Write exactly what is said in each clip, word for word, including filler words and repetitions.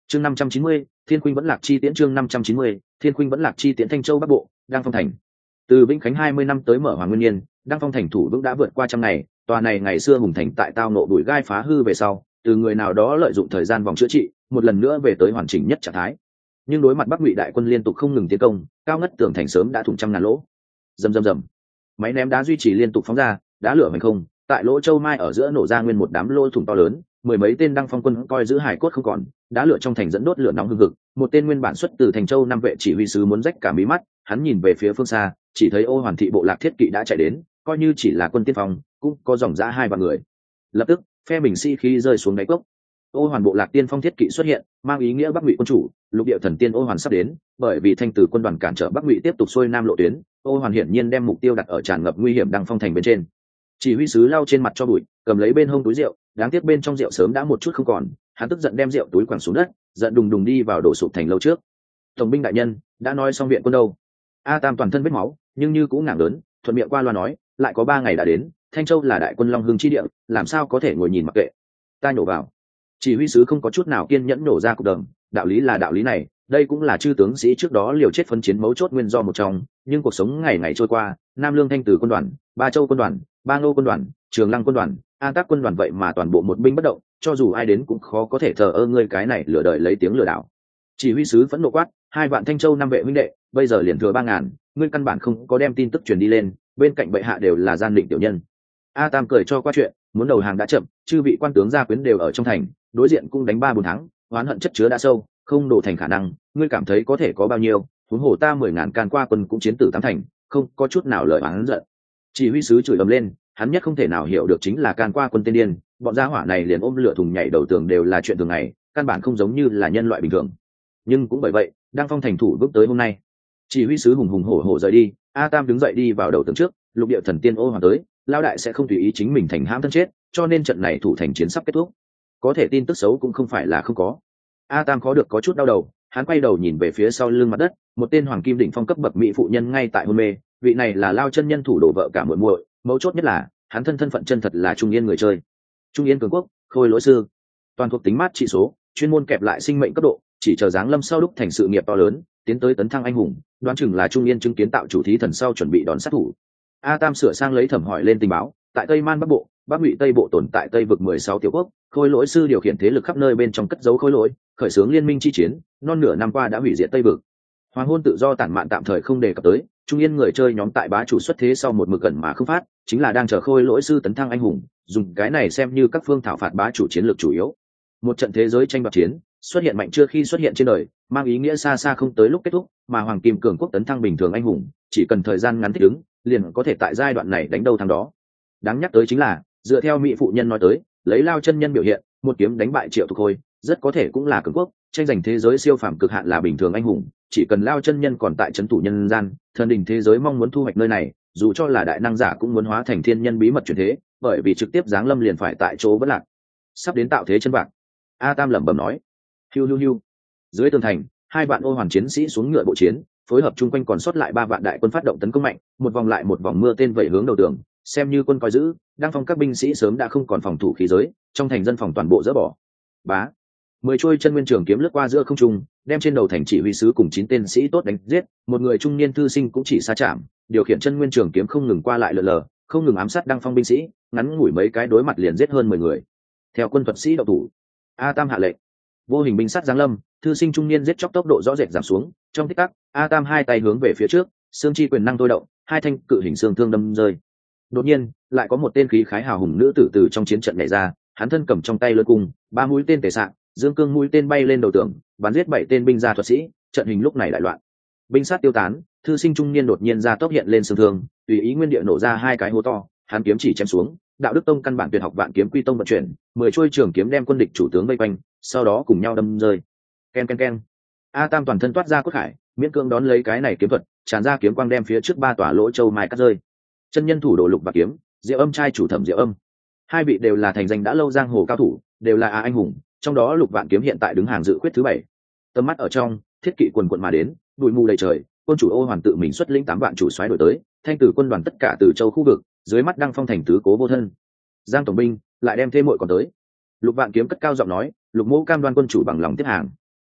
chương năm trăm chín mươi, Thiên Khuynh vẫn lạc chi tiễn chương năm trăm chín mươi, Thiên Khuynh vẫn lạc chi tiễn Thanh Châu Bắc Bộ, Đăng Phong thành. Từ Vĩnh Khánh hai mươi năm tới mở Hoàng Nguyên Niên, Đăng Phong thành thủ vững đã vượt qua trăm ngày, tòa này ngày xưa hùng thành tại tao nộ bụi gai phá hư về sau, từ người nào đó lợi dụng thời gian vòng chữa trị, một lần nữa về tới hoàn chỉnh nhất trạng thái. Nhưng đối mặt Bắc Ngụy đại quân liên tục không ngừng tiến công, cao ngất tường thành sớm đã thủng trăm ngàn lỗ. Rầm rầm rầm. Máy ném đá duy trì liên tục phóng ra, đá lửa hành không, tại lỗ châu mai ở giữa nổ ra nguyên một đám lỗ thủng to lớn, mười mấy tên Đăng Phong quân coi giữ hải cốt không còn, đá lửa trong thành dẫn đốt lửa nóng hừng hực, một tên nguyên bản xuất từ Thành Châu năm vệ chỉ huy sứ muốn rách cả mí mắt, hắn nhìn về phía phương xa, chỉ thấy Ô Hoàn thị bộ lạc thiết kỵ đã chạy đến, coi như chỉ là quân tiên phong, cũng có dòng dã hai vạn người. Lập tức, phe bình sĩ khí rơi xuống đáy cốc. Ô Hoàn bộ lạc tiên phong thiết kỵ xuất hiện, mang ý nghĩa Bắc Ngụy quân chủ, lục địa thần tiên Ô Hoàn sắp đến, bởi vì Thanh Tử quân đoàn cản trở Bắc Ngụy tiếp tục xuôi nam lộ tuyến, Ô Hoàn hiển nhiên đem mục tiêu đặt ở tràn ngập nguy hiểm Đăng Phong thành bên trên. Chỉ huy sứ lau trên mặt cho bụi, cầm lấy bên hông túi rượu, đáng tiếc bên trong rượu sớm đã một chút không còn, hắn tức giận đem rượu túi quẳng xuống đất, giận đùng đùng đi vào đổ sụp thành lâu trước. Tổng binh đại nhân, đã nói xong viện quân đâu? A Tam toàn thân vết máu, nhưng như cũng ngảng lớn, thuận miệng qua loa nói, lại có ba ngày đã đến, Thanh Châu là đại quân Long Hưng chi địa, làm sao có thể ngồi nhìn mặc kệ? Ta nhổ vào. Chỉ huy sứ không có chút nào kiên nhẫn nổ ra cục đờm, đạo lý là đạo lý này, đây cũng là chư tướng sĩ trước đó liều chết phân chiến mấu chốt nguyên do một trong, nhưng cuộc sống ngày ngày trôi qua, Nam Lương Thanh Tử quân đoàn, Ba Châu quân đoàn, Ba Ngô quân đoàn, Trường Lăng quân đoàn, An Tác quân đoàn vậy mà toàn bộ một binh bất động, cho dù ai đến cũng khó có thể thờ ơ ngươi cái này lừa đời lấy tiếng lừa đảo. Chỉ huy sứ phẫn nộ quát, hai vạn Thanh Châu năm vệ huynh đệ, bây giờ liền thừa ba ngàn, ngươi căn bản không có đem tin tức truyền đi lên, bên cạnh bệ hạ đều là gian định tiểu nhân. A Tam cười cho qua chuyện, muốn đầu hàng đã chậm, chư vị quan tướng gia quyến đều ở trong thành, đối diện cũng đánh ba bốn tháng, oán hận chất chứa đã sâu, không đổ thành khả năng, ngươi cảm thấy có thể có bao nhiêu? Huống hồ ta mười ngàn can qua quân cũng chiến tử tám thành, không có chút nào lời oán giận. Chỉ huy sứ chửi ầm lên, hắn nhất không thể nào hiểu được chính là can qua quân tiên điên, bọn gia hỏa này liền ôm lửa thùng nhảy đầu tường đều là chuyện thường ngày, căn bản không giống như là nhân loại bình thường. Nhưng cũng bởi vậy, Đăng Phong thành thủ bước tới hôm nay. Chỉ huy sứ hùng hùng hổ hổ rời đi, A Tam đứng dậy đi vào đầu tường trước, lục địa thần tiên Ô Hoàn tới, lao đại sẽ không tùy ý chính mình thành hãm thân chết, cho nên trận này thủ thành chiến sắp kết thúc. Có thể tin tức xấu cũng không phải là không có. A Tam khó được có chút đau đầu, hắn quay đầu nhìn về phía sau lưng mặt đất, một tên hoàng kim đỉnh phong cấp bậc mỹ phụ nhân ngay tại hôn mê, vị này là Lao chân nhân thủ đổ vợ cả muội muội, mấu chốt nhất là hắn thân thân phận chân thật là Trung Yên người chơi. Trung Yên cường quốc, Khôi Lỗi sư, toàn thuộc tính mát trị số, chuyên môn kẹp lại sinh mệnh cấp độ, chỉ chờ giáng lâm sau lúc thành sự nghiệp to lớn, tiến tới tấn thăng anh hùng, đoán chừng là Trung Yên chứng kiến tạo chủ thí thần sau chuẩn bị đón sát thủ. A Tam sửa sang lấy thẩm hỏi lên tình báo, tại Tây Man Bắc Bộ, Bắc Ngụy Tây Bộ tồn tại Tây vực mười sáu tiểu quốc, Khôi Lỗi sư điều khiển thế lực khắp nơi bên trong cất giấu khối lỗi, khởi xướng liên minh chi chiến, non nửa năm qua đã hủy diệt Tây vực. Hoàng hôn tự do tản mạn tạm thời không đề cập tới, Trung Yên người chơi nhóm tại bá chủ xuất thế sau một mực gần mà không phát, chính là đang chờ Khôi Lỗi sư tấn thăng anh hùng, dùng cái này xem như các phương thảo phạt bá chủ chiến lược chủ yếu. Một trận thế giới tranh đoạt chiến, xuất hiện mạnh chưa khi xuất hiện trên đời, mang ý nghĩa xa xa không tới lúc kết thúc, mà Hoàng Kim cường quốc tấn thăng bình thường anh hùng, chỉ cần thời gian ngắn thích ứng, liền có thể tại giai đoạn này đánh đâu thắng đó. Đáng nhắc tới chính là, dựa theo mỹ phụ nhân nói tới, lấy Lao chân nhân biểu hiện, một kiếm đánh bại Triệu Thục Khôi, rất có thể cũng là cường quốc, tranh giành thế giới siêu phàm cực hạn là bình thường anh hùng, chỉ cần Lao chân nhân còn tại trấn thủ nhân gian, thần đỉnh thế giới mong muốn thu hoạch nơi này, dù cho là đại năng giả cũng muốn hóa thành thiên nhân bí mật chuyển thế, bởi vì trực tiếp giáng lâm liền phải tại chỗ vẫn lạc. Sắp đến tạo thế chân bạc. A Tam lẩm bẩm nói. Hiu hiu hiu. Dưới tường thành, hai vạn Ô Hoàn chiến sĩ xuống ngựa bộ chiến, phối hợp chung quanh còn sót lại ba vạn đại quân phát động tấn công mạnh, một vòng lại một vòng mưa tên vẩy hướng đầu tường, xem như quân coi giữ, Đăng Phong các binh sĩ sớm đã không còn phòng thủ khí giới, trong thành dân phòng toàn bộ dỡ bỏ. Bá, mười trôi chân nguyên trường kiếm lướt qua giữa không trung, đem trên đầu thành chỉ huy sứ cùng chín tên sĩ tốt đánh giết, một người trung niên thư sinh cũng chỉ xa chạm, điều khiển chân nguyên trường kiếm không ngừng qua lại lờ lờ, không ngừng ám sát Đăng Phong binh sĩ, ngắn ngủi mấy cái đối mặt liền giết hơn mười người. Theo quân thuật sĩ động thủ, A Tam hạ lệnh, vô hình binh sát giáng lâm, thư sinh trung niên giết chóc tốc độ rõ rệt giảm xuống, trong tích tắc, A Tam hai tay hướng về phía trước, xương chi quyền năng thôi động, hai thanh cự hình xương thương đâm rơi. Đột nhiên, lại có một tên khí khái hào hùng nữ tử từ trong chiến trận nhảy ra, hắn thân cầm trong tay lưỡi cung, ba mũi tên tề xạ, dương cương mũi tên bay lên đầu tường, bắn giết bảy tên binh gia thuật sĩ, trận hình lúc này đại loạn. Binh sát tiêu tán, thư sinh trung niên đột nhiên ra tốc hiện lên xương thương, tùy ý nguyên địa nổ ra hai cái hố to, hắn kiếm chỉ chém xuống, đạo đức tông căn bản tuyệt học vạn kiếm quy tông vận chuyển, mười chuôi trường kiếm đem quân địch chủ tướng vây quanh, sau đó cùng nhau đâm rơi. Ken ken ken. A Tam toàn thân toát ra cốt khải, miễn cưỡng đón lấy cái này kiếm thuật, tràn ra kiếm quang đem phía trước ba tòa lỗ châu mai cắt rơi. Chân nhân thủ đồ lục và kiếm, Diệu Âm trai chủ Thẩm Diệu Âm, hai vị đều là thành danh đã lâu giang hồ cao thủ, đều là a anh hùng, trong đó Lục Vạn Kiếm hiện tại đứng hàng dự khuyết thứ bảy. Tầm mắt ở trong, thiết kỵ quần quận mà đến, bụi mù đầy trời, quân chủ Ô Hoàn tự mình xuất lĩnh tám vạn chủ soái đổi tới, thanh tử quân đoàn tất cả từ châu khu vực, dưới mắt Đăng Phong thành tứ cố vô thân. Giang tổng binh lại đem thêm muội còn tới. Lục Vạn Kiếm cất cao giọng nói, Lục Mỗ cam đoan quân chủ bằng lòng tiếp hàng.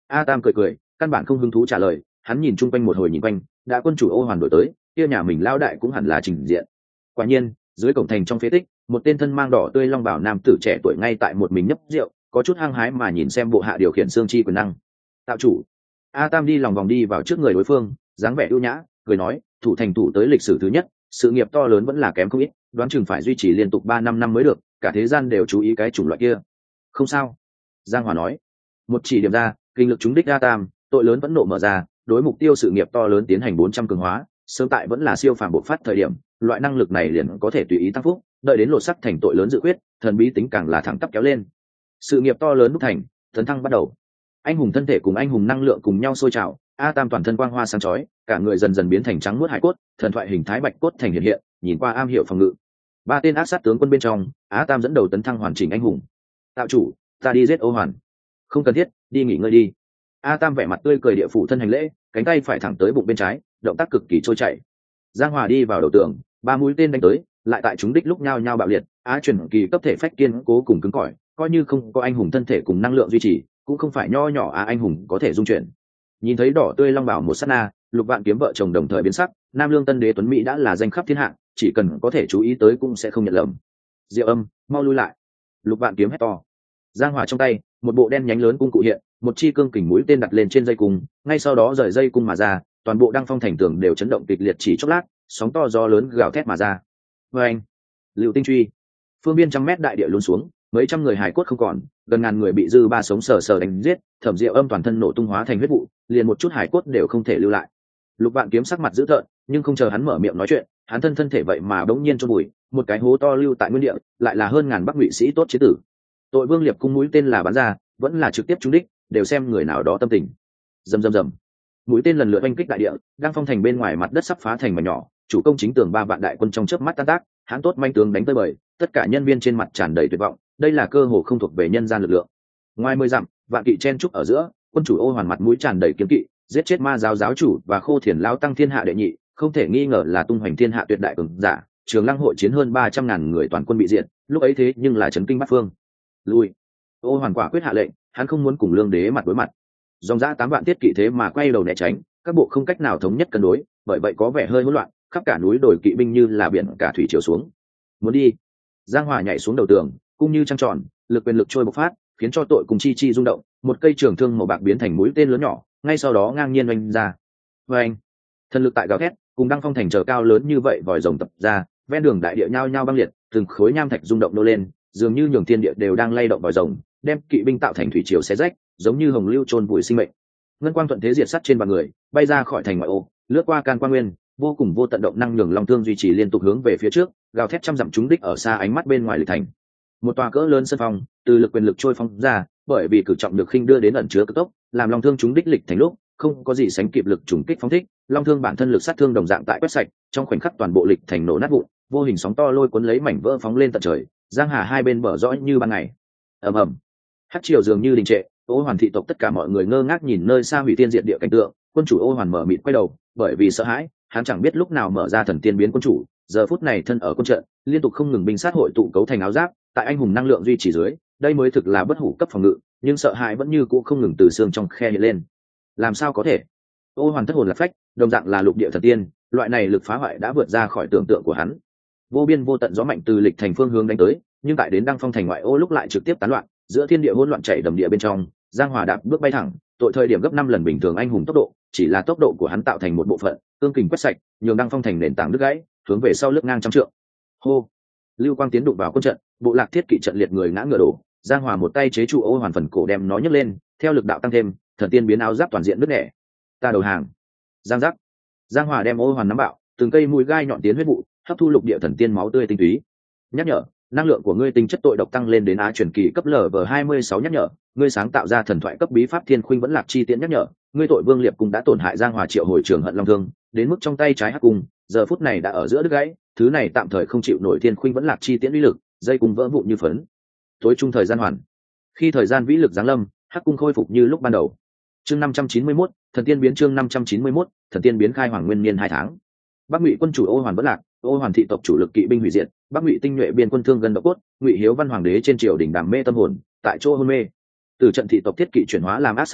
A Tam cười cười, căn bản không hứng thú trả lời. Hắn nhìn chung quanh một hồi nhìn quanh, đã quân chủ Ô Hoàn đổi tới, kia nhà mình lao đại cũng hẳn là trình diện. Quả nhiên, dưới cổng thành trong phế tích, một tên thân mang đỏ tươi long bào nam tử trẻ tuổi ngay tại một mình nhấp rượu, có chút hăng hái mà nhìn xem bộ hạ điều khiển xương chi quyền năng. Tạo chủ. A Tam đi lòng vòng đi vào trước người đối phương, dáng vẻ ưu nhã, cười nói, thủ thành thủ tới lịch sử thứ nhất, sự nghiệp to lớn vẫn là kém không ít, đoán chừng phải duy trì liên tục ba năm năm mới được, cả thế gian đều chú ý cái chủng loại kia. Không sao. Giang Hòa nói. Một chỉ điểm ra, kinh lực trúng đích A Tam, tội lớn vẫn nộ mở ra, đối mục tiêu sự nghiệp to lớn tiến hành bốn trăm cường hóa, sớm tại vẫn là siêu phàm bộc phát thời điểm, loại năng lực này liền có thể tùy ý tăng phúc, đợi đến lột sắc thành tội lớn dự quyết, thần bí tính càng là thẳng tắp kéo lên. Sự nghiệp to lớn đúc thành, tấn thăng bắt đầu. Anh hùng thân thể cùng anh hùng năng lượng cùng nhau sôi trào, A Tam toàn thân quang hoa sáng chói, cả người dần dần biến thành trắng muốt hải cốt, thần thoại hình thái bạch cốt thành hiện hiện, nhìn qua am hiểu phòng ngự. Ba tên ác sát tướng quân bên trong, A Tam dẫn đầu tấn thăng hoàn chỉnh anh hùng. Tạo chủ, ta đi giết Ô Hoàn. Không cần thiết, đi nghỉ ngơi đi. A Tam vẻ mặt tươi cười địa phủ thân hành lễ, cánh tay phải thẳng tới bụng bên trái, động tác cực kỳ trôi chảy. Giang Hòa đi vào đầu tường, ba mũi tên đánh tới, lại tại chúng đích lúc nhao nhao bạo liệt, á truyền kỳ cấp thể phách kiên cố cùng cứng cỏi, coi như không có anh hùng thân thể cùng năng lượng duy trì, cũng không phải nho nhỏ á anh hùng có thể dung chuyển. Nhìn thấy đỏ tươi long bảo một sát na, Lục Vạn Kiếm vợ chồng đồng thời biến sắc, Nam Lương Tân Đế Tuấn Mỹ đã là danh khắp thiên hạ, chỉ cần có thể chú ý tới cũng sẽ không nhận lầm. Diệu Âm, mau lui lại. Lục Vạn Kiếm hét to. Giang Hòa trong tay, một bộ đen nhánh lớn cung cụ hiện, một chi cương kình mũi tên đặt lên trên dây cung, ngay sau đó rời dây cung mà ra, toàn bộ Đăng Phong thành tường đều chấn động kịch liệt chỉ chốc lát, sóng to gió lớn gào thét mà ra. Oeng! Lưu tinh truy. Phương biên trăm mét đại địa lún xuống, mấy trăm người hài cốt không còn, gần ngàn người bị dư ba sống sờ sờ đánh giết, Thẩm Diệu Âm toàn thân nổ tung hóa thành huyết vụ, liền một chút hài cốt đều không thể lưu lại. Lục Vạn Kiếm sắc mặt dữ tợn, nhưng không chờ hắn mở miệng nói chuyện, hắn thân thân thể vậy mà bỗng nhiên chôn bụi, một cái hố to lưu tại nguyên địa, lại là hơn ngàn Bắc Ngụy sĩ tốt chế tử. Tội Vương Liệp cung mũi tên là bắn ra, vẫn là trực tiếp trúng đích, đều xem người nào đó tâm tình. Rầm rầm rầm. Mũi tên lần lượt oanh kích đại địa, Đăng Phong thành bên ngoài mặt đất sắp phá thành mảnh nhỏ, chủ công chính tường ba vạn đại quân trong chớp mắt tan tác, hãn tốt manh tướng đánh tới bời, tất cả nhân viên trên mặt tràn đầy tuyệt vọng, đây là cơ hội không thuộc về nhân gian lực lượng. Ngoài mười dặm, vạn kỵ chen trúc ở giữa, quân chủ Ô Hoàn mặt mũi tràn đầy kiếm kỵ, giết chết ma giáo giáo chủ và Khô Thiền lão tăng thiên hạ đệ nhị, không thể nghi ngờ là tung hoành thiên hạ tuyệt đại cường giả. Trường Lăng hội chiến hơn ba trăm ngàn người toàn quân bị diệt, lúc ấy thế nhưng là chấn kinh bát phương. Lui. Ô Hoàn quả quyết hạ lệnh, hắn không muốn cùng Lương Đế mặt đối mặt. Dòng dã tám vạn tiết kỵ thế mà quay đầu né tránh, các bộ không cách nào thống nhất cân đối, bởi vậy có vẻ hơi hỗn loạn, khắp cả núi đồi kỵ binh như là biển cả thủy chiều xuống. Muốn đi. Giang Hòa nhảy xuống đầu tường, cung như trăng tròn, lực quyền lực trôi bộc phát, khiến cho tội cùng chi chi rung động, một cây trường thương màu bạc biến thành mũi tên lớn nhỏ, ngay sau đó ngang nhiên oanh ra. Oanh! Thần lực tại gào thét, cùng Đăng Phong thành trở cao lớn như vậy vòi rồng tập ra, ven đường đại địa nhao nhao băng liệt, từng khối nham thạch rung động nô lên, dường như nhường thiên địa đều đang lay động vòi rồng, đem kỵ binh tạo thành thủy triều xé rách, giống như hồng lưu chôn vùi sinh mệnh. Ngân quang thuận thế diệt sắt trên bàn người, bay ra khỏi thành ngoại ô, lướt qua can quan nguyên, vô cùng vô tận động năng nhường long thương duy trì liên tục hướng về phía trước, gào thét trăm dặm trúng đích ở xa ánh mắt bên ngoài lịch thành. Một tòa cỡ lớn sân phong, từ lực quyền lực trôi phong ra, bởi vì cử trọng được khinh đưa đến ẩn chứa cực tốc, làm long thương trúng đích lịch thành lúc, không có gì sánh kịp lực trùng kích phóng thích, long thương bản thân lực sát thương đồng dạng tại quét sạch, trong khoảnh khắc toàn bộ lịch thành nổ nát vụn, vô hình sóng to lôi cuốn lấy mảnh vỡ phóng lên tận trời, giang hà hai bên bờ rõ như ban ngày. Ầm ầm. Hắc triều dường như đình trệ, Ô Hoàn thị tộc tất cả mọi người ngơ ngác nhìn nơi xa hủy tiên diệt địa cảnh tượng, quân chủ Ô Hoàn mở mịt quay đầu, bởi vì sợ hãi, hắn chẳng biết lúc nào mở ra thần tiên biến quân chủ, giờ phút này thân ở quân trận, liên tục không ngừng binh sát hội tụ cấu thành áo giáp, tại anh hùng năng lượng duy trì dưới, đây mới thực là bất hủ cấp phòng ngự, nhưng sợ hãi vẫn như cũ không ngừng từ xương trong khe hiện lên. Làm sao có thể? Ô Hoàn thất hồn lạc phách, đồng dạng là lục địa thần tiên, loại này lực phá hoại đã vượt ra khỏi tưởng tượng của hắn. Vô biên vô tận gió mạnh từ lịch thành phương hướng đánh tới, nhưng tại đến Đăng Phong thành ngoại ô lúc lại trực tiếp tán loạn, giữa thiên địa hỗn loạn chảy đầm địa bên trong, Giang Hòa đạp bước bay thẳng, tội thời điểm gấp năm lần bình thường anh hùng tốc độ, chỉ là tốc độ của hắn tạo thành một bộ phận, tương kình quét sạch, nhường Đăng Phong thành nền tảng đứt gãy, hướng về sau lướt ngang trăm trượng. Hô! Lưu quang tiến đụng vào quân trận, bộ lạc thiết kỵ trận liệt người ngã ngựa đổ, Giang Hòa một tay chế trụ Ô Hoàn phần cổ đem nó nhấc lên, theo lực đạo tăng thêm, thần tiên biến áo giáp toàn diện đứt nẻ. Ta đầu hàng. Giang giác. Giang Hòa đem Ô Hoàn nắm bạo, từng cây mũi gai nhọn tiến huyết vụ, hấp thu lục địa thần tiên máu tươi tinh túy. Nhắc nhở, năng lượng của ngươi tinh chất tội độc tăng lên đến á truyền kỳ cấp L V hai mươi sáu. Nhắc nhở, ngươi sáng tạo ra thần thoại cấp bí pháp thiên khuynh vẫn lạc chi tiễn. Nhắc nhở, ngươi tội Vương Liệp cung đã tổn hại Giang Hòa triệu hồi trường hận long thương, đến mức trong tay trái hắc cung giờ phút này đã ở giữa đứt gãy, thứ này tạm thời không chịu nổi thiên khuynh vẫn lạc chi tiễn uy lực, dây cung vỡ vụn như phấn. Tối trung thời gian hoàn, khi thời gian vĩ lực giáng lâm, hắc cung khôi phục như lúc ban đầu. Chương năm trăm chín mươi mốt, thần tiên biến. Chương năm trăm chín mươi mốt, thần tiên biến. Khai hoàng nguyên niên hai tháng, Bắc Ngụy quân chủ Ô Hoàn vẫn lạc, Ô Hoàn thị tộc chủ lực kỵ binh hủy diệt, Bắc Ngụy tinh nhuệ biên quân thương gần độ cốt, Ngụy Hiếu Văn hoàng đế trên triều đình đàm mê tâm hồn, tại chỗ hôn mê. Từ trận thị tộc thiết kỵ chuyển hóa làm ác sát binh,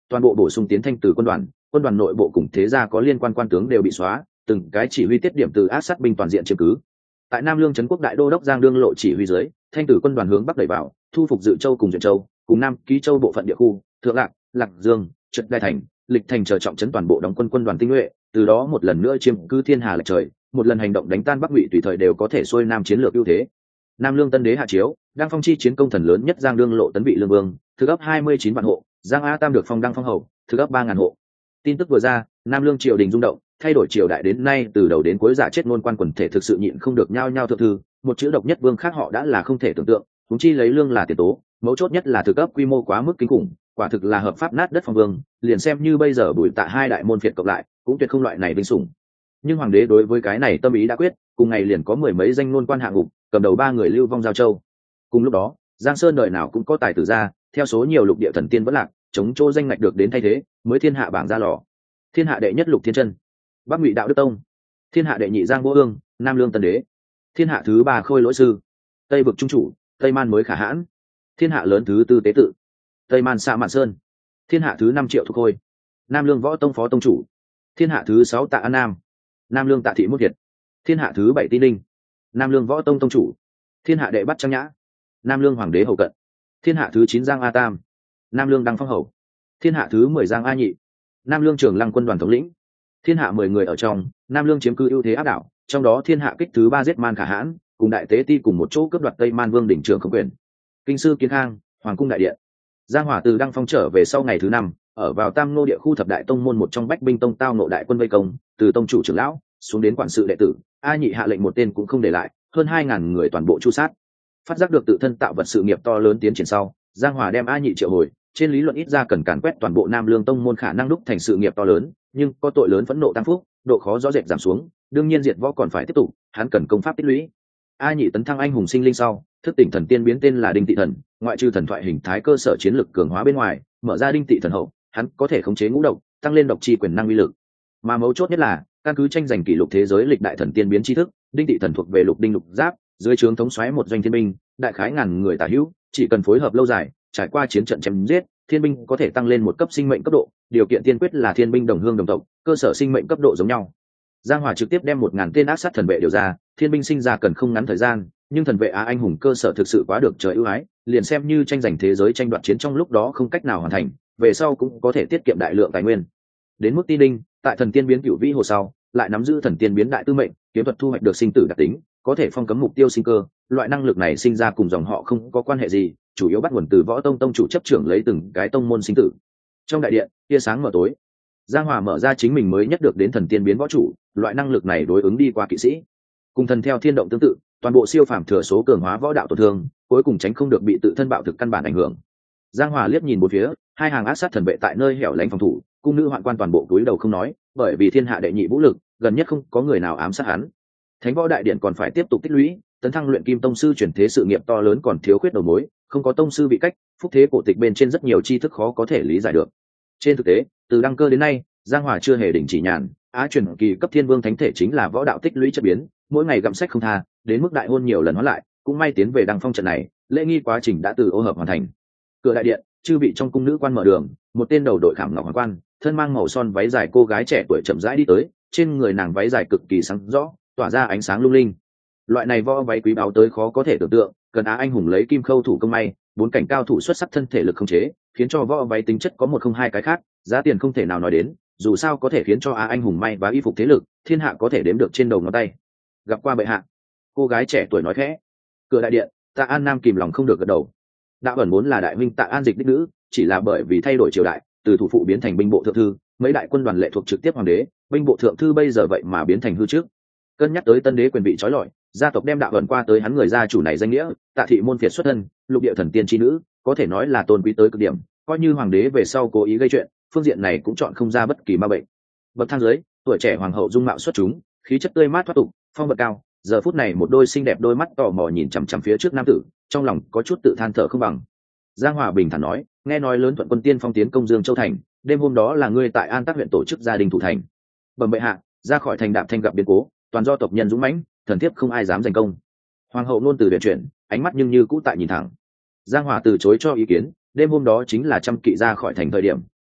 toàn bộ bổ sung tiến thanh từ quân đoàn, quân đoàn nội bộ cùng thế gia có liên quan quan tướng đều bị xóa, từng cái chỉ huy tiết điểm từ áp sát binh toàn diện chiếm cứ. Tại Nam Lương trấn quốc đại đô đốc Giang Đương Lộ chỉ huy dưới, thanh tử quân đoàn hướng bắc đẩy vào, thu phục Dự Châu cùng Duyện Châu, cùng Nam Ký Châu bộ phận địa khu, Thượng Lạc, Lạc Dương, Trật Đại Thành, Lịch Thành chờ trọng trấn toàn bộ đóng quân quân đoàn tinh nhuệ, từ đó một lần nữa chiếm cứ thiên hà lệch trời, một lần hành động đánh tan Bắc Ngụy tùy thời đều có thể xuôi nam chiến lược ưu thế. Nam Lương Tân Đế hạ chiếu, đang phong chi chiến công thần lớn nhất Giang Đương Lộ tấn vị lương vương, thứ ấp hai mươi chín vạn hộ, Giang A Tam được phong đăng phong hầu, thứ ấp ba ngàn hộ. Tin tức vừa ra, Nam Lương triều đình rung động, thay đổi triều đại đến nay từ đầu đến cuối giả chết ngôn quan quần thể thực sự nhịn không được nhao nhao thượng thư, một chữ độc nhất vương khác họ đã là không thể tưởng tượng, chúng chi lấy lương là tiền tố, mấu chốt nhất là thực cấp quy mô quá mức kinh khủng, quả thực là hợp pháp nát đất phong vương, liền xem như bây giờ Bùi Tạ hai đại môn phiệt cộng lại, cũng tuyệt không loại này vinh sủng. Nhưng hoàng đế đối với cái này tâm ý đã quyết, cùng ngày liền có mười mấy danh ngôn quan hạng ngục, cầm đầu ba người lưu vong giao châu. Cùng lúc đó, Giang Sơn đời nào cũng có tài tử ra, theo số nhiều lục địa thần tiên vẫn lạc, chống chỗ danh ngạch được đến thay thế, mới thiên hạ bảng ra lò. Thiên hạ đệ nhất Lục Thiên Chân, Bắc Ngụy Đạo Đức Tông, thiên hạ đệ nhị Giang Vô Ương, Nam Lương Tân Đế, thiên hạ thứ ba Khôi Lỗi Sư, Tây Vực Trung Chủ, Tây Man mới Khả Hãn, thiên hạ lớn thứ tư Tế Tự, Tây Man Sa Mạn Sơn, thiên hạ thứ năm Triệu Thục Khôi, Nam Lương Võ Tông Phó Tông Chủ, thiên hạ thứ sáu Tạ An Nam, Nam Lương Tạ Thị Mốt Việt, thiên hạ thứ bảy Ti Ninh, Nam Lương Võ Tông Tông Chủ, thiên hạ đệ bắt Trang Nhã, Nam Lương Hoàng Đế Hầu Cận, thiên hạ thứ chín Giang A Tam, Nam Lương Đăng Phong Hầu, thiên hạ thứ mười Giang A Nhị, Nam Lương Trường Lăng quân đoàn thống lĩnh, thiên hạ mười người ở trong, Nam Lương chiếm cứ ưu thế áp đảo, trong đó thiên hạ kích thứ ba giết Man Khả Hãn, cùng đại tế ti cùng một chỗ cướp đoạt Tây Man Vương đỉnh trường không quyền. Kinh sư Kiến Khang, Hoàng cung đại điện. Giang Hỏa từ Đăng Phong trở về sau ngày thứ năm, ở vào Tam Ngô địa khu thập đại tông môn một trong Bách binh tông tao nộ đại quân vây công, từ tông chủ trưởng lão xuống đến quản sự đệ tử, A Nhị hạ lệnh một tên cũng không để lại, hơn hai ngàn người toàn bộ chu sát. Phát giác được tự thân tạo vật sự nghiệp to lớn tiến triển sau, Giang Hỏa đem A Nhị triệu hồi, trên lý luận ít ra cần càn quét toàn bộ Nam Lương tông môn khả năng đúc thành sự nghiệp to lớn, nhưng có tội lớn phẫn nộ tăng phúc, độ khó rõ rệt giảm xuống, đương nhiên diệt võ còn phải tiếp tục, hắn cần công pháp tích lũy. A Nhị tấn thăng anh hùng sinh linh sau, thức tỉnh thần tiên biến tên là Đinh Tị Thần, ngoại trừ thần thoại hình thái cơ sở chiến lực cường hóa bên ngoài, mở ra Đinh Tị Thần hậu, hắn có thể khống chế ngũ độc, tăng lên độc chi quyền năng uy lực. Mà mấu chốt nhất là, căn cứ tranh giành kỷ lục thế giới lịch đại thần tiên biến tri thức, Đinh Tị Thần thuộc về lục đinh lục giáp, dưới trướng thống soái một doanh thiên binh, đại khái ngàn người tả hữu, chỉ cần phối hợp lâu dài, trải qua chiến trận chém giết, thiên binh có thể tăng lên một cấp sinh mệnh cấp độ, điều kiện tiên quyết là thiên binh đồng hương đồng tộc, cơ sở sinh mệnh cấp độ giống nhau. Giang Hòa trực tiếp đem một ngàn tên ác sát thần vệ điều ra, thiên binh sinh ra cần không ngắn thời gian, nhưng thần vệ á anh hùng cơ sở thực sự quá được trời ưu ái, liền xem như tranh giành thế giới tranh đoạt chiến trong lúc đó không cách nào hoàn thành, về sau cũng có thể tiết kiệm đại lượng tài nguyên. Đến mức Ti Ninh, tại thần tiên biến cửu vĩ hồ sau, lại nắm giữ thần tiên biến đại tư mệnh, kiếm thuật thu hoạch được sinh tử đặc tính, có thể phong cấm mục tiêu sinh cơ, loại năng lực này sinh ra cùng dòng họ không có quan hệ gì, chủ yếu bắt nguồn từ võ tông tông chủ chấp trưởng lấy từng cái tông môn sinh tử. Trong đại điện, tia sáng mở tối, Giang Hòa mở ra chính mình mới nhất được đến thần tiên biến võ chủ, loại năng lực này đối ứng đi qua kỵ sĩ, cùng thần theo thiên động tương tự, toàn bộ siêu phàm thừa số cường hóa võ đạo tổn thương, cuối cùng tránh không được bị tự thân bạo thực căn bản ảnh hưởng. Giang Hòa liếc nhìn bốn phía, hai hàng ác sát thần vệ tại nơi hẻo lánh phòng thủ, cung nữ hoạn quan toàn bộ cúi đầu không nói, bởi vì thiên hạ đệ nhị vũ lực, gần nhất không có người nào ám sát hắn. Thánh võ đại điện còn phải tiếp tục tích lũy, tấn thăng luyện kim tông sư chuyển thế sự nghiệp to lớn còn thiếu khuyết đầu mối, không có tông sư vị cách, phúc thế cổ tịch bên trên rất nhiều tri thức khó có thể lý giải được. Trên thực tế, từ đăng cơ đến nay, Giang Hòa chưa hề đình chỉ nhàn, á truyền kỳ cấp thiên vương thánh thể chính là võ đạo tích lũy chất biến, mỗi ngày gặm sách không tha, đến mức đại hôn nhiều lần hóa lại, cũng may tiến về đăng phong trận này, lễ nghi quá trình đã từ ô hợp hoàn thành. Cửa đại điện, chư vị trong cung nữ quan mở đường, một tên đầu đội khảm ngọc hoàng quan, thân mang màu son váy dài cô gái trẻ tuổi chậm rãi đi tới, trên người nàng váy dài cực kỳ sáng rõ, tỏa ra ánh sáng lung linh. Loại này võ váy quý báu tới khó có thể tưởng tượng, cần á anh hùng lấy kim khâu thủ công may, bốn cảnh cao thủ xuất sắc thân thể lực không chế, khiến cho võ váy tính chất có một không hai cái khác, giá tiền không thể nào nói đến, dù sao có thể khiến cho á anh hùng may và y phục thế lực, thiên hạ có thể đếm được trên đầu ngón tay. Gặp qua bệ hạ, cô gái trẻ tuổi nói khẽ. Cửa đại điện, Tạ An Nam kìm lòng không được gật đầu. Đạo ẩn muốn là đại huynh Tạ An Dịch đích nữ, chỉ là bởi vì thay đổi triều đại, từ thủ phụ biến thành binh bộ thượng thư, mấy đại quân đoàn lệ thuộc trực tiếp hoàng đế, binh bộ thượng thư bây giờ vậy mà biến thành hư trước. Cân nhắc tới tân đế quyền vị trói lọi, gia tộc đem đạo ẩn qua tới hắn người gia chủ này danh nghĩa, Tạ thị môn phiệt xuất thân, lục địa thần tiên chi nữ, có thể nói là tôn quý tới cực điểm, coi như hoàng đế về sau cố ý gây chuyện, phương diện này cũng chọn không ra bất kỳ ma bệnh. Bậc thang dưới, tuổi trẻ hoàng hậu dung mạo xuất chúng, khí chất tươi mát thoát tục, phong bậc cao, giờ phút này một đôi xinh đẹp đôi mắt tò mò nhìn chằm chằm phía trước nam tử, trong lòng có chút tự than thở không bằng. Giang Hòa bình thản nói, nghe nói lớn thuận quân tiên phong tiến công Dương Châu thành, đêm hôm đó là ngươi tại An Tác huyện tổ chức gia đình thủ thành. Bẩm bệ hạ, ra khỏi thành đạp thanh gặp biến cố, toàn do tộc nhân dũng mãnh, thần thiếp không ai dám giành công. Hoàng hậu nôn từ viện chuyển, ánh mắt nhưng như cũ tại nhìn thẳng. Giang Hòa từ chối cho ý kiến, đêm hôm đó chính là trăm kỵ ra khỏi thành thời điểm,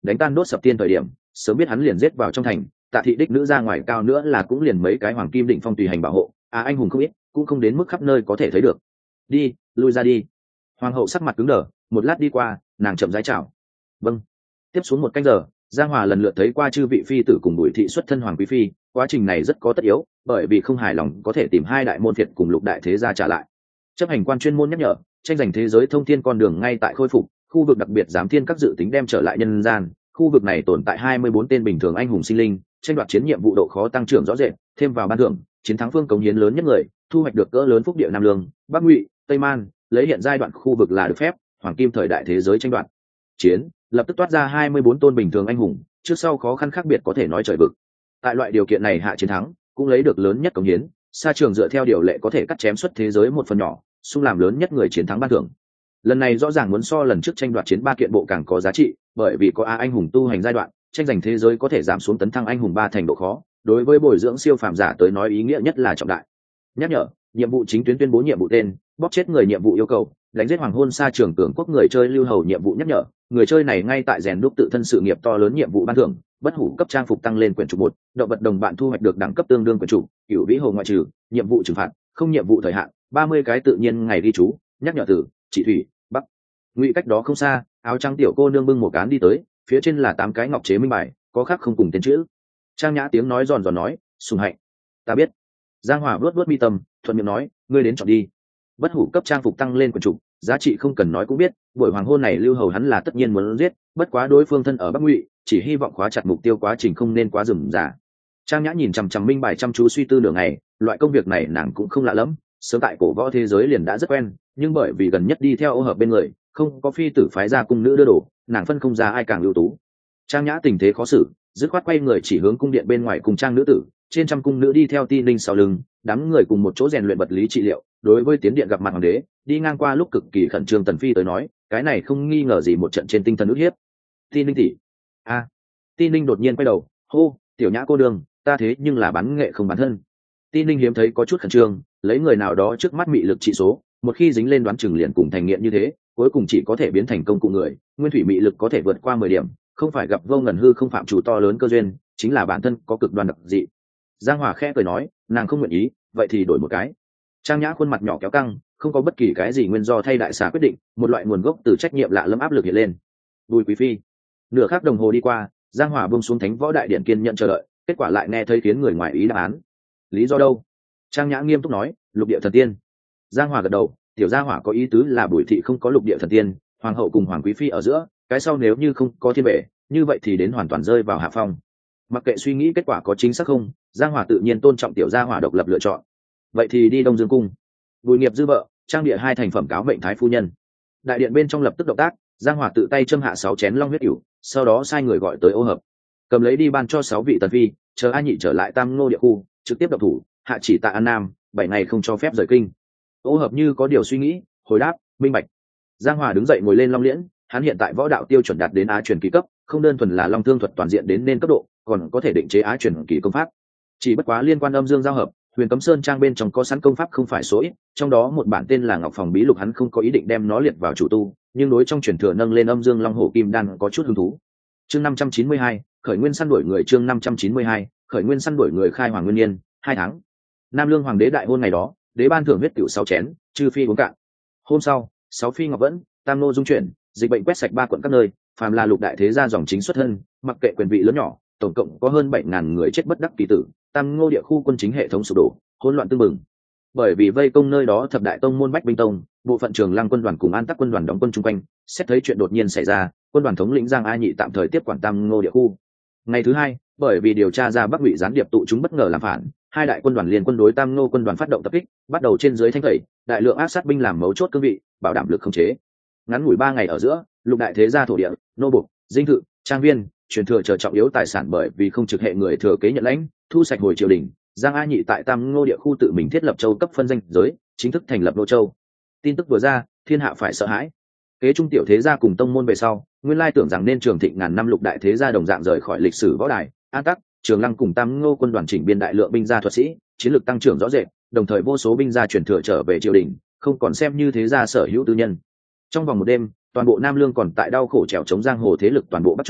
đánh tan đốt sập tiên thời điểm sớm biết hắn liền giết vào trong thành. Tạ thị đích nữ ra ngoài cao nữa là cũng liền mấy cái hoàng kim định phong tùy hành bảo hộ, à anh hùng không ít, cũng không đến mức khắp nơi có thể thấy được. Đi, lui ra đi. Hoàng hậu sắc mặt cứng đờ, một lát đi qua, nàng chậm rãi chào. Vâng. Tiếp xuống một canh giờ, Giang Hòa lần lượt thấy qua chư vị phi tử cùng Bùi thị xuất thân hoàng quý phi, quá trình này rất có tất yếu, bởi vì không hài lòng có thể tìm hai đại môn phiệt cùng lục đại thế gia trả lại. Chấp hành quan chuyên môn nhắc nhở, tranh giành thế giới thông thiên con đường ngay tại khôi phục, khu vực đặc biệt giám thiên các dự tính đem trở lại nhân gian, khu vực này tồn tại hai mươi bốn tên bình thường anh hùng sinh linh, tranh đoạt chiến nhiệm vụ độ khó tăng trưởng rõ rệt, thêm vào ban thưởng, chiến thắng phương cống hiến lớn nhất người, thu hoạch được cỡ lớn phúc địa Nam Lương, Bắc Ngụy, Tây Man, lấy hiện giai đoạn khu vực là được phép, hoàng kim thời đại thế giới tranh đoạt chiến, lập tức toát ra hai mươi bốn tôn bình thường anh hùng, trước sau khó khăn khác biệt có thể nói trời vực. Tại loại điều kiện này hạ chiến thắng, cũng lấy được lớn nhất cống hiến, xa trường dựa theo điều lệ có thể cắt chém xuất thế giới một phần nhỏ, xung làm lớn nhất người chiến thắng ban thưởng. Lần này rõ ràng muốn so lần trước tranh đoạt chiến ba kiện bộ càng có giá trị, bởi vì có a anh hùng tu hành giai đoạn, tranh giành thế giới có thể giảm xuống tấn thăng anh hùng ba thành độ khó, đối với bồi dưỡng siêu phàm giả tới nói ý nghĩa nhất là trọng đại. Nhắc nhở, nhiệm vụ chính tuyến tuyên bố nhiệm vụ tên, bóp chết người nhiệm vụ yêu cầu, đánh giết hoàng hôn xa trường cường quốc người chơi lưu hầu nhiệm vụ nhắc nhở, người chơi này ngay tại rèn đúc tự thân sự nghiệp to lớn nhiệm vụ ban thưởng, bất hủ cấp trang phục tăng lên quyển trục một, động vật đồng bạn thu hoạch được đẳng cấp tương đương quyển trục, cửu vĩ hồ ngoại trừ, nhiệm vụ trừng phạt, không nhiệm vụ thời hạn, ba mươi cái tự nhiên ngày ghi chú, nhắc nhở từ chị thủy, bắc. Ngụy cách đó không xa, áo trắng tiểu cô nương bưng một cán đi tới, phía trên là tám cái ngọc chế minh bài, có khác không cùng tên chữ. Trang Nhã tiếng nói giòn giòn nói, sùng hạnh. Ta biết. Giang Hòa vuốt vuốt mi tâm, thuận miệng nói, ngươi đến chọn đi. Bất hủ cấp trang phục tăng lên quyển trục, giá trị không cần nói cũng biết, buổi hoàng hôn này lưu hầu hắn là tất nhiên muốn giết, bất quá đối phương thân ở Bắc Ngụy, chỉ hy vọng khóa chặt mục tiêu quá trình không nên quá rườm rà. Trang Nhã nhìn chằm chằm minh bài chăm chú suy tư nửa ngày, loại công việc này nàng cũng không lạ lắm, sớm tại cổ võ thế giới liền đã rất quen, nhưng bởi vì gần nhất đi theo ô hợp bên người, không có phi tử phái ra cung nữ đưa đồ, nàng phân không ra ai càng ưu tú. Trang Nhã tình thế khó xử, dứt khoát quay người chỉ hướng cung điện bên ngoài cùng trang nữ tử, trên trăm cung nữ đi theo ti ninh sau lưng, đám người cùng một chỗ rèn luyện vật lý trị liệu. Đối với tiến điện gặp mặt hoàng đế, đi ngang qua lúc cực kỳ khẩn trương Tần Phi tới nói, cái này không nghi ngờ gì một trận trên tinh thần ức hiếp. Ti ninh tỷ, a, à. Ti ninh đột nhiên quay đầu, hô, tiểu Nhã cô đường, ta thế nhưng là bán nghệ không bán thân. Ti ninh hiếm thấy có chút khẩn trương, lấy người nào đó trước mắt mị lực trị số, một khi dính lên đoán chừng liền cùng thành nghiện như thế, cuối cùng chỉ có thể biến thành công cụ người. Nguyên thủy mị lực có thể vượt qua mười điểm, không phải gặp vô ngần hư không phạm chủ to lớn cơ duyên, chính là bản thân có cực đoan đặc dị. Giang Hòa khẽ cười nói, nàng không nguyện ý, vậy thì đổi một cái. Trang Nhã khuôn mặt nhỏ kéo căng, không có bất kỳ cái gì nguyên do thay đại xà quyết định, một loại nguồn gốc từ trách nhiệm lạ lẫm áp lực hiện lên. Bùi quý phi. Nửa khắc đồng hồ đi qua, Giang Hòa buông xuống thánh võ đại điện kiên nhận chờ đợi, kết quả lại nghe thấy khiến người ngoài ý đáp án. Lý do đâu? Trang Nhã nghiêm túc nói, lục địa thần tiên. Giang Hòa gật đầu, tiểu Gia Hỏa có ý tứ là Bùi thị không có lục địa thần tiên, hoàng hậu cùng hoàng quý phi ở giữa, cái sau nếu như không có thiên bệ, như vậy thì đến hoàn toàn rơi vào hạ phong. Mặc kệ suy nghĩ kết quả có chính xác không, Giang Hòa tự nhiên tôn trọng tiểu Gia Hỏa độc lập lựa chọn. Vậy thì đi Đông Dương cung. Bùi nghiệp dư vợ, trang địa hai thành phẩm cáo mệnh thái phu nhân. Đại điện bên trong lập tức động tác, Giang Hòa tự tay châm hạ sáu chén long huyết ỉu, sau đó sai người gọi tới Ô Hợp, cầm lấy đi ban cho sáu vị tần phi, chờ A Nhị trở lại Tam Ngô địa khu, trực tiếp động thủ, hạ chỉ tại An Nam, bảy ngày không cho phép rời kinh. Ô Hợp như có điều suy nghĩ, hồi đáp, minh bạch. Giang Hòa đứng dậy ngồi lên long liễn, hắn hiện tại võ đạo tiêu chuẩn đạt đến á truyền kỳ cấp, không đơn thuần là long thương thuật toàn diện đến nên cấp độ, còn có thể định chế á truyền kỳ công pháp. Chỉ bất quá liên quan âm dương giao hợp, Huyền Cấm Sơn trang bên trong có sẵn công pháp không phải số ít, trong đó một bản tên là Ngọc Phòng Bí Lục hắn không có ý định đem nó liệt vào chủ tu, nhưng đối trong truyền thừa nâng lên âm dương long hổ kim đan có chút hứng thú. Chương năm trăm chín mươi hai, khởi nguyên săn đuổi người chương năm trăm chín mươi hai, khởi nguyên săn đuổi người khai hoàng nguyên niên, hai tháng. Nam Lương hoàng đế đại hôn ngày đó, đế ban thưởng huyết tiểu sáu chén, chư phi uống cạn. Hôm sau, sáu phi ngọc vẫn, tam nô dung chuyển, dịch bệnh quét sạch ba quận các nơi, phàm là lục đại thế gia dòng chính xuất thân, mặc kệ quyền vị lớn nhỏ, tổng cộng có hơn bảy ngàn người chết bất đắc kỳ tử, tam ngô địa khu quân chính hệ thống sụp đổ, hỗn loạn tương mừng. Bởi vì vây công nơi đó thập đại tông môn bách binh tông, bộ phận trường lăng quân đoàn cùng an tắc quân đoàn đóng quân chung quanh, xét thấy chuyện đột nhiên xảy ra, quân đoàn thống lĩnh Giang A Nhị tạm thời tiếp quản tam ngô địa khu. Ngày thứ hai, bởi vì điều tra ra Bắc Ngụy gián điệp tụ chúng bất ngờ làm phản, hai đại quân đoàn liên quân đối tam ngô quân đoàn phát động tập kích, bắt đầu trên dưới thanh tẩy, đại lượng áp sát binh làm mấu chốt cương vị, bảo đảm lực khống chế. Ngắn ngủi ba ngày ở giữa, lục đại thế gia thổ địa, nô bộc, dinh thự, trang viên, truyền thừa chờ trọng yếu tài sản bởi vì không trực hệ người thừa kế nhận lãnh, thu sạch hồi triều đình. Giang A Nhị tại tam ngô địa khu tự mình thiết lập châu cấp phân danh giới, chính thức thành lập nô châu. Tin tức vừa ra, thiên hạ phải sợ hãi. Kế trung tiểu thế gia cùng tông môn về sau, nguyên lai tưởng rằng nên trường thịnh ngàn năm lục đại thế gia đồng dạng rời khỏi lịch sử võ đài, an tắc, trường lăng cùng tam ngô quân đoàn chỉnh biên đại lượng binh gia thuật sĩ, chiến lược tăng trưởng rõ rệt, đồng thời vô số binh gia truyền thừa trở về triều đình, không còn xem như thế gia sở hữu tư nhân. Trong vòng một đêm, toàn bộ Nam Lương còn tại đau khổ trèo chống giang hồ thế lực toàn bộ bắt trốn,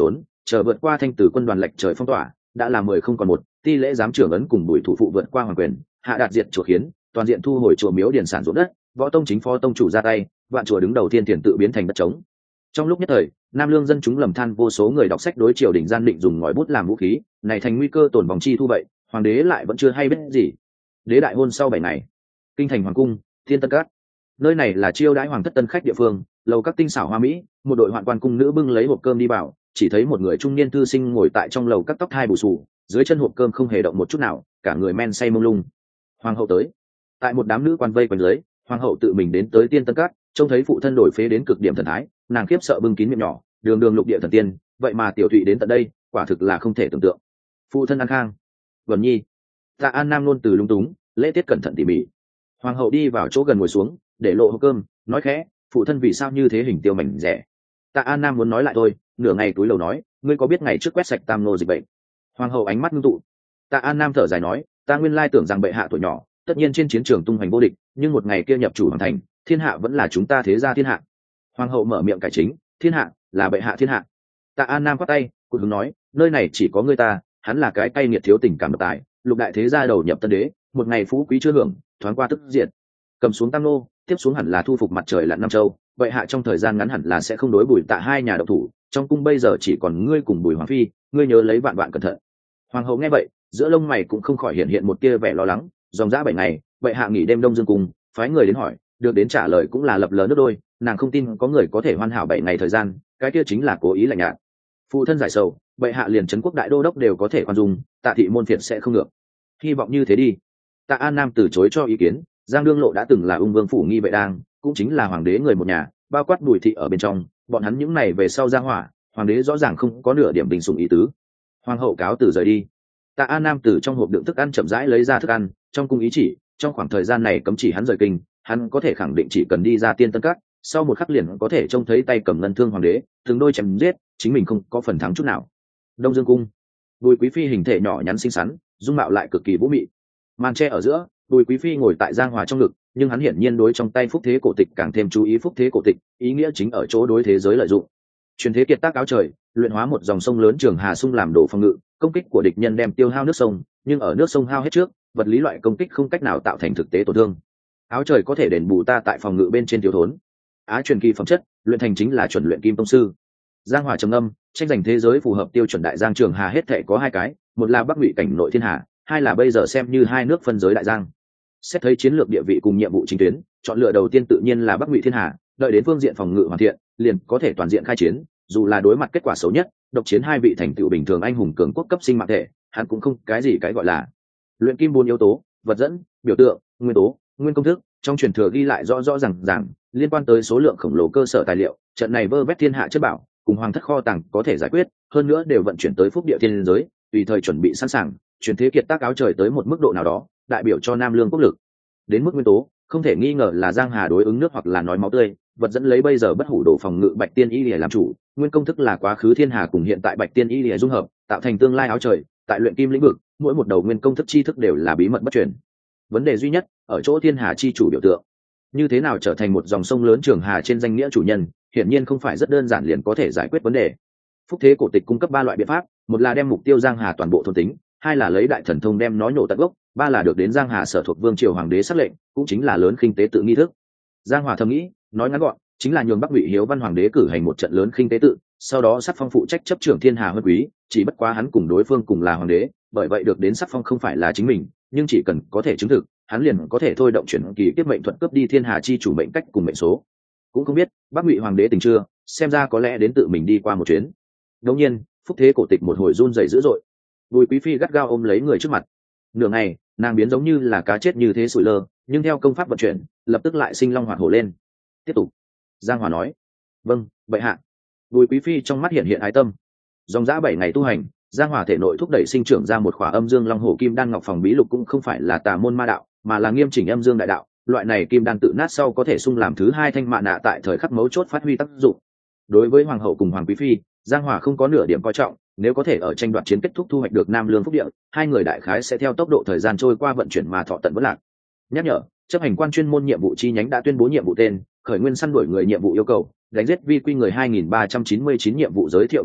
chờ vượt qua thanh tử quân đoàn lệch trời phong tỏa đã là mười không còn một. Ti lễ giám trưởng ấn cùng bùi thủ phụ vượt qua hoàng quyền, hạ đạt diệt chùa khiến, toàn diện thu hồi chùa miếu điền sản ruộng đất, võ tông chính phó tông chủ ra tay, vạn chùa đứng đầu thiên tiền tự biến thành đất trống. Trong lúc nhất thời, Nam Lương dân chúng lầm than, vô số người đọc sách đối triều đình gian định dùng ngòi bút làm vũ khí, này thành nguy cơ tổn vòng chi thu vậy, hoàng đế lại vẫn chưa hay biết gì. Đế đại hôn sau bảy ngày, kinh thành hoàng cung, Thiên Tân Các. Nơi này là chiêu đãi hoàng thất tân khách địa phương, lầu các tinh xảo hoa mỹ, một đội hoạn quan cung nữ bưng lấy hộp cơm đi vào, chỉ thấy một người trung niên thư sinh ngồi tại trong lầu các, tóc hai bù xù, dưới chân hộp cơm không hề động một chút nào, cả người men say mông lung. Hoàng hậu tới. Tại một đám nữ quan vây quanh dưới, hoàng hậu tự mình đến tới Tiên Tân Các, trông thấy phụ thân đổi phế đến cực điểm thần thái, nàng khiếp sợ bưng kín miệng nhỏ, đường đường lục địa thần tiên, vậy mà tiểu thụy đến tận đây, quả thực là không thể tưởng tượng. Phụ thân an khang. Vân Nhi. Tạ An Nam luôn từ lúng túng, lễ tiết cẩn thận tỉ mỉ. Hoàng hậu đi vào chỗ gần ngồi xuống, để lộ hộp cơm, nói khẽ, phụ thân vì sao như thế hình tiêu mảnh rẻ. Tạ An Nam muốn nói lại thôi, nửa ngày túi lầu nói, ngươi có biết ngày trước quét sạch Tam Nô dịch bệnh? Hoàng hậu ánh mắt ngưng tụ. Tạ An Nam thở dài nói, ta nguyên lai tưởng rằng bệ hạ tuổi nhỏ, tất nhiên trên chiến trường tung hoành vô địch, nhưng một ngày kia nhập chủ hoàng thành, thiên hạ vẫn là chúng ta thế gia thiên hạ. Hoàng hậu mở miệng cải chính, thiên hạ là bệ hạ thiên hạ. Tạ An Nam quát tay, cụt hứng nói, nơi này chỉ có ngươi ta, hắn là cái cay nghiệt thiếu tình cảm độc tài, lục đại thế gia đầu nhập tân đế, một ngày phú quý chưa hưởng, thoáng qua tức diệt. Cầm xuống Tam Nô, tiếp xuống hẳn là thu phục mặt trời lặn Nam Châu, bệ hạ trong thời gian ngắn hẳn là sẽ không đối Bùi Tạ hai nhà độc thủ, trong cung bây giờ chỉ còn ngươi cùng Bùi hoàng phi, ngươi nhớ lấy vạn vạn cẩn thận. Hoàng hậu nghe vậy, giữa lông mày cũng không khỏi hiện hiện một tia vẻ lo lắng, dòng dã bảy ngày, bệ hạ nghỉ đêm Đông Dương cung, phái người đến hỏi, được đến trả lời cũng là lập lờ nước đôi, nàng không tin có người có thể hoàn hảo bảy ngày thời gian, cái kia chính là cố ý lạnh nhạt. Phụ thân giải sầu, bệ hạ liền trấn quốc đại đô đốc đều có thể khoan dung, Tạ thị môn phiệt sẽ không ngược. Hy vọng như thế đi. Tạ An Nam từ chối cho ý kiến, Giang Đương Lộ đã từng là ung vương phủ nghi vệ đang, cũng chính là hoàng đế người một nhà, bao quát Bùi thị ở bên trong, bọn hắn những này về sau ra hỏa, hoàng đế rõ ràng không có nửa điểm bình sủng ý tứ. Hoàng hậu cáo từ rời đi. Tạ An Nam từ trong hộp đựng thức ăn chậm rãi lấy ra thức ăn, trong cung ý chỉ, trong khoảng thời gian này cấm chỉ hắn rời kinh, hắn có thể khẳng định chỉ cần đi ra Tiên Tân Các, sau một khắc liền có thể trông thấy tay cầm ngân thương hoàng đế, từng đôi chém giết, chính mình không có phần thắng chút nào. Đông Dương cung, Bùi quý phi hình thể nhỏ nhắn xinh xắn, dung mạo lại cực kỳ vũ mị. Màn tre ở giữa, Bùi quý phi ngồi tại Giang Hòa trong ngực, nhưng hắn hiển nhiên đối trong tay phúc thế cổ tịch càng thêm chú ý. Phúc thế cổ tịch ý nghĩa chính ở chỗ đối thế giới lợi dụng. Truyền thế kiệt tác áo trời, luyện hóa một dòng sông lớn Trường Hà sung làm đồ phòng ngự, công kích của địch nhân đem tiêu hao nước sông, nhưng ở nước sông hao hết trước, vật lý loại công kích không cách nào tạo thành thực tế tổn thương. Áo trời có thể đền bù ta tại phòng ngự bên trên thiếu thốn. Á truyền kỳ phẩm chất, luyện thành chính là chuẩn luyện kim tông sư. Giang Hòa trầm ngâm, tranh giành thế giới phù hợp tiêu chuẩn đại giang Trường Hà hết thảy có hai cái, một là Bắc Ngụy cảnh nội thiên hà, hai là bây giờ xem như hai nước phân giới đại giang. Xét thấy chiến lược địa vị cùng nhiệm vụ chính tuyến, chọn lựa đầu tiên tự nhiên là Bắc Ngụy thiên hà, đợi đến phương diện phòng ngự hoàn thiện, liền có thể toàn diện khai chiến, dù là đối mặt kết quả xấu nhất, độc chiến hai vị thành tựu bình thường anh hùng cường quốc cấp sinh mạng thể, hắn cũng không cái gì cái gọi là luyện kim bốn yếu tố, vật dẫn, biểu tượng, nguyên tố, nguyên công thức, trong truyền thừa ghi lại rõ rõ ràng ràng, liên quan tới số lượng khổng lồ cơ sở tài liệu, trận này vơ vét thiên hạ chất bảo, cùng hoàng thất kho tàng có thể giải quyết, hơn nữa đều vận chuyển tới phúc địa thiên giới, tùy thời chuẩn bị sẵn sàng, truyền thế kiệt tác áo trời tới một mức độ nào đó, đại biểu cho Nam Lương quốc lực. Đến mức nguyên tố, không thể nghi ngờ là Giang Hà đối ứng nước hoặc là nói máu tươi, vật dẫn lấy bây giờ bất hủ đồ phòng ngự Bạch Tiên Y Lìa làm chủ, nguyên công thức là quá khứ thiên hà cùng hiện tại Bạch Tiên Y Lìa dung hợp, tạo thành tương lai áo trời. Tại luyện kim lĩnh vực, mỗi một đầu nguyên công thức chi thức đều là bí mật bất truyền. Vấn đề duy nhất ở chỗ thiên hà chi chủ biểu tượng, như thế nào trở thành một dòng sông lớn Trường Hà trên danh nghĩa chủ nhân, hiển nhiên không phải rất đơn giản liền có thể giải quyết vấn đề. Phúc thế cổ tịch cung cấp ba loại biện pháp, một là đem mục tiêu Giang Hà toàn bộ thôn tính, hai là lấy đại thần thông đem nó nhổ tận gốc, ba là được đến Giang Hà sở thuộc vương triều hoàng đế sắc lệnh, cũng chính là lớn khinh tế tự nghi thức. Giang Hòa thầm nghĩ, nói ngắn gọn, chính là nhường Bắc Ngụy Hiếu Văn hoàng đế cử hành một trận lớn khinh tế tự, sau đó sắc phong phụ trách chấp trưởng thiên hà huân quý, chỉ bất quá hắn cùng đối phương cùng là hoàng đế, bởi vậy được đến sắc phong không phải là chính mình, nhưng chỉ cần có thể chứng thực, hắn liền có thể thôi động chuyển kỳ kiếp mệnh thuật cướp đi thiên hà chi chủ mệnh cách cùng mệnh số. Cũng không biết Bắc Ngụy hoàng đế tình chưa, xem ra có lẽ đến tự mình đi qua một chuyến. Đương nhiên, phúc thế cổ tịch một hồi run rẩy dữ dội. Bùi quý phi gắt gao ôm lấy người trước mặt. Nửa ngày, nàng biến giống như là cá chết như thế sủi lơ, nhưng theo công pháp vận chuyển, lập tức lại sinh long hoạt hổ lên. Tiếp tục. Giang Hòa nói. Vâng, bệ hạ. Bùi quý phi trong mắt hiện hiện ái tâm. Dòng dã bảy ngày tu hành, Giang Hòa thể nội thúc đẩy sinh trưởng ra một khỏa âm dương long hổ kim đan ngọc phòng bí lục, cũng không phải là tà môn ma đạo, mà là nghiêm chỉnh âm dương đại đạo. Loại này kim đan tự nát sau có thể sung làm thứ hai thanh mạ nạ tại thời khắc mấu chốt phát huy tác dụng. Đối với hoàng hậu cùng hoàng quý phi, Giang Hòa không có nửa điểm coi trọng, nếu có thể ở tranh đoạt chiến kết thúc thu hoạch được Nam Lương phúc địa, hai người đại khái sẽ theo tốc độ thời gian trôi qua vận chuyển mà thọ tận vỡ lạc. Nhắc nhở, chấp hành quan chuyên môn nhiệm vụ chi nhánh đã tuyên bố nhiệm vụ tên, khởi nguyên săn đuổi người nhiệm vụ yêu cầu, đánh giết vi quy người hai nghìn ba trăm chín mươi chín nhiệm vụ giới thiệu văn tắt,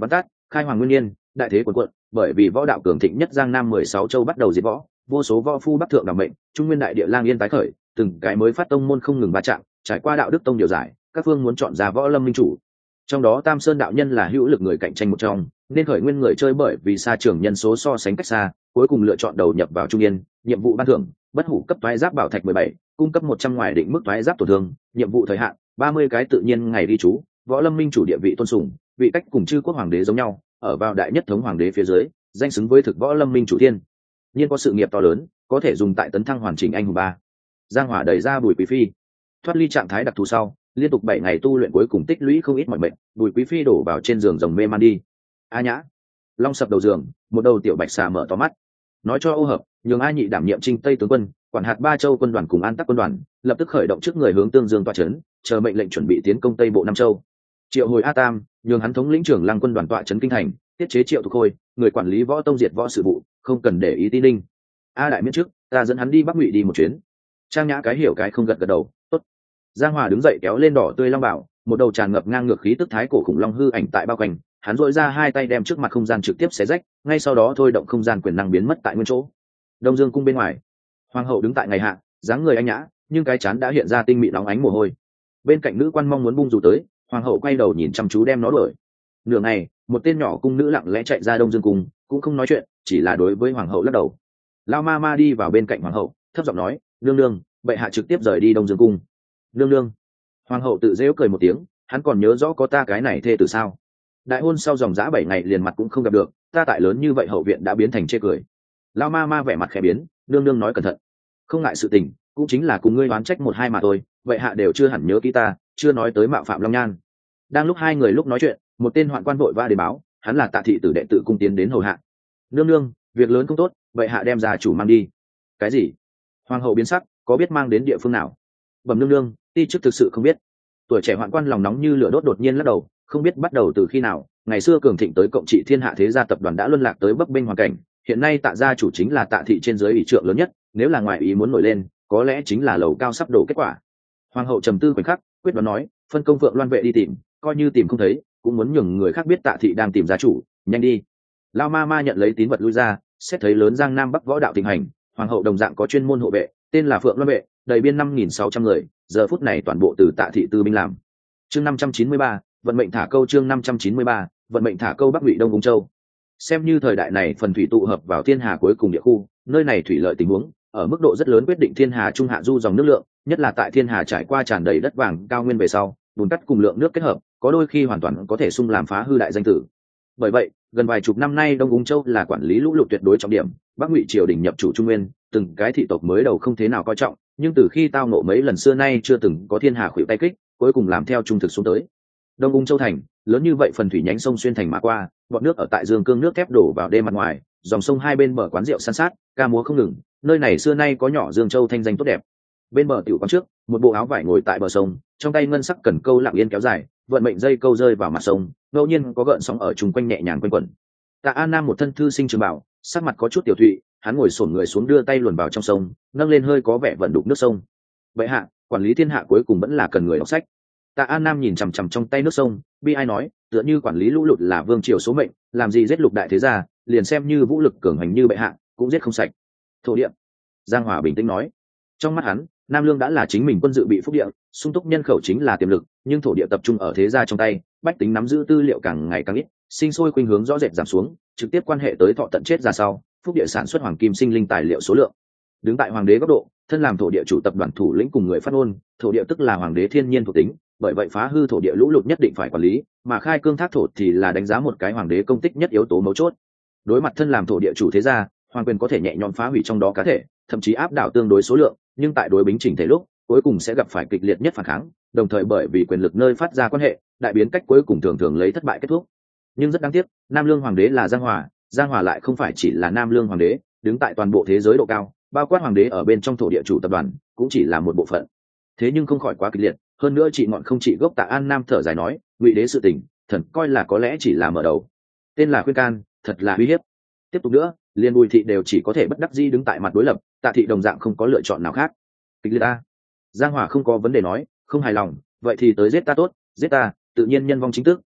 khai hoàng nguyên niên, đại thế cuồn cuộn, bởi vì võ đạo cường thịnh nhất giang nam mười sáu châu bắt đầu diệt võ, vô số võ phu bắc thượng đảm mệnh, trung nguyên đại địa lang yên tái khởi, từng cái mới phát tông môn không ngừng va chạm, trải qua đạo đức tông điều giải, các phương muốn chọn ra võ lâm minh chủ. Trong đó Tam Sơn đạo nhân là hữu lực người cạnh tranh một trong, nên khởi nguyên người chơi bởi vì xa trường nhân số so sánh cách xa, cuối cùng lựa chọn đầu nhập vào trung yên, nhiệm vụ ban thưởng, bất hủ cấp toái giáp bảo thạch mười bảy, cung cấp một trăm ngoài định mức toái giáp tổn thương, nhiệm vụ thời hạn ba mươi cái tự nhiên ngày ghi chú, võ lâm minh chủ địa vị tôn sùng, vị cách cùng chư quốc hoàng đế giống nhau, ở vào đại nhất thống hoàng đế phía dưới, danh xứng với thực võ lâm minh chủ thiên. Nhiên có sự nghiệp to lớn, có thể dùng tại tấn thăng hoàn chỉnh anh hùng ba. Giang Hỏa đẩy ra Bùi Quý Phi, thoát ly trạng thái đặc thù sau, liên tục bảy ngày tu luyện cuối cùng tích lũy không ít mọi mệnh, Bùi Quý Phi đổ vào trên giường rồng mê man đi. A Nhã, long sập đầu giường, một đầu tiểu bạch xà mở to mắt, nói cho Ô Hợp, nhường A Nhị đảm nhiệm Trinh Tây tướng quân, quản hạt ba châu quân đoàn cùng An Tắc quân đoàn, lập tức khởi động trước người hướng Tương Dương tọa trấn, chờ mệnh lệnh chuẩn bị tiến công Tây Bộ Nam Châu. Triệu hồi A Tam, nhường hắn thống lĩnh trưởng Lăng quân đoàn tọa trấn kinh thành, tiết chế Triệu Thục Khôi, người quản lý võ tông diệt võ sự vụ, không cần để ý Ti Ninh. A Đại miễn trước, ta dẫn hắn đi Bắc Ngụy đi một chuyến. Trang Nhã cái hiểu cái không gật gật đầu, tốt. Giang Hòa đứng dậy kéo lên đỏ tươi long bảo, một đầu tràn ngập ngang ngược khí tức thái cổ khủng long hư ảnh tại bao quanh, hắn duỗi ra hai tay đem trước mặt không gian trực tiếp xé rách, ngay sau đó thôi động không gian quyền năng biến mất tại nguyên chỗ. Đông Dương cung bên ngoài, hoàng hậu đứng tại ngày hạ, dáng người anh nhã, nhưng cái chán đã hiện ra tinh mịn nóng ánh mồ hôi. Bên cạnh nữ quan mong muốn bung dù tới, hoàng hậu quay đầu nhìn chăm chú đem nó đuổi. Nửa ngày, một tên nhỏ cung nữ lặng lẽ chạy ra Đông Dương cung, cũng không nói chuyện, chỉ là đối với hoàng hậu lắc đầu. Lao ma ma đi vào bên cạnh hoàng hậu, thấp giọng nói, nương nương, bệ hạ trực tiếp rời đi Đông Dương cung. Nương nương. Hoàng hậu tự dễu cười một tiếng, hắn còn nhớ rõ có ta cái này thê từ sao? Đại hôn sau dòng dã bảy ngày liền mặt cũng không gặp được, ta tại lớn như vậy hậu viện đã biến thành chê cười. Lao ma ma vẻ mặt khẽ biến, nương nương nói cẩn thận, không ngại sự tình, cũng chính là cùng ngươi oán trách một hai mà thôi, vậy hạ đều chưa hẳn nhớ kỹ ta, chưa nói tới mạo phạm Long Nhan. Đang lúc hai người lúc nói chuyện, một tên hoạn quan vội va đến báo, hắn là Tạ thị tử đệ tử cung tiến đến hầu hạ. Nương nương, việc lớn không tốt, vậy hạ đem gia chủ mang đi. Cái gì? Hoàng hậu biến sắc, có biết mang đến địa phương nào? Bẩm nương nương, ti chức thực sự không biết. Tuổi trẻ hoạn quan lòng nóng như lửa đốt đột nhiên lắc đầu, không biết bắt đầu từ khi nào, ngày xưa cường thịnh tới cộng trị thiên hạ thế gia tập đoàn đã luân lạc tới bấp bênh hoàn cảnh, hiện nay Tạ gia chủ chính là Tạ thị trên dưới ủy trượng lớn nhất, nếu là ngoại ý muốn nổi lên, có lẽ chính là lầu cao sắp đổ kết quả. Hoàng hậu trầm tư khoảnh khắc, quyết đoán nói, phân công Phượng Loan vệ đi tìm, coi như tìm không thấy, cũng muốn nhường người khác biết Tạ thị đang tìm gia chủ, nhanh đi. Lao ma ma nhận lấy tín vật lui ra, xét thấy lớn Giang Nam Bắc võ đạo thịnh hành, hoàng hậu đồng dạng có chuyên môn hộ vệ, tên là Phượng Loan vệ, đầy biên năm nghìn sáu trăm người, giờ phút này toàn bộ từ Tạ thị tư binh làm. Chương năm trăm chín mươi ba, vận mệnh thả câu chương năm trăm chín mươi ba, vận mệnh thả câu Bắc Ngụy Đông Ung Châu. Xem như thời đại này phần thủy tụ hợp vào thiên hà cuối cùng địa khu, nơi này thủy lợi tình huống ở mức độ rất lớn quyết định thiên hà trung hạ du dòng nước lượng, nhất là tại thiên hà trải qua tràn đầy đất vàng cao nguyên về sau, bùn cắt cùng lượng nước kết hợp, có đôi khi hoàn toàn có thể xung làm phá hư đại danh tử. Bởi vậy, gần vài chục năm nay Đông Ung Châu là quản lý lũ lụt tuyệt đối trọng điểm, Bắc Ngụy triều đình nhập chủ Trung Nguyên, từng cái thị tộc mới đầu không thế nào coi trọng, nhưng từ khi tao nộ mấy lần xưa nay chưa từng có thiên hà khuỵu tay kích, cuối cùng làm theo trung thực xuống tới. Đông Ung Châu thành, lớn như vậy phần thủy nhánh sông xuyên thành mà qua, bọn nước ở tại dương cương nước thép đổ vào đê mặt ngoài, dòng sông hai bên bờ quán rượu san sát, ca múa không ngừng, nơi này xưa nay có nhỏ Dương Châu thanh danh tốt đẹp. Bên bờ tiểu quán trước, một bộ áo vải ngồi tại bờ sông, trong tay ngân sắc cần câu lặng yên kéo dài, vận mệnh dây câu rơi vào mặt sông, ngẫu nhiên có gợn sóng ở chung quanh nhẹ nhàng quanh quẩn. Tạ An Nam một thân thư sinh trường bảo, sắc mặt có chút tiểu thụy, hắn ngồi xổm người xuống đưa tay luồn vào trong sông, nâng lên hơi có vẻ vận đục nước sông. Vậy hạ, quản lý thiên hạ cuối cùng vẫn là cần người đọc sách. Tạ An Nam nhìn chằm chằm trong tay nước sông, bi ai nói, tựa như quản lý lũ lụt là vương triều số mệnh, làm gì giết lục đại thế gia, liền xem như vũ lực cường hành như bệ hạ, cũng giết không sạch. Thổ địa. Giang Hòa bình tĩnh nói, trong mắt hắn, Nam Lương đã là chính mình quân dự bị phúc địa, sung túc nhân khẩu chính là tiềm lực, nhưng thổ địa tập trung ở thế gia trong tay, bách tính nắm giữ tư liệu càng ngày càng ít, sinh sôi khuynh hướng rõ rệt giảm xuống, trực tiếp quan hệ tới thọ tận chết ra sau, phúc địa sản xuất hoàng kim sinh linh tài liệu số lượng. Đứng tại hoàng đế góc độ, thân làm thổ địa chủ tập đoàn thủ lĩnh cùng người phát ngôn, thổ địa tức là hoàng đế thiên nhiên thuộc tính, bởi vậy phá hư thổ địa lũ lụt nhất định phải quản lý, mà khai cương thác thổ thì là đánh giá một cái hoàng đế công tích nhất yếu tố mấu chốt. Đối mặt thân làm thổ địa chủ thế gia, hoàng quyền có thể nhẹ nhõm phá hủy trong đó cá thể, thậm chí áp đảo tương đối số lượng, nhưng tại đối bính chỉnh thể lúc, cuối cùng sẽ gặp phải kịch liệt nhất phản kháng, đồng thời bởi vì quyền lực nơi phát ra quan hệ, đại biến cách cuối cùng thường thường lấy thất bại kết thúc. Nhưng rất đáng tiếc, Nam Lương hoàng đế là Giang Hòa, Giang Hòa lại không phải chỉ là Nam Lương hoàng đế, đứng tại toàn bộ thế giới độ cao, bao quát hoàng đế ở bên trong thổ địa chủ tập đoàn, cũng chỉ là một bộ phận. Thế nhưng không khỏi quá kịch liệt, hơn nữa chị ngọn không trị gốc. Tạ An Nam thở dài nói, Ngụy đế sự tình, thần coi là có lẽ chỉ là mở đầu. Tên là khuyên can, thật là uy hiếp. Tiếp tục nữa, liên Bùi thị đều chỉ có thể bất đắc dĩ đứng tại mặt đối lập, Tạ thị đồng dạng không có lựa chọn nào khác. Kịch liệt a. Giang Hòa không có vấn đề nói, không hài lòng, vậy thì tới giết ta tốt, giết ta, tự nhiên nhân vong chính tức,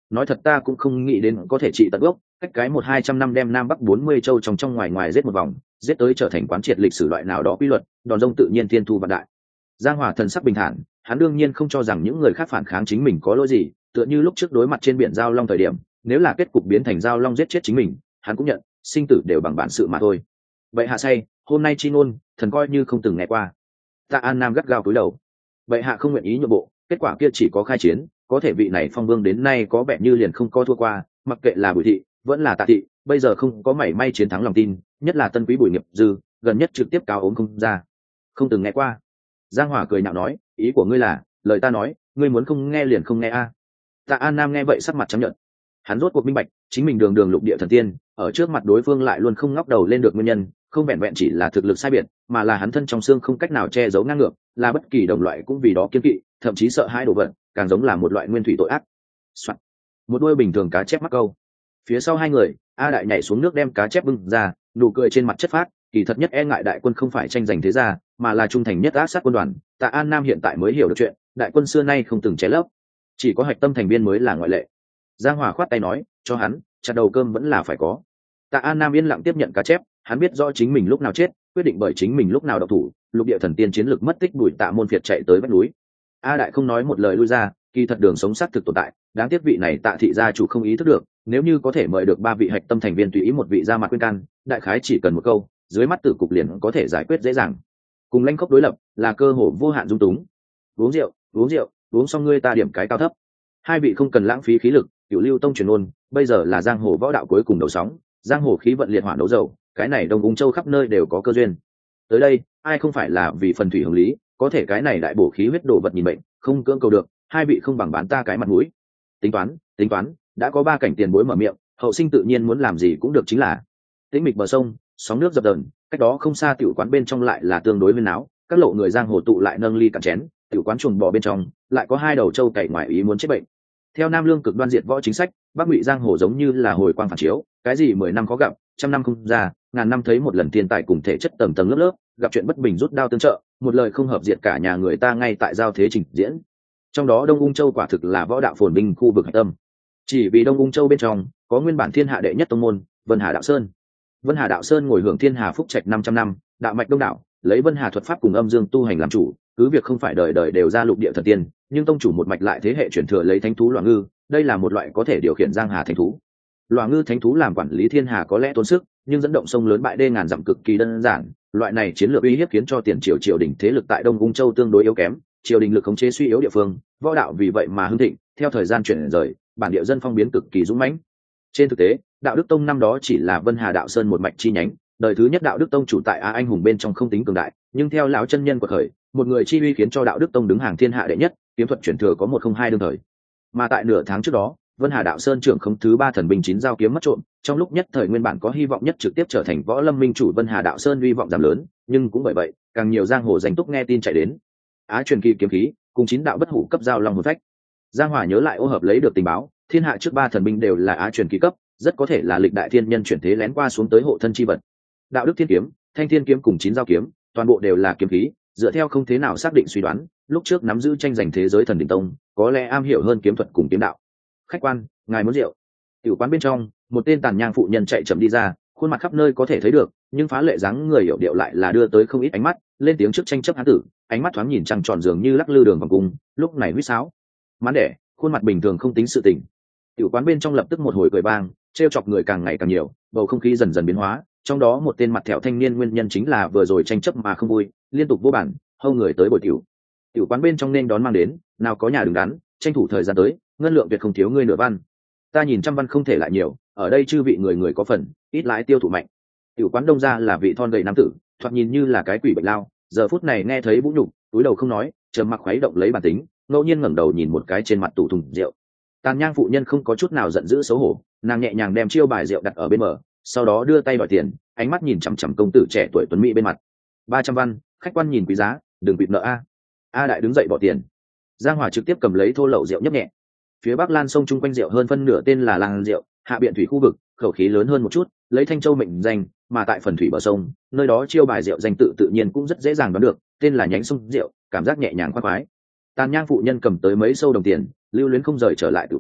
nói thật ta cũng không nghĩ đến có thể trị tận gốc, cách cái một hai trăm năm đem nam bắc bốn mươi châu trong trong ngoài ngoài giết một vòng, giết tới trở thành quán triệt lịch sử loại nào đó quy luật, đòn rông tự nhiên thiên thu vạn đại. Giang Hòa thần sắc bình thản, hắn đương nhiên không cho rằng những người khác phản kháng chính mình có lỗi gì, tựa như lúc trước đối mặt trên biển giao long thời điểm, nếu là kết cục biến thành giao long giết chết chính mình, hắn cũng nhận, sinh tử đều bằng bản sự mà thôi. Vậy hạ say, hôm nay chi ngôn, thần coi như không từng nghe qua. Tạ An Nam gắt gao cúi đầu. Vậy hạ không nguyện ý nhượng bộ, kết quả kia chỉ có khai chiến, có thể vị này phong vương đến nay có vẻ như liền không có thua qua, mặc kệ là Bùi thị, vẫn là Tạ thị, bây giờ không có mảy may chiến thắng lòng tin, nhất là tân quý Bùi Nghiệp Dư, gần nhất trực tiếp cáo ốm không ra. Không từng nghe qua. Giang Hòa cười nhạo nói, ý của ngươi là, lời ta nói, ngươi muốn không nghe liền không nghe a. Tạ An Nam nghe vậy sắc mặt trắng nhợt. Hắn rốt cuộc minh bạch, chính mình đường đường lục địa thần tiên, ở trước mặt đối phương lại luôn không ngóc đầu lên được nguyên nhân, không vẹn vẹn chỉ là thực lực sai biệt, mà là hắn thân trong xương không cách nào che giấu ngang ngược, là bất kỳ đồng loại cũng vì đó kiêng kỵ, thậm chí sợ hãi đồ vật, càng giống là một loại nguyên thủy tội ác. Soạn. Một đôi bình thường cá chép mắc câu. Phía sau hai người, A Đại nhảy xuống nước đem cá chép bưng ra, nụ cười trên mặt chất phát, kỳ thật nhất e ngại đại quân không phải tranh giành thế gia, mà là trung thành nhất ác sát quân đoàn. Tạ An Nam hiện tại mới hiểu được chuyện, đại quân xưa nay không từng ché lấp, chỉ có hạch tâm thành viên mới là ngoại lệ. Giang Hòa khoát tay nói, cho hắn, chặt đầu cơm vẫn là phải có. Tạ An Nam yên lặng tiếp nhận cá chép, hắn biết rõ chính mình lúc nào chết, quyết định bởi chính mình lúc nào độc thủ. Lục địa thần tiên chiến lực mất tích, Bùi Tạ môn phiệt chạy tới vách núi. A Đại không nói một lời lui ra, kỳ thật đường sống xác thực tồn tại, đáng tiếc vị này Tạ thị gia chủ không ý thức được, nếu như có thể mời được ba vị hạch tâm thành viên tùy ý một vị ra mặt khuyên can, đại khái chỉ cần một câu, dưới mắt tử cục liền có thể giải quyết dễ dàng. Cùng lãnh khốc đối lập là cơ hội vô hạn dung túng. Uống rượu, uống rượu, uống xong ngươi ta điểm cái cao thấp. Hai vị không cần lãng phí khí lực, Cửu Lưu tông truyền ôn, bây giờ là giang hồ võ đạo cuối cùng đầu sóng, giang hồ khí vận liệt hỏa đấu dầu, cái này Đông Ung Châu khắp nơi đều có cơ duyên. Tới đây, ai không phải là vì phần thủy hưởng lý, có thể cái này đại bổ khí huyết đồ vật nhìn bệnh, không cưỡng cầu được, hai vị không bằng bán ta cái mặt mũi. Tính toán, tính toán, đã có ba cảnh tiền bối mở miệng, hậu sinh tự nhiên muốn làm gì cũng được chính là. Tĩnh mịch bờ sông, sóng nước dập dờn, cách đó không xa tiểu quán bên trong lại là tương đối huyên náo, các lộ người giang hồ tụ lại nâng ly cạn chén, tiểu quán chuồng bò bên trong lại có hai đầu trâu cày ngoài ý muốn chết bệnh. Theo Nam Lương cực đoan diệt võ chính sách, Bắc Ngụy giang hồ giống như là hồi quang phản chiếu, cái gì mười năm khó gặp, trăm năm không ra, ngàn năm thấy một lần thiên tài cùng thể chất tầng tầng lớp lớp, gặp chuyện bất bình rút đao tương trợ, một lời không hợp diệt cả nhà người ta ngay tại giao thế trình diễn. Trong đó Đông Ung Châu quả thực là võ đạo phồn vinh khu vực hạch tâm. Chỉ vì Đông Ung Châu bên trong có nguyên bản thiên hạ đệ nhất tông môn, Vân Hà Đạo Sơn. Vân Hà Đạo Sơn ngồi hưởng thiên hà phúc trạch năm trăm năm, đạo mạch đông đảo, lấy Vân Hà thuật pháp cùng âm dương tu hành làm chủ, cứ việc không phải đời đời đều ra lục địa thần tiên, nhưng tông chủ một mạch lại thế hệ truyền thừa lấy thánh thú Loạn Ngư, đây là một loại có thể điều khiển giang hà thánh thú. Loạn Ngư thánh thú làm quản lý thiên hà có lẽ tốn sức, nhưng dẫn động sông lớn bãi đê ngàn dặm cực kỳ đơn giản, loại này chiến lược uy hiếp khiến cho tiền triều triều đình thế lực tại Đông Ung Châu tương đối yếu kém, triều đình lực khống chế suy yếu địa phương, võ đạo vì vậy mà hưng thịnh, theo thời gian chuyển rời, bản địa dân phong biến cực kỳ dũng mãnh. Trên thực tế, Đạo Đức Tông năm đó chỉ là Vân Hà Đạo Sơn một mạch chi nhánh, đời thứ nhất Đạo Đức Tông chủ tại Á Anh hùng bên trong không tính cường đại, nhưng theo lão chân nhân của khởi, một người chi uy khiến cho Đạo Đức Tông đứng hàng thiên hạ đệ nhất, kiếm thuật chuyển thừa có một không hai đương thời. Mà tại nửa tháng trước đó, Vân Hà Đạo Sơn trưởng không thứ ba thần binh chín giao kiếm mất trộm, trong lúc nhất thời nguyên bản có hy vọng nhất trực tiếp trở thành võ lâm minh chủ Vân Hà Đạo Sơn uy vọng giảm lớn, nhưng cũng bởi vậy, càng nhiều giang hồ danh túc nghe tin chạy đến. Á truyền kỳ kiếm khí, cùng chín đạo bất hủ cấp giao long hồn phách. Giang Hòa nhớ lại ô hợp lấy được tình báo, thiên hạ trước ba thần binh đều là á truyền kỳ cấp, rất có thể là lịch đại thiên nhân chuyển thế lén qua xuống tới hộ thân chi vật. Đạo đức thiên kiếm, thanh thiên kiếm cùng chín giao kiếm, toàn bộ đều là kiếm khí, dựa theo không thế nào xác định suy đoán, lúc trước nắm giữ tranh giành thế giới thần đỉnh tông, có lẽ am hiểu hơn kiếm thuật cùng kiếm đạo. Khách quan, ngài muốn rượu? Tiểu quán bên trong, một tên tàn nhang phụ nhân chạy chậm đi ra, khuôn mặt khắp nơi có thể thấy được, nhưng phá lệ dáng người hiểu điệu lại là đưa tới không ít ánh mắt, lên tiếng trước tranh chấp hán tử, ánh mắt thoáng nhìn trăng tròn dường như lắc lư đường vòng cung, lúc này huýt sáo. Mán đẻ, khuôn mặt bình thường không tính sự tình. Tiểu quán bên trong lập tức một hồi cười vang, trêu chọc người càng ngày càng nhiều, bầu không khí dần dần biến hóa, trong đó một tên mặt thẹo thanh niên nguyên nhân chính là vừa rồi tranh chấp mà không vui, liên tục vô bản, hâu người tới bồi tiểu. Tiểu quán bên trong nên đón mang đến, nào có nhà đứng đắn, tranh thủ thời gian tới, ngân lượng việc không thiếu ngươi nửa văn. Ta nhìn trăm văn không thể lại nhiều, ở đây chư vị người người có phần, ít lãi tiêu thụ mạnh. Tiểu quán đông ra là vị thon gầy nam tử, thoạt nhìn như là cái quỷ bệnh lao, giờ phút này nghe thấy vũ nhục, túi đầu không nói, trầm mặc khuấy động lấy bản tính, ngẫu nhiên ngẩng đầu nhìn một cái trên mặt tủ thùng rượu. Tàn nhang phụ nhân không có chút nào giận dữ xấu hổ, nàng nhẹ nhàng đem chiêu bài rượu đặt ở bên bờ, sau đó đưa tay đòi tiền, ánh mắt nhìn chằm chằm công tử trẻ tuổi tuấn mỹ bên mặt. Ba trăm văn, khách quan nhìn quý giá, đừng quỵt nợ a. A Đại đứng dậy bỏ tiền. Giang Hòa trực tiếp cầm lấy thô lậu rượu nhấp nhẹ. Phía bắc lan sông chung quanh rượu hơn phân nửa tên là làng rượu, hạ biện thủy khu vực, khẩu khí lớn hơn một chút, lấy Thanh Châu mệnh danh, mà tại phần thủy bờ sông, nơi đó chiêu bài rượu danh tự tự nhiên cũng rất dễ dàng đoán được, tên là nhánh sông rượu, cảm giác nhẹ nhàng khoan khoái. Tàn nhang phụ nhân cầm tới mấy sâu đồng tiền, lưu luyến không rời trở lại tử quán,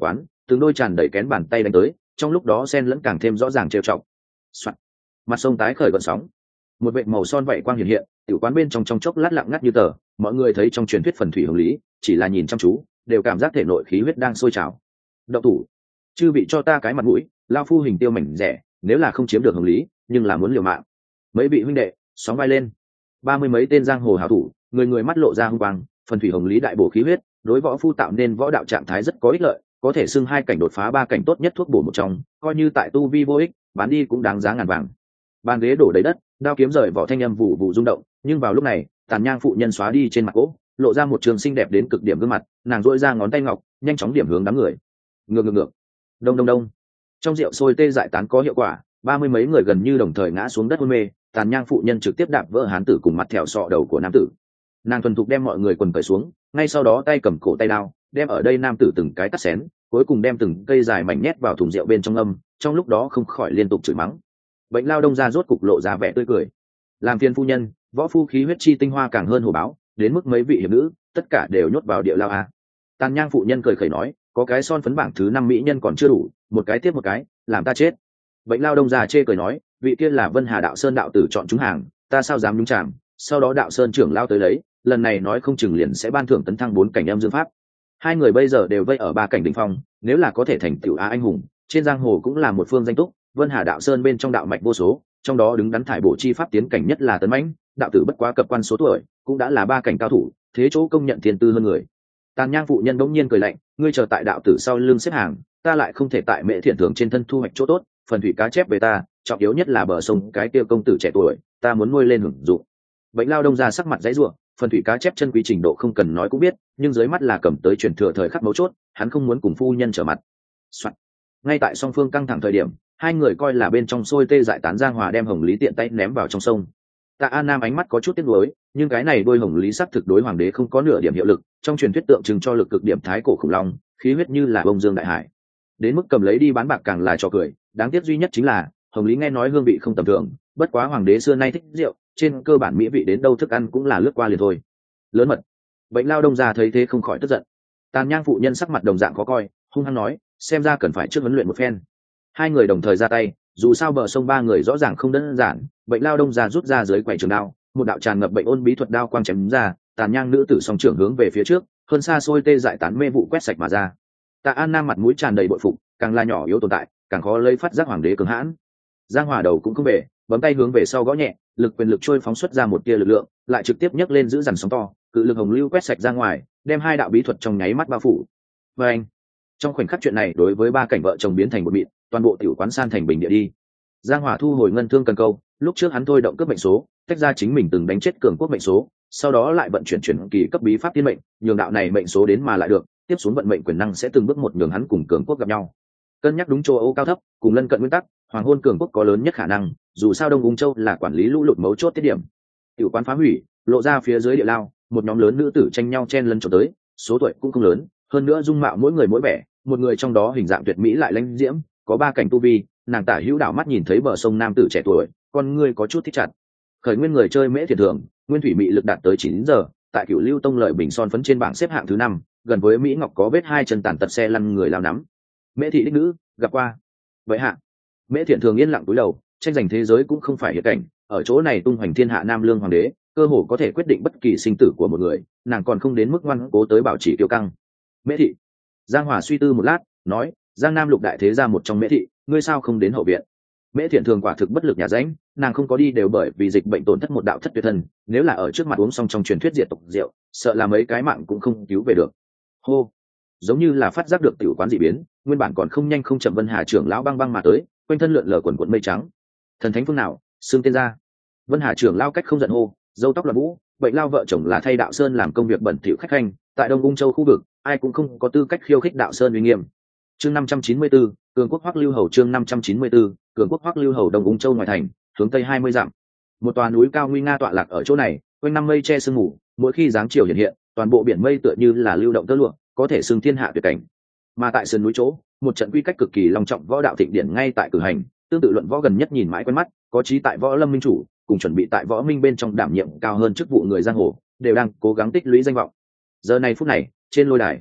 từng đôi tràn đầy kén bàn tay đánh tới, trong lúc đó xen lẫn càng thêm rõ ràng trêu chọc. Soạn. Mặt sông tái khởi gợn sóng, một vệt màu son vậy quang hiện hiện, tiểu quán bên trong trong chốc lát lặng ngắt như tờ, mọi người thấy trong truyền thuyết phần thủy hồng lý, chỉ là nhìn chăm chú, đều cảm giác thể nội khí huyết đang sôi trào. Động thủ, chư vị cho ta cái mặt mũi, lao phu hình tiêu mảnh rẻ, nếu là không chiếm được hồng lý, nhưng là muốn liều mạng. Mấy vị huynh đệ, sóng vai lên. Ba mươi mấy tên giang hồ hảo thủ, người người mắt lộ ra hung quang, phần thủy hồng lý đại bổ khí huyết, đối võ phu tạo nên võ đạo trạng thái rất có ích lợi, có thể xưng hai cảnh đột phá ba cảnh tốt nhất thuốc bổ một trong, coi như tại tu vi vô ích, bán đi cũng đáng giá ngàn vàng. Bàn ghế đổ đầy đất, đao kiếm rời vỏ thanh âm vụ vụ rung động, nhưng vào lúc này, tàn nhang phụ nhân xóa đi trên mặt gỗ, lộ ra một trường xinh đẹp đến cực điểm gương mặt, nàng duỗi ra ngón tay ngọc, nhanh chóng điểm hướng đám người. Ngược ngược ngược. Đông đông đông. Trong rượu sôi tê dại tán có hiệu quả, ba mươi mấy người gần như đồng thời ngã xuống đất hôn mê, tàn nhang phụ nhân trực tiếp đạp vỡ hán tử cùng mặt thẹo sọ đầu của nam tử. Nàng thuần thục đem mọi người quần cởi xuống, ngay sau đó tay cầm cổ tay đao, đem ở đây nam tử từng cái cắt xén, cuối cùng đem từng cây dài mảnh nhét vào thùng rượu bên trong âm, trong lúc đó không khỏi liên tục chửi mắng. Bệnh lao đông ra rốt cục lộ ra vẻ tươi cười. Làm phiền phu nhân, võ phu khí huyết chi tinh hoa càng hơn hồ báo, đến mức mấy vị hiệp nữ tất cả đều nhốt vào địa lao a. Tàn nhang phụ nhân cười khẩy nói, có cái son phấn bảng thứ năm mỹ nhân còn chưa đủ, một cái tiếp một cái, làm ta chết. Bệnh lao đông già chê cười nói, vị kia là Vân Hà đạo sơn đạo tử chọn chúng hàng, ta sao dám nhúng chạm. Sau đó đạo sơn trưởng lao tới lấy, lần này nói không chừng liền sẽ ban thưởng tấn thăng bốn cảnh âm dương pháp. Hai người bây giờ đều vây ở ba cảnh đỉnh phong, nếu là có thể thành tiểu á anh hùng, trên giang hồ cũng là một phương danh túc. Vân Hà đạo sơn bên trong đạo mạch vô số, trong đó đứng đắn thải bổ chi pháp tiến cảnh nhất là tấn mãnh, đạo tử bất quá cập quan số tuổi, cũng đã là ba cảnh cao thủ, thế chỗ công nhận thiên tư hơn người. Tàn nhang phụ nhân bỗng nhiên cười lạnh, ngươi chờ tại đạo tử sau lưng xếp hàng, ta lại không thể tại mễ thiện thưởng trên thân thu hoạch chỗ tốt, phần thủy cá chép về ta, trọng yếu nhất là bờ sông cái kia công tử trẻ tuổi, ta muốn nuôi lên hưởng dụng. Bệnh lao đông ra sắc mặt dãy rủa, phần thủy cá chép chân quý trình độ không cần nói cũng biết, nhưng dưới mắt là cầm tới truyền thừa thời khắc mấu chốt, hắn không muốn cùng phu nhân trở mặt. Soạn. Ngay tại song phương căng thẳng thời điểm, hai người coi là bên trong sôi tê dại tán giang hòa đem hồng lý tiện tay ném vào trong sông. Tạ An Nam ánh mắt có chút tiếc nuối, nhưng cái này đôi hồng lý sắc thực đối hoàng đế không có nửa điểm hiệu lực, trong truyền thuyết tượng trưng cho lực cực điểm thái cổ khủng long, khí huyết như là bông dương đại hải. Đến mức cầm lấy đi bán bạc càng là trò cười, đáng tiếc duy nhất chính là hồng lý nghe nói hương vị không tầm thường, bất quá hoàng đế xưa nay thích rượu, trên cơ bản mỹ vị đến đâu thức ăn cũng là lướt qua liền thôi. Lớn mật. Bệnh lao đông già thấy thế không khỏi tức giận. Tàn nhang phụ nhân sắc mặt đồng dạng khó coi, hung hăng nói, xem ra cần phải trước huấn luyện một phen. Hai người đồng thời ra tay, dù sao bờ sông ba người rõ ràng không đơn giản. Bệnh lao đông già rút ra dưới quầy trường đao, một đạo tràn ngập bệnh ôn bí thuật đao quang chém ra, tàn nhang nữ tử song trưởng hướng về phía trước, hơn xa xôi tê dại tán mê vụ quét sạch mà ra. Tạ An Nam mặt mũi tràn đầy bội phục, càng là nhỏ yếu tồn tại, càng khó lấy phát giác hoàng đế cường hãn. Giang Hòa đầu cũng không về, bấm tay hướng về sau gõ nhẹ, lực quyền lực trôi phóng xuất ra một tia lực lượng, lại trực tiếp nhấc lên giữ dằn sóng to, cự lực hồng lưu quét sạch ra ngoài, đem hai đạo bí thuật trong nháy mắt bao phủ. Và anh, trong khoảnh khắc chuyện này đối với ba cảnh vợ chồng biến thành một mịn, toàn bộ tiểu quán san thành bình địa đi. Giang Hòa thu hồi ngân thương cần câu, lúc trước hắn thôi động cướp mệnh số, tách ra chính mình từng đánh chết cường quốc mệnh số, sau đó lại vận chuyển chuyển kỳ cấp bí pháp tiên mệnh, nhường đạo này mệnh số đến mà lại được, tiếp xuống vận mệnh quyền năng sẽ từng bước một nhường hắn cùng cường quốc gặp nhau. Cân nhắc đúng châu Âu cao thấp, cùng lân cận nguyên tắc, hoàng hôn cường quốc có lớn nhất khả năng, dù sao Đông Ung Châu là quản lý lũ lụt mấu chốt tiết điểm. Tiểu quán phá hủy, lộ ra phía dưới địa lao, một nhóm lớn nữ tử tranh nhau chen lấn trốn tới, số tuổi cũng không lớn, hơn nữa dung mạo mỗi người mỗi vẻ, một người trong đó hình dạng tuyệt mỹ lại lãnh diễm, có ba cảnh tu vi, nàng tả hữu đảo mắt nhìn thấy bờ sông nam tử trẻ tuổi, con ngươi có chút thích chặt. Khởi nguyên người chơi mễ thiệt thường, nguyên thủy mị lực đạt tới chín giờ, tại Cửu Lưu Tông lợi bình son phấn trên bảng xếp hạng thứ năm, gần với Mỹ Ngọc có vết hai chân tàn tật xe lăn người lao nắm. Mễ thị đích nữ, gặp qua. Vậy hạ. Mễ thiện thường yên lặng cúi đầu, tranh giành thế giới cũng không phải hiện cảnh, ở chỗ này tung hoành thiên hạ nam lương hoàng đế, cơ hồ có thể quyết định bất kỳ sinh tử của một người, nàng còn không đến mức ngoan cố tới bảo trì kiêu căng. Mễ thị. Giang Hòa suy tư một lát, nói, Giang Nam lục đại thế gia một trong Mễ thị, ngươi sao không đến hậu viện? Mễ thiện thường quả thực bất lực nhà ránh, nàng không có đi đều bởi vì dịch bệnh tổn thất một đạo thất tuyệt thân, nếu là ở trước mặt uống xong trong truyền thuyết diệt tộc rượu, sợ là mấy cái mạng cũng không cứu về được. Hô, giống như là phát giác được tiểu quán dị biến, nguyên bản còn không nhanh không chậm Vân Hà trưởng lão băng băng mà tới, quanh thân lượn lờ quần quần mây trắng. Thần thánh phương nào, xương tên ra. Vân Hà trưởng lão cách không giận hô, dâu tóc loạn vũ, bệnh lao vợ chồng là thay đạo sơn làm công việc bẩn thỉu khách khanh, tại Đông Ung Châu khu vực, ai cũng không có tư cách khiêu khích đạo sơn uy nghiêm. Chương năm trăm chín mươi tư, cường quốc Hoắc Lưu Hầu chương năm trăm chín mươi tư, cường quốc Hoắc Lưu Hầu Đông Ung Châu ngoài thành, hướng tây hai mươi dặm. Một tòa núi cao nguy nga tọa lạc ở chỗ này, quanh năm mây che sương mù, mỗi khi dáng chiều hiện hiện, toàn bộ biển mây tựa như là lưu động tơ lụa, có thể xưng thiên hạ tuyệt cảnh. Mà tại sườn núi chỗ, một trận quy cách cực kỳ long trọng võ đạo thịnh điển ngay tại cử hành, tương tự luận võ gần nhất nhìn mãi quen mắt, có chí tại võ lâm minh chủ, cùng chuẩn bị tại võ minh bên trong đảm nhiệm cao hơn chức vụ người giang hồ, đều đang cố gắng tích lũy danh vọng. Giờ này phút này, trên lôi đài,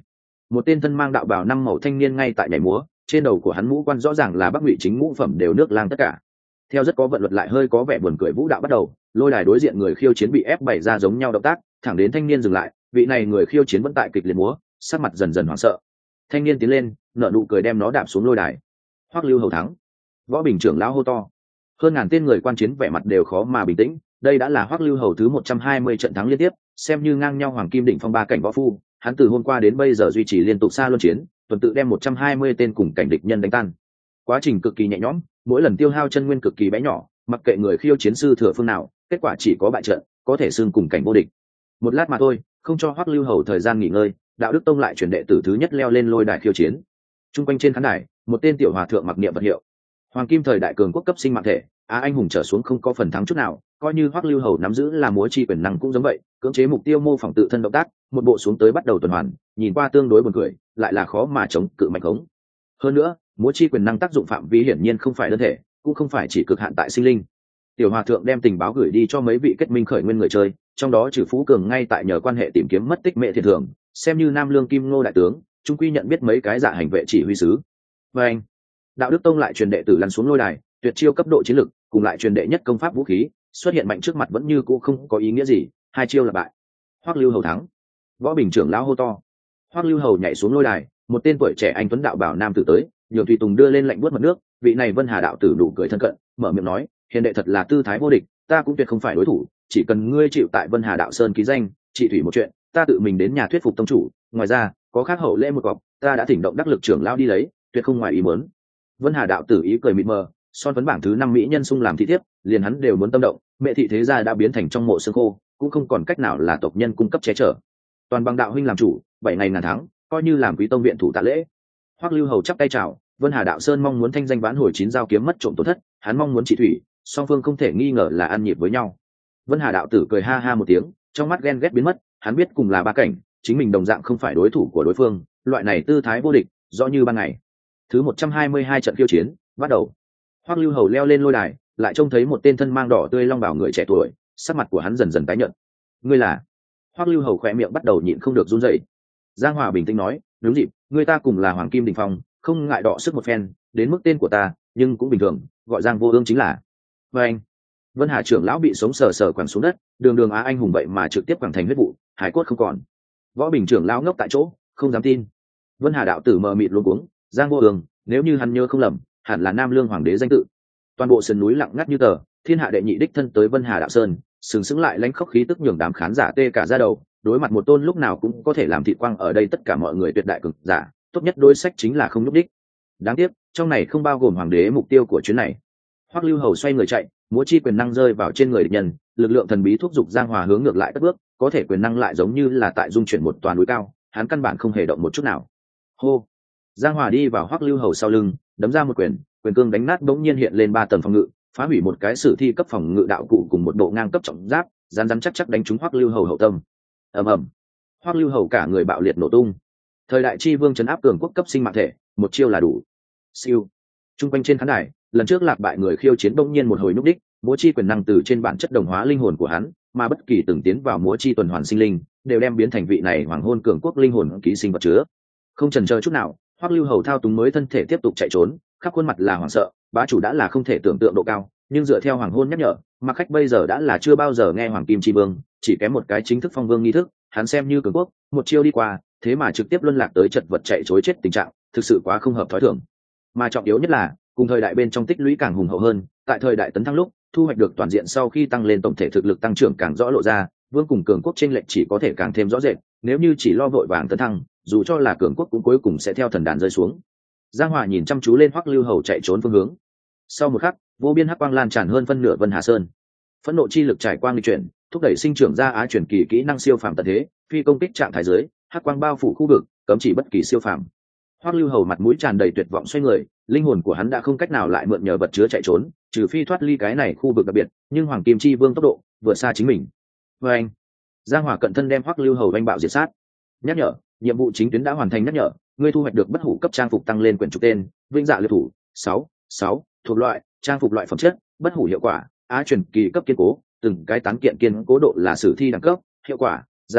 một tên thân mang đạo bào năm màu thanh niên ngay tại nhảy múa, trên đầu của hắn mũ quan rõ ràng là Bắc Ngụy chính ngũ phẩm đều nước lang tất cả. Theo rất có vận luật lại hơi có vẻ buồn cười vũ đạo bắt đầu, lôi đài đối diện người khiêu chiến bị ép bày ra giống nhau động tác, thẳng đến thanh niên dừng lại, vị này người khiêu chiến vẫn tại kịch liệt múa, sắc mặt dần dần hoảng sợ. Thanh niên tiến lên, nở nụ cười đem nó đạp xuống lôi đài. Hoắc Lưu Hầu thắng. Võ Bình trưởng lão hô to. Hơn ngàn tên người quan chiến vẻ mặt đều khó mà bình tĩnh, đây đã là Hoắc Lưu Hầu thứ một trăm hai mươi trận thắng liên tiếp, xem như ngang nhau hoàng kim đỉnh phong ba cảnh võ phu, hắn từ hôm qua đến bây giờ duy trì liên tục xa luân chiến, tuần tự đem một trăm hai mươi tên cùng cảnh địch nhân đánh tan. Quá trình cực kỳ nhẹ nhõm, mỗi lần tiêu hao chân nguyên cực kỳ bé nhỏ, mặc kệ người khiêu chiến sư thừa phương nào, kết quả chỉ có bại trận, có thể xưng cùng cảnh vô địch. Một lát mà thôi, không cho Hoắc Lưu Hầu thời gian nghỉ ngơi, Đạo Đức Tông lại chuyển đệ tử thứ nhất leo lên lôi đài khiêu chiến. Trung quanh trên khán đài, một tên tiểu hòa thượng mặc niệm vật hiệu. Hoàng kim thời đại cường quốc cấp sinh mạng thể, á anh hùng trở xuống không có phần thắng chút nào, coi như Hoắc Lưu Hầu nắm giữ là múa chi quyền năng cũng giống vậy, cưỡng chế mục tiêu mô phỏng tự thân động tác, một bộ xuống tới bắt đầu tuần hoàn, nhìn qua tương đối buồn cười, lại là khó mà chống cự mạnh khống. Hơn nữa, múa chi quyền năng tác dụng phạm vi hiển nhiên không phải đơn thể, cũng không phải chỉ cực hạn tại sinh linh. Tiểu hòa thượng đem tình báo gửi đi cho mấy vị kết minh khởi nguyên người chơi, trong đó trừ Phú Cường ngay tại nhờ quan hệ tìm kiếm mất tích mẹ thiệt thường, xem như Nam Lương Kim Ngô đại tướng, trung quy nhận biết mấy cái dạ hành vệ chỉ huy sứ. Và anh, Đạo Đức Tông lại truyền đệ tử lăn xuống lôi đài, tuyệt chiêu cấp độ chiến lực, cùng lại truyền đệ nhất công pháp vũ khí, xuất hiện mạnh trước mặt vẫn như cũ không có ý nghĩa gì, hai chiêu là bại. Hoắc Lưu Hầu thắng. Võ Bình trưởng lão hô to. Hoắc Lưu Hầu nhảy xuống lôi đài, một tên tuổi trẻ anh tuấn đạo bảo nam tử tới, nhường tùy tùng đưa lên lạnh buốt mật nước, vị này Vân Hà đạo tử đủ cười thân cận, mở miệng nói, hiền đệ thật là tư thái vô địch, ta cũng tuyệt không phải đối thủ, chỉ cần ngươi chịu tại Vân Hà đạo sơn ký danh, trị thủy một chuyện, ta tự mình đến nhà thuyết phục tông chủ, ngoài ra, có khác hậu lễ một cọc, ta đã thỉnh động đắc lực trưởng lão đi lấy, tuyệt không ngoài ý muốn. Vân Hà đạo tử ý cười mịt mờ, son phấn bảng thứ năm mỹ nhân sung làm thị thiếp, liền hắn đều muốn tâm động, mẹ thị thế gia đã biến thành trong mộ xương khô, cũng không còn cách nào là tộc nhân cung cấp che chở. Toàn bằng đạo huynh làm chủ, bảy ngày ngàn tháng, coi như làm quý tông viện thủ tạ lễ. Hoắc Lưu Hầu chắp tay chào, Vân Hà đạo sơn mong muốn thanh danh vãn hồi chín giao kiếm mất trộm tổn thất, hắn mong muốn trị thủy, song phương không thể nghi ngờ là ăn nhịp với nhau. Vân Hà đạo tử cười ha ha một tiếng, trong mắt ghen ghét biến mất, hắn biết cùng là ba cảnh, chính mình đồng dạng không phải đối thủ của đối phương, loại này tư thái vô địch, rõ như ban ngày. Thứ một trăm hai mươi hai trận khiêu chiến bắt đầu. Hoắc Lưu Hầu leo lên lôi đài, lại trông thấy một tên thân mang đỏ tươi long bào người trẻ tuổi, sắc mặt của hắn dần dần tái nhợt. Ngươi là? Hoắc Lưu Hầu khẽ miệng bắt đầu nhịn không được run rẩy. Giang Hòa bình tĩnh nói, đúng dịp, người ta cùng là Hoàng Kim Đỉnh Phong, không ngại đọ sức một phen, đến mức tên của ta, nhưng cũng bình thường, gọi Giang Vô Ương chính là. Và anh, Vân Hà trưởng lão bị sống sờ sờ quẳng xuống đất, đường đường á anh hùng vậy mà trực tiếp quẳng thành huyết vụ, hải cốt không còn. Võ Bình trưởng lão ngốc tại chỗ, không dám tin. Vân Hà đạo tử mờ mịt luống cuống, Giang Vô Ương, nếu như hắn nhớ không lầm, hẳn là Nam Lương hoàng đế danh tự. Toàn bộ sườn núi lặng ngắt như tờ, thiên hạ đệ nhị đích thân tới Vân Hà đạo sơn, sừng sững lại lãnh khốc khí tức nhường đám khán giả tê cả da đầu, đối mặt một tôn lúc nào cũng có thể làm thị quang ở đây tất cả mọi người tuyệt đại cường giả, tốt nhất đối sách chính là không lúc đích. Đáng tiếc, trong này không bao gồm hoàng đế mục tiêu của chuyến này. Hoắc Lưu Hầu xoay người chạy, múa chi quyền năng rơi vào trên người địch nhân, lực lượng thần bí thúc giục Giang Hòa hướng ngược lại cất bước, có thể quyền năng lại giống như là tại dung chuyển một toàn núi cao, hắn căn bản không hề động một chút nào. Hô! Giang Hòa đi vào Hoắc Lưu Hầu sau lưng, đấm ra một quyền, quyền cương đánh nát bỗng nhiên hiện lên ba tầng phòng ngự, phá hủy một cái sử thi cấp phòng ngự đạo cụ cùng một độ ngang cấp trọng giáp, rắn rắn chắc chắc đánh trúng Hoắc Lưu Hầu hậu tâm. Ầm ầm! Hoắc Lưu Hầu cả người bạo liệt nổ tung. Thời đại chi vương trấn áp cường quốc cấp sinh mạng thể, một chiêu là đủ. Siêu. Trung quanh trên khán đài, lần trước lạc bại người khiêu chiến bỗng nhiên một hồi núp đích, múa chi quyền năng từ trên bản chất đồng hóa linh hồn của hắn, mà bất kỳ từng tiến vào múa chi tuần hoàn sinh linh, đều đem biến thành vị này hoàng hôn cường quốc linh hồn ký sinh vật chứa. Không chần chờ chút nào, Hoắc Lưu Hầu thao túng mới thân thể tiếp tục chạy trốn, khắp khuôn mặt là hoảng sợ, bá chủ đã là không thể tưởng tượng độ cao, nhưng dựa theo hoàng hôn nhắc nhở, mà khách bây giờ đã là chưa bao giờ nghe hoàng kim chi vương, chỉ kém một cái chính thức phong vương nghi thức, hắn xem như cường quốc, một chiêu đi qua, thế mà trực tiếp luân lạc tới chật vật chạy trối chết tình trạng, thực sự quá không hợp thói thường. Mà trọng yếu nhất là, cùng thời đại bên trong tích lũy càng hùng hậu hơn, tại thời đại tấn thăng lúc, thu hoạch được toàn diện sau khi tăng lên tổng thể thực lực tăng trưởng càng rõ lộ ra, vương cùng cường quốc chênh lệch chỉ có thể càng thêm rõ rệt, nếu như chỉ lo vội vàng tấn thăng, dù cho là cường quốc cũng cuối cùng sẽ theo thần đàn rơi xuống. Giang Hòa nhìn chăm chú lên Hoắc Lưu Hầu chạy trốn phương hướng. Sau một khắc, vô biên hắc quang lan tràn hơn phân nửa Vân Hà Sơn. Phẫn nộ chi lực trải qua nghịch chuyển, thúc đẩy sinh trưởng ra á chuyển kỳ kỹ năng siêu phàm tận thế, phi công kích trạng thái dưới, hắc quang bao phủ khu vực, cấm chỉ bất kỳ siêu phàm. Hoắc Lưu Hầu mặt mũi tràn đầy tuyệt vọng xoay người, linh hồn của hắn đã không cách nào lại mượn nhờ vật chứa chạy trốn, trừ phi thoát ly cái này khu vực đặc biệt, nhưng Hoàng Kim Chi Vương tốc độ vượt xa chính mình. Và anh, Giang Hòa cận thân đem Hoắc Lưu Hầu đánh bạo diệt sát. Nhắc nhở, nhiệm vụ chính tuyến đã hoàn thành. Nhắc nhở, ngươi thu hoạch được bất hủ cấp trang phục tăng lên quyển trục tên, vinh dạ liệt thủ sáu sáu, thuộc loại trang phục loại phẩm chất, bất hủ hiệu quả, á truyền kỳ cấp kiên cố, từng cái tán kiện kiên cố độ là sử thi đẳng cấp, hiệu quả, dạ liệp,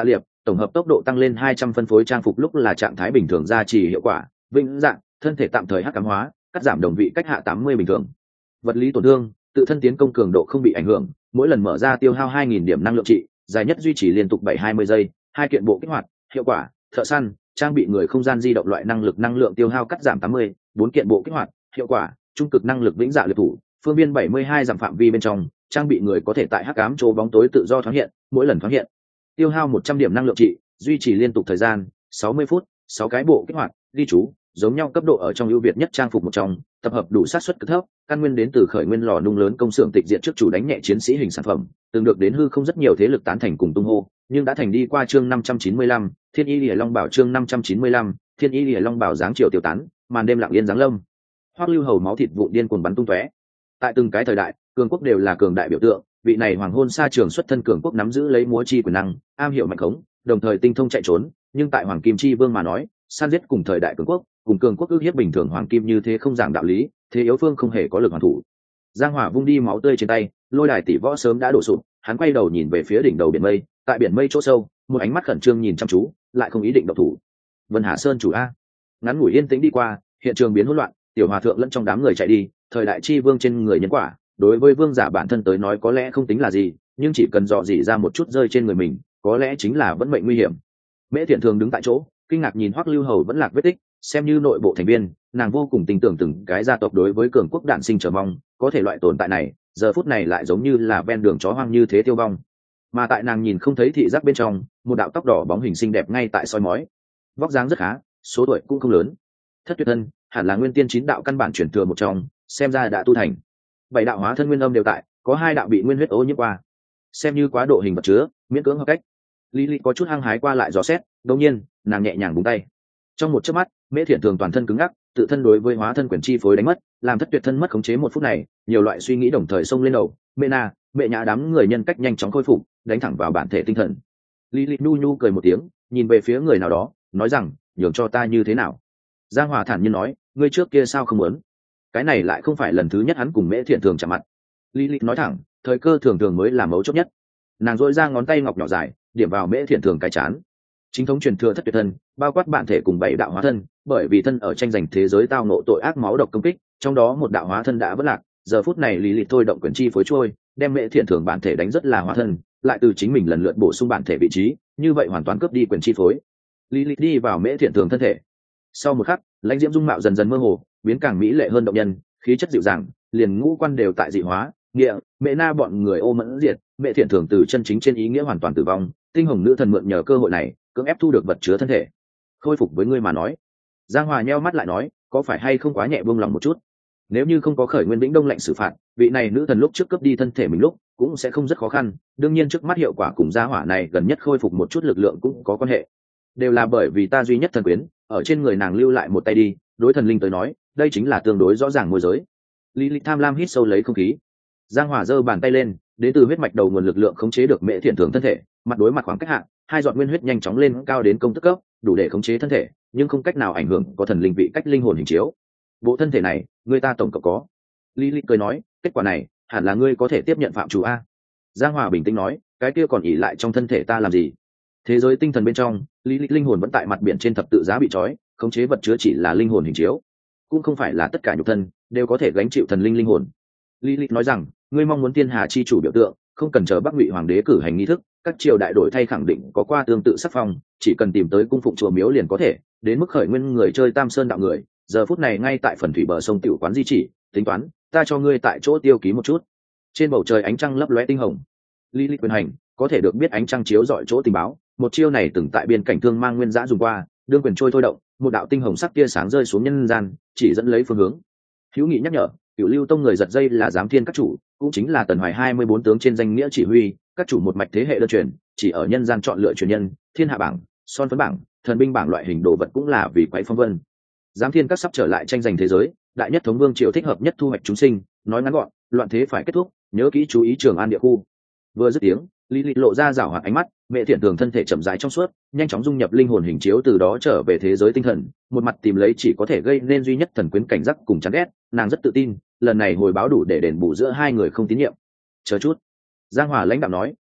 tổng hợp tốc độ tăng lên hai trăm, phân phối trang phục lúc là trạng thái bình thường gia trì hiệu quả vĩnh dạng, thân thể tạm thời hắc ám hóa, cắt giảm đồng vị cách hạ tám mươi bình thường. Vật lý tổn thương, tự thân tiến công cường độ không bị ảnh hưởng, mỗi lần mở ra tiêu hao hai nghìn điểm năng lượng trị, dài nhất duy trì liên tục bảy hai mươi giây, hai kiện bộ kích hoạt, hiệu quả, thợ săn, trang bị người không gian di động loại năng lực năng lượng tiêu hao cắt giảm tám mươi, bốn kiện bộ kích hoạt, hiệu quả, trung cực năng lực vĩnh dạ liệt thủ, phương viên bảy mươi hai dặm phạm vi bên trong, trang bị người có thể tại hắc ám chỗ bóng tối tự do thoáng hiện, mỗi lần thoáng hiện, tiêu hao một trăm điểm năng lượng trị, duy trì liên tục thời gian sáu mươi phút, sáu cái bộ kích hoạt, ghi chú, giống nhau cấp độ ở trong ưu việt nhất trang phục một trong, tập hợp đủ sát suất cực thấp, căn nguyên đến từ khởi nguyên lò nung lớn công xưởng tịch diện trước chủ đánh nhẹ chiến sĩ hình sản phẩm, từng được đến hư không rất nhiều thế lực tán thành cùng tung hô, nhưng đã thành đi qua chương năm trăm chín mươi lăm, Thiên Y Liễu Long Bảo chương năm trăm chín mươi lăm, Thiên Y Liễu Long Bảo dáng chiều tiêu tán, màn đêm lặng yên giáng lâm. Hoắc Lưu Hầu máu thịt vụn điên cuồng bắn tung tóe. Tại từng cái thời đại, cường quốc đều là cường đại biểu tượng, vị này hoàng hôn sa trường xuất thân cường quốc nắm giữ lấy múa chi quyền năng, am hiểu mạnh khống, đồng thời tinh thông chạy trốn, nhưng tại hoàng kim chi vương mà nói, san giết cùng thời đại cường quốc, cùng cường quốc ước hiếp bình thường hoàng kim như thế không giảng đạo lý, thế yếu phương không hề có lực hoàn thủ. Giang Hỏa vung đi máu tươi trên tay, lôi đài tỷ võ sớm đã đổ sụp, hắn quay đầu nhìn về phía đỉnh đầu biển mây, tại biển mây chỗ sâu, một ánh mắt khẩn trương nhìn chăm chú, lại không ý định động thủ. Vân Hà Sơn chủ a. Ngắn ngủi yên tĩnh đi qua, hiện trường biến hỗn loạn, tiểu hòa thượng lẫn trong đám người chạy đi, thời đại chi vương trên người nhân quả, đối với vương giả bản thân tới nói có lẽ không tính là gì, nhưng chỉ cần dò dỉ ra một chút rơi trên người mình, có lẽ chính là vẫn mệnh nguy hiểm. Mễ Thiện thường đứng tại chỗ, kinh ngạc nhìn Hoắc Lưu Hầu vẫn lạc vết tích, xem như nội bộ thành viên, nàng vô cùng tin tưởng từng cái gia tộc đối với cường quốc đản sinh chờ mong, có thể loại tồn tại này, giờ phút này lại giống như là ven đường chó hoang như thế tiêu vong. Mà tại nàng nhìn không thấy thị giác bên trong, một đạo tóc đỏ bóng hình xinh đẹp ngay tại soi mói, vóc dáng rất khá, số tuổi cũng không lớn. Thất Tuyệt Thân, hẳn là nguyên tiên chín đạo căn bản truyền thừa một trong, xem ra đã tu thành. Bảy đạo hóa thân nguyên âm đều tại, có hai đạo bị nguyên huyết ô nhiễm qua, xem như quá độ hình vật chứa, miễn cưỡng hợp cách. Lý Lý có chút hăng hái qua lại dò xét, đột nhiên, nàng nhẹ nhàng búng tay. Trong một chớp mắt, Mễ Thiện thường toàn thân cứng ngắc, tự thân đối với hóa thân quyền chi phối đánh mất, làm Thất Tuyệt Thân mất khống chế một phút này, nhiều loại suy nghĩ đồng thời xông lên đầu, Mẹ Na, Mẹ Nhã đám người nhân cách nhanh chóng khôi phục, đánh thẳng vào bản thể tinh thần. Lý Lý nu nhu cười một tiếng, nhìn về phía người nào đó, nói rằng, nhường cho ta như thế nào? Giang Hòa thản nhiên nói, ngươi trước kia sao không muốn? Cái này lại không phải lần thứ nhất hắn cùng Mễ Thiện thường chạm mặt. Lý Lý nói thẳng, thời cơ thường thường mới là mấu chốt nhất. Nàng dội ra ngón tay ngọc nhỏ dài, điểm vào Mễ Thiện thường cái chán. Chính thống truyền thừa Thất Tuyệt Thân, bao quát bản thể cùng bảy đạo hóa thân, bởi vì thân ở tranh giành thế giới tao nộ tội ác máu độc công kích, trong đó một đạo hóa thân đã vỡ lạc, giờ phút này Lý Lịch thôi động quyền chi phối trôi, đem Mễ Thiện thường bản thể đánh rất là hóa thân, lại từ chính mình lần lượt bổ sung bản thể vị trí, như vậy hoàn toàn cướp đi quyền chi phối. Lý Lịch đi vào Mễ Thiện thường thân thể. Sau một khắc, lãnh diễm dung mạo dần dần mơ hồ, biến càng mỹ lệ hơn động nhân, khí chất dịu dàng, liền ngũ quan đều tại dị hóa, nghĩa, Mẹ Na bọn người ô mẫn diệt, Mễ Thiện thường từ chân chính trên ý nghĩa hoàn toàn tử vong, tinh hồng nữ thần mượn nhờ cơ hội này, cưỡng ép thu được vật chứa thân thể. Khôi phục với ngươi mà nói. Giang Hòa nheo mắt lại nói, có phải hay không quá nhẹ buông lòng một chút? Nếu như không có khởi nguyên vĩnh đông lệnh xử phạt, vị này nữ thần lúc trước cướp đi thân thể mình lúc cũng sẽ không rất khó khăn, đương nhiên trước mắt hiệu quả cùng gia hỏa này gần nhất khôi phục một chút lực lượng cũng có quan hệ. Đều là bởi vì ta duy nhất thần quyến, ở trên người nàng lưu lại một tay đi, đối thần linh tới nói, đây chính là tương đối rõ ràng môi giới. Lý Lịch tham lam hít sâu lấy không khí. Giang Hòa giơ bàn tay lên, đến từ huyết mạch đầu nguồn lực lượng khống chế được Mễ Thiện thường thân thể, mặt đối mặt khoảng cách hạn, hai giọt nguyên huyết nhanh chóng lên cao đến công tức cấp, đủ để khống chế thân thể, nhưng không cách nào ảnh hưởng có thần linh vị cách linh hồn hình chiếu. Bộ thân thể này, người ta tổng cộng có. Lý Lịch cười nói, kết quả này, hẳn là ngươi có thể tiếp nhận phạm chủ a. Giang Hòa bình tĩnh nói, cái kia còn ỉ lại trong thân thể ta làm gì? Thế giới tinh thần bên trong, Lý Lịch linh hồn vẫn tại mặt biển trên thập tự giá bị trói, khống chế vật chứa chỉ là linh hồn hình chiếu, cũng không phải là tất cả nhục thân đều có thể gánh chịu thần linh linh hồn. Lý Lịch nói rằng, ngươi mong muốn thiên hà chi chủ biểu tượng, không cần chờ Bắc Ngụy hoàng đế cử hành nghi thức, các triều đại đổi thay khẳng định có qua tương tự sắc phong, chỉ cần tìm tới cung phụng chùa miếu liền có thể, đến mức khởi nguyên người chơi Tam Sơn đạo người, giờ phút này ngay tại phần thủy bờ sông tiểu quán di chỉ, tính toán, ta cho ngươi tại chỗ tiêu ký một chút. Trên bầu trời ánh trăng lấp lóe tinh hồng. Lý Lịch quyền hành, có thể được biết ánh trăng chiếu dọi chỗ tình báo, một chiêu này từng tại biên cảnh thương mang nguyên giã dùng qua, đương quyền trôi thôi động, một đạo tinh hồng sắc tia sáng rơi xuống nhân gian, chỉ dẫn lấy phương hướng. Hữu Nghị nhắc nhở, Cửu Lưu Tông người giật dây là giám thiên các chủ, cũng chính là Tần Hoài hai mươi bốn tướng trên danh nghĩa chỉ huy, các chủ một mạch thế hệ đơn truyền, chỉ ở nhân gian chọn lựa truyền nhân, thiên hạ bảng, son phấn bảng, thần binh bảng loại hình đồ vật cũng là vì quấy phong vân. Giám thiên các sắp trở lại tranh giành thế giới, đại nhất thống vương triều thích hợp nhất thu hoạch chúng sinh, nói ngắn gọn, loạn thế phải kết thúc, nhớ kỹ chú ý Trường An địa khu. Vừa dứt tiếng, Lý Lịch lộ ra rảo hoạt ánh mắt, Mẹ Thiện thường thân thể chậm rãi trong suốt, nhanh chóng dung nhập linh hồn hình chiếu, từ đó trở về thế giới tinh thần, một mặt tìm lấy chỉ có thể gây nên duy nhất thần quyến cảnh giác cùng chán ghét, nàng rất tự tin, lần này hồi báo đủ để đền bù giữa hai người không tín nhiệm. Chờ chút. Giang Hòa lãnh đạo nói,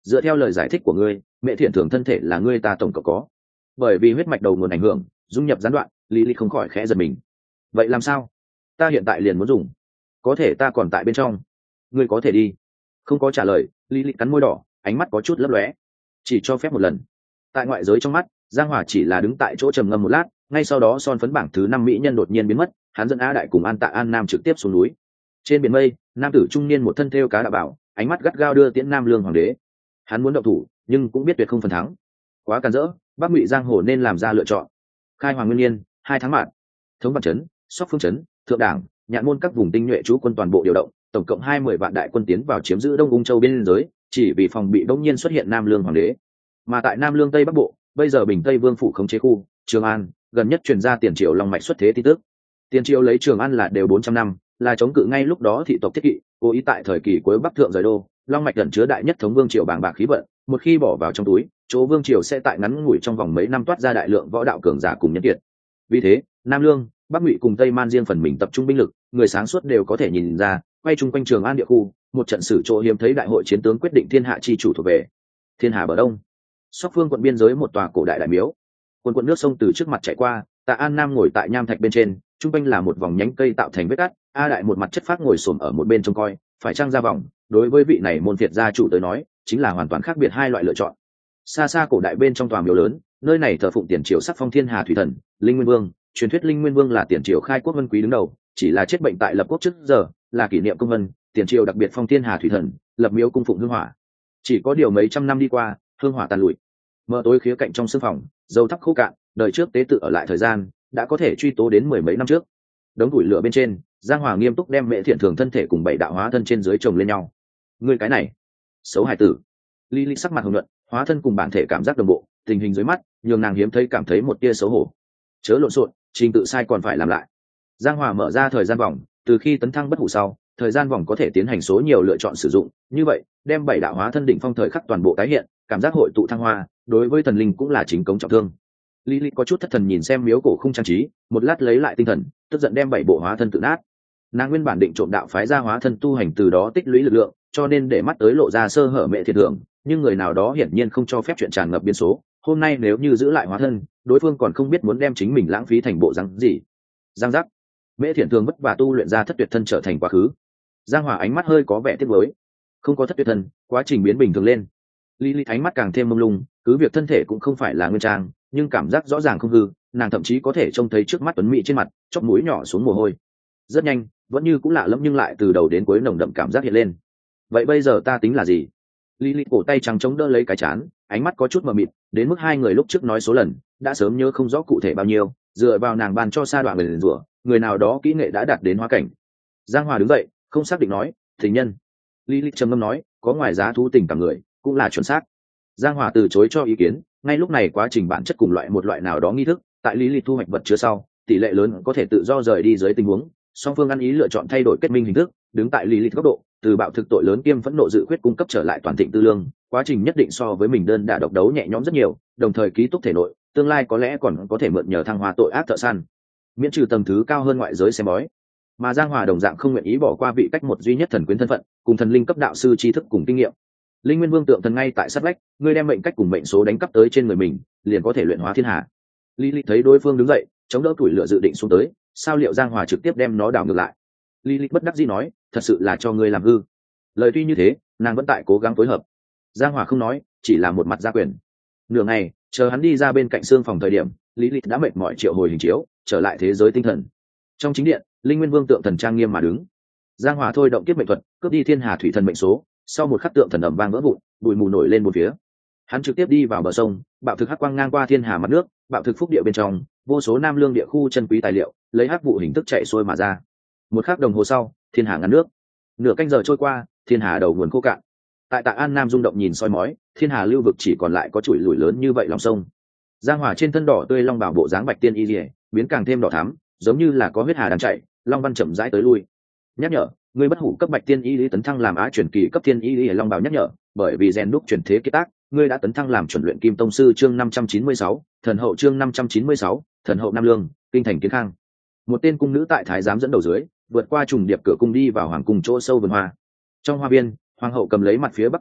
dựa theo lời giải thích của ngươi, mẹ thiện thường thân thể là ngươi ta tổng cộng có, bởi vì huyết mạch đầu nguồn ảnh hưởng dung nhập gián đoạn. Lý Lý không khỏi khẽ giật mình. Vậy làm sao? Ta hiện tại liền muốn dùng. Có thể ta còn tại bên trong. Ngươi có thể đi. Không có trả lời. Lý Lý cắn môi đỏ, ánh mắt có chút lấp lóe. Chỉ cho phép một lần. Tại ngoại giới trong mắt, Giang Hòa chỉ là đứng tại chỗ trầm ngâm một lát, ngay sau đó son phấn bảng thứ năm mỹ nhân đột nhiên biến mất, hắn dẫn A Đại cùng An Tạ An Nam trực tiếp xuống núi. Trên biển mây, nam tử trung niên một thân thêu cá đạo bảo, ánh mắt gắt gao đưa tiễn Nam Lương hoàng đế. Hắn muốn động thủ, nhưng cũng biết tuyệt không phần thắng. Quá càn rỡ, Bắc Ngụy Giang Hồ nên làm ra lựa chọn. Khai Hoàng Nguyên Niên, hai tháng mạt, thống Văn Trấn, Sóc Phương Trấn, Thượng Đảng, Nhạn Môn các vùng tinh nhuệ trú quân toàn bộ điều động, tổng cộng hai mươi vạn đại quân tiến vào chiếm giữ Đông Ung Châu biên giới, chỉ vì phòng bị bỗng nhiên xuất hiện Nam Lương hoàng đế. Mà tại Nam Lương Tây Bắc Bộ, bây giờ Bình Tây Vương phủ khống chế khu Trường An, gần nhất truyền ra tiền triều long mạch xuất thế tin tức. Tiền triều lấy Trường An là đều bốn trăm năm, là chống cự ngay lúc đó thị tộc thiết kỵ, cố ý tại thời kỳ cuối Bắc thượng rời đô, long mạch gần chứa đại nhất thống vương triều bàng bạc khí vận, một khi bỏ vào trong túi, chỗ vương triều sẽ tại ngắn ngủi trong vòng mấy năm toát ra đại lượng võ đạo cường giả cùng nhân kiệt. Vì thế, Nam Lương, Bắc Ngụy cùng Tây Man riêng phần mình tập trung binh lực, người sáng suốt đều có thể nhìn ra, quay chung quanh Trường An địa khu, một trận sử chỗ hiếm thấy đại hội chiến tướng quyết định thiên hạ chi chủ thuộc về. Thiên Hà bờ đông, Sóc Phương quận biên giới một tòa cổ đại đại miếu, quần quần nước sông từ trước mặt chảy qua, Tạ An Nam ngồi tại nham thạch bên trên, trung quanh là một vòng nhánh cây tạo thành vết cắt, A Đại một mặt chất phác ngồi xổm ở một bên trông coi, phải trang ra vòng, đối với vị này môn phiệt gia chủ tới nói, chính là hoàn toàn khác biệt hai loại lựa chọn. Xa xa cổ đại bên trong tòa miếu lớn, nơi này thờ phụng tiền triều sắc phong thiên hà thủy thần, Linh Nguyên Vương, truyền thuyết Linh Nguyên Vương là tiền triều khai quốc vân quý đứng đầu, chỉ là chết bệnh tại lập quốc trước giờ, là kỷ niệm công vân, tiền triều đặc biệt phong thiên hà thủy thần, lập miếu cung phụng hương hỏa. Chỉ có điều mấy trăm năm đi qua, hương hỏa tàn lụi. Mở tối khía cạnh trong sương phòng, dầu thắp khô cạn, đời trước tế tự ở lại thời gian, đã có thể truy tố đến mười mấy năm trước. Đống củi lửa bên trên, Giang Hòa nghiêm túc đem Mẹ Thiện Thường thân thể cùng bảy đạo hóa thân trên dưới chồng lên nhau. Ngươi cái này, xấu hài tử. Lý Lý sắc mặt hồng nhuận, hóa thân cùng bản thể cảm giác đồng bộ, tình hình dưới mắt, nhường nàng hiếm thấy cảm thấy một tia xấu hổ. Chớ lộn xộn, trình tự sai còn phải làm lại. Giang Hòa mở ra thời gian vòng, từ khi tấn thăng bất hủ sau, thời gian vòng có thể tiến hành số nhiều lựa chọn sử dụng, như vậy, đem bảy đạo hóa thân đỉnh phong thời khắc toàn bộ tái hiện, cảm giác hội tụ thăng hoa, đối với thần linh cũng là chính cống trọng thương. Lý Lý có chút thất thần nhìn xem miếu cổ không trang trí, một lát lấy lại tinh thần, tức giận đem bảy bộ hóa thân tự nát. Nàng nguyên bản định trộm đạo phái ra hóa thân tu hành từ đó tích lũy lực lượng, cho nên để mắt tới lộ ra sơ hở Mẹ Thiện Thường, nhưng người nào đó hiển nhiên không cho phép chuyện tràn ngập biến số. Hôm nay nếu như giữ lại hóa thân, đối phương còn không biết muốn đem chính mình lãng phí thành bộ răng gì. Giang giác. Mẹ Thiện Thường vất vả tu luyện ra thất tuyệt thân trở thành quá khứ. Giang Hòa ánh mắt hơi có vẻ tiếc nuối. Không có thất tuyệt thân, quá trình biến bình thường lên. Lý Lý ánh mắt càng thêm mông lung, cứ việc thân thể cũng không phải là nguyên trang, nhưng cảm giác rõ ràng không hư, nàng thậm chí có thể trông thấy trước mắt tuấn mỹ trên mặt, chóp mũi nhỏ xuống mồ hôi. Rất nhanh, vẫn như cũng lạ lẫm nhưng lại từ đầu đến cuối nồng đậm cảm giác hiện lên. Vậy bây giờ ta tính là gì? Lý Lý cổ tay trắng chống đỡ lấy cái chán, ánh mắt có chút mờ mịt, đến mức hai người lúc trước nói số lần, đã sớm nhớ không rõ cụ thể bao nhiêu, dựa vào nàng ban cho sa đoạn người rủa, người nào đó kỹ nghệ đã đạt đến hóa cảnh. Giang Hòa đứng dậy, không xác định nói, tình nhân. Lý Lý trầm ngâm nói, có ngoài giá thú tình cảm người, cũng là chuẩn xác. Giang Hòa từ chối cho ý kiến, ngay lúc này quá trình bản chất cùng loại một loại nào đó nghi thức, tại Lý Lý thu hoạch vật chứa sau, tỷ lệ lớn có thể tự do rời đi dưới tình huống, song phương ăn ý lựa chọn thay đổi kết minh hình thức, đứng tại Lý Lý góc độ, từ bạo thực tội lớn kiêm phẫn nộ dự quyết cung cấp trở lại toàn thịnh tư lương, quá trình nhất định so với mình đơn đả độc đấu nhẹ nhõm rất nhiều, đồng thời ký túc thể nội, tương lai có lẽ còn có thể mượn nhờ thăng hoa tội ác thợ săn, miễn trừ tầng thứ cao hơn ngoại giới xem bói. Mà Giang Hòa đồng dạng không nguyện ý bỏ qua vị cách một duy nhất thần quyến thân phận, cùng thần linh cấp đạo sư tri thức cùng kinh nghiệm. Linh Nguyên Vương tượng thần ngay tại sát vách, ngươi đem mệnh cách cùng mệnh số đánh cắp tới trên người mình, liền có thể luyện hóa thiên hà. Lý Lý thấy đối phương đứng dậy, chống đỡ tuổi lửa dự định xuống tới, sao liệu Giang Hòa trực tiếp đem nó đảo ngược lại. Lý Lý bất đắc dĩ nói, thật sự là cho ngươi làm hư. Lời tuy như thế, nàng vẫn tại cố gắng phối hợp. Giang Hòa không nói, chỉ là một mặt gia quyền. Nửa ngày, chờ hắn đi ra bên cạnh xương phòng thời điểm, Lý Lý đã mệt mỏi triệu hồi hình chiếu, trở lại thế giới tinh thần. Trong chính điện, Linh Nguyên Vương tượng thần trang nghiêm mà đứng. Giang Hòa thôi động kiếp mệnh thuật, cướp đi thiên hà thủy thần mệnh số, sau một khắc tượng thần ầm vang vỡ vụn, bụi mù nổi lên một phía. Hắn trực tiếp đi vào bờ sông, bạo thực hắc quang ngang qua thiên hà mặt nước, bạo thực phúc địa bên trong, vô số nam lương địa khu chân quý tài liệu, lấy hắc vụ hình thức chạy xuôi mà ra. Một khắc đồng hồ sau, thiên hà ngăn nước. Nửa canh giờ trôi qua, thiên hà đầu nguồn khô cạn. Tại Tạ An Nam rung động nhìn soi mói, thiên hà lưu vực chỉ còn lại có chuỗi lùi lớn như vậy lòng sông. Giang Hòa trên thân đỏ tươi long bảo bộ dáng bạch tiên y liễu, biến càng thêm đỏ thắm, giống như là có huyết hà đang chạy. Long văn chậm rãi tới lui. Nhắc nhở, người bất hủ cấp bạch tiên y lý tấn thăng làm á truyền kỳ cấp tiên y lý long bảo nhắc nhở, bởi vì rèn đúc chuyển thế kết tác, ngươi đã tấn thăng làm chuẩn luyện kim tông sư chương năm trăm chín mươi sáu, thần hậu chương năm trăm chín mươi sáu, thần hậu Nam Lương, kinh thành Kiến Khang. Một tên cung nữ tại thái giám dẫn đầu dưới, vượt qua trùng điệp cửa cung đi vào hoàng cung chỗ sâu vườn hoa. Trong hoa viên, hoàng hậu cầm lấy mặt phía bắc công báo,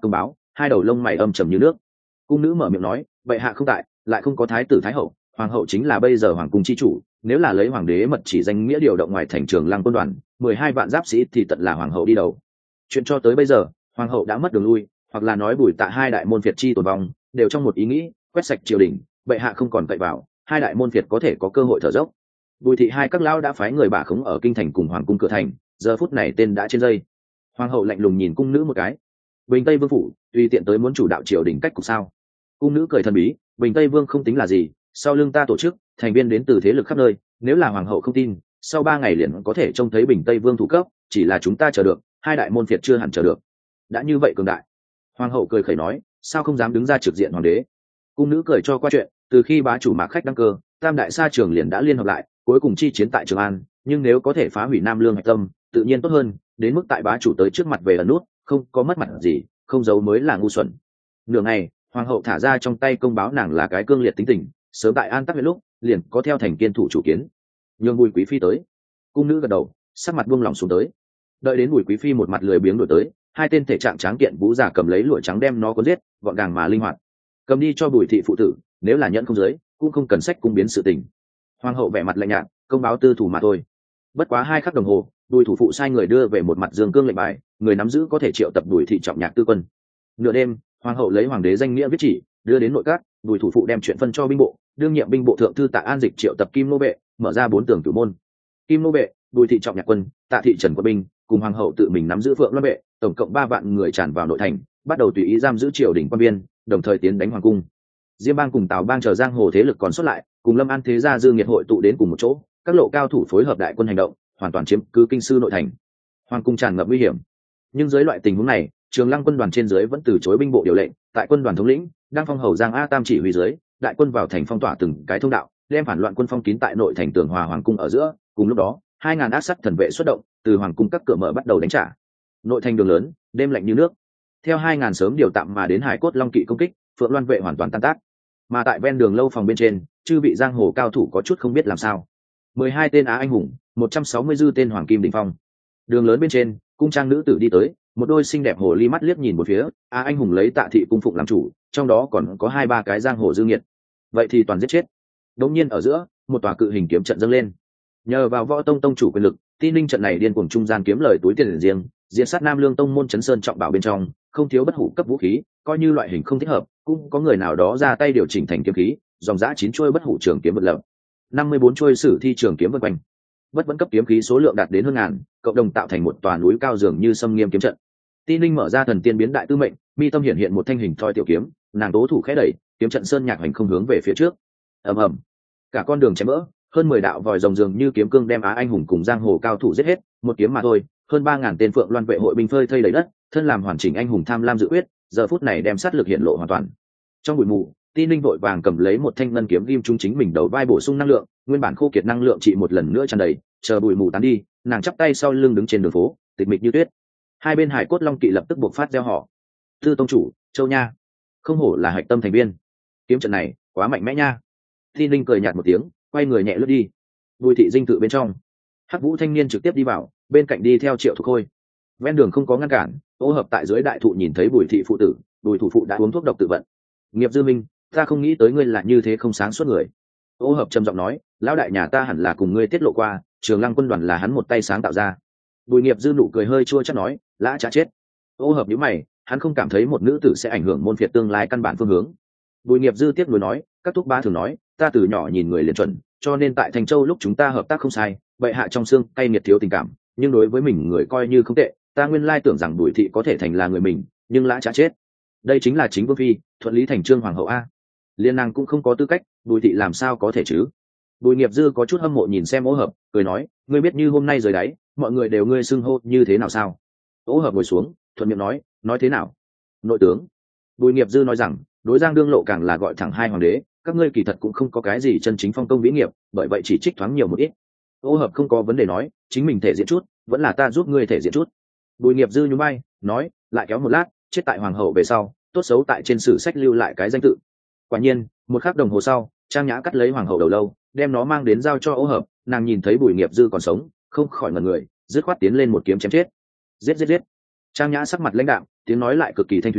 hai đầu lông mày âm trầm như nước. Cung nữ mở miệng nói, bệ hạ không tại, lại không có thái tử thái hậu, hoàng hậu chính là bây giờ hoàng cung chi chủ, nếu là lấy hoàng đế mật chỉ danh nghĩa điều động ngoài thành Trường Lăng quân đoàn mười hai vạn giáp sĩ thì tận là hoàng hậu đi đầu. Chuyện cho tới bây giờ, hoàng hậu đã mất đường lui, hoặc là nói Bùi Tạ hai đại môn phiệt chi tồn vong, đều trong một ý nghĩ, quét sạch triều đình, bệ hạ không còn cậy vào, hai đại môn phiệt có thể có cơ hội thở dốc. Bùi thị hai các lão đã phái người bả khống ở kinh thành cùng hoàng cung cửa thành, giờ phút này tên đã trên dây. Hoàng hậu lạnh lùng nhìn cung nữ một cái. Bình Tây Vương phủ, tùy tiện tới muốn chủ đạo triều đình cách cục sao? Cung nữ cười thần bí, Bình Tây Vương không tính là gì, sau lưng ta tổ chức, thành viên đến từ thế lực khắp nơi, nếu là hoàng hậu không tin, sau ba ngày liền có thể trông thấy Bình Tây Vương thủ cấp, chỉ là chúng ta chờ được, hai đại môn phiệt chưa hẳn chờ được. Đã như vậy cường đại. Hoàng hậu cười khẩy nói, sao không dám đứng ra trực diện hoàng đế? Cung nữ cười cho qua chuyện, từ khi bá chủ Mạc Khách đăng cơ, tam đại sa trường liền đã liên hợp lại, cuối cùng chi chiến tại Trường An, nhưng nếu có thể phá hủy Nam Lương hạch tâm, tự nhiên tốt hơn, đến mức tại bá chủ tới trước mặt về ẩn nút, không có mất mặt gì, không giấu mới là ngu xuẩn. Nửa ngày, hoàng hậu thả ra trong tay công báo nàng là cái cương liệt tính tình, sớm tại An Tắc huyện lúc, liền có theo thành kiên thủ chủ kiến. Nhường Bùi Quý phi tới. Cung nữ gật đầu, sắc mặt buông lỏng xuống tới. Đợi đến Bùi Quý phi một mặt lười biếng đổi tới, hai tên thể trạng tráng kiện vũ giả cầm lấy lụa trắng đem nó cuốn giết, gọn gàng mà linh hoạt. Cầm đi cho Bùi thị phụ tử, nếu là nhận không giới, cũng không cần sách cung biến sự tình. Hoàng hậu vẻ mặt lạnh nhạt, công báo tư thủ mà thôi. Bất quá hai khắc đồng hồ, Bùi thủ phụ sai người đưa về một mặt dương cương lệnh bài, người nắm giữ có thể triệu tập Bùi thị trọng nhạc tư quân. Nửa đêm, hoàng hậu lấy hoàng đế danh nghĩa viết chỉ, đưa đến nội các, Bùi thủ phụ đem chuyện phân cho binh bộ, đương nhiệm binh bộ thượng thư Tạ An Dịch triệu tập Kim Nô Vệ, mở ra bốn tường cửu môn. Kim Nô Vệ, Bùi thị trọng nhạc quân, Tạ thị trần quân binh, cùng hoàng hậu tự mình nắm giữ Phượng Loan Vệ, tổng cộng ba vạn người tràn vào nội thành, bắt đầu tùy ý giam giữ triều đình quan biên, đồng thời tiến đánh hoàng cung. Diêm Bang cùng Tào Bang chờ giang hồ thế lực còn xuất lại, cùng Lâm An thế gia Dương Nghiệt hội tụ đến cùng một chỗ, các lộ cao thủ phối hợp đại quân hành động, hoàn toàn chiếm cứ kinh sư nội thành. Hoàng cung tràn ngập nguy hiểm, nhưng dưới loại tình huống này, Trường Lăng quân đoàn trên dưới vẫn từ chối binh bộ điều lệnh, tại quân đoàn thống lĩnh đang phong hầu Giang A Tam chỉ huy dưới, đại quân vào thành phong tỏa từng cái thông đạo, đem phản loạn quân phong kín tại nội thành tường hòa hoàng cung ở giữa. Cùng lúc đó, hai ngàn ác sắt thần vệ xuất động, từ hoàng cung các cửa mở bắt đầu đánh trả. Nội thành đường lớn, đêm lạnh như nước. Theo hai ngàn sớm điều tạm mà đến Hải Cốt Long kỵ công kích, Phượng Loan Vệ hoàn toàn tan tác. Mà tại ven đường lâu phòng bên trên, chư vị giang hồ cao thủ có chút không biết làm sao. Mười hai tên á anh hùng, một trăm sáu mươi dư tên hoàng kim đỉnh phong. Đường lớn bên trên, cung trang nữ tử đi tới, một đôi xinh đẹp hồ ly mắt liếc nhìn một phía, á anh hùng lấy Tạ thị cung phụng làm chủ, trong đó còn có hai ba cái giang hồ dư nghiệt. Vậy thì toàn giết chết. Đống nhiên ở giữa, một tòa cự hình kiếm trận dâng lên. Nhờ vào Võ Tông tông chủ quyền lực, Tin Ninh trận này điên cuồng trung gian kiếm lời túi tiền riêng, diện sát Nam Lương tông môn Chấn Sơn trọng bảo bên trong, không thiếu bất hủ cấp vũ khí, coi như loại hình không thích hợp, cũng có người nào đó ra tay điều chỉnh thành kiếm khí, dòng dã chín chuôi bất hủ trường kiếm vượt lập, năm mươi bốn chuôi sử thi trường kiếm vân quanh. Bất vẫn cấp kiếm khí số lượng đạt đến hơn ngàn, cộng đồng tạo thành một tòa núi cao dường như sâm nghiêm kiếm trận. Tin Ninh mở ra thần tiên biến đại tư mệnh, mi tâm hiện hiện một thanh hình thoi tiểu kiếm, nàng tố thủ khẽ đẩy, kiếm trận sơn nhạc hành không hướng về phía trước. Ầm ầm, cả con đường chém vỡ, hơn mười đạo vòi rồng dường như kiếm cương đem á anh hùng cùng giang hồ cao thủ giết hết, một kiếm mà thôi, hơn ba ngàn tên Phượng Loan Vệ hội binh phơi thây đầy đất, thân làm hoàn chỉnh anh hùng tham lam dự quyết, giờ phút này đem sát lực hiện lộ hoàn toàn. Trong bụi mù, Tin Ninh vội vàng cầm lấy một thanh ngân kiếm ghim trúng chính mình đầu vai bổ sung năng lượng, nguyên bản khô kiệt năng lượng trị một lần nữa tràn đầy, chờ bụi mù tán đi, nàng chắp tay sau lưng đứng trên đường phố, tịch mịch như tuyết. Hai bên Hải Cốt Long kỵ lập tức buộc phát gieo họ. Tư tông chủ, Châu nha, không hổ là hạch tâm thành viên. Kiếm trận này, quá mạnh mẽ nha. Tin Ninh cười nhạt một tiếng, quay người nhẹ lướt đi. Bùi thị dinh tự bên trong, Hắc Vũ thanh niên trực tiếp đi vào, bên cạnh đi theo Triệu Thục Khôi. Ven đường không có ngăn cản, Ô Hợp tại dưới đại thụ nhìn thấy Bùi thị phụ tử, Bùi thủ phụ đã uống thuốc độc tự vận. Nghiệp Dư Minh, ta không nghĩ tới ngươi là như thế không sáng suốt người. Ô Hợp trầm giọng nói, lão đại nhà ta hẳn là cùng ngươi tiết lộ qua, Trường Lăng quân đoàn là hắn một tay sáng tạo ra. Bùi Nghiệp Dư nụ cười hơi chua chát nói, lã chả chết. Ô Hợp nhíu mày, hắn không cảm thấy một nữ tử sẽ ảnh hưởng môn phiệt tương lai căn bản phương hướng. Bùi Nghiệp Dư tiếc nuối nói, các thúc ba thường nói, ta từ nhỏ nhìn người liền chuẩn, cho nên tại Thành Châu lúc chúng ta hợp tác không sai, bệ hạ trong xương cay nghiệt thiếu tình cảm, nhưng đối với mình người coi như không tệ, ta nguyên lai tưởng rằng Bùi thị có thể thành là người mình, nhưng lã chả chết. Đây chính là chính vương phi, thuận lý thành trương hoàng hậu a. Liên nàng cũng không có tư cách, Bùi thị làm sao có thể chứ? Bùi Nghiệp Dư có chút hâm mộ nhìn xem Ô Hợp, cười nói, ngươi biết như hôm nay rời đáy, mọi người đều ngươi xưng hô như thế nào sao? Ô Hợp ngồi xuống, thuận miệng nói, nói thế nào? Nội tướng. Bùi Nghiệp Dư nói rằng, đối Giang Đương Lộ càng là gọi thẳng hai hoàng đế, các ngươi kỳ thật cũng không có cái gì chân chính phong công vĩ nghiệp, bởi vậy chỉ trích thoáng nhiều một ít. Ô Hợp không có vấn đề nói, chính mình thể diện chút, vẫn là ta giúp ngươi thể diện chút. Bùi Nghiệp Dư nhún vai, nói, lại kéo một lát, chết tại hoàng hậu về sau, tốt xấu tại trên sử sách lưu lại cái danh tự. Quả nhiên, một khắc đồng hồ sau, Trang Nhã cắt lấy hoàng hậu đầu lâu, đem nó mang đến giao cho Ô Hợp, nàng nhìn thấy Bùi Nghiệp Dư còn sống, không khỏi ngẩn người, dứt khoát tiến lên một kiếm chém chết. Giết giết giết. Trang Nhã sắc mặt lãnh đạm, tiếng nói lại cực kỳ thanh thúy,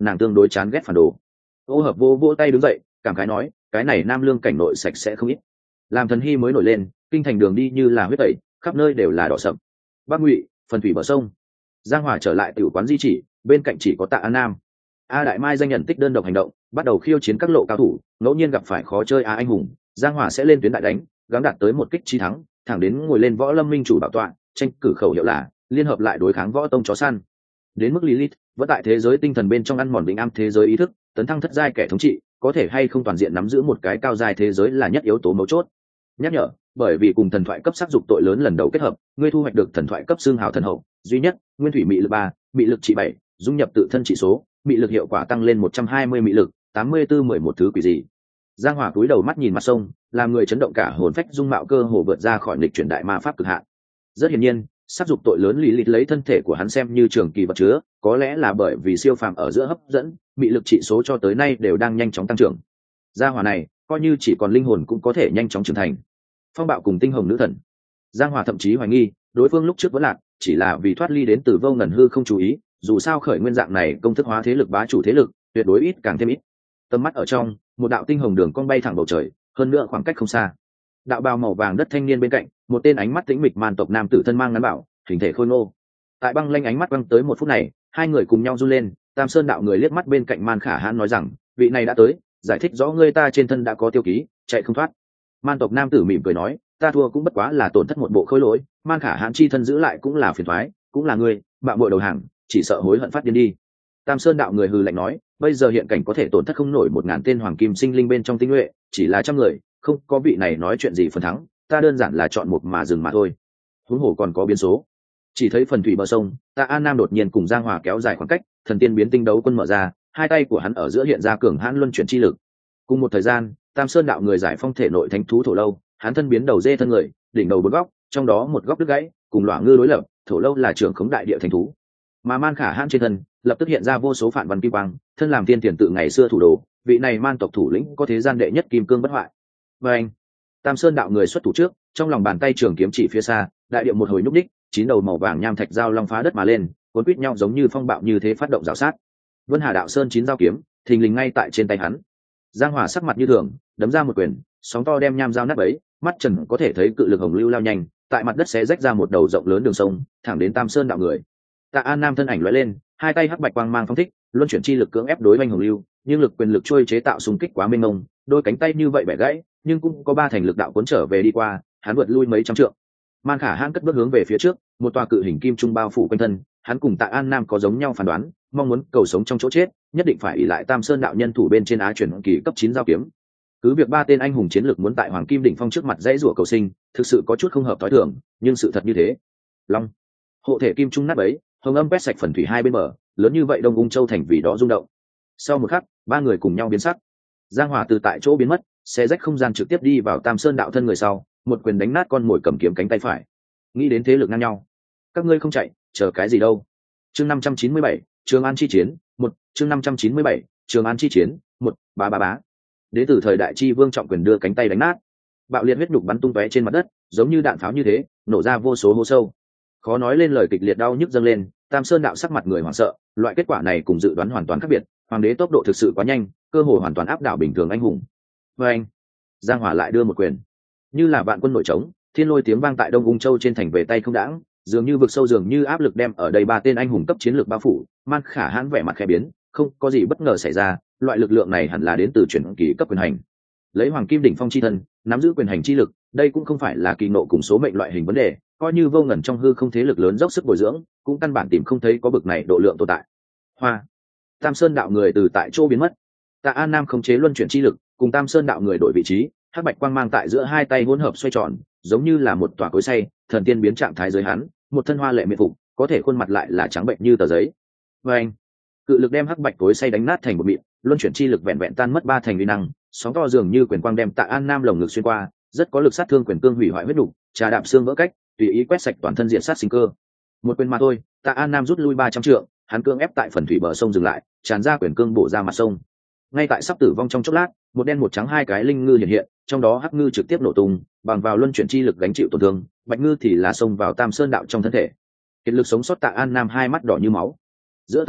nàng tương đối chán ghét phản đồ. Ô Hợp vô vỗ tay đứng dậy, cảm khái nói, cái này Nam Lương cảnh nội sạch sẽ không ít. Làm Thần Hy mới nổi lên, kinh thành đường đi như là huyết tẩy, khắp nơi đều là đỏ sậm. Bắc Ngụy, phần thủy bờ sông. Giang Hòa trở lại tiểu quán di chỉ, bên cạnh chỉ có Tạ An Nam. A Đại Mai danh nhận tích đơn độc hành động, bắt đầu khiêu chiến các lộ cao thủ, ngẫu nhiên gặp phải khó chơi A anh hùng, Giang Hòa sẽ lên tuyến đại đánh, gắng đạt tới một kích chí thắng, thẳng đến ngồi lên Võ Lâm Minh chủ bảo tọa, tranh cử khẩu hiệu là liên hợp lại đối kháng Võ Tông chó săn. Đến mức Lilith, vẫn tại thế giới tinh thần bên trong ăn mòn vĩnh am thế giới ý thức, tấn thăng thất giai kẻ thống trị, có thể hay không toàn diện nắm giữ một cái cao giai thế giới là nhất yếu tố mấu chốt. Nhắc nhở, bởi vì cùng thần thoại cấp sắc dục tội lớn lần đầu kết hợp, ngươi thu hoạch được thần thoại cấp xương hào thần hậu duy nhất, nguyên thủy mị lực ba, mị lực trị bảy, dung nhập tự thân trị số, mị lực hiệu quả tăng lên một trăm hai mươi mị lực, tám mươi tư mười một thứ quỷ gì. Giang Hòa cúi đầu mắt nhìn mặt sông, làm người chấn động cả hồn phách, dung mạo cơ hồ vượt ra khỏi lịch chuyển đại ma pháp cực hạn. Rất hiển nhiên, sắc dục tội lớn lý lịch lấy thân thể của hắn xem như trường kỳ vật chứa, có lẽ là bởi vì siêu phàm ở giữa hấp dẫn, mị lực trị số cho tới nay đều đang nhanh chóng tăng trưởng. Giang Hòa này, coi như chỉ còn linh hồn cũng có thể nhanh chóng trưởng thành. Phong bạo cùng tinh hồng nữ thần. Giang Hòa thậm chí hoài nghi, đối phương lúc trước vẫn lạc, chỉ là vì thoát ly đến từ vô ngần hư không chú ý, dù sao khởi nguyên dạng này công thức hóa thế lực bá chủ thế lực, tuyệt đối ít càng thêm ít. Tầm mắt ở trong, một đạo tinh hồng đường cong bay thẳng bầu trời, hơn nữa khoảng cách không xa. Đạo bào màu vàng đất thanh niên bên cạnh, một tên ánh mắt tĩnh mịch man tộc nam tử thân mang ngắn bảo, hình thể khôi ngô. Tại băng lanh ánh mắt băng tới một phút này, hai người cùng nhau run lên, Tam Sơn đạo người liếc mắt bên cạnh Man Khả Hãn nói rằng, vị này đã tới, giải thích rõ ngươi ta trên thân đã có tiêu ký, chạy không thoát. Man tộc nam tử mỉm cười nói, ta thua cũng bất quá là tổn thất một bộ khối lỗi, Man Khả Hãn chi thân giữ lại cũng là phiền toái, cũng là ngươi, bạo bội đầu hàng, chỉ sợ hối hận phát điên đi. Tam Sơn đạo người hừ lạnh nói, bây giờ hiện cảnh có thể tổn thất không nổi một ngàn tên hoàng kim sinh linh bên trong tinh nhuệ, chỉ là trăm người, không có vị này nói chuyện gì phần thắng, ta đơn giản là chọn một mà dừng mà thôi. Huống hồ còn có biến số. Chỉ thấy phần thủy bờ sông, Tạ An Nam đột nhiên cùng Giang Hòa kéo dài khoảng cách, thần tiên biến tinh đấu quân mở ra, hai tay của hắn ở giữa hiện ra cường hãn luân chuyển chi lực. Cùng một thời gian, Tam Sơn đạo người giải phong thể nội thánh thú thổ lâu, hắn thân biến đầu dê thân người, đỉnh đầu bốn góc, trong đó một góc đứt gãy, cùng Lỏa Ngư đối lập, thổ lâu là trưởng khống đại địa thánh thú. Mà Man Khả Hãn trên thân, lập tức hiện ra vô số phản văn kim quang, thân làm tiên tiền tự ngày xưa thủ đồ, vị này man tộc thủ lĩnh có thế gian đệ nhất kim cương bất hoại. Và anh, Tam Sơn đạo người xuất thủ trước, trong lòng bàn tay trường kiếm chỉ phía xa, đại địa một hồi nhúc đích, chín đầu màu vàng nham thạch dao long phá đất mà lên, cuốn quýt nhau giống như phong bạo như thế phát động rào sát. Vân Hà đạo sơn chín dao kiếm, thình lình ngay tại trên tay hắn. Giang Hòa sắc mặt như thường, đấm ra một quyền, sóng to đem nham dao nát bấy, mắt trần có thể thấy cự lực hồng lưu lao nhanh, tại mặt đất xé rách ra một đầu rộng lớn đường sông, thẳng đến Tam Sơn đạo người. Tạ An Nam thân ảnh lóe lên, hai tay hắc bạch quang mang phong thích, luân chuyển chi lực cưỡng ép đối oanh hồng lưu, nhưng lực quyền lực trôi chế tạo xung kích quá mênh mông, đôi cánh tay như vậy bẻ gãy, nhưng cũng có ba thành lực đạo cuốn trở về đi qua, hắn vượt lui mấy trăm trượng. Man Khả Hãn cất bước hướng về phía trước, một tòa cự hình kim trung bao phủ quanh thân, hắn cùng Tạ An Nam có giống nhau phán đoán, mong muốn cầu sống trong chỗ chết, nhất định phải ỷ lại Tam Sơn đạo nhân thủ bên trên á chuyển kỳ cấp chín giao kiếm. Cứ việc ba tên anh hùng chiến lược muốn tại Hoàng Kim đỉnh phong trước mặt dãy rủa cầu sinh, thực sự có chút không hợp tối thường, nhưng sự thật như thế. Long, hộ thể kim trung nát bấy, hồng âm quét sạch phần thủy hai bên bờ, lớn như vậy Đông Ung Châu thành vì đó rung động. Sau một khắc, ba người cùng nhau biến sắc. Giang Hòa từ tại chỗ biến mất, xe rách không gian trực tiếp đi vào Tam Sơn đạo thân người sau, một quyền đánh nát con mồi cầm kiếm cánh tay phải. Nghĩ đến thế lực ngang nhau, các ngươi không chạy, chờ cái gì đâu? Chương năm trăm chín mươi bảy, Trường An chi chiến, một, chương năm trăm chín mươi bảy, Trường An chi chiến, một, bá bá bá. Đến từ thời đại chi vương trọng quyền đưa cánh tay đánh nát, bạo liệt huyết nhục bắn tung tóe trên mặt đất, giống như đạn pháo như thế, nổ ra vô số hố sâu. Khó nói lên lời, kịch liệt đau nhức dâng lên, Tam Sơn đạo sắc mặt người hoảng sợ, loại kết quả này cùng dự đoán hoàn toàn khác biệt, hoàng đế tốc độ thực sự quá nhanh, cơ hội hoàn toàn áp đảo bình thường anh hùng. Và anh, Giang Hòa lại đưa một quyền, như là vạn quân nổi trống, thiên lôi tiếng vang tại Đông Ung Châu trên thành về tay không đãng, dường như vực sâu, dường như áp lực đem ở đây ba tên anh hùng cấp chiến lược bao phủ. Man Khả Hãn vẻ mặt khẽ biến, không có gì bất ngờ xảy ra, loại lực lượng này hẳn là đến từ chuyển kỳ cấp quyền hành. Lấy Hoàng Kim đỉnh phong chi thân, nắm giữ quyền hành chi lực, đây cũng không phải là kỳ nộ cùng số mệnh loại hình vấn đề, coi như vô ngần trong hư không thế lực lớn dốc sức bồi dưỡng, cũng căn bản tìm không thấy có bực này độ lượng tồn tại. Hoa, Tam Sơn đạo người từ tại chỗ biến mất. Tạ An Nam khống chế luân chuyển chi lực, cùng Tam Sơn đạo người đổi vị trí, hắc bạch quang mang tại giữa hai tay hỗn hợp xoay tròn, giống như là một tòa cối xay, thần tiên biến trạng thái dưới hắn, một thân hoa lệ miệt phục, có thể khuôn mặt lại là trắng bệnh như tờ giấy. Và anh, cự lực đem hắc bạch cối xay đánh nát thành một mịn, luân chuyển chi lực vẹn vẹn tan mất ba thành uy năng, sóng to dường như quyền quang đem Tạ An Nam lồng ngực xuyên qua, rất có lực sát thương, quyền cương hủy hoại huyết đủ, trà đạp xương vỡ cách, tùy ý quét sạch toàn thân diện sát sinh cơ. Một quyền mà thôi, Tạ An Nam rút lui ba trăm trượng, hắn cương ép tại phần thủy bờ sông dừng lại, tràn ra quyền cương bổ ra mặt sông. Ngay tại sắp tử vong trong chốc lát, một đen một trắng hai cái linh ngư hiện hiện, trong đó hắc ngư trực tiếp nổ tung, bằng vào luân chuyển chi lực gánh chịu tổn thương, bạch ngư thì là xông vào Tam Sơn đạo trong thân thể. Kiệt lực sống sót Tạ An Nam hai mắt đỏ như máu. Giữa tầm mắt,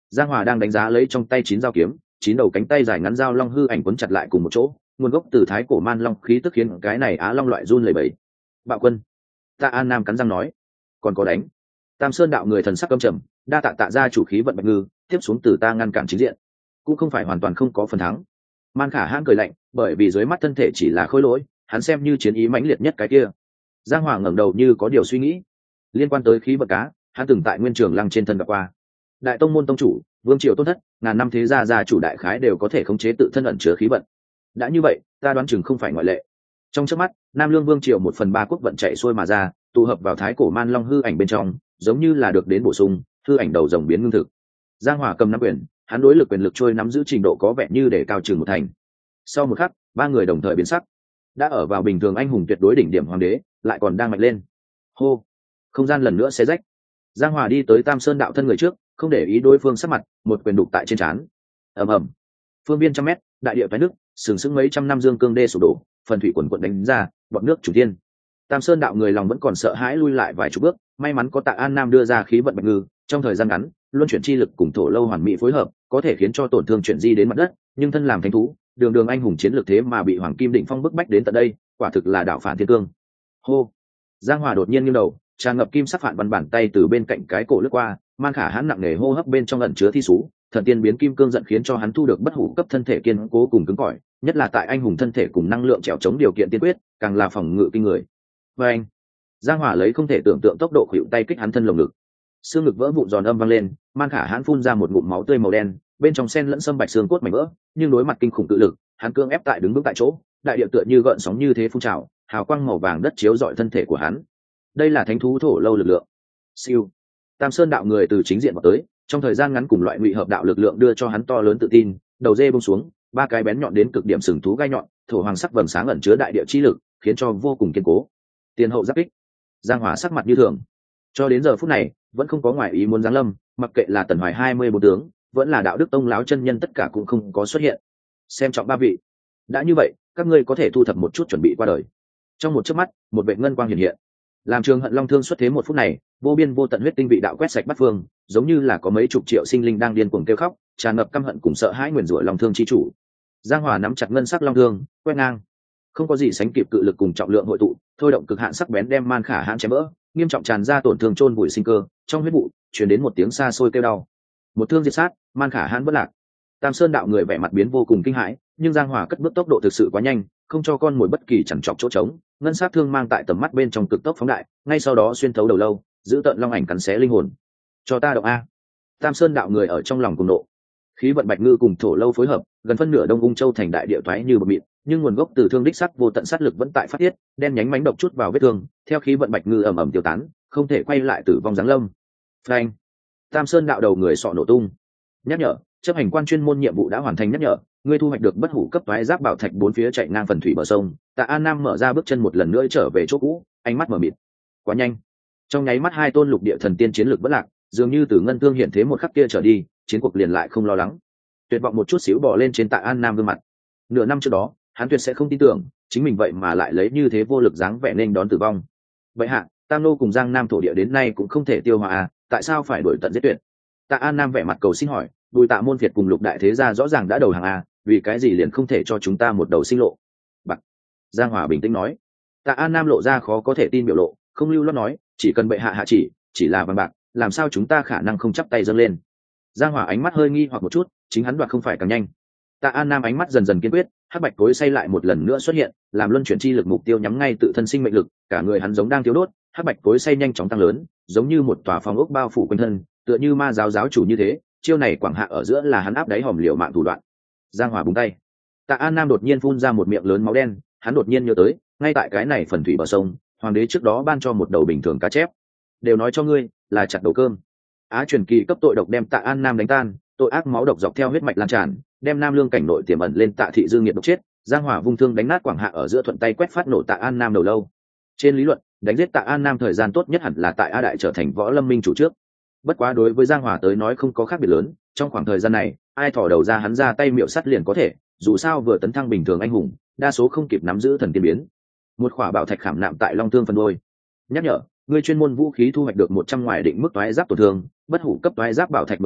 Giang Hòa đang đánh giá lấy trong tay chín dao kiếm, chín đầu cánh tay dài ngắn dao long hư ảnh quấn chặt lại cùng một chỗ, nguồn gốc từ thái cổ man long khí tức khiến cái này á long loại run lẩy bẩy. Bạo quân. Tạ An Nam cắn răng nói, còn có đánh. Tam Sơn đạo người thần sắc căm trầm, đa tạ tạ ra chủ khí vận Bạch Ngư, tiếp xuống từ ta ngăn cản chính diện, cũng không phải hoàn toàn không có phần thắng. Man Khả Hãn cười lạnh, bởi vì dưới mắt thân thể chỉ là khối lỗi, hắn xem như chiến ý mãnh liệt nhất cái kia. Giang Hoàng ngẩng đầu như có điều suy nghĩ, liên quan tới khí vận cá, hắn từng tại Nguyên Trường Lăng trên thân gặp qua. Đại tông môn tông chủ, vương triều tôn thất, ngàn năm thế gia gia chủ đại khái đều có thể khống chế tự thân ẩn chứa khí vận. Đã như vậy, ta đoán chừng không phải ngoại lệ. Trong chớp mắt, Nam Lương vương triều một phần ba quốc vận chạy xuôi mà ra, tụ hợp vào thái cổ man long hư ảnh bên trong, giống như là được đến bổ sung, hư ảnh đầu rồng biến ngưng thực. Giang Hòa cầm nắm quyền, hắn đối lực quyền lực trôi nắm giữ trình độ có vẻ như để cao chừng một thành. Sau một khắc, ba người đồng thời biến sắc. Đã ở vào bình thường anh hùng tuyệt đối đỉnh điểm hoàng đế, lại còn đang mạnh lên. Hô, không gian lần nữa xé rách. Giang Hòa đi tới Tam Sơn đạo thân người trước, không để ý đối phương sắc mặt, một quyền đục tại trên trán. Ầm ầm. Phương viên trăm mét, đại địa toái nước, sừng sững mấy trăm năm dương cương đê sụp đổ, phần thủy quần quần đánh ra, bọt nước chủ thiên. Tam Sơn đạo người lòng vẫn còn sợ hãi lui lại vài chục bước, may mắn có Tạ An Nam đưa ra khí vận Bạch Ngư, trong thời gian ngắn, luân chuyển chi lực cùng thổ lâu hoàn mỹ phối hợp, có thể khiến cho tổn thương chuyển di đến mặt đất, nhưng thân làm thánh thú, đường đường anh hùng chiến lược thế mà bị Hoàng Kim Định Phong bức bách đến tận đây, quả thực là đạo phản thiên cương. Hô. Giang Hòa đột nhiên nghiêng đầu, tràn ngập kim sắc phản văn bàn tay từ bên cạnh cái cổ lướt qua, Man Khả Hãn nặng nề hô hấp bên trong ẩn chứa thi sú, thần tiên biến kim cương giận khiến cho hắn thu được bất hủ cấp thân thể kiên cố cùng cứng cỏi, nhất là tại anh hùng thân thể cùng năng lượng trèo chống điều kiện tiên quyết, càng là phòng ngự kinh người. Và anh, Giang Hỏa lấy không thể tưởng tượng tốc độ khuỵu tay kích hắn thân lồng ngực, xương ngực vỡ vụn giòn âm vang lên, Man Khả Hãn phun ra một ngụm máu tươi màu đen, bên trong xen lẫn sâm bạch xương cốt mảnh vỡ, nhưng đối mặt kinh khủng tự lực, hắn cương ép tại đứng vững tại chỗ, đại địa tựa như gợn sóng như thế phun trào, hào quang màu vàng đất chiếu rọi thân thể của hắn. Đây là thánh thú thổ lâu lực lượng. Siêu. Tam Sơn đạo người từ chính diện vào tới, trong thời gian ngắn cùng loại ngụy hợp đạo lực lượng đưa cho hắn to lớn tự tin, đầu dê buông xuống, ba cái bén nhọn đến cực điểm sừng thú gai nhọn, thổ hoàng sắc vầng sáng ẩn chứa đại địa chi lực, khiến cho vô cùng kiên cố. Tiền hậu giáp kích. Giang Hỏa sắc mặt như thường. Cho đến giờ phút này, vẫn không có ngoại ý muốn giáng lâm, mặc kệ là Tần Hoài hai mươi bốn tướng, vẫn là Đạo Đức Tông láo chân nhân tất cả cũng không có xuất hiện. Xem trọng ba vị. Đã như vậy, các ngươi có thể thu thập một chút chuẩn bị qua đời. Trong một chớp mắt, một vệt ngân quang hiện hiện. Làm Trường Hận Long Thương xuất thế một phút này, vô biên vô tận huyết tinh vị đạo quét sạch bát phương, giống như là có mấy chục triệu sinh linh đang điên cuồng kêu khóc, tràn ngập căm hận cùng sợ hãi nguyền rủa Long Thương chi chủ. Giang Hòa nắm chặt ngân sắc long thương, quét ngang. Không có gì sánh kịp cự lực cùng trọng lượng hội tụ, thôi động cực hạn sắc bén đem Man Khả Hãn chém vỡ, nghiêm trọng tràn ra tổn thương chôn bụi sinh cơ, trong huyết vụ truyền đến một tiếng xa xôi kêu đau. Một thương diệt sát, Man Khả Hãn bất lạc. Tam Sơn đạo người vẻ mặt biến vô cùng kinh hãi, nhưng Giang Hòa cất bước tốc độ thực sự quá nhanh, không cho con mồi bất kỳ chẳng chọc chỗ trống, ngân sát thương mang tại tầm mắt bên trong cực tốc phóng đại, ngay sau đó xuyên thấu đầu lâu, giữ tận long ảnh cắn xé linh hồn. Cho ta động a! Tam Sơn đạo người ở trong lòng cùng nộ. Khí vận Bạch Ngư cùng thổ lâu phối hợp, gần phân nửa Đông Ung Châu thành đại địa toái như bọt mịn, nhưng nguồn gốc từ thương đích sắc vô tận sát lực vẫn tại phát tiết, đen nhánh mánh độc chút vào vết thương, theo khí vận Bạch Ngư ầm ầm tiêu tán, không thể quay lại tử vong giáng lâm. Phanh! Tam Sơn đạo đầu người sọ nổ tung. Nhắc nhở, chấp hành quan chuyên môn nhiệm vụ đã hoàn thành. Nhắc nhở, ngươi thu hoạch được bất hủ cấp toái giáp bảo thạch bốn phía chạy ngang phần thủy bờ sông. Tạ An Nam mở ra bước chân một lần nữa trở về chỗ cũ, ánh mắt mở mịt. Quá nhanh. Trong nháy mắt hai tôn lục địa thần tiên chiến lược bất lạc, dường như từ ngân thương hiện thế một khắc kia trở đi, chiến cuộc liền lại không lo lắng. Tuyệt vọng một chút xíu bò lên trên Tạ An Nam gương mặt. Nửa năm trước đó, hắn tuyệt sẽ không tin tưởng, chính mình vậy mà lại lấy như thế vô lực dáng vẻ nên đón tử vong. Vậy hạ, Tam Nô cùng Giang Nam thổ địa đến nay cũng không thể tiêu hòa à, tại sao phải đuổi tận giết tuyệt? Tạ An Nam vẻ mặt cầu xin hỏi, Bùi Tạ môn Việt cùng lục đại thế gia rõ ràng đã đầu hàng à, vì cái gì liền không thể cho chúng ta một đầu sinh lộ? Bạc. Giang Hòa bình tĩnh nói. Tạ An Nam lộ ra khó có thể tin biểu lộ, không lưu loát nói, chỉ cần bệ hạ hạ chỉ, chỉ là vàng bạc, làm sao chúng ta khả năng không chắp tay dâng lên? Giang Hòa ánh mắt hơi nghi hoặc một chút, chính hắn đoạt không phải càng nhanh. Tạ An Nam ánh mắt dần dần kiên quyết, hắc bạch cối say lại một lần nữa xuất hiện, làm luân chuyển chi lực mục tiêu nhắm ngay tự thân sinh mệnh lực, cả người hắn giống đang thiếu đốt, hắc bạch cối say nhanh chóng tăng lớn, giống như một tòa phòng ốc bao phủ quanh thân, tựa như ma giáo giáo chủ như thế, chiêu này quảng hạ ở giữa là hắn áp đáy hòm liều mạng thủ đoạn. Giang Hòa búng tay. Tạ An Nam đột nhiên phun ra một miệng lớn máu đen, hắn đột nhiên nhớ tới, ngay tại cái này phần thủy bờ sông, hoàng đế trước đó ban cho một đầu bình thường cá chép. Đều nói cho ngươi, là chặt đầu cơm. Á truyền kỳ cấp tội độc đem Tạ An Nam đánh tan, tội ác máu độc dọc theo huyết mạch lan tràn, đem Nam Lương cảnh nội tiềm ẩn lên Tạ thị dương nghiệt độc chết. Giang Hòa vung thương đánh nát quảng hạ ở giữa thuận tay quét phát nổ Tạ An Nam đầu lâu. Trên lý luận, đánh giết Tạ An Nam thời gian tốt nhất hẳn là tại A Đại trở thành võ lâm minh chủ trước. Bất quá đối với Giang Hòa tới nói không có khác biệt lớn, trong khoảng thời gian này, ai thò đầu ra hắn ra tay miệu sắt liền có thể, dù sao vừa tấn thăng bình thường anh hùng, đa số không kịp nắm giữ thần tiên biến. Một khỏa bảo thạch khảm nạm tại long thương phần đôi. Nhắc nhở, ngươi chuyên môn vũ khí thu hoạch được một trăm ngoài định mức toái giáp tổn thương, bất hủ cấp toái giáp bảo thạch mười bảy,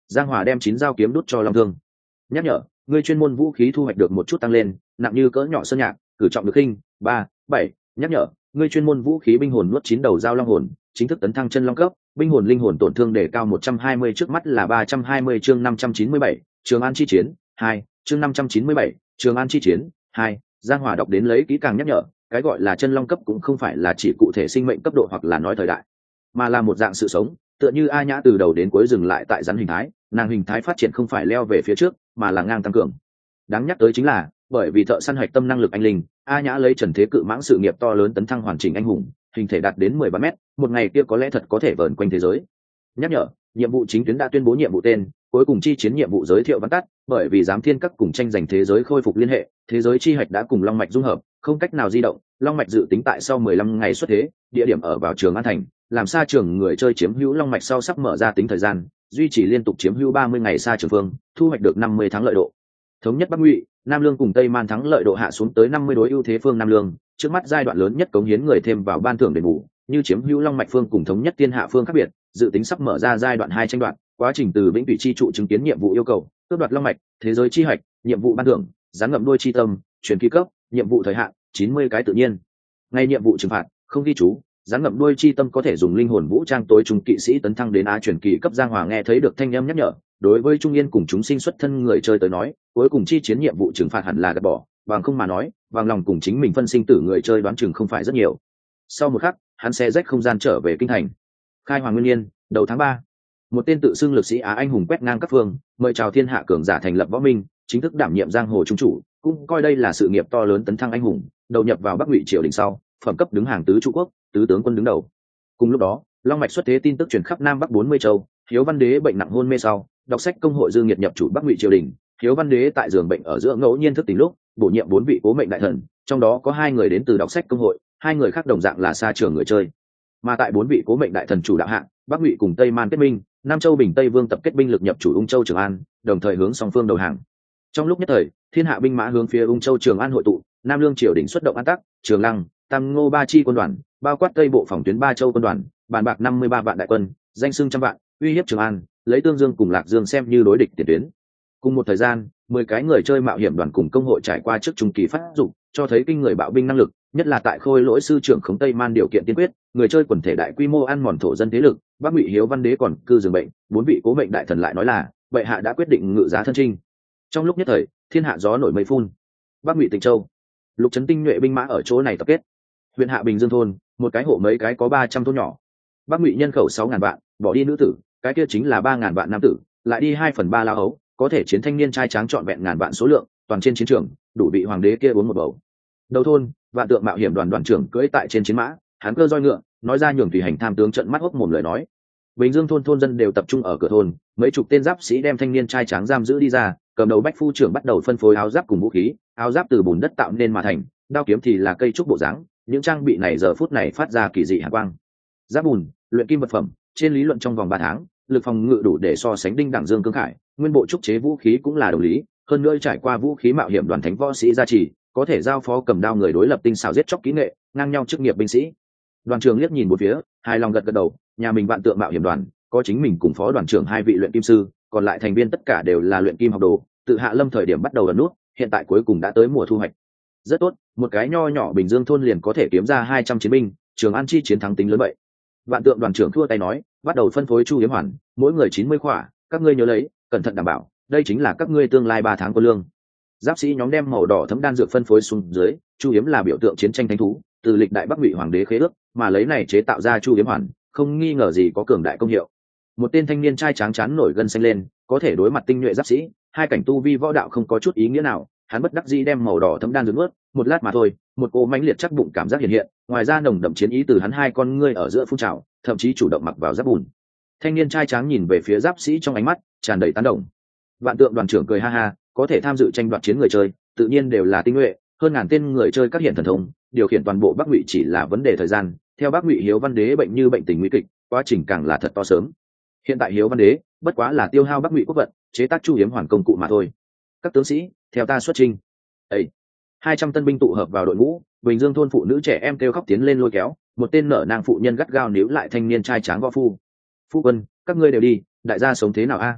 Giang Hòa đem chín dao kiếm đút cho Long Thương. Nhắc nhở, ngươi chuyên môn vũ khí thu hoạch được một chút tăng lên, nặng như cỡ nhỏ sơn nhạc, cử trọng được khinh. Ba, bảy. Nhắc nhở, ngươi chuyên môn vũ khí binh hồn nuốt chín đầu dao long hồn, chính thức tấn thăng chân long cấp, binh hồn linh hồn tổn thương đề cao một trăm hai mươi, trước mắt là ba trăm hai mươi. Chương năm trăm chín mươi bảy, Trường An chi chiến hai. Chương năm trăm chín mươi bảy, Trường An chi chiến hai. Giang Hòa đọc đến lấy kỹ càng nhắc nhở, cái gọi là chân long cấp cũng không phải là chỉ cụ thể sinh mệnh cấp độ hoặc là nói thời đại, mà là một dạng sự sống, tựa như A Nhã từ đầu đến cuối dừng lại tại rắn hình thái, nàng hình thái phát triển không phải leo về phía trước mà là ngang tăng cường. Đáng nhắc tới chính là bởi vì thợ săn hạch tâm năng lực anh linh, A Nhã lấy trần thế cự mãng sự nghiệp to lớn tấn thăng hoàn chỉnh anh hùng, hình thể đạt đến mười ba mét, một ngày kia có lẽ thật có thể vờn quanh thế giới. Nhắc nhở, nhiệm vụ chính tuyến đã tuyên bố nhiệm vụ tên, cuối cùng chi chiến nhiệm vụ giới thiệu văn tắt, bởi vì giám thiên các cùng tranh giành thế giới khôi phục liên hệ, thế giới chi hạch đã cùng long mạch dung hợp, không cách nào di động, long mạch dự tính tại sau mười lăm ngày xuất thế, địa điểm ở vào Trường An thành, làm xa trường người chơi chiếm hữu long mạch sau sắp mở ra tính thời gian, duy trì liên tục chiếm hữu ba mươi ngày xa trường phương, thu hoạch được năm mươi thắng lợi độ. Thống nhất Bắc Ngụy, Nam Lương cùng Tây Man thắng lợi độ hạ xuống tới năm mươi đối ưu thế phương Nam Lương, trước mắt giai đoạn lớn nhất cống hiến người thêm vào ban thưởng đền bù, như chiếm hữu long mạch phương cùng thống nhất thiên hạ phương khác biệt, dự tính sắp mở ra giai đoạn hai tranh đoạn, quá trình từ vĩnh thủy chi trụ chứng kiến nhiệm vụ yêu cầu, cướp đoạt long mạch, thế giới chi hạch, nhiệm vụ ban thưởng, gián ngậm đuôi chi tâm, truyền ký cấp, nhiệm vụ thời hạn chín mươi cái tự nhiên. Ngay nhiệm vụ trừng phạt, không ghi chú, gián ngậm đuôi chi tâm có thể dùng linh hồn vũ trang tối trung kỵ sĩ tấn thăng đến á truyền kỳ cấp. Giang Hòa nghe thấy được thanh âm nhắc nhở, đối với trung yên cùng chúng sinh xuất thân người chơi tới nói, cuối cùng chi chiến nhiệm vụ trừng phạt hẳn là gạt bỏ, bằng không mà nói, bằng lòng cùng chính mình phân sinh tử người chơi đoán chừng không phải rất nhiều. Sau một khắc, hắn xe rách không gian trở về kinh thành. Khai Hoàng Nguyên Niên, đầu tháng ba, một tên tự xưng lực sĩ Á anh hùng quét ngang các phương, mời chào thiên hạ cường giả thành lập võ minh, chính thức đảm nhiệm giang hồ trung chủ, cũng coi đây là sự nghiệp to lớn tấn thăng anh hùng, đầu nhập vào Bắc Ngụy triều đình sau, phẩm cấp đứng hàng tứ trụ quốc, tứ tướng quân đứng đầu. Cùng lúc đó, long mạch xuất thế tin tức truyền khắp Nam Bắc bốn mươi châu, Hiếu Văn Đế bệnh nặng hôn mê sau, đọc sách công hội Dương Nghiệt nhập chủ Bắc Ngụy triều đình, Hiếu Văn Đế tại giường bệnh ở giữa ngẫu nhiên thức tỉnh lúc, bổ nhiệm bốn vị cố mệnh đại thần, trong đó có hai người đến từ đọc sách công hội, hai người khác đồng dạng là xa trường người chơi. Mà tại bốn vị cố mệnh đại thần chủ đạo hạng, Bắc Ngụy cùng Tây Man kết minh, Nam Châu Bình Tây Vương tập kết binh lực nhập chủ Ung Châu Trường An, đồng thời hướng song phương đầu hàng. Trong lúc nhất thời, thiên hạ binh mã hướng phía Ung Châu Trường An hội tụ, Nam Lương triều đình xuất động An Tắc, Trường Lăng, Tam Ngô ba chi quân đoàn, bao quát Tây bộ phòng tuyến ba châu quân đoàn, bàn bạc năm mươi ba vạn đại quân, danh xưng trăm vạn, uy hiếp Trường An, lấy Tương Dương cùng Lạc Dương xem như đối địch tiền tuyến. Cùng một thời gian, mười cái người chơi mạo hiểm đoàn cùng công hội trải qua trước trung kỳ phát dụng, cho thấy kinh người bạo binh năng lực, nhất là tại khôi lỗi sư trưởng khống Tây Man điều kiện tiên quyết, người chơi quần thể đại quy mô ăn mòn thổ dân thế lực. Bắc Ngụy Hiếu Văn Đế còn cư giường bệnh, bốn vị cố mệnh đại thần lại nói là bệ hạ đã quyết định ngự giá thân trinh. Trong lúc nhất thời, thiên hạ gió nổi mây phun. Bắc Ngụy Tịnh Châu, lục trấn tinh nhuệ binh mã ở chỗ này tập kết. Huyện Hạ Bình Dương thôn, một cái hộ mấy cái có ba trăm thôn nhỏ. Bắc Ngụy nhân khẩu sáu ngàn vạn, bỏ đi nữ tử, cái kia chính là ba ngàn vạn nam tử, lại đi hai phần ba la hấu, có thể chiến thanh niên trai tráng trọn vẹn ngàn vạn số lượng, toàn trên chiến trường, đủ bị hoàng đế kia uống một bầu. Đầu thôn, vạn tượng mạo hiểm đoàn đoàn trưởng cưỡi tại trên chiến mã, hắn cơ roi ngựa, nói ra nhường tùy hành tham tướng trận mắt hốc mồm lời nói. Bình Dương thôn thôn dân đều tập trung ở cửa thôn, mấy chục tên giáp sĩ đem thanh niên trai tráng giam giữ đi ra, cầm đầu bách phu trưởng bắt đầu phân phối áo giáp cùng vũ khí, áo giáp từ bùn đất tạo nên mà thành, đao kiếm thì là cây trúc bộ dáng, những trang bị này giờ phút này phát ra kỳ dị hàn quang. Giáp bùn, luyện kim vật phẩm, trên lý luận trong vòng ba tháng, lực phòng ngự đủ để so sánh đinh đẳng Dương Cương Khải, nguyên bộ trúc chế vũ khí cũng là đồng lý, hơn nữa trải qua vũ khí mạo hiểm đoàn thánh võ sĩ gia trì, có thể giao phó cầm đao người đối lập tinh xảo giết chóc kỹ nghệ, ngang nhau chức nghiệp binh sĩ. Đoàn trưởng liếc nhìn một phía, hài lòng gật gật đầu, nhà mình vạn tượng mạo hiểm đoàn, có chính mình cùng phó đoàn trưởng hai vị luyện kim sư, còn lại thành viên tất cả đều là luyện kim học đồ, tự Hạ Lâm thời điểm bắt đầu ẩn nút, hiện tại cuối cùng đã tới mùa thu hoạch. Rất tốt, một cái nho nhỏ Bình Dương thôn liền có thể kiếm ra hai trăm chiến binh, Trường An chi chiến thắng tính lớn vậy. Vạn tượng đoàn trưởng thua tay nói, bắt đầu phân phối chu hiếm hoàn, mỗi người chín mươi khỏa, các ngươi nhớ lấy, cẩn thận đảm bảo, đây chính là các ngươi tương lai ba tháng quân lương. Giáp sĩ nhóm đem màu đỏ thấm đan dược phân phối xuống dưới, chu hiếm là biểu tượng chiến tranh thánh thú, từ lịch đại Bắc Ngụy hoàng đế khế ước, mà lấy này chế tạo ra chu hiếm hoàn, không nghi ngờ gì có cường đại công hiệu. Một tên thanh niên trai tráng chán nổi gân xanh lên, có thể đối mặt tinh nhuệ giáp sĩ, hai cảnh tu vi võ đạo không có chút ý nghĩa nào, hắn bất đắc dĩ đem màu đỏ thấm đan dược nuốt, một lát mà thôi, một cỗ mãnh liệt chắc bụng cảm giác hiện hiện, ngoài ra nồng đậm chiến ý từ hắn hai con ngươi ở giữa phun trào, thậm chí chủ động mặc vào giáp bùn. Thanh niên trai tráng nhìn về phía giáp sĩ trong ánh mắt tràn đầy tán đồng. Vạn tượng đoàn trưởng cười ha ha, có thể tham dự tranh đoạt chiến người chơi, tự nhiên đều là tinh nhuệ, hơn ngàn tên người chơi các hiện thần thông, điều khiển toàn bộ Bắc Ngụy chỉ là vấn đề thời gian. Theo Bắc Ngụy Hiếu Văn Đế bệnh như bệnh tình nguy kịch, quá trình càng là thật to sớm. Hiện tại Hiếu Văn Đế bất quá là tiêu hao Bắc Ngụy quốc vận, chế tác chu hiếm hoàn công cụ mà thôi. Các tướng sĩ, theo ta xuất chinh. Ê! hai trăm tân binh tụ hợp vào đội ngũ, Bình Dương thôn phụ nữ trẻ em kêu khóc tiến lên lôi kéo, một tên nở nang phụ nhân gắt gao níu lại thanh niên trai tráng võ phu. Phu quân, các ngươi đều đi, đại gia sống thế nào a?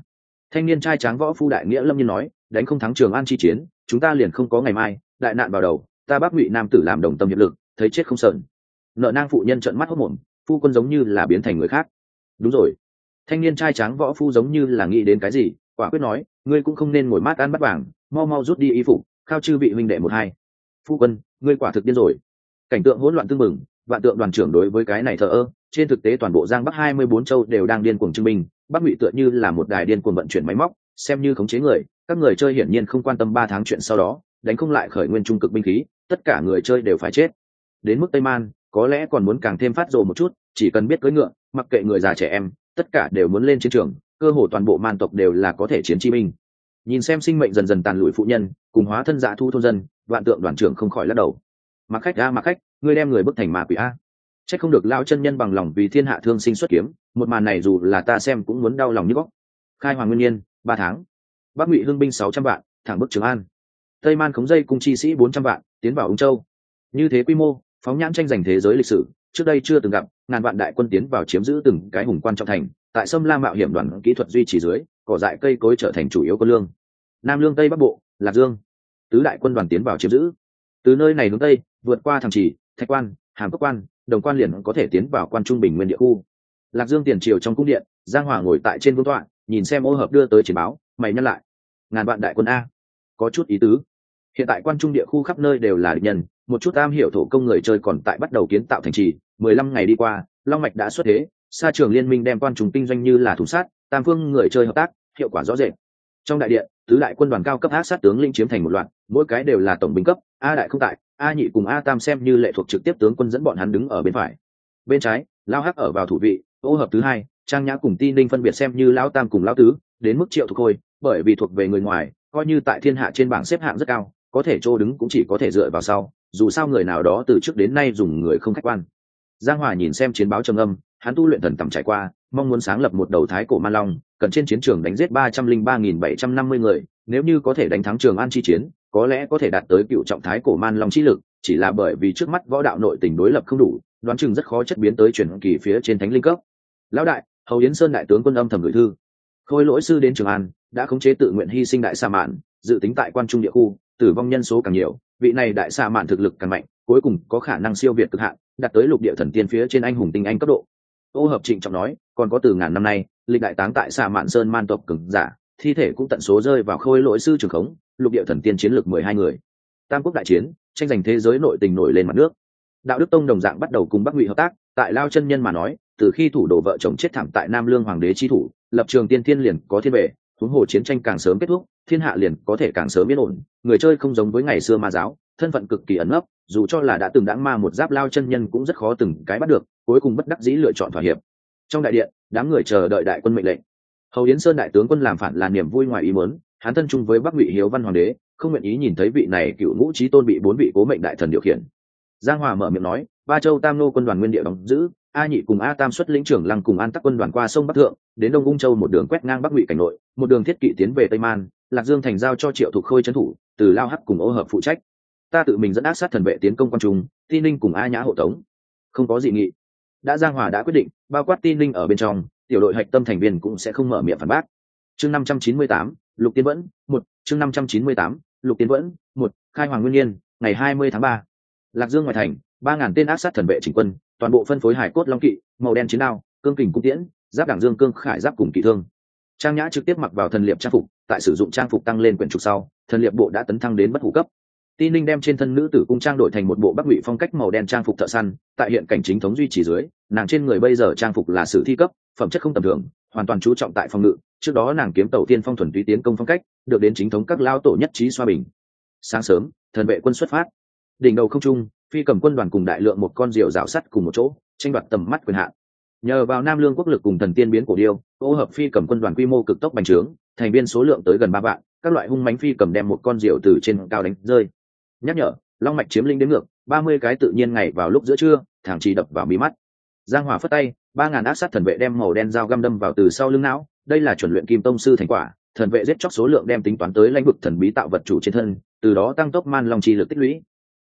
Thanh niên trai tráng võ phu đại nghĩa lâm nhiên nói, đánh không thắng Trường An chi chiến, chúng ta liền không có ngày mai, đại nạn vào đầu, ta Bắc Ngụy nam tử làm đồng tâm hiệp lực, thấy chết không sờn. Nợ nang phụ nhân trợn mắt hốt mồm, phu quân giống như là biến thành người khác. Đúng rồi. Thanh niên trai tráng võ phu giống như là nghĩ đến cái gì, quả quyết nói, ngươi cũng không nên ngồi mát ăn bắt vàng, mau mau rút đi y phục, khao chư vị huynh đệ một hai. Phu quân, ngươi quả thực điên rồi. Cảnh tượng hỗn loạn tương mừng, vạn tượng đoàn trưởng đối với cái này thờ ơ, trên thực tế toàn bộ Giang Bắc hai mươi bốn châu đều đang điên cuồng chứng minh, Bắc Ngụy tựa như là một đài điên cuồng vận chuyển máy móc, xem như khống chế người, các người chơi hiển nhiên không quan tâm ba tháng chuyện sau đó, đánh không lại khởi nguyên trung cực binh khí, tất cả người chơi đều phải chết. Đến mức Tây Man, có lẽ còn muốn càng thêm phát rồ một chút, chỉ cần biết cưỡi ngựa, mặc kệ người già trẻ em, tất cả đều muốn lên chiến trường, cơ hồ toàn bộ man tộc đều là có thể chiến chi binh. Nhìn xem sinh mệnh dần dần tàn lụi phụ nhân, cùng hóa thân dã thu thôn dân, vạn tượng đoàn trưởng không khỏi lắc đầu. Mặc khách a mặc khách, ngươi đem người bức thành ma quỷ a. Chắc không được lão chân nhân bằng lòng vì thiên hạ thương sinh xuất kiếm, một màn này dù là ta xem cũng muốn đau lòng như góc. Khai Hoàng Nguyên Niên, ba tháng. Bắc Ngụy hưng binh sáu trăm vạn, thẳng bức Trường An. Tây Man khống dây cung chi sĩ bốn trăm vạn, tiến vào Ung Châu. Như thế quy mô, phóng nhãn tranh giành thế giới lịch sử, trước đây chưa từng gặp, ngàn vạn đại quân tiến vào chiếm giữ từng cái hùng quan trọng thành, tại Sâm La mạo hiểm đoàn kỹ thuật duy trì dưới, cỏ dại cây cối trở thành chủ yếu quân lương. Nam Lương Tây Bắc Bộ, Lạc Dương, tứ đại quân đoàn tiến vào chiếm giữ. Từ nơi này hướng tây, vượt qua Thằng Chỉ, Thạch Quan, Hàm Cốc Quan, Đồng Quan liền có thể tiến vào Quan Trung Bình Nguyên địa khu. Lạc Dương tiền triều trong cung điện, Giang Hòa ngồi tại trên vương tọa, nhìn xem ô hợp đưa tới chiến báo, mày nhắc lại. Ngàn vạn đại quân a, có chút ý tứ. Hiện tại Quan Trung địa khu khắp nơi đều là địch nhân, một chút am hiểu thổ công người chơi còn tại bắt đầu kiến tạo thành trì. Mười lăm ngày đi qua, Long Mạch đã xuất thế, Sa Trường Liên minh đem Quan Trung kinh doanh như là thủ sát, tam phương người chơi hợp tác, hiệu quả rõ rệt. Trong đại điện, tứ đại quân đoàn cao cấp ác sát tướng linh chiếm thành một loạt, mỗi cái đều là tổng binh cấp, A đại không tại, A nhị cùng A tam xem như lệ thuộc trực tiếp tướng quân dẫn bọn hắn đứng ở bên phải. Bên trái, Lao Hắc ở vào thủ vị, ô hợp thứ hai, Trang Nhã cùng Ti Ninh phân biệt xem như lão tam cùng lão tứ, đến mức Triệu Thục Khôi, bởi vì thuộc về người ngoài, coi như tại thiên hạ trên bảng xếp hạng rất cao, có thể chỗ đứng cũng chỉ có thể dựa vào sau, dù sao người nào đó từ trước đến nay dùng người không khách quan. Giang Hòa nhìn xem chiến báo trầm âm, hắn tu luyện thần tầm trải qua, mong muốn sáng lập một đầu thái cổ man long, cần trên chiến trường đánh giết ba trăm linh ba nghìn bảy trăm năm mươi người, nếu như có thể đánh thắng Trường An chi chiến, có lẽ có thể đạt tới cựu trọng thái cổ man long chi lực, chỉ là bởi vì trước mắt võ đạo nội tình đối lập không đủ, đoán chừng rất khó chất biến tới chuyển kỳ phía trên thánh linh cấp. Lão đại, Hầu Yến Sơn đại tướng quân âm thầm gửi thư. Khôi lỗi sư đến Trường An, đã khống chế tự nguyện hy sinh đại sa mạn, dự tính tại Quan Trung địa khu, tử vong nhân số càng nhiều, vị này đại sa mạn thực lực càng mạnh, cuối cùng có khả năng siêu việt cực hạn, đạt tới lục địa thần tiên phía trên anh hùng tinh anh cấp độ. Ô hợp trịnh trọng nói, còn có từ ngàn năm nay, lịch đại táng tại sa mạn sơn man tộc cường giả, thi thể cũng tận số rơi vào khôi lỗi sư trường khống, lục địa thần tiên chiến lược mười hai người. Tam quốc đại chiến, tranh giành thế giới nội tình nổi lên mặt nước. Đạo Đức Tông đồng dạng bắt đầu cùng Bắc Ngụy hợp tác, tại Lao chân nhân mà nói, từ khi thủ đồ vợ chồng chết thảm tại Nam Lương hoàng đế chi thủ, lập trường tiên thiên liền có thiên vệ, huống hồ chiến tranh càng sớm kết thúc, thiên hạ liền có thể càng sớm yên ổn, người chơi không giống với ngày xưa ma giáo, thân phận cực kỳ ẩn nấp, dù cho là đã từng đãng ma một giáp Lao chân nhân cũng rất khó từng cái bắt được, cuối cùng bất đắc dĩ lựa chọn thỏa hiệp. Trong đại điện, đám người chờ đợi đại quân mệnh lệnh. Hầu Yến Sơn đại tướng quân làm phản là niềm vui ngoài ý muốn, hắn thân chung với Bắc Ngụy Hiếu Văn hoàng đế, không nguyện ý nhìn thấy vị này cựu ngũ chí tôn bị bốn vị cố mệnh đại thần điều khiển. Giang Hòa mở miệng nói, ba châu tam nô quân đoàn nguyên địa đóng giữ, A nhị cùng A tam xuất lĩnh trưởng lăng cùng An Tắc quân đoàn qua sông Bắc thượng, đến Đông Ung Châu một đường quét ngang Bắc Ngụy cảnh nội, một đường thiết kỵ tiến về Tây Man, Lạc Dương thành giao cho Triệu Thục Khôi trấn thủ, từ Lao Hắc cùng ô hợp phụ trách. Ta tự mình dẫn ác sát thần vệ tiến công Quan Trung, Ti Ninh cùng A Nhã hộ tống. Không có dị nghị. Đã Giang Hòa đã quyết định, bao quát Ti Ninh ở bên trong, tiểu đội hạch tâm thành viên cũng sẽ không mở miệng phản bác. Chương năm trăm chín mươi tám, Lục Tiên Vẫn, một, chương năm trăm chín mươi tám, Lục Tiên Vẫn, một, Khai Hoàng Nguyên Niên, ngày hai mươi tháng ba. Lạc Dương ngoài thành, ba ngàn tên ác sát thần vệ chỉnh quân, toàn bộ phân phối hải cốt long kỵ, màu đen chiến đao, cương kình cung tiễn, giáp đảng dương cương khải giáp cùng kỵ thương. Trang Nhã trực tiếp mặc vào thần liệp trang phục, tại sử dụng trang phục tăng lên quyển trục sau, thần liệp bộ đã tấn thăng đến bất hủ cấp. Ti Ninh đem trên thân nữ tử cung trang đổi thành một bộ Bắc Ngụy phong cách màu đen trang phục thợ săn, tại hiện cảnh chính thống duy trì dưới, nàng trên người bây giờ trang phục là sử thi cấp, phẩm chất không tầm thường, hoàn toàn chú trọng tại phòng ngự, trước đó nàng kiếm tẩu tiên phong thuần túy tiến công phong cách, được đến chính thống các lao tổ nhất trí xoa bình. Sáng sớm, thần vệ quân xuất phát. Đỉnh đầu không trung, phi cầm quân đoàn cùng đại lượng một con diều rào sắt cùng một chỗ, tranh đoạt tầm mắt quyền hạn. Nhờ vào Nam Lương quốc lực cùng thần tiên biến cổ điêu, ô hợp phi cầm quân đoàn quy mô cực tốc bành trướng, thành viên số lượng tới gần ba vạn, các loại hung mãnh phi cầm đem một con diều từ trên cao đánh rơi. Nhắc nhở, long mạch chiếm lĩnh đến ngược, ba mươi cái tự nhiên ngày vào lúc giữa trưa, thẳng chỉ đập vào mí mắt. Giang Hòa phất tay, ba ngàn ác sát thần vệ đem màu đen dao găm đâm vào từ sau lưng não, đây là chuẩn luyện kim tông sư thành quả, thần vệ giết chóc số lượng đem tính toán tới lãnh vực thần bí tạo vật chủ trên thân, từ đó tăng tốc man long chi lực tích lũy.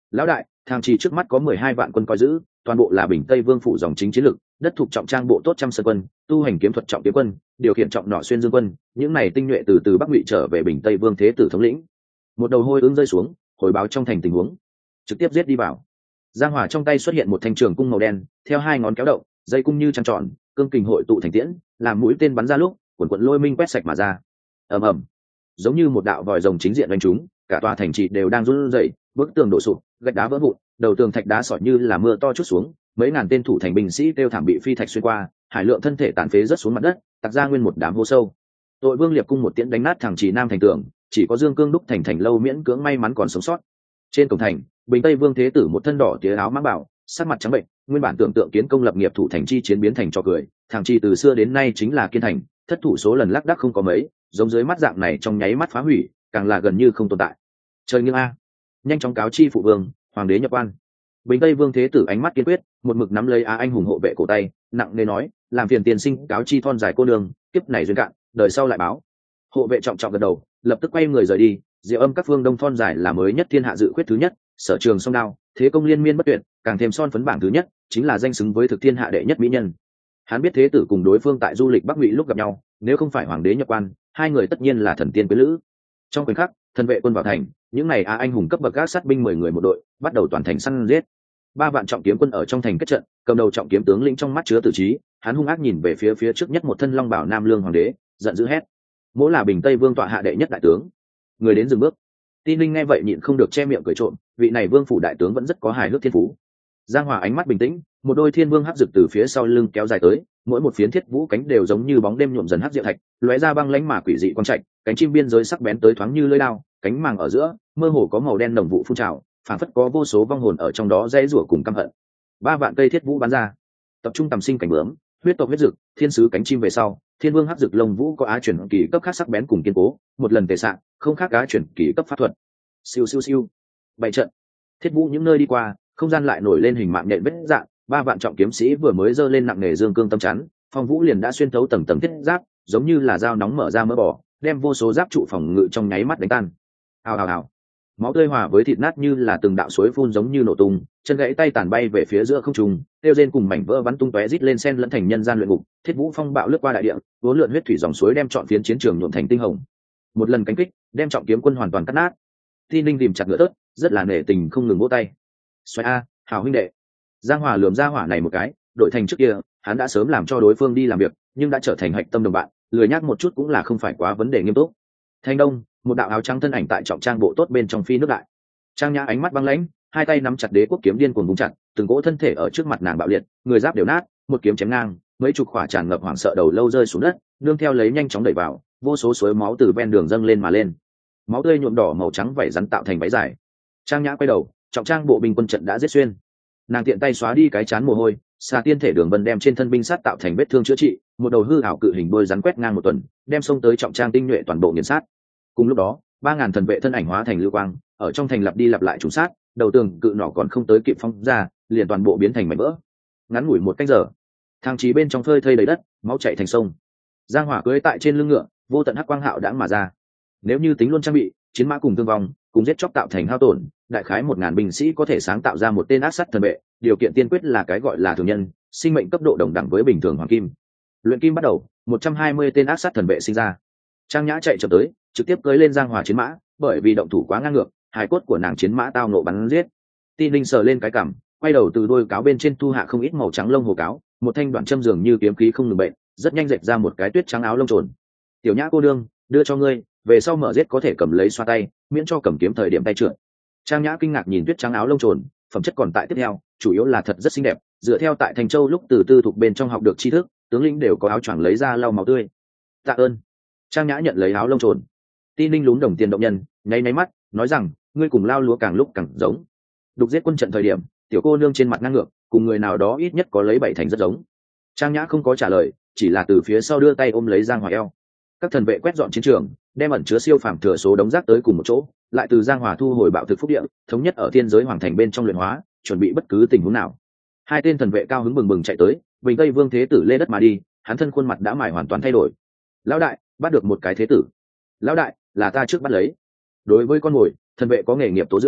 Lão đại, thang trì trước mắt có mười hai vạn quân coi giữ, toàn bộ là bình tây vương phủ dòng chính chiến lực, đất thuộc trọng trang bộ tốt trăm sơn quân, tu hành kiếm thuật trọng kiếm quân, điều khiển trọng nọ xuyên dương quân, những này tinh nhuệ từ từ bắc ngụy trở về bình tây vương thế tử thống lĩnh. Một đầu hôi ứng rơi xuống, hồi báo trong thành tình huống, trực tiếp giết đi vào. Giang Hòa trong tay xuất hiện một thanh trường cung màu đen, theo hai ngón kéo động, dây cung như trăng tròn, cương kình hội tụ thành tiễn, làm mũi tên bắn ra lúc, quần quần lôi minh quét sạch mà ra. Ầm ầm, giống như một đạo vòi rồng chính diện đánh chúng, cả tòa thành trì đều đang run rẩy, bức tường đổ sụp, gạch đá vỡ vụn, đầu tường thạch đá sỏi như là mưa to chút xuống, mấy ngàn tên thủ thành binh sĩ kêu thảm bị phi thạch xuyên qua, hải lượng thân thể tàn phế rớt xuống mặt đất, tạc ra nguyên một đám hố sâu. Tội Vương Liệp cung một tiễn đánh nát thẳng trì nam thành tường, chỉ có Dương Cương đúc thành thành lâu miễn cưỡng may mắn còn sống sót. Trên cổng thành, bình tây vương thế tử một thân đỏ tía áo mãng bảo, sắc mặt trắng bệnh, nguyên bản tưởng tượng kiến công lập nghiệp thủ thành chi chiến biến thành trò cười, thằng chi từ xưa đến nay chính là kiên thành, thất thủ số lần lác đác không có mấy, giống dưới mắt dạng này trong nháy mắt phá hủy, càng là gần như không tồn tại. Trời nghiêng a, nhanh chóng cáo chi phụ vương, hoàng đế nhập quan. Bình tây vương thế tử ánh mắt kiên quyết, một mực nắm lấy á anh hùng hộ vệ cổ tay, nặng nề nói, làm phiền tiền sinh cáo chi thon dài cô đường, kiếp này duyên cạn, đời sau lại báo. Hộ vệ trọng trọng gật đầu, lập tức quay người rời đi. Diệu Âm các phương đông thon dài là mới nhất thiên hạ dự khuyết thứ nhất, sở trường song đao, thế công liên miên bất tuyệt, càng thêm son phấn bảng thứ nhất, chính là danh xứng với thực thiên hạ đệ nhất mỹ nhân. Hắn biết thế tử cùng đối phương tại du lịch Bắc Ngụy lúc gặp nhau, nếu không phải hoàng đế nhập quan, hai người tất nhiên là thần tiên quý lữ. Trong khoảnh khắc, thần vệ quân vào thành, những này a anh hùng cấp bậc các sát binh mười người một đội, bắt đầu toàn thành săn giết. Ba vạn trọng kiếm quân ở trong thành kết trận, cầm đầu trọng kiếm tướng lĩnh trong mắt chứa tử trí, hắn hung ác nhìn về phía phía trước nhất một thân long bảo nam lương hoàng đế, giận dữ hét: "Mỗ là bình tây vương tọa hạ đệ nhất đại tướng!" Người đến dừng bước. Tin Linh nghe vậy nhịn không được che miệng cười trộm, vị này vương phủ đại tướng vẫn rất có hài hước thiên phú. Giang Hòa ánh mắt bình tĩnh, một đôi thiên vương hắc dực từ phía sau lưng kéo dài tới, mỗi một phiến thiết vũ cánh đều giống như bóng đêm nhuộm dần hắc diệu thạch, lóe ra băng lãnh mà quỷ dị quang trạch, cánh chim biên giới sắc bén tới thoáng như lưỡi đao, cánh màng ở giữa, mơ hồ có màu đen nồng vụ phun trào, phản phất có vô số vong hồn ở trong đó dãy rủa cùng căm hận. Ba vạn cây thiết vũ bắn ra, tập trung tầm sinh cảnh bướm, huyết tộc huyết dực, thiên sứ cánh chim về sau, thiên vương hắc dực lông vũ có á chuyển kỳ cấp khác sắc bén cùng kiên cố, một lần tề sạng, không khác á chuyển kỳ cấp pháp thuật. Siêu siêu siêu, bảy trận, thiết vũ những nơi đi qua, không gian lại nổi lên hình mạng nhện vết dạng, ba vạn trọng kiếm sĩ vừa mới giơ lên nặng nề dương cương tâm chắn, phong vũ liền đã xuyên thấu tầng tầng thiết giáp, giống như là dao nóng mở ra mỡ bò, đem vô số giáp trụ phòng ngự trong nháy mắt đánh tan. Hào hào hào, máu tươi hòa với thịt nát như là từng đạo suối phun giống như nổ tung, chân gãy tay tàn bay về phía giữa không trung, tiêu rên cùng mảnh vỡ bắn tung tóe rít lên sen lẫn thành nhân gian luyện ngục. Thiết vũ phong bạo lướt qua đại địa, vốn lượn huyết thủy dòng suối đem trọn phiến chiến trường nhuộm thành tinh hồng. Một lần cánh kích, đem trọng kiếm quân hoàn toàn cắt nát. Thi Ninh tìm chặt ngựa tớt, rất là nể tình không ngừng vỗ tay. Xoay a, hào huynh đệ. Giang Hòa lườm ra hỏa này một cái, đội thành trước kia, hắn đã sớm làm cho đối phương đi làm việc, nhưng đã trở thành hạch tâm đồng bạn, lười nhắc một chút cũng là không phải quá vấn đề nghiêm túc. Thanh Đông, một đạo áo trắng thân ảnh tại trọng trang bộ tốt bên trong phi nước đại. Trang Nhã ánh mắt băng lãnh, hai tay nắm chặt đế quốc kiếm điên cuồng vùng chặt, từng cỗ thân thể ở trước mặt nàng bạo liệt, người giáp đều nát, một kiếm chém ngang, mấy chục khỏa tràn ngập hoảng sợ đầu lâu rơi xuống đất, nương theo lấy nhanh chóng đẩy vào, vô số suối máu từ ven đường dâng lên mà lên. Máu tươi nhuộm đỏ màu trắng vảy rắn tạo thành váy dài. Trang Nhã quay đầu, trọng trang bộ binh quân trận đã giết xuyên. Nàng tiện tay xóa đi cái chán mồ hôi, xà tiên thể đường vân đem trên thân binh sát tạo thành vết thương chữa trị, một đầu hư ảo cự hình đôi rắn quét ngang một tuần, đem xông tới trọng trang tinh nhuệ toàn bộ nghiền sát. Cùng lúc đó, ba ngàn thần vệ thân ảnh hóa thành lưu quang, ở trong thành lặp đi lặp lại trùng sát, đầu tường cự nỏ còn không tới kịp phóng ra, liền toàn bộ biến thành mảnh vỡ. Ngắn ngủi một canh giờ, thang trí bên trong phơi thây đầy đất, máu chảy thành sông. Giang Hỏa cưỡi tại trên lưng ngựa, vô tận hắc quang hạo đãng mà ra. Nếu như tính luôn trang bị, chiến mã cùng thương vong, cùng giết chóc tạo thành hao tổn, đại khái một ngàn binh sĩ có thể sáng tạo ra một tên ác sát thần vệ, điều kiện tiên quyết là cái gọi là thường nhân, sinh mệnh cấp độ đồng đẳng với bình thường hoàng kim. Luyện kim bắt đầu, một trăm hai mươi tên ác sát thần vệ sinh ra. Trang Nhã chạy chậm tới, trực tiếp cưỡi lên Giang Hỏa chiến mã, bởi vì động thủ quá ngang ngược, hài cốt của nàng chiến mã tao nộ bắn giết. Tin Linh sờ lên cái cằm, quay đầu từ đôi cáo bên trên thu hạ không ít màu trắng lông hồ cáo, một thanh đoạn châm dường như kiếm khí không ngừng bệnh, rất nhanh dệt ra một cái tuyết trắng áo lông trồn. Tiểu Nhã cô đương, đưa cho ngươi, về sau mở giết có thể cầm lấy xoa tay, miễn cho cầm kiếm thời điểm tay trượt. Trang Nhã kinh ngạc nhìn tuyết trắng áo lông trồn, phẩm chất còn tại tiếp theo, chủ yếu là thật rất xinh đẹp, dựa theo tại Thành Châu lúc từ tư thuộc bên trong học được tri thức, tướng lĩnh đều có áo choàng lấy ra lau máu tươi. Tạ ơn. Trang Nhã nhận lấy áo lông trồn. Tin Linh lún đồng tiền động nhân, nháy nháy mắt, nói rằng, ngươi cùng lao lúa càng lúc càng giống. Đục giết quân trận thời điểm, tiểu cô nương trên mặt ngang ngược, cùng người nào đó ít nhất có lấy bảy thành rất giống. Trang Nhã không có trả lời, chỉ là từ phía sau đưa tay ôm lấy Giang Hòa eo. Các thần vệ quét dọn chiến trường, đem ẩn chứa siêu phàm thừa số đống rác tới cùng một chỗ, lại từ Giang Hòa thu hồi bạo thực phúc địa, thống nhất ở thiên giới hoàng thành bên trong luyện hóa, chuẩn bị bất cứ tình huống nào. Hai tên thần vệ cao hứng bừng bừng chạy tới, bình tây vương thế tử lê đất mà đi, hắn thân khuôn mặt đã mải hoàn toàn thay đổi. Lão đại, bắt được một cái thế tử. Lão đại, là ta trước bắt lấy. Đối với con mồi, thần vệ có nghề nghiệp tố dưỡng,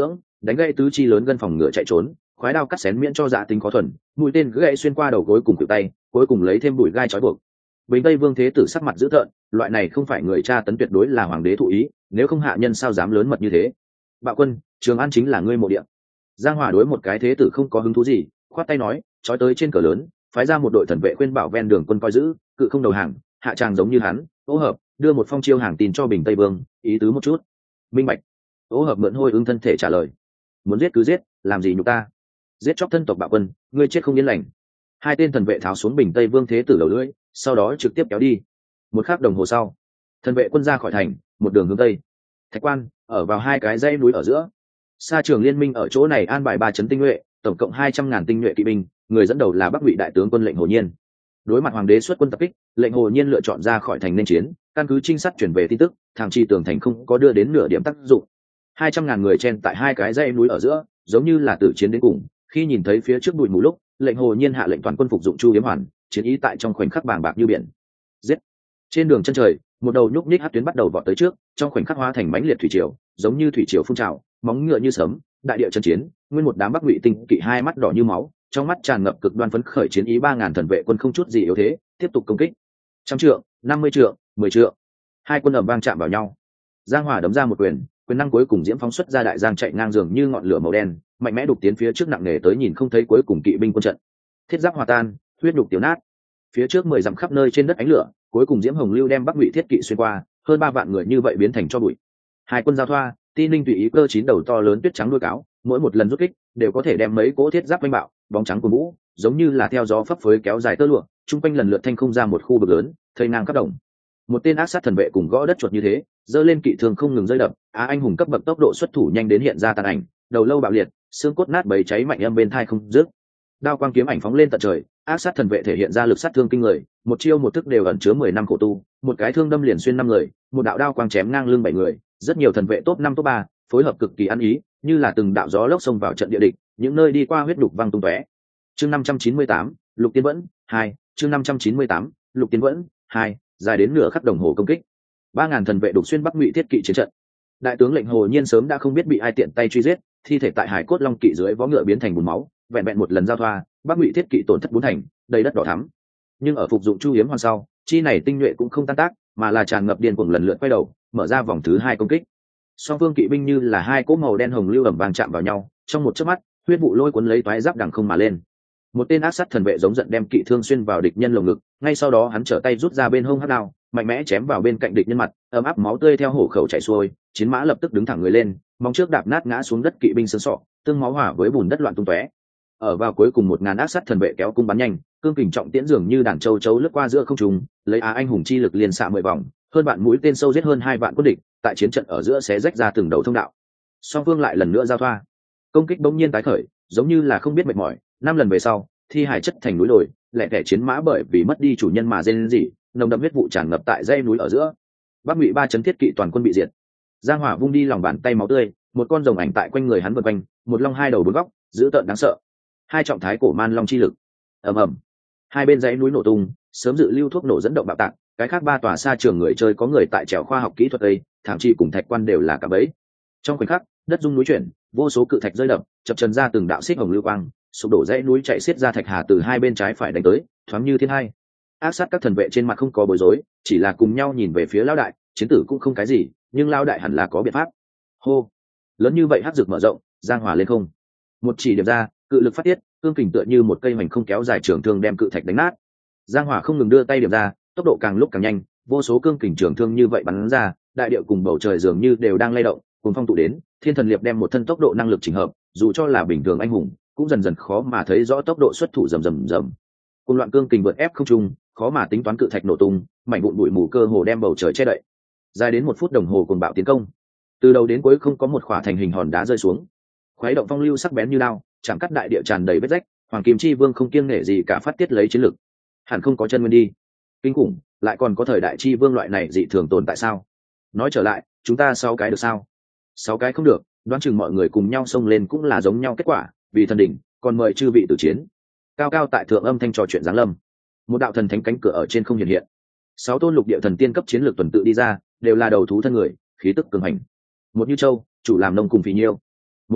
đánh gãy tứ chi lớn gân phòng ngựa chạy trốn, khoái đao cắt xén miễn cho dạ tính khó thuần, mũi tên gãy xuyên qua đầu gối cùng cự tay, cuối cùng lấy thêm bụi gai trói buộc. Bình Tây Vương Thế Tử sắc mặt dữ tợn, loại này không phải người cha tấn tuyệt đối là hoàng đế thụ ý, nếu không hạ nhân sao dám lớn mật như thế. Bạo quân, Trường An chính là ngươi mộ địa. Giang Hòa đối một cái thế tử không có hứng thú gì, khoát tay nói, trói tới trên cờ lớn, phái ra một đội thần vệ khuyên bảo ven đường quân coi giữ, cự không đầu hàng, hạ tràng giống như hắn, Ô Hợp đưa một phong chiêu hàng tin cho Bình Tây Vương, ý tứ một chút. Minh bạch. Ô Hợp mượn hôi ứng thân thể trả lời, muốn giết cứ giết, làm gì nhục ta? Giết chóc thân tộc bạo quân, ngươi chết không yên lành. Hai tên thần vệ tháo xuống Bình Tây Vương Thế Tử đầu lưỡi, sau đó trực tiếp kéo đi. Một khắc đồng hồ sau, thần vệ quân ra khỏi thành, một đường hướng tây. Thạch Quan ở vào hai cái dãy núi ở giữa. Sa Trường Liên minh ở chỗ này an bài ba chấn tinh nhuệ, tổng cộng hai trăm ngàn tinh nhuệ kỵ binh, người dẫn đầu là Bắc Ngụy đại tướng quân lệnh Hồ Nhiên. Đối mặt hoàng đế xuất quân tập kích, lệnh Hồ Nhiên lựa chọn ra khỏi thành nên chiến, căn cứ trinh sát chuyển về tin tức, thằng chi tường thành không có đưa đến nửa điểm tác dụng. Hai trăm ngàn người chen tại hai cái dãy núi ở giữa, giống như là tử chiến đến cùng. Khi nhìn thấy phía trước bụi mù lúc, lệnh Hồ Nhiên hạ lệnh toàn quân phục dụng Chu Yếm Hoàn, chiến ý tại trong khoảnh khắc bàng bạc như biển. Giết! Trên đường chân trời, một đầu nhúc nhích hắc tuyến bắt đầu vọt tới trước, trong khoảnh khắc hóa thành mãnh liệt thủy triều, giống như thủy triều phun trào, móng ngựa như sấm, đại địa chân chiến, nguyên một đám Bắc Ngụy tinh kỵ hai mắt đỏ như máu, trong mắt tràn ngập cực đoan phấn khởi chiến ý, ba ngàn thần vệ quân không chút gì yếu thế, tiếp tục công kích. Trăm trượng, năm mươi trượng, mười trượng, hai quân ầm vang chạm vào nhau. Giang Hòa đấm ra một quyền, quyền năng cuối cùng diễm phóng xuất ra đại giang chạy ngang dường như ngọn lửa màu đen, mạnh mẽ đục tiến phía trước nặng nề tới nhìn không thấy cuối cùng kỵ binh quân trận. Thiết giáp hòa tan, huyết đục tiêu nát. Phía trước mười dặm khắp nơi trên đất ánh lửa, cuối cùng diễm hồng lưu đem Bắc Ngụy thiết kỵ xuyên qua, hơn ba vạn người như vậy biến thành tro bụi. Hai quân giao thoa, Ti Ninh tùy ý cơ chín đầu to lớn tuyết trắng đuôi cáo, mỗi một lần rút kích đều có thể đem mấy cỗ thiết giáp vinh bạo, bóng trắng của vũ, giống như là theo gió phấp phới kéo dài tơ lụa, trung quanh lần lượt thanh không ra một khu vực lớn, thây ngang khắp đồng. Một tên ác sát thần vệ cùng gõ đất chuột như thế, giơ lên kỵ thường không ngừng rơi đập, á anh hùng cấp bậc tốc độ xuất thủ nhanh đến hiện ra tàn ảnh, đầu lâu bạo liệt, xương cốt nát bầy cháy mạnh âm bên thai không dứt. Đao quang kiếm ảnh phóng lên tận trời, ác sát thần vệ thể hiện ra lực sát thương kinh người, một chiêu một thức đều ẩn chứa mười năm khổ tu, một cái thương đâm liền xuyên năm người, một đạo đao quang chém ngang lưng bảy người, rất nhiều thần vệ top năm top ba, phối hợp cực kỳ ăn ý, như là từng đạo gió lốc xông vào trận địa địch, những nơi đi qua huyết đục văng tung tóe. Chương năm trăm chín mươi tám, Lục Tiên Vẫn hai, chương năm trăm chín mươi tám, Lục Tiên Vẫn hai, dài đến nửa khắc đồng hồ công kích. ba ngàn thần vệ đục xuyên Bắc Ngụy thiết kỵ chiến trận. Đại tướng lệnh Hồ Nhiên sớm đã không biết bị ai tiện tay truy giết, thi thể tại hải cốt long kỵ dưới vó ngựa biến thành bùn máu, vẹn vẹn một lần giao thoa, Bắc Ngụy thiết kỵ tổn thất bốn thành, đầy đất đỏ thắm. Nhưng ở phục dụng Chu Yếm Hoàn sau, chi này tinh nhuệ cũng không tan tác, mà là tràn ngập điên cuồng lần lượt quay đầu, mở ra vòng thứ hai công kích. Song phương kỵ binh như là hai cỗ màu đen hồng lưu ẩm vàng chạm vào nhau, trong một chớp mắt, huyết vụ lôi cuốn lấy toái giáp đằng không mà lên. Một tên ác sát thần vệ giống giận đem kỵ thương xuyên vào địch nhân lồng ngực, ngay sau đó hắn trở tay rút ra bên hông hắc đao, mạnh mẽ chém vào bên cạnh địch nhân mặt, ấm áp máu tươi theo hổ khẩu chảy xuôi, chiến mã lập tức đứng thẳng người lên, móng trước đạp nát ngã xuống đất kỵ binh xương sọ, tương máu hỏa với bùn đất loạn tung tóe. Ở vào cuối cùng một ngàn ác sát thần vệ kéo cung bắn nhanh, cương kình trọng tiễn dường như đàn châu chấu lướt qua giữa không trung, lấy á anh hùng chi lực liên xạ mười vòng, hơn bạn mũi tên sâu giết hơn hai vạn quân địch, tại chiến trận ở giữa xé rách ra từng đầu thông đạo. Song phương lại lần nữa giao thoa, công kích bỗng nhiên tái khởi, giống như là không biết mệt mỏi. Năm lần về sau, thi hải chất thành núi đồi, lẻ tẻ chiến mã bởi vì mất đi chủ nhân mà rên rỉ, nồng đậm huyết vụ tràn ngập tại dãy núi ở giữa. Bắc Ngụy ba chấn thiết kỵ toàn quân bị diệt. Giang Hỏa vung đi lòng bàn tay máu tươi, một con rồng ảnh tại quanh người hắn vần quanh, một long hai đầu bốn góc, dữ tợn đáng sợ. Hai trọng thái cổ man long chi lực. Ầm ầm. Hai bên dãy núi nổ tung, sớm dự lưu thuốc nổ dẫn động bạo tạc, cái khác ba tòa xa trường người chơi có người tại trèo khoa học kỹ thuật đây, thảm chi cùng Thạch Quan đều là cả bẫy. Trong khoảnh khắc, đất rung núi chuyển, vô số cự thạch rơi đập, chập trần ra từng đạo xích hồng lưu quang, sụp đổ dãy núi chạy xiết ra thạch hà từ hai bên trái phải đánh tới, thoáng như thiên hai. Ác sát các thần vệ trên mặt không có bối rối, chỉ là cùng nhau nhìn về phía lão đại, chiến tử cũng không cái gì, nhưng lão đại hẳn là có biện pháp. Hô, lớn như vậy hắc rực mở rộng, Giang Hòa lên không, một chỉ điểm ra, cự lực phát tiết, cương kình tựa như một cây mảnh không kéo dài trường thương đem cự thạch đánh nát. Giang Hòa không ngừng đưa tay điểm ra, tốc độ càng lúc càng nhanh, vô số cương kình trường thương như vậy bắn ra, đại địa cùng bầu trời dường như đều đang lay động, cùng phong tụ đến, thiên thần liệp đem một thân tốc độ năng lực chỉnh hợp, dù cho là bình thường anh hùng, cũng dần dần khó mà thấy rõ tốc độ xuất thủ rầm rầm rầm. Cùng loạn cương kình vượt ép không trung, khó mà tính toán cự thạch nổ tung, mảnh vụn bụi mù cơ hồ đem bầu trời che đậy. Dài đến một phút đồng hồ cuồng bạo tiến công, từ đầu đến cuối không có một khỏa thành hình hòn đá rơi xuống. Khuấy động phong lưu sắc bén như đao, chạm cắt đại địa tràn đầy vết rách, Hoàng Kim Chi Vương không kiêng nể gì cả phát tiết lấy chiến lực. Hẳn không có chân nguyên đi. Kinh khủng, lại còn có thời đại chi vương loại này dị thường tồn tại sao? Nói trở lại, chúng ta sáu cái được sao? Sáu cái không được, đoán chừng mọi người cùng nhau xông lên cũng là giống nhau kết quả, vì thần đỉnh, còn mời chư vị tử chiến. Cao cao tại thượng âm thanh trò chuyện giáng lâm. Một đạo thần thánh cánh cửa ở trên không hiện hiện. Sáu tôn lục địa thần tiên cấp chiến lược tuần tự đi ra, đều là đầu thú thân người, khí tức cường hành. Một như châu, chủ làm nông cùng phì nhiêu. Một như bức,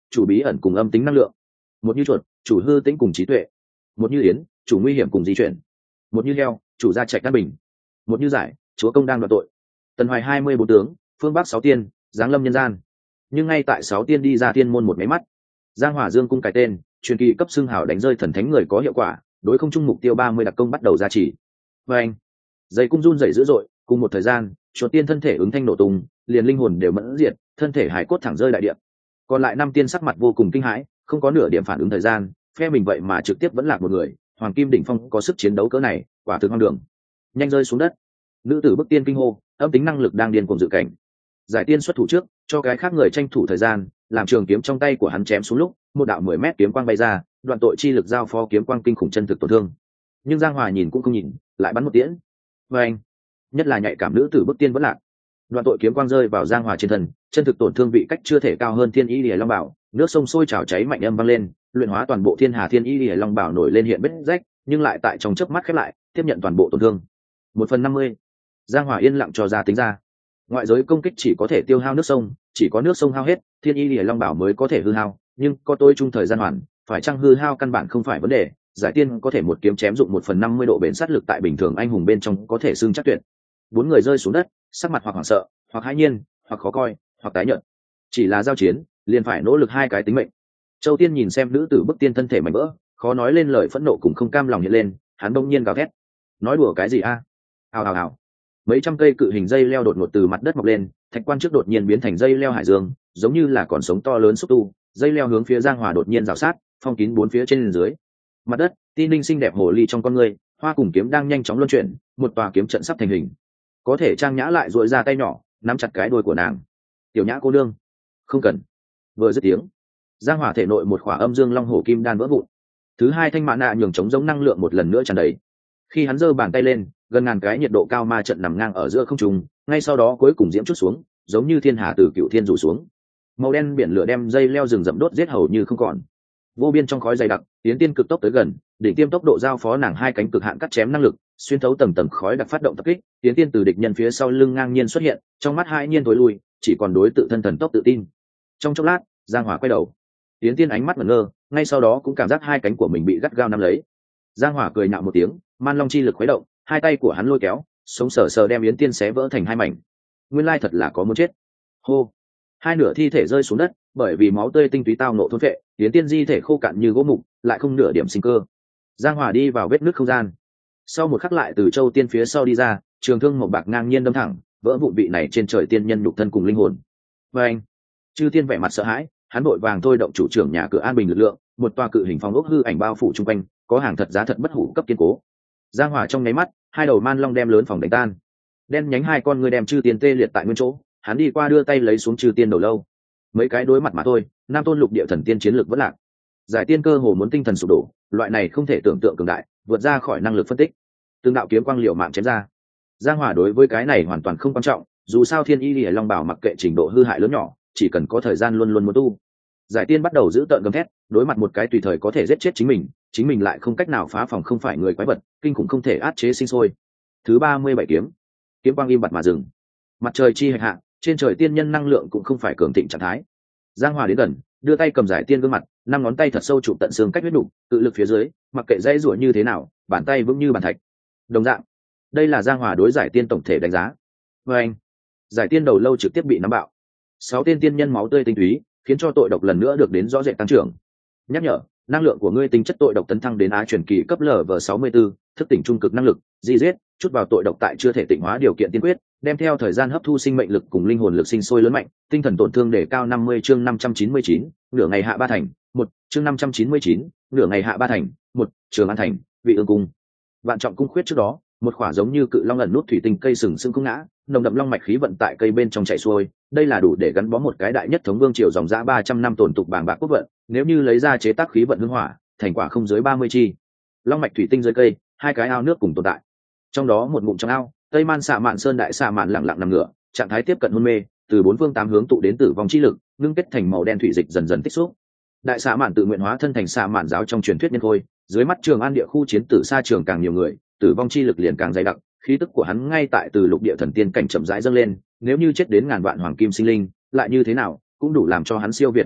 chủ bí ẩn cùng âm tính năng lượng. Một như chuột, chủ hư tĩnh cùng trí tuệ. Một như yến, chủ nguy hiểm cùng di chuyển. Một như heo, chủ gia trạch căn bình. Một như giải, chúa công đang đoạt tội. Tần Hoài hai mươi bốn tướng, phương Bắc sáu tiên, giáng lâm nhân gian. Nhưng ngay tại sáu tiên đi ra tiên môn một máy mắt, Giang Hỏa Dương cung cái tên, truyền kỳ cấp xương hào đánh rơi thần thánh người có hiệu quả, đối không chung mục tiêu ba mươi đặc công bắt đầu ra chỉ. Và anh, dây cung run rẩy dữ dội, cùng một thời gian, chuột tiên thân thể ứng thanh nổ tung, liền linh hồn đều mẫn diệt, thân thể hải cốt thẳng rơi đại địa. Còn lại năm tiên sắc mặt vô cùng kinh hãi, không có nửa điểm phản ứng thời gian, phe mình vậy mà trực tiếp vẫn lạc một người, hoàng kim đỉnh phong có sức chiến đấu cỡ này, quả thực hoang đường. Nhanh rơi xuống đất. Nữ tử bức tiên kinh hô, âm tính năng lực đang điên cuồng dự cảnh. Giải tiên xuất thủ trước, cho cái khác người tranh thủ thời gian, làm trường kiếm trong tay của hắn chém xuống lúc, một đạo mười mét kiếm quang bay ra, đoạn tội chi lực giao phó kiếm quang kinh khủng chân thực tổn thương. Nhưng Giang Hòa nhìn cũng không nhìn, lại bắn một tiễn. Và anh, nhất là nhạy cảm nữ tử bức tiên vẫn lạc. Đoạn tội kiếm quang rơi vào Giang Hòa trên thân, chân thực tổn thương vị cách chưa thể cao hơn Thiên Y Liễu Long Bảo, nước sông sôi trào cháy mạnh âm vang lên, luyện hóa toàn bộ Thiên Hà Thiên Y Liễu Long Bảo nổi lên hiện vết rách, nhưng lại tại trong chớp mắt khép lại, tiếp nhận toàn bộ tổn thương. Một phần năm mươi. Giang Hòa yên lặng cho ra tính ra. Ngoại giới công kích chỉ có thể tiêu hao nước sông, chỉ có nước sông hao hết, Thiên Y Liễu Long Bảo mới có thể hư hao, nhưng có tôi chung thời gian hoàn, phải chăng hư hao căn bản không phải vấn đề. Giải tiên có thể một kiếm chém dụng một phần năm mươi độ bền sát lực tại bình thường anh hùng bên trong có thể xưng chắc tuyệt. Bốn người rơi xuống đất, sắc mặt hoặc hoảng sợ, hoặc hãi nhiên, hoặc khó coi, hoặc tái nhợt. Chỉ là giao chiến, liền phải nỗ lực hai cái tính mệnh. Châu Tiên nhìn xem nữ tử bức tiên thân thể mảnh vỡ, khó nói lên lời phẫn nộ cùng không cam lòng hiện lên, hắn đông nhiên gào thét. Nói đùa cái gì a? Hào hào hào. Mấy trăm cây cự hình dây leo đột ngột từ mặt đất mọc lên, thạch quan trước đột nhiên biến thành dây leo hải dương, giống như là còn sống to lớn xúc tu, dây leo hướng phía Giang Hòa đột nhiên rào sát, phong kín bốn phía trên dưới. Mặt đất, Tin Ninh xinh đẹp hồ ly trong con người, hoa cùng kiếm đang nhanh chóng luân chuyển, một tòa kiếm trận sắp thành hình. Có thể Trang Nhã lại duỗi ra tay nhỏ, nắm chặt cái đuôi của nàng. Tiểu Nhã cô đương, không cần. Vừa dứt tiếng, Giang Hỏa thể nội một khỏa âm dương long hổ kim đan vỡ vụn. Thứ hai thanh mã nạ nhường chống giống năng lượng một lần nữa tràn đầy. Khi hắn giơ bàn tay lên, gần ngàn cái nhiệt độ cao ma trận nằm ngang ở giữa không trung, ngay sau đó cuối cùng diễm chút xuống, giống như thiên hà từ cựu thiên rủ xuống. Màu đen biển lửa đem dây leo rừng rậm đốt giết hầu như không còn. Vô biên trong khói dày đặc, Yến Tiên cực tốc tới gần, đỉnh tiêm tốc độ giao phó nàng hai cánh cực hạn cắt chém năng lực, xuyên thấu tầng tầng khói đặc phát động tập kích. Yến Tiên từ địch nhân phía sau lưng ngang nhiên xuất hiện, trong mắt hai nhiên tối lui, chỉ còn đối tự thân thần tốc tự tin. Trong chốc lát, Giang Hỏa quay đầu, Yến Tiên ánh mắt ngẩn ngơ, ngay sau đó cũng cảm giác hai cánh của mình bị gắt gao nắm lấy. Giang Hỏa cười nhạo một tiếng, man long chi lực khuấy động, hai tay của hắn lôi kéo, sống sờ sờ đem Yến Tiên xé vỡ thành hai mảnh. Nguyên lai thật là có muốn chết. Hô, hai nửa thi thể rơi xuống đất, bởi vì máu tươi tinh túy tao nộ thôn phệ, Yến Tiên di thể khô cạn như gỗ mục, lại không nửa điểm sinh cơ. Giang Hỏa đi vào vết nứt không gian, sau một khắc lại từ Châu Tiên phía sau đi ra, trường thương màu bạc ngang nhiên đâm thẳng, vỡ vụn vị này trên trời tiên nhân nhục thân cùng linh hồn. Và anh, Chư Tiên vẻ mặt sợ hãi, hắn vội vàng thôi động chủ trưởng nhà cửa an bình lực lượng, một tòa cự hình phong ốc hư ảnh bao phủ chung quanh, có hàng thật giá thật bất hủ cấp kiên cố. Giang Hỏa trong nháy mắt, hai đầu man long đem lớn phòng đánh tan, đen nhánh hai con người đem Chư Tiên tê liệt tại nguyên chỗ, hắn đi qua đưa tay lấy xuống Chư Tiên đầu lâu. Mấy cái đối mặt mà thôi, Nam Tôn lục địa thần tiên chiến lược vẫn lạc. Giải Tiên cơ hồ muốn tinh thần sụp đổ, loại này không thể tưởng tượng cường đại, vượt ra khỏi năng lực phân tích. Từng đạo kiếm quang liệu mạng chém ra. Giang Hỏa đối với cái này hoàn toàn không quan trọng, dù sao Thiên Y Liễu Long Bảo mặc kệ trình độ hư hại lớn nhỏ, chỉ cần có thời gian luôn luôn muốn tu. Giải Tiên bắt đầu giữ tợn gầm thét, đối mặt một cái tùy thời có thể giết chết chính mình, chính mình lại không cách nào phá phòng, không phải người quái vật, kinh khủng không thể áp chế sinh sôi. Thứ ba mươi bảy kiếm, kiếm quang im bặt mà dừng. Mặt trời chi hạch hạ, trên trời tiên nhân năng lượng cũng không phải cường thịnh trạng thái. Giang Hỏa đến gần, đưa tay cầm Giải Tiên gương mặt, năm ngón tay thật sâu chụp tận xương cách huyết đủ, tự lực phía dưới, mặc kệ dãy rủa như thế nào, bàn tay vững như bàn thạch. Đồng dạng, đây là Giang Hỏa đối Giải Tiên tổng thể đánh giá. Và anh, Giải Tiên đầu lâu trực tiếp bị nắm bạo. Sáu tiên tiên nhân máu tươi tinh túy, khiến cho tội độc lần nữa được đến rõ rệt tăng trưởng. Nhắc nhở, năng lượng của ngươi tính chất tội độc tấn thăng đến á truyền kỳ cấp L V sáu mươi tư, thức tỉnh trung cực năng lực, di giết, chút vào tội độc tại chưa thể tịnh hóa điều kiện tiên quyết, đem theo thời gian hấp thu sinh mệnh lực cùng linh hồn lực sinh sôi lớn mạnh, tinh thần tổn thương để cao năm mươi chương năm trăm chín mươi chín, nửa ngày hạ ba thành, một chương năm trăm chín mươi chín, nửa ngày hạ ba thành, một Trường An thành, Vị Ương cung. Vạn Trọng cung khuyết trước đó, một khỏa giống như cự long ẩn nút thủy tinh cây sừng sững không ngã, nồng đậm long mạch khí vận tại cây bên trong chảy xuôi, đây là đủ để gắn bó một cái đại nhất thống vương triều dòng dã ba trăm năm tồn tục bàng bạc quốc vận, nếu như lấy ra chế tác khí vận hương hỏa, thành quả không dưới ba mươi chi. Long mạch thủy tinh dưới cây, hai cái ao nước cùng tồn tại. Trong đó một ngụm trong ao, Tây Man Xạ Mạn Sơn đại xạ mạn lặng lặng nằm ngửa, trạng thái tiếp cận hôn mê, từ bốn phương tám hướng tụ đến tử vong chi lực, ngưng kết thành màu đen thủy dịch dần dần tích xúc. Đại xạ mạn tự nguyện hóa thân thành xạ mạn giáo trong truyền thuyết nhân khôi, dưới mắt Trường An địa khu chiến tử xa trường càng nhiều người, tử vong chi lực liền càng dày đặc, khí tức của hắn ngay tại từ lục địa thần tiên cảnh chậm rãi dâng lên, nếu như chết đến ngàn vạn hoàng kim sinh linh, lại như thế nào, cũng đủ làm cho hắn siêu việt cực hạn,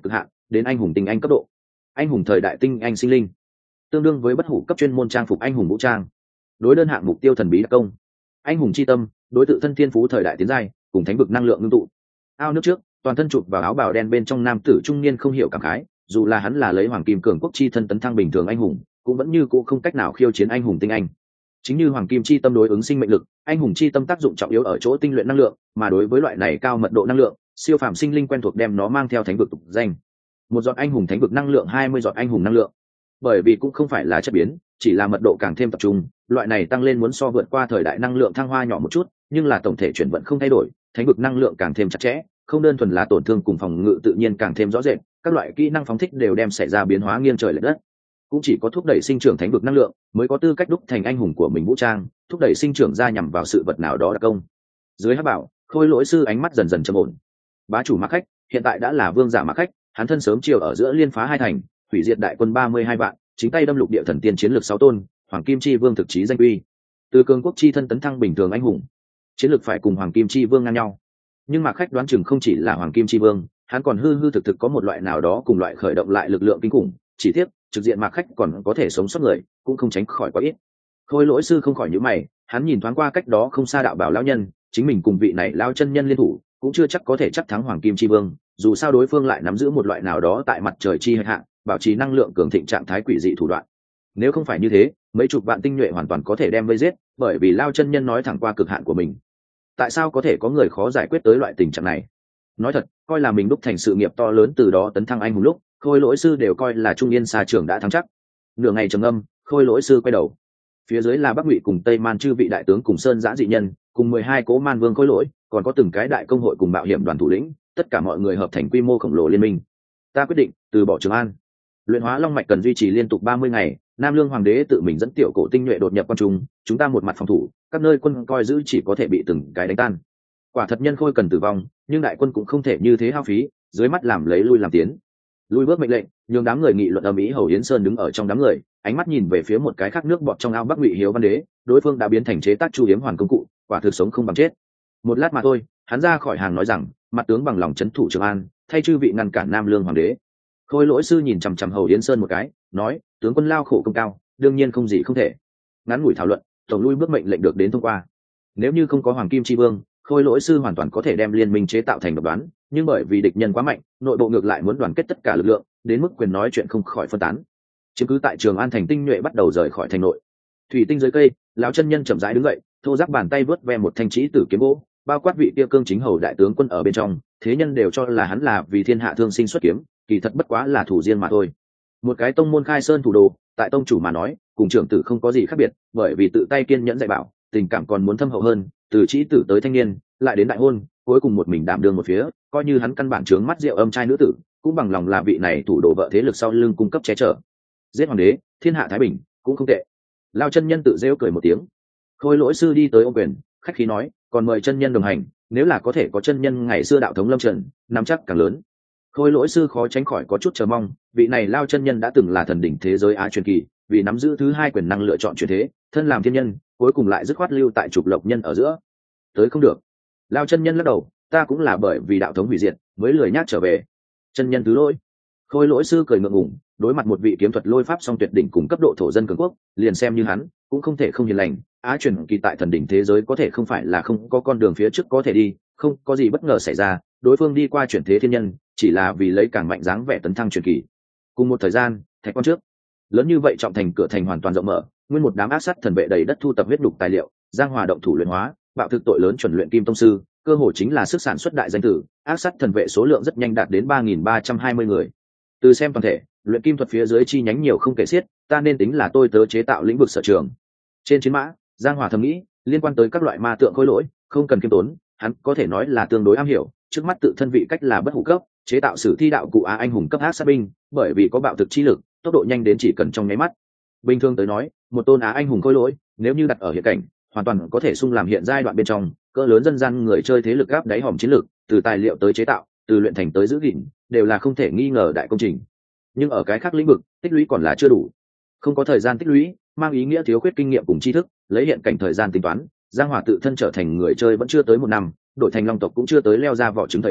đến anh hùng tinh anh cấp độ. Anh hùng thời đại tinh anh sinh linh tương đương với bất hủ cấp chuyên môn trang phục anh hùng vũ trang. Đối đơn hạng mục tiêu thần bí đặc công. Anh hùng chi tâm, đối tự thân thiên phú thời đại tiến giai cùng thánh vực năng lượng ngưng tụ. Ao nước trước, toàn thân chụp vào áo bào đen bên trong nam tử trung niên không hiểu cảm khái, dù là hắn là lấy hoàng kim cường quốc chi thân tấn thăng bình thường anh hùng, cũng vẫn như cũ không cách nào khiêu chiến anh hùng tinh anh. Chính như hoàng kim chi tâm đối ứng sinh mệnh lực, anh hùng chi tâm tác dụng trọng yếu ở chỗ tinh luyện năng lượng, mà đối với loại này cao mật độ năng lượng, siêu phàm sinh linh quen thuộc đem nó mang theo thánh vực tục danh. Một giọt anh hùng thánh vực năng lượng, hai mươi giọt anh hùng năng lượng. Bởi vì cũng không phải là chất biến, chỉ là mật độ càng thêm tập trung, loại này tăng lên muốn so vượt qua thời đại năng lượng thăng hoa nhỏ một chút, nhưng là tổng thể chuyển vận không thay đổi, thánh vực năng lượng càng thêm chặt chẽ, không đơn thuần là tổn thương cùng phòng ngự tự nhiên càng thêm rõ rệt, các loại kỹ năng phóng thích đều đem xảy ra biến hóa nghiêng trời lệch đất. Cũng chỉ có thúc đẩy sinh trưởng thánh vực năng lượng mới có tư cách đúc thành anh hùng của mình vũ trang, thúc đẩy sinh trưởng ra nhằm vào sự vật nào đó đặc công. Dưới hắc bảo, Khôi Lỗi sư ánh mắt dần dần trầm ổn. Bá chủ Mạc Khách hiện tại đã là vương giả Mạc Khách, hắn thân sớm chiều ở giữa liên phá hai thành, hủy diệt đại quân ba mươi hai vạn, chính tay đâm lục địa thần tiên chiến lược sáu tôn, hoàng kim chi vương thực chí danh uy. Từ cường quốc chi thân tấn thăng bình thường anh hùng, chiến lược phải cùng hoàng kim chi vương ngang nhau. Nhưng Mạc Khách đoán chừng không chỉ là hoàng kim chi vương, hắn còn hư hư thực thực có một loại nào đó cùng loại khởi động lại lực lượng kinh khủng, chỉ tiếc trực diện Mạc Khách còn có thể sống sót người cũng không tránh khỏi quá ít. Khôi Lỗi sư không khỏi nhíu mày, hắn nhìn thoáng qua cách đó không xa đạo bảo lão nhân, chính mình cùng vị này lão chân nhân liên thủ cũng chưa chắc có thể chắc thắng hoàng kim chi vương, dù sao đối phương lại nắm giữ một loại nào đó tại mặt trời chi hệ hạ bảo trì năng lượng cường thịnh trạng thái quỷ dị thủ đoạn. Nếu không phải như thế, mấy chục vạn tinh nhuệ hoàn toàn có thể đem vây giết, bởi vì lao chân nhân nói thẳng qua cực hạn của mình. Tại sao có thể có người khó giải quyết tới loại tình trạng này? Nói thật, coi là mình đúc thành sự nghiệp to lớn từ đó tấn thăng anh hùng lúc, Khôi Lỗi sư đều coi là trung yên xa trường đã thắng chắc. Nửa ngày trầm âm, Khôi Lỗi sư quay đầu. Phía dưới là Bắc Ngụy cùng Tây Man chư vị đại tướng cùng Sơn Giã dị nhân, cùng mười hai cố man vương Khôi Lỗi, còn có từng cái đại công hội cùng mạo hiểm đoàn thủ lĩnh, tất cả mọi người hợp thành quy mô khổng lồ liên minh. Ta quyết định từ bỏ Trường An. Luyện hóa long mạch cần duy trì liên tục ba mươi ngày, Nam Lương hoàng đế tự mình dẫn tiểu cổ tinh nhuệ đột nhập quan trung, chúng ta một mặt phòng thủ, các nơi quân coi giữ chỉ có thể bị từng cái đánh tan. Quả thật nhân khôi cần tử vong, nhưng đại quân cũng không thể như thế hao phí, dưới mắt làm lấy lui làm tiến. Lui bước mệnh lệnh, nhường đám người nghị luận ầm ĩ. Hầu Yến Sơn đứng ở trong đám người, ánh mắt nhìn về phía một cái khác nước bọt trong ao Bắc Ngụy Hiếu Văn Đế, đối phương đã biến thành chế tác chu hiếm hoàn công cụ, quả thực sống không bằng chết. Một lát mà thôi, hắn ra khỏi hàng nói rằng, mặt tướng bằng lòng trấn thủ Trường An, thay chư vị ngăn cản Nam Lương hoàng đế. Khôi Lỗi sư nhìn chằm chằm Hầu Yến Sơn một cái, nói, tướng quân lao khổ công cao, đương nhiên không gì không thể. Ngắn ngủi thảo luận, tổng lui bước mệnh lệnh được đến thông qua. Nếu như không có hoàng kim chi vương, Khôi Lỗi sư hoàn toàn có thể đem liên minh chế tạo thành độc đoán, nhưng bởi vì địch nhân quá mạnh, nội bộ ngược lại muốn đoàn kết tất cả lực lượng, đến mức quyền nói chuyện không khỏi phân tán. Chiếm cứ tại Trường An thành tinh nhuệ bắt đầu rời khỏi thành nội. Thủy tinh dưới cây, lão chân nhân chậm rãi đứng dậy, thô ráp bàn tay vớt ve một thanh chỉ tử kiếm gỗ, bao quát vị kia cương chính hầu đại tướng quân ở bên trong, thế nhân đều cho là hắn là vì thiên hạ thương sinh xuất kiếm, kỳ thật bất quá là thủ riêng mà thôi. Một cái tông môn khai sơn thủ đồ, tại tông chủ mà nói, cùng trưởng tử không có gì khác biệt, bởi vì tự tay kiên nhẫn dạy bảo, tình cảm còn muốn thâm hậu hơn, từ chỉ tử tới thanh niên, lại đến đại hôn, cuối cùng một mình đảm đương một phía, coi như hắn căn bản trướng mắt rượu âm trai nữ tử, cũng bằng lòng là vị này thủ đồ vợ thế lực sau lưng cung cấp che chở. Giết hoàng đế, thiên hạ thái bình, cũng không tệ. Lao chân nhân tự rêu cười một tiếng. Khôi Lỗi sư đi tới ôm quyền, khách khí nói, còn mời chân nhân đồng hành, nếu là có thể có chân nhân ngày xưa đạo thống lâm trần, nắm chắc càng lớn. Khôi Lỗi sư khó tránh khỏi có chút chờ mong, vị này Lao chân nhân đã từng là thần đỉnh thế giới á truyền kỳ, vì nắm giữ thứ hai quyền năng lựa chọn chuyển thế, thân làm thiên nhân, cuối cùng lại dứt khoát lưu tại trục lộc nhân ở giữa. Tới không được. Lao chân nhân lắc đầu, ta cũng là bởi vì đạo thống hủy diệt mới lười nhác trở về. Chân nhân thứ lỗi. Khôi Lỗi sư cười ngượng ngùng, đối mặt một vị kiếm thuật lôi pháp song tuyệt đỉnh cùng cấp độ thổ dân cường quốc, liền xem như hắn cũng không thể không hiền lành. Á truyền kỳ tại thần đỉnh thế giới có thể không phải là không có con đường phía trước có thể đi, không có gì bất ngờ xảy ra, đối phương đi qua chuyển thế thiên nhân chỉ là vì lấy càng mạnh dáng vẻ tấn thăng truyền kỳ. Cùng một thời gian, thạch quan trước lớn như vậy trọng thành cửa thành hoàn toàn rộng mở, nguyên một đám ác sát thần vệ đầy đất thu tập huyết đục tài liệu, giang hòa động thủ luyện hóa, bạo thực tội lớn chuẩn luyện kim tông sư, cơ hội chính là sức sản xuất đại danh tử. Ác sát thần vệ số lượng rất nhanh đạt đến ba nghìn ba trăm hai mươi người. Từ xem toàn thể, luyện kim thuật phía dưới chi nhánh nhiều không kể xiết, ta nên tính là tôi tớ chế tạo lĩnh vực sở trường. Trên chiến mã, giang hòa thầm nghĩ, liên quan tới các loại ma tượng khôi lỗi, không cần kiêm tốn, hắn có thể nói là tương đối am hiểu. Trước mắt tự thân vị cách là bất hủ cấp, chế tạo sử thi đạo cụ á anh hùng cấp ác sát binh, bởi vì có bạo thực chi lực, tốc độ nhanh đến chỉ cần trong nháy mắt. Bình thường tới nói, một tôn á anh hùng khôi lỗi, nếu như đặt ở hiện cảnh, hoàn toàn có thể xung làm hiện giai đoạn bên trong cỡ lớn dân gian người chơi thế lực gáp đáy hòm chiến lược, từ tài liệu tới chế tạo, từ luyện thành tới giữ gìn, đều là không thể nghi ngờ đại công trình. Nhưng ở cái khác lĩnh vực, tích lũy còn là chưa đủ, không có thời gian tích lũy, mang ý nghĩa thiếu khuyết kinh nghiệm cùng tri thức. Lấy hiện cảnh thời gian tính toán, giang hòa tự thân trở thành người chơi vẫn chưa tới một năm, đổi thành long tộc cũng chưa tới leo ra vỏ trứng thời điểm,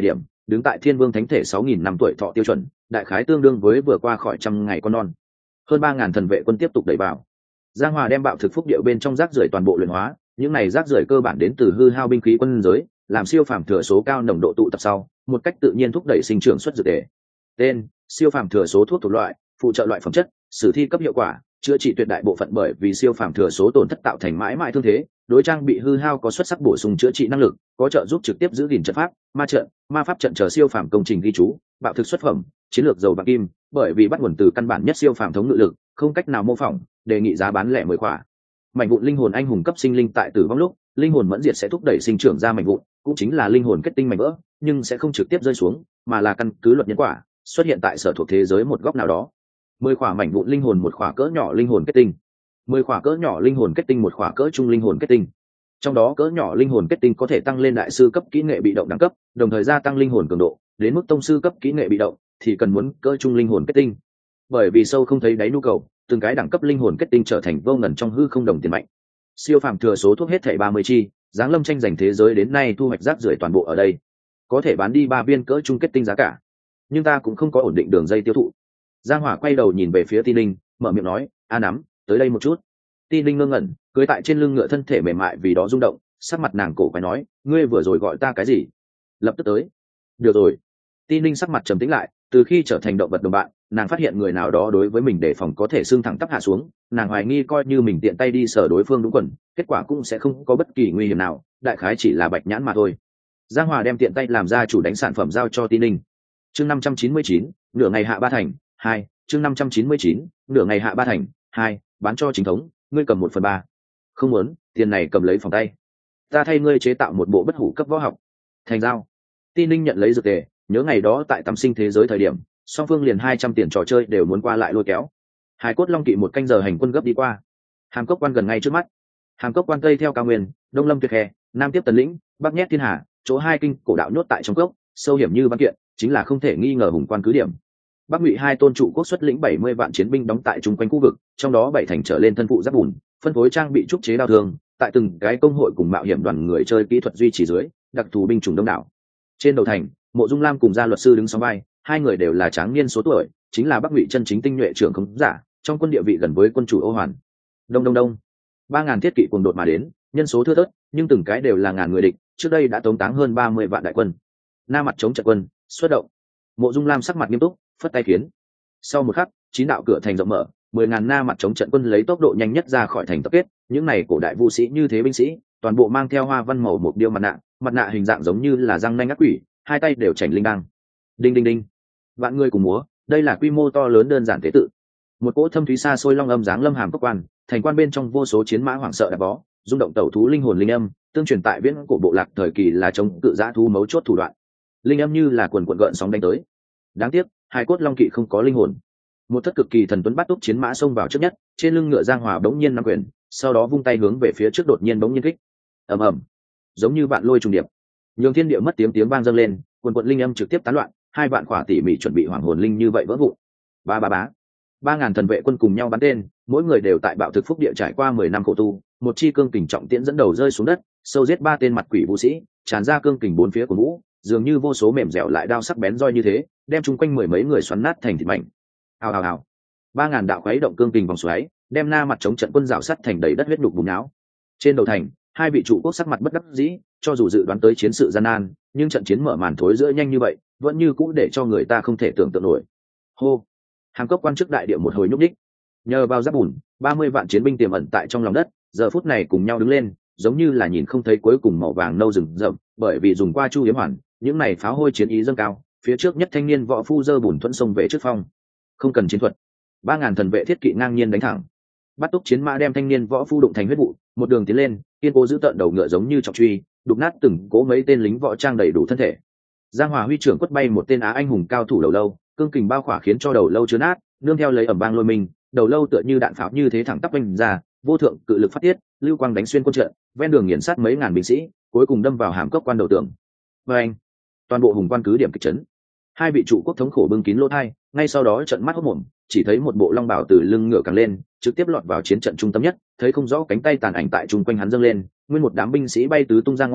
đứng tại thiên vương thánh thể sáu nghìn năm tuổi thọ tiêu chuẩn, đại khái tương đương với vừa qua khỏi trăm ngày con non. Hơn ba ngàn thần vệ quân tiếp tục đẩy vào. Giang Hòa đem bạo thực phúc điệu bên trong rác rưởi toàn bộ luyện hóa, những này rác rưởi cơ bản đến từ hư hao binh khí quân giới, làm siêu phàm thừa số cao nồng độ tụ tập sau, một cách tự nhiên thúc đẩy sinh trưởng xuất dược thể. Tên: siêu phàm thừa số thuốc thuộc loại, phụ trợ loại phẩm chất, sử thi cấp hiệu quả, chữa trị tuyệt đại bộ phận bởi vì siêu phàm thừa số tổn thất tạo thành mãi mãi thương thế, đối trang bị hư hao có xuất sắc bổ sung chữa trị năng lực, có trợ giúp trực tiếp giữ gìn trận pháp, ma trận, ma pháp trận chờ siêu phàm công trình ghi chú, bạo thực xuất phẩm, chiến lược dầu bạc kim, bởi vì bắt nguồn từ căn bản nhất siêu phàm thống ngự lực, không cách nào mô phỏng, đề nghị giá bán lẻ mười khỏa. Mảnh vụn linh hồn anh hùng cấp sinh linh tại tử vong lúc, linh hồn mẫn diệt sẽ thúc đẩy sinh trưởng ra mảnh vụn, cũng chính là linh hồn kết tinh mảnh vỡ, nhưng sẽ không trực tiếp rơi xuống, mà là căn cứ luật nhân quả, xuất hiện tại sở thuộc thế giới một góc nào đó. Mười khỏa mảnh vụn linh hồn một khỏa cỡ nhỏ linh hồn kết tinh, mười khỏa cỡ nhỏ linh hồn kết tinh một khỏa cỡ trung linh hồn kết tinh. Trong đó cỡ nhỏ linh hồn kết tinh có thể tăng lên đại sư cấp kỹ nghệ bị động đẳng cấp, đồng thời gia tăng linh hồn cường độ, đến mức tông sư cấp kỹ nghệ bị động thì cần muốn cỡ trung linh hồn kết tinh. Bởi vì sâu không thấy đáy nhu cầu, từng cái đẳng cấp linh hồn kết tinh trở thành vô ngần trong hư không đồng tiền mạnh. Siêu phàm thừa số thuốc hết thảy ba mươi chi, Giáng Lâm tranh giành thế giới đến nay thu hoạch rác rưởi toàn bộ ở đây. Có thể bán đi ba viên cỡ trung kết tinh giá cả, nhưng ta cũng không có ổn định đường dây tiêu thụ. Giang Hỏa quay đầu nhìn về phía Ti Ninh, mở miệng nói: "A nắm, tới đây một chút." Ti Ninh ngơ ngẩn, cưỡi tại trên lưng ngựa thân thể mềm mại vì đó rung động, sắc mặt nàng cổ quái nói: "Ngươi vừa rồi gọi ta cái gì?" Lập tức tới. Được rồi. Ti Ninh sắc mặt trầm tĩnh lại, từ khi trở thành động vật đồng bạn, nàng phát hiện người nào đó đối với mình đề phòng có thể xương thẳng tắp hạ xuống, nàng hoài nghi coi như mình tiện tay đi sờ đối phương đúng quần, kết quả cũng sẽ không có bất kỳ nguy hiểm nào, đại khái chỉ là bạch nhãn mà thôi. Giang Hòa đem tiện tay làm ra chủ đánh sản phẩm giao cho Ti Ninh. Chương năm trăm chín mươi chín, nửa ngày hạ ba thành, hai, chương năm trăm chín mươi chín, nửa ngày hạ ba thành, hai, bán cho chính thống, ngươi cầm một phần ba. Không muốn, tiền này cầm lấy phòng tay. Ta thay ngươi chế tạo một bộ bất hủ cấp võ học. Thành giao. Ti Ninh nhận lấy dược tề, nhớ ngày đó tại tắm sinh thế giới thời điểm, song phương liền hai trăm tiền trò chơi đều muốn qua lại lôi kéo. Hải cốt long kỵ một canh giờ hành quân gấp đi qua. Hàm cốc quan gần ngay trước mắt. Hàm cốc quan tây theo cao nguyên, đông lâm tuyệt khe, nam tiếp tần lĩnh, bắc nhét thiên hà, chỗ hai kinh cổ đạo nhốt tại trong cốc, sâu hiểm như văn kiện, chính là không thể nghi ngờ hùng quan cứ điểm. Bắc Ngụy hai tôn trụ quốc xuất lĩnh bảy mươi vạn chiến binh đóng tại chung quanh khu vực, trong đó bảy thành trở lên thân phụ giáp bùn, phân phối trang bị trúc chế đao thương, tại từng cái công hội cùng mạo hiểm đoàn người chơi kỹ thuật duy trì dưới, đặc thù binh chủng đông đảo. Trên đầu thành, Mộ Dung Lam cùng gia luật sư đứng song vai, hai người đều là tráng niên số tuổi, chính là Bắc Ngụy chân chính tinh nhuệ trưởng không giả, trong quân địa vị gần với quân chủ Ô Hoàn. Đông đông đông, ba ngàn thiết kỵ cuồng đột mà đến, nhân số thưa thớt, nhưng từng cái đều là ngàn người địch, trước đây đã tống táng hơn ba mươi vạn đại quân. Na mặt chống trận quân, xuất động. Mộ Dung Lam sắc mặt nghiêm túc, phất tay khiến. Sau một khắc, chín đạo cửa thành rộng mở, mười ngàn na mặt chống trận quân lấy tốc độ nhanh nhất ra khỏi thành tập kết, những này cổ đại vũ sĩ như thế binh sĩ, toàn bộ mang theo hoa văn màu một điêu mặt nạ, mặt nạ hình dạng giống như là răng nanh ác quỷ, hai tay đều chảnh linh đăng. Đinh đinh đinh. Vạn người cùng múa, đây là quy mô to lớn đơn giản tế tự. Một cỗ thâm thúy xa xôi long âm dáng lâm hàm cốc quan, thành quan bên trong vô số chiến mã hoảng sợ đạp bó, rung động tẩu thú linh hồn linh âm, tương truyền tại viễn cổ bộ lạc thời kỳ là chống cự dã thú mấu chốt thủ đoạn. Linh âm như là quần quần gợn sóng đánh tới. Đáng tiếc, hai cốt long kỵ không có linh hồn. Một thất cực kỳ thần tuấn bắt túc chiến mã xông vào trước nhất, trên lưng ngựa Giang Hòa bỗng nhiên nắm quyền, sau đó vung tay hướng về phía trước đột nhiên bỗng nhiên kích. Ầm ầm, giống như vạn lôi trùng điệp, nhường thiên địa mất tiếng tiếng vang dâng lên, quần quần linh âm trực tiếp tán loạn, hai vạn khỏa tỉ mỉ chuẩn bị hoàng hồn linh như vậy vỡ vụn. Ba ba bá, ba ngàn thần vệ quân cùng nhau bắn tên, mỗi người đều tại bạo thực phúc địa trải qua mười năm khổ tu, một chi cương kình trọng tiễn dẫn đầu rơi xuống đất, sâu giết ba tên mặt quỷ vũ sĩ, tràn ra cương kình bốn phía của vũ, dường như vô số mềm dẻo lại đao sắc bén roi như thế, đem chung quanh mười mấy người xoắn nát thành thịt mảnh. Hào hào hào, ba ngàn đạo khuấy động cương kình vòng xoáy, đem na mặt chống trận quân rào sắt thành đầy đất huyết đục bùn não. Trên đầu thành, hai vị trụ quốc sắc mặt bất đắc dĩ, cho dù dự đoán tới chiến sự gian nan, nhưng trận chiến mở màn thối giữa nhanh như vậy, vẫn như cũ để cho người ta không thể tưởng tượng nổi. Hô, hàng cốc quan chức đại địa một hồi nhúc nhích, nhờ vào giáp bùn, ba mươi vạn chiến binh tiềm ẩn tại trong lòng đất, giờ phút này cùng nhau đứng lên, giống như là nhìn không thấy cuối cùng màu vàng nâu rừng rậm, bởi vì dùng qua chu hiếm hoàn, những này pháo hôi chiến ý dâng cao, phía trước nhất thanh niên võ phu dơ bùn thuẫn sông về trước phong. Không cần chiến thuật, ba ngàn thần vệ thiết kỵ ngang nhiên đánh thẳng, bắt túc chiến mã đem thanh niên võ phu đụng thành huyết vụ, một đường tiến lên, kiên cố giữ tận đầu ngựa giống như trọng truy, đục nát từng cố mấy tên lính võ trang đầy đủ thân thể. Giang Hòa huy trưởng quất bay một tên á anh hùng cao thủ đầu lâu, cương kình bao khỏa khiến cho đầu lâu chứa nát, nương theo lấy ẩm bang lôi mình, đầu lâu tựa như đạn pháo như thế thẳng tắp vành ra, vô thượng cự lực phát tiết, lưu quang đánh xuyên quân trận, ven đường nghiền sát mấy ngàn binh sĩ, cuối cùng đâm vào hàm cốc quan đầu tường. Và anh, toàn bộ hùng quan cứ điểm kịch chấn. Hai vị trụ quốc thống khổ bưng kín lỗ tai, ngay sau đó trợn mắt hốt mồm, chỉ thấy một bộ long bào từ lưng ngựa càng lên, trực tiếp lọt vào chiến trận trung tâm nhất, thấy không rõ cánh tay tàn ảnh tại trung quanh hắn dâng lên, nguyên một đám binh sĩ bay tứ tung ra ngoài,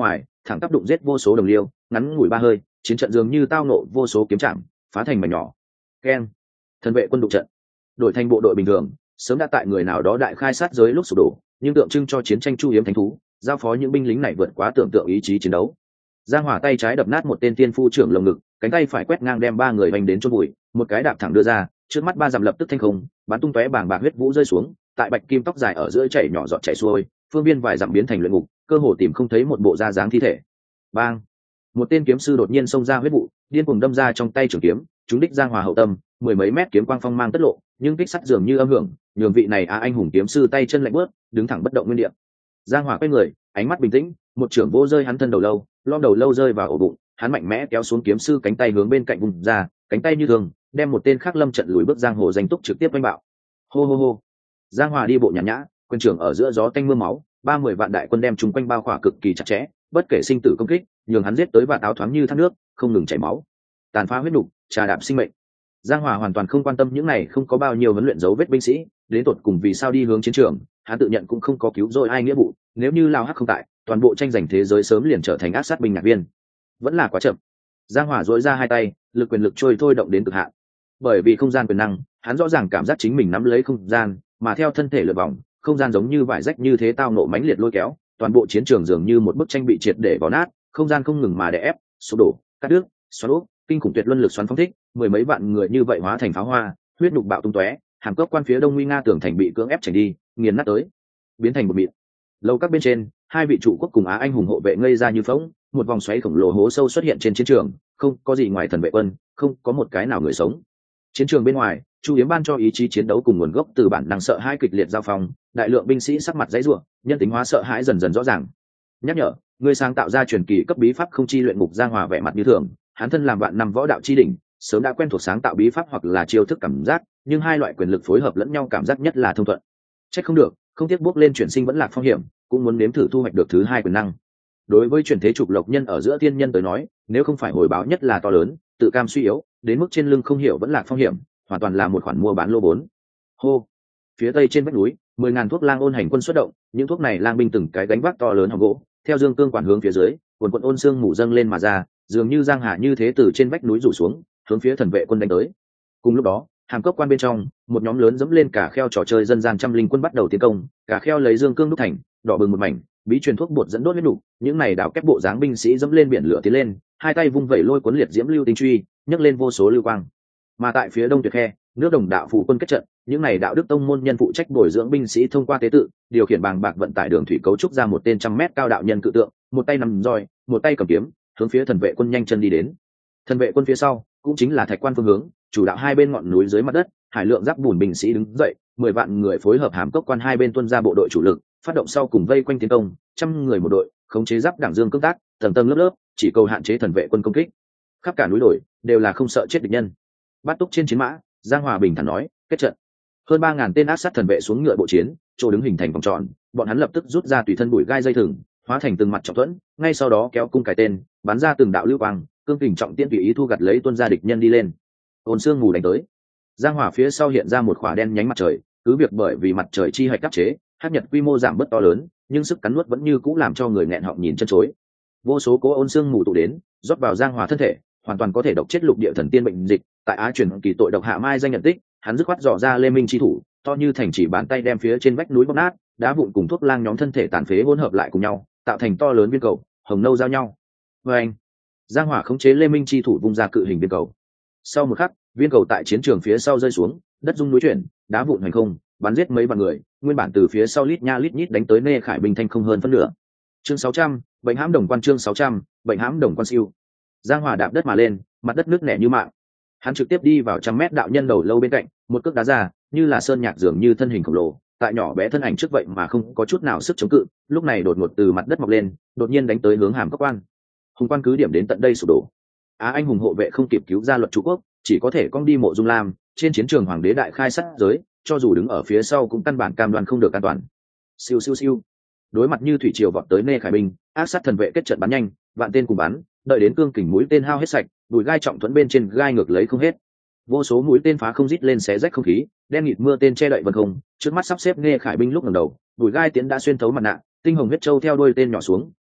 thẳng tắp đụng giết vô số đồng liêu, ngắn ngủi ba hơi, chiến trận dường như tao nộ vô số kiếm chạm, phá thành mảnh nhỏ. Keng, thần vệ quân đụng trận. Đội thành bộ đội bình thường, sớm đã tại người nào đó đại khai sát giới lúc sụp đổ, nhưng tượng trưng cho chiến tranh chu hiếm thánh thú, giao phó những binh lính này vượt quá tưởng tượng ý chí chiến đấu. Giang Hỏa tay trái đập nát một tên tiên phu trưởng lồng ngực, cánh tay phải quét ngang đem ba người vành đến chôn bụi, một cái đạp thẳng đưa ra, trước mắt ba dặm lập tức thanh không, bắn tung tóe bàng bạc huyết vũ rơi xuống, tại bạch kim tóc dài ở giữa chảy nhỏ giọt chảy xuôi, phương viên vài dặm biến thành luyện ngục, cơ hồ tìm không thấy một bộ da dáng thi thể. Bang! Một tên kiếm sư đột nhiên xông ra huyết vụ, điên cuồng đâm ra trong tay trường kiếm, trúng đích Giang Hỏa hậu tâm, mười mấy mét kiếm quang phong mang tất lộ, nhưng kích sắt dường như âm hưởng, nhường vị này a anh hùng kiếm sư tay chân lạnh bước, đứng thẳng bất động nguyên địa. Giang Hỏa quay người, ánh mắt bình tĩnh, một trưởng vô rơi hắn thân đầu lâu, lom đầu lâu rơi vào ổ bụng, hắn mạnh mẽ kéo xuống kiếm sư cánh tay hướng bên cạnh vùng ra, cánh tay như thường, đem một tên khác lâm trận lùi bước giang hồ danh túc trực tiếp đánh bạo. Hô hô hô. Giang Hòa đi bộ nhàn nhã, quân trưởng ở giữa gió tanh mưa máu, ba mươi vạn đại quân đem chúng quanh bao khỏa cực kỳ chặt chẽ, bất kể sinh tử công kích, nhường hắn giết tới vạt áo thoáng như thác nước, không ngừng chảy máu, tàn phá huyết nục, trà đạp sinh mệnh. Giang Hòa hoàn toàn không quan tâm những này không có bao nhiêu huấn luyện dấu vết binh sĩ, đến tột cùng vì sao đi hướng chiến trường, hắn tự nhận cũng không có cứu rồi ai nghĩa vụ, nếu như Lao Hắc không tại, toàn bộ tranh giành thế giới sớm liền trở thành ác sát binh nhạc viên. Vẫn là quá chậm. Giang Hòa duỗi ra hai tay, lực quyền lực trôi thôi động đến cực hạn. Bởi vì không gian quyền năng, hắn rõ ràng cảm giác chính mình nắm lấy không gian, mà theo thân thể lượn vòng, không gian giống như vải rách như thế tao nộ mãnh liệt lôi kéo, toàn bộ chiến trường dường như một bức tranh bị triệt để vò nát, không gian không ngừng mà đè ép, sụp đổ, cắt đứt, xoắn úp, kinh khủng tuyệt luân lực xoắn phóng thích, mười mấy vạn người như vậy hóa thành pháo hoa, huyết nục bạo tung tóe, hàm cốc quan phía đông nguy nga tường thành bị cưỡng ép chảy đi, nghiền nát tới, biến thành một mịn. Lâu các bên trên, hai vị trụ quốc cùng Á anh hùng hộ vệ ngây ra như phỗng, một vòng xoáy khổng lồ hố sâu xuất hiện trên chiến trường, không có gì ngoài thần vệ quân, không có một cái nào người sống. Chiến trường bên ngoài, Chu Yếm ban cho ý chí chiến đấu cùng nguồn gốc từ bản năng sợ hãi kịch liệt giao phong, đại lượng binh sĩ sắc mặt dãy rủa, nhân tính hóa sợ hãi dần dần rõ ràng. Nhắc nhở, người sáng tạo ra truyền kỳ cấp bí pháp không chi luyện ngục. Giang Hòa vẻ mặt như thường, hắn thân làm vạn năm võ đạo chi đỉnh, sớm đã quen thuộc sáng tạo bí pháp hoặc là chiêu thức cảm giác, nhưng hai loại quyền lực phối hợp lẫn nhau cảm giác nhất là thông thuận. Trách không được, không tiếc bước lên chuyển sinh vẫn lạc phong hiểm, cũng muốn nếm thử thu hoạch được thứ hai quyền năng. Đối với chuyển thế trục lộc nhân ở giữa thiên nhân tới nói, nếu không phải hồi báo nhất là to lớn, tự cam suy yếu, đến mức trên lưng không hiểu vẫn lạc phong hiểm, hoàn toàn là một khoản mua bán lô vốn. Hô. Phía tây trên vách núi, mười ngàn thuốc lang ôn hành quân xuất động, những thuốc này lang binh từng cái gánh vác to lớn hòm gỗ, theo dương cương quản hướng phía dưới, quần quần ôn xương mù dâng lên mà ra, dường như giang hà như thế từ trên vách núi rủ xuống, hướng phía thần vệ quân đánh tới. Cùng lúc đó, hàm cốc quan bên trong, một nhóm lớn dẫm lên cả kheo trò chơi dân gian trăm linh quân bắt đầu tiến công, cả kheo lấy dương cương đúc thành, đỏ bừng một mảnh, bí truyền thuốc bột dẫn đốt huyết nục, những này đào kép bộ dáng binh sĩ dẫm lên biển lửa tiến lên, hai tay vung vẩy lôi cuốn liệt diễm lưu tinh truy, nhấc lên vô số lưu quang. Mà tại phía đông tuyệt khe, nước đồng đạo phụ quân kết trận, những này đạo đức tông môn nhân phụ trách bồi dưỡng binh sĩ thông qua tế tự, điều khiển bàng bạc vận tải đường thủy cấu trúc ra một tên trăm mét cao đạo nhân cự tượng, một tay nắm roi, một tay cầm kiếm, hướng phía thần vệ quân nhanh chân đi đến. Thần vệ quân phía sau, cũng chính là thạch quan phương hướng, chủ đạo hai bên ngọn núi dưới mặt đất, hải lượng giáp bùn binh sĩ đứng dậy, mười vạn người phối hợp hàm cốc quan hai bên tuân ra bộ đội chủ lực, phát động sau cùng vây quanh tiến công, trăm người một đội, khống chế giáp đảng dương cương tác, tầng tầng lớp lớp, chỉ cầu hạn chế thần vệ quân công kích. Khắp cả núi đồi đều là không sợ chết địch nhân. Bát túc trên chiến mã, Giang Hòa bình thản nói, kết trận. Hơn ba ngàn tên ác sát thần vệ xuống ngựa bộ chiến, chỗ đứng hình thành vòng tròn, bọn hắn lập tức rút ra tùy thân bụi gai dây thừng, hóa thành từng mặt trọng thuẫn, ngay sau đó kéo cung cài tên, bắn ra từng đạo lưu quang, cương kình trọng tiên tùy ý thu gặt lấy tuân ra địch nhân đi lên. Ôn xương mù đánh tới. Giang Hỏa phía sau hiện ra một khỏa đen nhánh mặt trời, cứ việc bởi vì mặt trời chi hạch áp chế, hắc nhật quy mô giảm bớt to lớn, nhưng sức cắn nuốt vẫn như cũ làm cho người nghẹn họng nhìn chân chối. Vô số cố ôn xương mù tụ đến, rót vào Giang Hỏa thân thể, hoàn toàn có thể độc chết lục địa thần tiên bệnh dịch. Tại Á truyền kỳ tội độc hạ mai danh nhận tích, hắn dứt khoát dò ra Lê Minh chi thủ, to như thành chỉ bàn tay đem phía trên vách núi bóp nát, đá vụn cùng thuốc lang nhóm thân thể tàn phế hỗn hợp lại cùng nhau, tạo thành to lớn viên cầu, hồng nâu giao nhau. Và anh, Giang Hỏa khống chế Lê Minh chi thủ vung ra cự hình viên cầu. Sau một khắc, viên cầu tại chiến trường phía sau rơi xuống, đất rung núi chuyển, đá vụn hành không, bắn giết mấy vạn người, nguyên bản từ phía sau lít nha lít nhít đánh tới Nê Khải binh thanh không hơn phân nửa. Chương sáu trăm, bệnh hãm đồng quan. Chương sáu trăm, bệnh hãm đồng quan siêu. Giang Hỏa đạp đất mà lên, mặt đất nước nẻ như mạng. Hắn trực tiếp đi vào trăm mét đạo nhân đầu lâu bên cạnh, một cước đá ra, như là sơn nhạc dường như thân hình khổng lồ, tại nhỏ bé thân ảnh trước vậy mà không có chút nào sức chống cự, lúc này đột ngột từ mặt đất mọc lên, đột nhiên đánh tới hướng hàm cốc quan. Hùng quan cứ điểm đến tận đây sụp đổ. Á anh hùng hộ vệ không kịp cứu ra luật chủ quốc, chỉ có thể cong đi mộ dung lam, trên chiến trường hoàng đế đại khai sát giới, cho dù đứng ở phía sau cũng căn bản cam đoan không được an toàn. Siêu siêu siêu. Đối mặt như thủy triều vọt tới Nê Khải binh, ác sát thần vệ kết trận bắn nhanh, vạn tên cùng bắn, đợi đến cương kình mũi tên hao hết sạch, bùi gai trọng thuẫn bên trên gai ngược lấy không hết. Vô số mũi tên phá không rít lên xé rách không khí, đen nghịt mưa tên che đậy vân không, trước mắt sắp xếp Nê Khải binh lúc ngẩng đầu, bùi gai tiến đã xuyên thấu mặt nạ, tinh hồng huyết châu theo đuôi tên nhỏ xuống,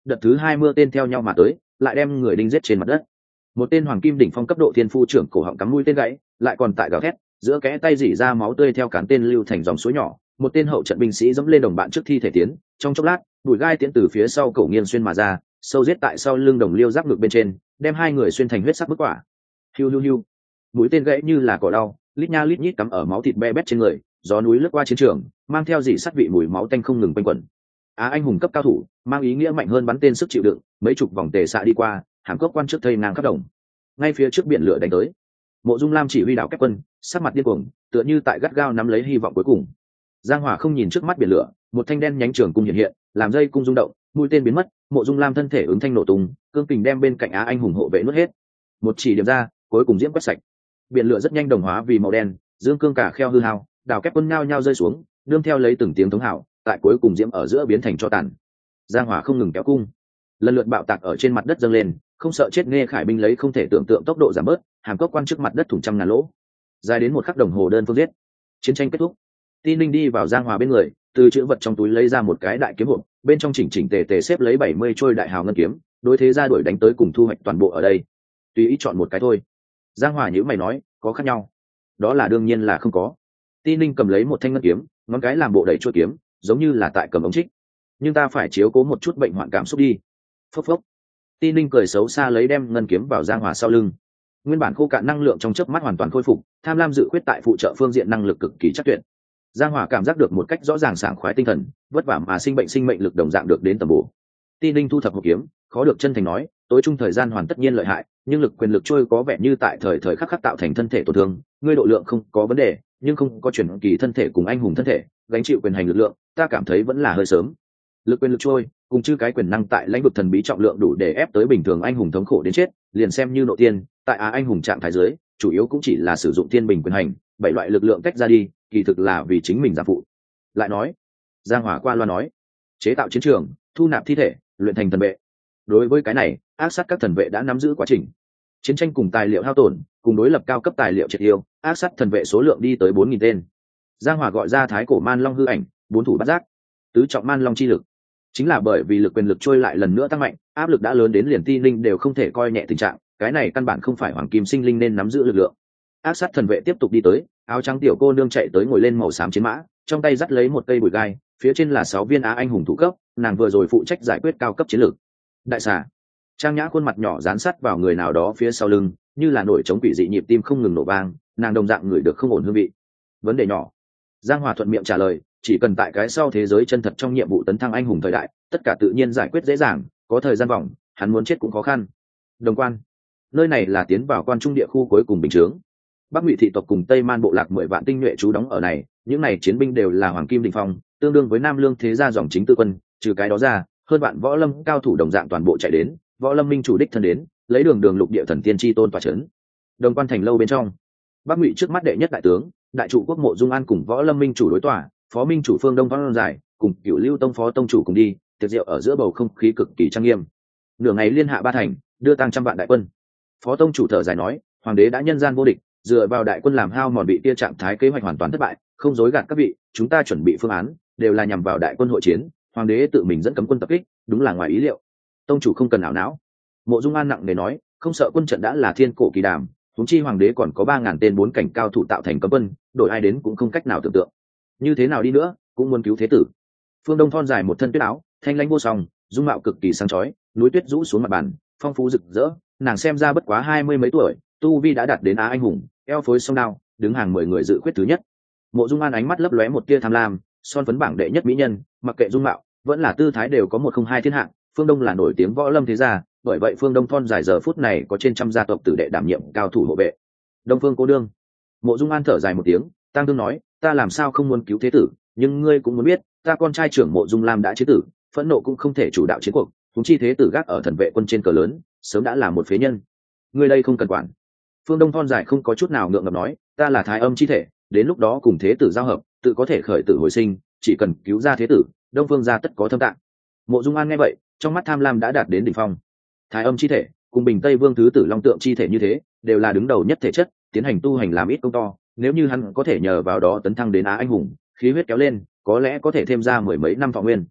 đợt thứ hai mưa tên theo nhau mà tới, lại đem người đinh giết trên mặt đất. Một tên hoàng kim đỉnh phong cấp độ thiên phu trưởng cổ họng cắm mũi tên gãy, lại còn tại gào thét, giữa kẽ tay rỉ ra máu tươi theo cán tên lưu thành dòng suối nhỏ. Một tên hậu trận binh sĩ dẫm lên đồng bạn trước thi thể tiến, trong chốc lát, bụi gai tiễn từ phía sau cổ nghiêng xuyên mà ra, sâu giết tại sau lưng đồng liêu giáp ngực bên trên, đem hai người xuyên thành huyết sắc bức quả. Hiu hiu hiu, mũi tên gãy như là cỏ đau, lít nha lít nhít cắm ở máu thịt be bét trên người, gió núi lướt qua chiến trường, mang theo dị sắt vị mùi máu tanh không ngừng quanh quẩn. Á anh hùng cấp cao thủ, mang ý nghĩa mạnh hơn bắn tên sức chịu đựng, mấy chục vòng tề xạ đi qua, hàm cốc quan trước thây ngang khắp đồng. Ngay phía trước biển lửa đánh tới, Mộ Dung Lam chỉ huy đảo kép quân, sắc mặt điên cuồng, tựa như tại gắt gao nắm lấy hy vọng cuối cùng. Giang Hỏa không nhìn trước mắt biển lửa, một thanh đen nhánh trường cung hiện hiện, làm dây cung rung động, mũi tên biến mất, Mộ Dung Lam thân thể ứng thanh nổ tung, cương kình đem bên cạnh Á anh hùng hộ vệ nuốt hết. Một chỉ điểm ra, cuối cùng diễm quét sạch. Biển lửa rất nhanh đồng hóa vì màu đen, dương cương cả kheo hư hao, đảo kép quân nhao nhao rơi xuống, đương theo lấy từng tiếng thống hào, tại cuối cùng diễm ở giữa biến thành tro tàn. Giang Hỏa không ngừng kéo cung, lần lượt bạo tạc ở trên mặt đất dâng lên, không sợ chết nghe khải binh lấy không thể tưởng tượng tốc độ giảm bớt, hàm cốc quan trước mặt đất thủng trăm ngàn lỗ, dài đến một khắc đồng hồ đơn phương giết. Chiến tranh kết thúc, Tin Linh đi vào Giang Hòa bên người, từ chữ vật trong túi lấy ra một cái đại kiếm hộp, bên trong chỉnh chỉnh tề tề xếp lấy bảy mươi trôi đại hào ngân kiếm, đối thế ra đuổi đánh tới cùng thu hoạch toàn bộ ở đây. Tùy ý chọn một cái thôi. Giang Hòa nhíu mày nói, có khác nhau? Đó là đương nhiên là không có. Tin Linh cầm lấy một thanh ngân kiếm, ngón cái làm bộ đẩy chuôi kiếm, giống như là tại cầm ống trích. Nhưng ta phải chiếu cố một chút bệnh hoạn cảm xúc đi. Phốc phốc. Tin Linh cười xấu xa lấy đem ngân kiếm vào Giang Hòa sau lưng. Nguyên bản khô cạn năng lượng trong chớp mắt hoàn toàn khôi phục, tham lam dự khuyết tại phụ trợ phương diện năng lực cực kỳ chắc tuyệt. Giang Hòa cảm giác được một cách rõ ràng sảng khoái tinh thần, vất vả mà sinh bệnh sinh mệnh lực đồng dạng được đến tầm bổ. Tin Linh thu thập hộp kiếm, khó được chân thành nói, tối trung thời gian hoàn tất nhiên lợi hại, nhưng lực quyền lực trôi có vẻ như tại thời thời khắc khắc tạo thành thân thể tổn thương, ngươi độ lượng không có vấn đề, nhưng không có chuyển kỳ thân thể cùng anh hùng thân thể, gánh chịu quyền hành lực lượng, ta cảm thấy vẫn là hơi sớm. Lực quyền lực trôi, cùng chư cái quyền năng tại lãnh vực thần bí trọng lượng đủ để ép tới bình thường anh hùng thống khổ đến chết, liền xem như nội tiên, tại á anh hùng trạng thái dưới, chủ yếu cũng chỉ là sử dụng thiên bình quyền hành, bảy loại lực lượng tách ra đi, kỳ thực là vì chính mình giảm phụ. Lại nói, Giang Hỏa qua loa nói, chế tạo chiến trường, thu nạp thi thể, luyện thành thần vệ. Đối với cái này, ác sát các thần vệ đã nắm giữ quá trình. Chiến tranh cùng tài liệu hao tổn, cùng đối lập cao cấp tài liệu triệt tiêu, ác sát thần vệ số lượng đi tới bốn nghìn tên. Giang Hỏa gọi ra thái cổ man long hư ảnh, bốn thủ bắt giác, tứ trọng man long chi lực. Chính là bởi vì lực quyền lực trôi lại lần nữa tăng mạnh, áp lực đã lớn đến liền Ti Linh đều không thể coi nhẹ tình trạng, cái này căn bản không phải hoàng kim sinh linh nên nắm giữ lực lượng. Ác sát thần vệ tiếp tục đi tới, áo trắng tiểu cô nương chạy tới ngồi lên màu xám chiến mã, trong tay dắt lấy một cây bụi gai, phía trên là sáu viên á anh hùng thủ cấp, nàng vừa rồi phụ trách giải quyết cao cấp chiến lược. Đại xà, Trang Nhã khuôn mặt nhỏ dán sát vào người nào đó phía sau lưng, như là nổi trống quỷ dị nhịp tim không ngừng nổ vang, nàng đồng dạng người được không ổn hương vị. Vấn đề nhỏ. Giang Hòa thuận miệng trả lời, chỉ cần tại cái sau thế giới chân thật trong nhiệm vụ tấn thăng anh hùng thời đại, tất cả tự nhiên giải quyết dễ dàng, có thời gian vòng, hắn muốn chết cũng khó khăn. Đồng quan, nơi này là tiến vào quan trung địa khu cuối cùng bình chướng. Bắc Ngụy thị tộc cùng Tây Man bộ lạc mười vạn tinh nhuệ trú đóng ở này, những này chiến binh đều là hoàng kim đỉnh phong, tương đương với Nam Lương thế gia dòng chính tư quân, trừ cái đó ra, hơn vạn võ lâm cao thủ đồng dạng toàn bộ chạy đến, võ lâm minh chủ đích thân đến, lấy đường đường lục địa thần tiên chi tôn tọa trấn. Đồng quan thành lâu bên trong, Bắc Ngụy trước mắt đệ nhất đại tướng, đại trụ quốc Mộ Dung An cùng võ lâm minh chủ đối tòa, phó minh chủ Phương Đông Văn Giải cùng Cửu Lưu Tông phó tông chủ cùng đi, tiệc rượu ở giữa bầu không khí cực kỳ trang nghiêm. Nửa ngày liên hạ ba thành, đưa tăng trăm vạn đại quân. Phó tông chủ thở dài nói, hoàng đế đã nhân gian vô địch, dựa vào đại quân làm hao mòn bị tia trạng thái kế hoạch hoàn toàn thất bại, không dối gạt các vị, chúng ta chuẩn bị phương án đều là nhằm vào đại quân hội chiến, hoàng đế tự mình dẫn cấm quân tập kích, đúng là ngoài ý liệu. Tông chủ không cần ảo não. Mộ Dung An nặng nề nói, không sợ quân trận đã là thiên cổ kỳ đàm, huống chi hoàng đế còn có ba ngàn tên bốn cảnh cao thủ tạo thành cấm quân, đổi ai đến cũng không cách nào tưởng tượng. Như thế nào đi nữa, cũng muốn cứu thế tử. Phương Đông thon dài một thân tuyết áo, thanh lãnh vô song, dung mạo cực kỳ sáng chói, núi tuyết rũ xuống mặt bàn, phong phú rực rỡ, nàng xem ra bất quá hai mươi mấy tuổi, tu vi đã đạt đến á anh hùng, eo phối song đao, đứng hàng mười người dự khuyết thứ nhất. Mộ Dung An ánh mắt lấp lóe một tia tham lam, son phấn bảng đệ nhất mỹ nhân, mặc kệ dung mạo, vẫn là tư thái đều có một không hai thiên hạng. Phương Đông là nổi tiếng võ lâm thế gia, bởi vậy Phương Đông thon dài giờ phút này có trên trăm gia tộc tử đệ đảm nhiệm cao thủ hộ vệ. Đông Phương cô đương. Mộ Dung An thở dài một tiếng, tăng tương nói, ta làm sao không muốn cứu thế tử, nhưng ngươi cũng muốn biết, ta con trai trưởng Mộ Dung Lam đã chế tử, phẫn nộ cũng không thể chủ đạo chiến cuộc, chúng chi thế tử gác ở thần vệ quân trên cờ lớn, sớm đã là một phế nhân. Ngươi đây không cần quản. Phương Đông thon dài không có chút nào ngượng ngập nói, ta là thái âm chi thể, đến lúc đó cùng thế tử giao hợp, tự có thể khởi tử hồi sinh, chỉ cần cứu ra thế tử, Đông Phương gia tất có thâm tạng. Mộ Dung An nghe vậy, trong mắt tham lam đã đạt đến đỉnh phong. Thái âm chi thể, cùng Bình Tây Vương thứ tử Long Tượng chi thể như thế, đều là đứng đầu nhất thể chất, tiến hành tu hành làm ít công to, nếu như hắn có thể nhờ vào đó tấn thăng đến á anh hùng, khí huyết kéo lên, có lẽ có thể thêm ra mười mấy năm thọ nguyên.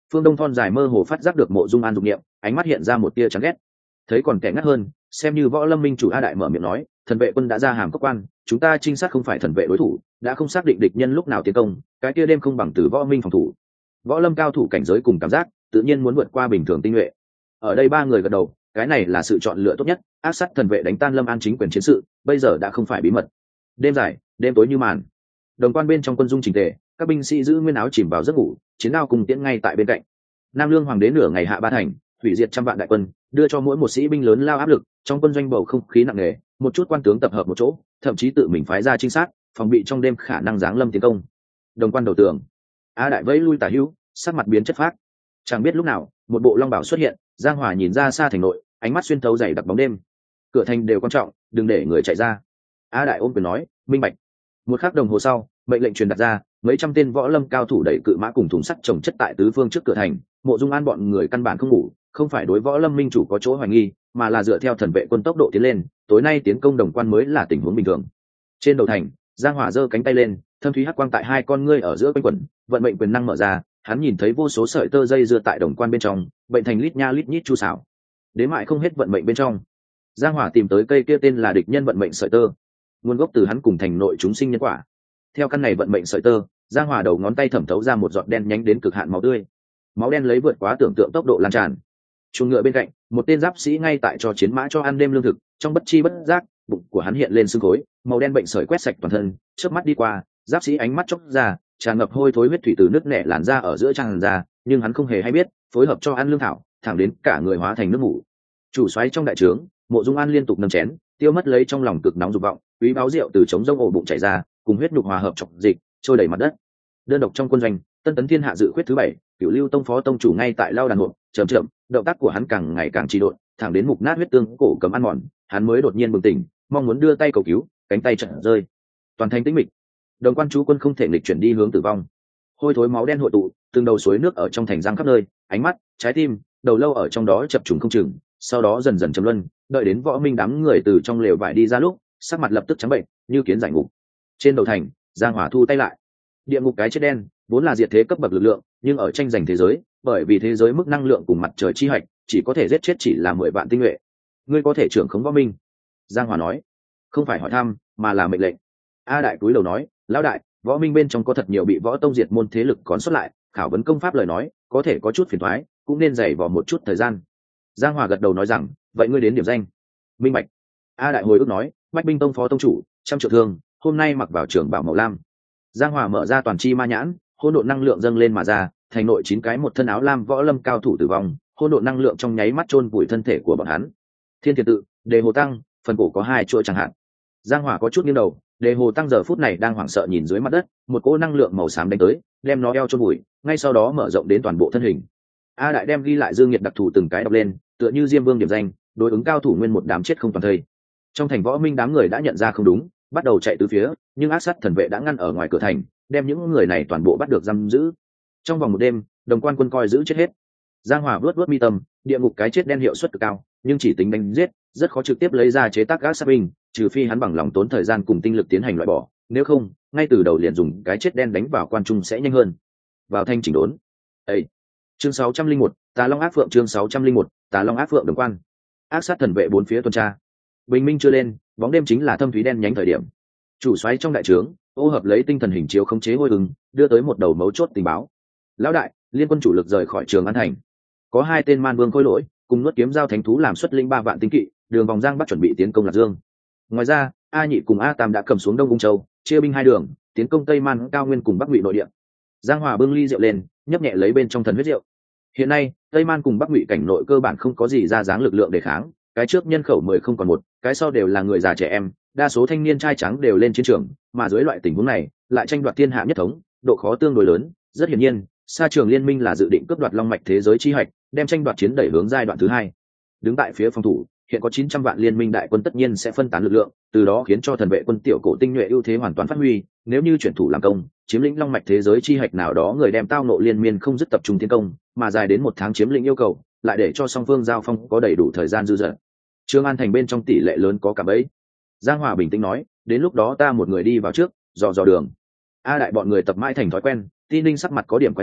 Phương Đông thon dài mơ hồ phát giác được Mộ Dung An dụng niệm, ánh mắt hiện ra một tia chán ghét. Thấy còn kẻ ngắt hơn, xem như Võ Lâm minh chủ A Đại mở miệng nói, thần vệ quân đã ra hàm cốc quan, chúng ta trinh sát không phải thần vệ đối thủ, đã không xác định địch nhân lúc nào tiến công, cái kia đêm không bằng từ Võ Minh phòng thủ. Võ Lâm cao thủ cảnh giới cùng cảm giác, tự nhiên muốn vượt qua bình thường tinh nhuệ. Ở đây ba người gật đầu, cái này là sự chọn lựa tốt nhất, áp sát thần vệ đánh tan Lâm An chính quyền chiến sự, bây giờ đã không phải bí mật. Đêm dài, đêm tối như màn. Đồng quan bên trong quân dung chỉnh tề, các binh sĩ giữ nguyên áo chìm vào giấc ngủ, chiến đao cùng tiễn ngay tại bên cạnh. Nam Lương hoàng đế nửa ngày hạ ba thành, hủy diệt trăm vạn đại quân, đưa cho mỗi một sĩ binh lớn lao áp lực, trong quân doanh bầu không khí nặng nề, một chút quan tướng tập hợp một chỗ, thậm chí tự mình phái ra trinh sát, phòng bị trong đêm khả năng giáng lâm tiến công. Đồng quan đầu tường, A Đại vẫy lui tả hữu, sắc mặt biến chất phác. Chẳng biết lúc nào, một bộ long bảo xuất hiện, Giang Hòa nhìn ra xa thành nội, ánh mắt xuyên thấu dày đặc bóng đêm. Cửa thành đều quan trọng, đừng để người chạy ra. A Đại ôm quyền nói, minh bạch. Một khắc đồng hồ sau, mệnh lệnh truyền đặt ra, mấy trăm tên võ lâm cao thủ đẩy cự mã cùng thùng sắt trồng chất tại tứ phương trước cửa thành. Mộ Dung An bọn người căn bản không ngủ, không phải đối võ lâm minh chủ có chỗ hoài nghi, mà là dựa theo thần vệ quân tốc độ tiến lên, tối nay tiến công đồng quan mới là tình huống bình thường. Trên đầu thành, Giang Hòa giơ cánh tay lên, thâm thúy hắc quang tại hai con ngươi ở giữa quanh quẩn, vận mệnh quyền năng mở ra, hắn nhìn thấy vô số sợi tơ dây dưa tại đồng quan bên trong, bệnh thành lít nha lít nhít chu xảo. Đến mại không hết vận mệnh bên trong. Giang Hòa tìm tới cây kia tên là địch nhân vận mệnh sợi tơ, nguồn gốc từ hắn cùng thành nội chúng sinh nhân quả. Theo căn này vận mệnh sợi tơ, Giang Hòa đầu ngón tay thẩm thấu ra một giọt đen nhánh đến cực hạn máu tươi. Máu đen lấy vượt quá tưởng tượng tốc độ lan tràn. Chuồng ngựa bên cạnh, một tên giáp sĩ ngay tại cho chiến mã cho ăn đêm lương thực, trong bất chi bất giác, bụng của hắn hiện lên sưng khối, màu đen bệnh sởi quét sạch toàn thân, chớp mắt đi qua, giáp sĩ ánh mắt chốc ra, tràn ngập hôi thối huyết thủy từ nước nẻ làn ra ở giữa tràn ra, nhưng hắn không hề hay biết, phối hợp cho ăn lương thảo, thẳng đến cả người hóa thành nước mủ. Chủ soái trong đại trướng, Mộ Dung An liên tục nâng chén, tiêu mất lấy trong lòng cực nóng dục vọng, úy báo rượu từ trống rông ổ bụng chảy ra, cùng huyết nhục hòa hợp trọc dịch, trôi đầy mặt đất. Đơn độc trong quân doanh, Tân Tấn Thiên hạ dự khuyết thứ bảy, Cửu Lưu Tông phó tông chủ ngay tại lao đàn hộp, chậm chậm, động tác của hắn càng ngày càng trì độn, thẳng đến mục nát huyết tương cổ cầm ăn mòn, hắn mới đột nhiên bừng tỉnh, mong muốn đưa tay cầu cứu, cánh tay chợt rơi. Toàn thành tĩnh mịch. Đồng quan chú quân không thể nghịch chuyển đi hướng tử vong. Hôi thối máu đen hội tụ, từng đầu suối nước ở trong thành giang khắp nơi, ánh mắt, trái tim, đầu lâu ở trong đó chập trùng không chừng, sau đó dần dần trầm luân, đợi đến Võ Minh đám người từ trong lều vải đi ra lúc, sắc mặt lập tức trắng bệnh, như kiến giải ngục. Trên đầu thành, Giang Hòa thu tay lại. Địa ngục cái chết đen, vốn là diệt thế cấp bậc lực lượng, nhưng ở tranh giành thế giới, bởi vì thế giới mức năng lượng cùng mặt trời chi hoạch, chỉ có thể giết chết chỉ là mười vạn tinh nhuệ. Ngươi có thể trưởng khống Võ Minh. Giang Hòa nói, không phải hỏi thăm, mà là mệnh lệnh. A Đại cúi đầu nói, lão đại, Võ Minh bên trong có thật nhiều bị võ tông diệt môn thế lực còn xuất lại, khảo vấn công pháp lời nói, có thể có chút phiền toái, cũng nên dày vò một chút thời gian. Giang Hòa gật đầu nói rằng, vậy ngươi đến điểm danh. Minh bạch. A Đại hồi ức nói, Bách Binh Tông phó tông chủ, trăm triệu thương, hôm nay mặc vào trường bảo màu lam. Giang Hòa mở ra toàn chi ma nhãn, hỗn độn năng lượng dâng lên mà ra, thành nội chín cái một thân áo lam võ lâm cao thủ tử vong, hỗn độn năng lượng trong nháy mắt chôn vùi thân thể của bọn hắn. Thiên Thiền tự, Đề Hồ Tăng, phần cổ có hai chuỗi chẳng hạn. Giang Hòa có chút nghiêng đầu, Đề Hồ Tăng giờ phút này đang hoảng sợ nhìn dưới mặt đất, một cỗ năng lượng màu xám đánh tới, đem nó eo chôn vùi, ngay sau đó mở rộng đến toàn bộ thân hình. A Đại đem ghi lại dương nhiệt đặc thù từng cái đọc lên, tựa như Diêm Vương điểm danh, đối ứng cao thủ nguyên một đám chết không toàn thây. Trong thành Võ Minh đám người đã nhận ra không đúng, bắt đầu chạy tứ phía, nhưng ác sát thần vệ đã ngăn ở ngoài cửa thành, đem những người này toàn bộ bắt được giam giữ. Trong vòng một đêm, đồng quan quân coi giữ chết hết. Giang Hòa vớt vớt mi tâm, địa ngục cái chết đen hiệu suất cực cao, nhưng chỉ tính đánh giết, rất khó trực tiếp lấy ra chế tác ác sát binh, trừ phi hắn bằng lòng tốn thời gian cùng tinh lực tiến hành loại bỏ, nếu không, ngay từ đầu liền dùng cái chết đen đánh vào quan trung sẽ nhanh hơn. Vào thanh chỉnh đốn. Ê! Chương sáu trăm linh một, Tà Long Ác Phượng chương sáu trăm linh một, Tà Long Ác Phượng đồng quan. Ác sát thần vệ bốn phía tuần tra. Bình minh chưa lên, bóng đêm chính là thâm thúy đen nhánh thời điểm. Chủ soái trong đại trướng, ô hợp lấy tinh thần hình chiếu khống chế hôi ứng, đưa tới một đầu mấu chốt tình báo. Lão đại, liên quân chủ lực rời khỏi Trường An thành. Có hai tên man vương khôi lỗi, cùng nuốt kiếm giao thánh thú làm xuất linh ba vạn tinh kỵ, đường vòng giang bắc chuẩn bị tiến công Lạc Dương. Ngoài ra, A Nhị cùng A Tam đã cầm xuống Đông Ung Châu, chia binh hai đường, tiến công Tây Man cao nguyên cùng Bắc Ngụy nội địa. Giang Hòa bưng ly rượu lên, nhấp nhẹ lấy bên trong thần huyết rượu. Hiện nay, Tây Man cùng Bắc Ngụy cảnh nội cơ bản không có gì ra dáng lực lượng để kháng, cái trước nhân khẩu mười không còn một, cái sau đều là người già trẻ em, đa số thanh niên trai trắng đều lên chiến trường, mà dưới loại tình huống này, lại tranh đoạt thiên hạ nhất thống, độ khó tương đối lớn, rất hiển nhiên, Sa Trường Liên minh là dự định cướp đoạt long mạch thế giới chi hạch, đem tranh đoạt chiến đẩy hướng giai đoạn thứ hai. Đứng tại phía phòng thủ, hiện có chín trăm vạn liên minh đại quân tất nhiên sẽ phân tán lực lượng, từ đó khiến cho thần vệ quân tiểu cổ tinh nhuệ ưu thế hoàn toàn phát huy, nếu như chuyển thủ làm công, chiếm lĩnh long mạch thế giới chi hạch nào đó người đem tao nộ liên miên không dứt tập trung tiến công, mà dài đến một tháng chiếm lĩnh yêu cầu, lại để cho song phương giao phong có đầy đủ thời gian dư dật. Trương An thành bên trong tỷ lệ lớn có cả bấy. Giang Hòa bình tĩnh nói, đến lúc đó ta một người đi vào trước, dò dò đường. A Đại bọn người tập mãi thành thói quen, Ti Ninh sắc mặt có điểm quái dị,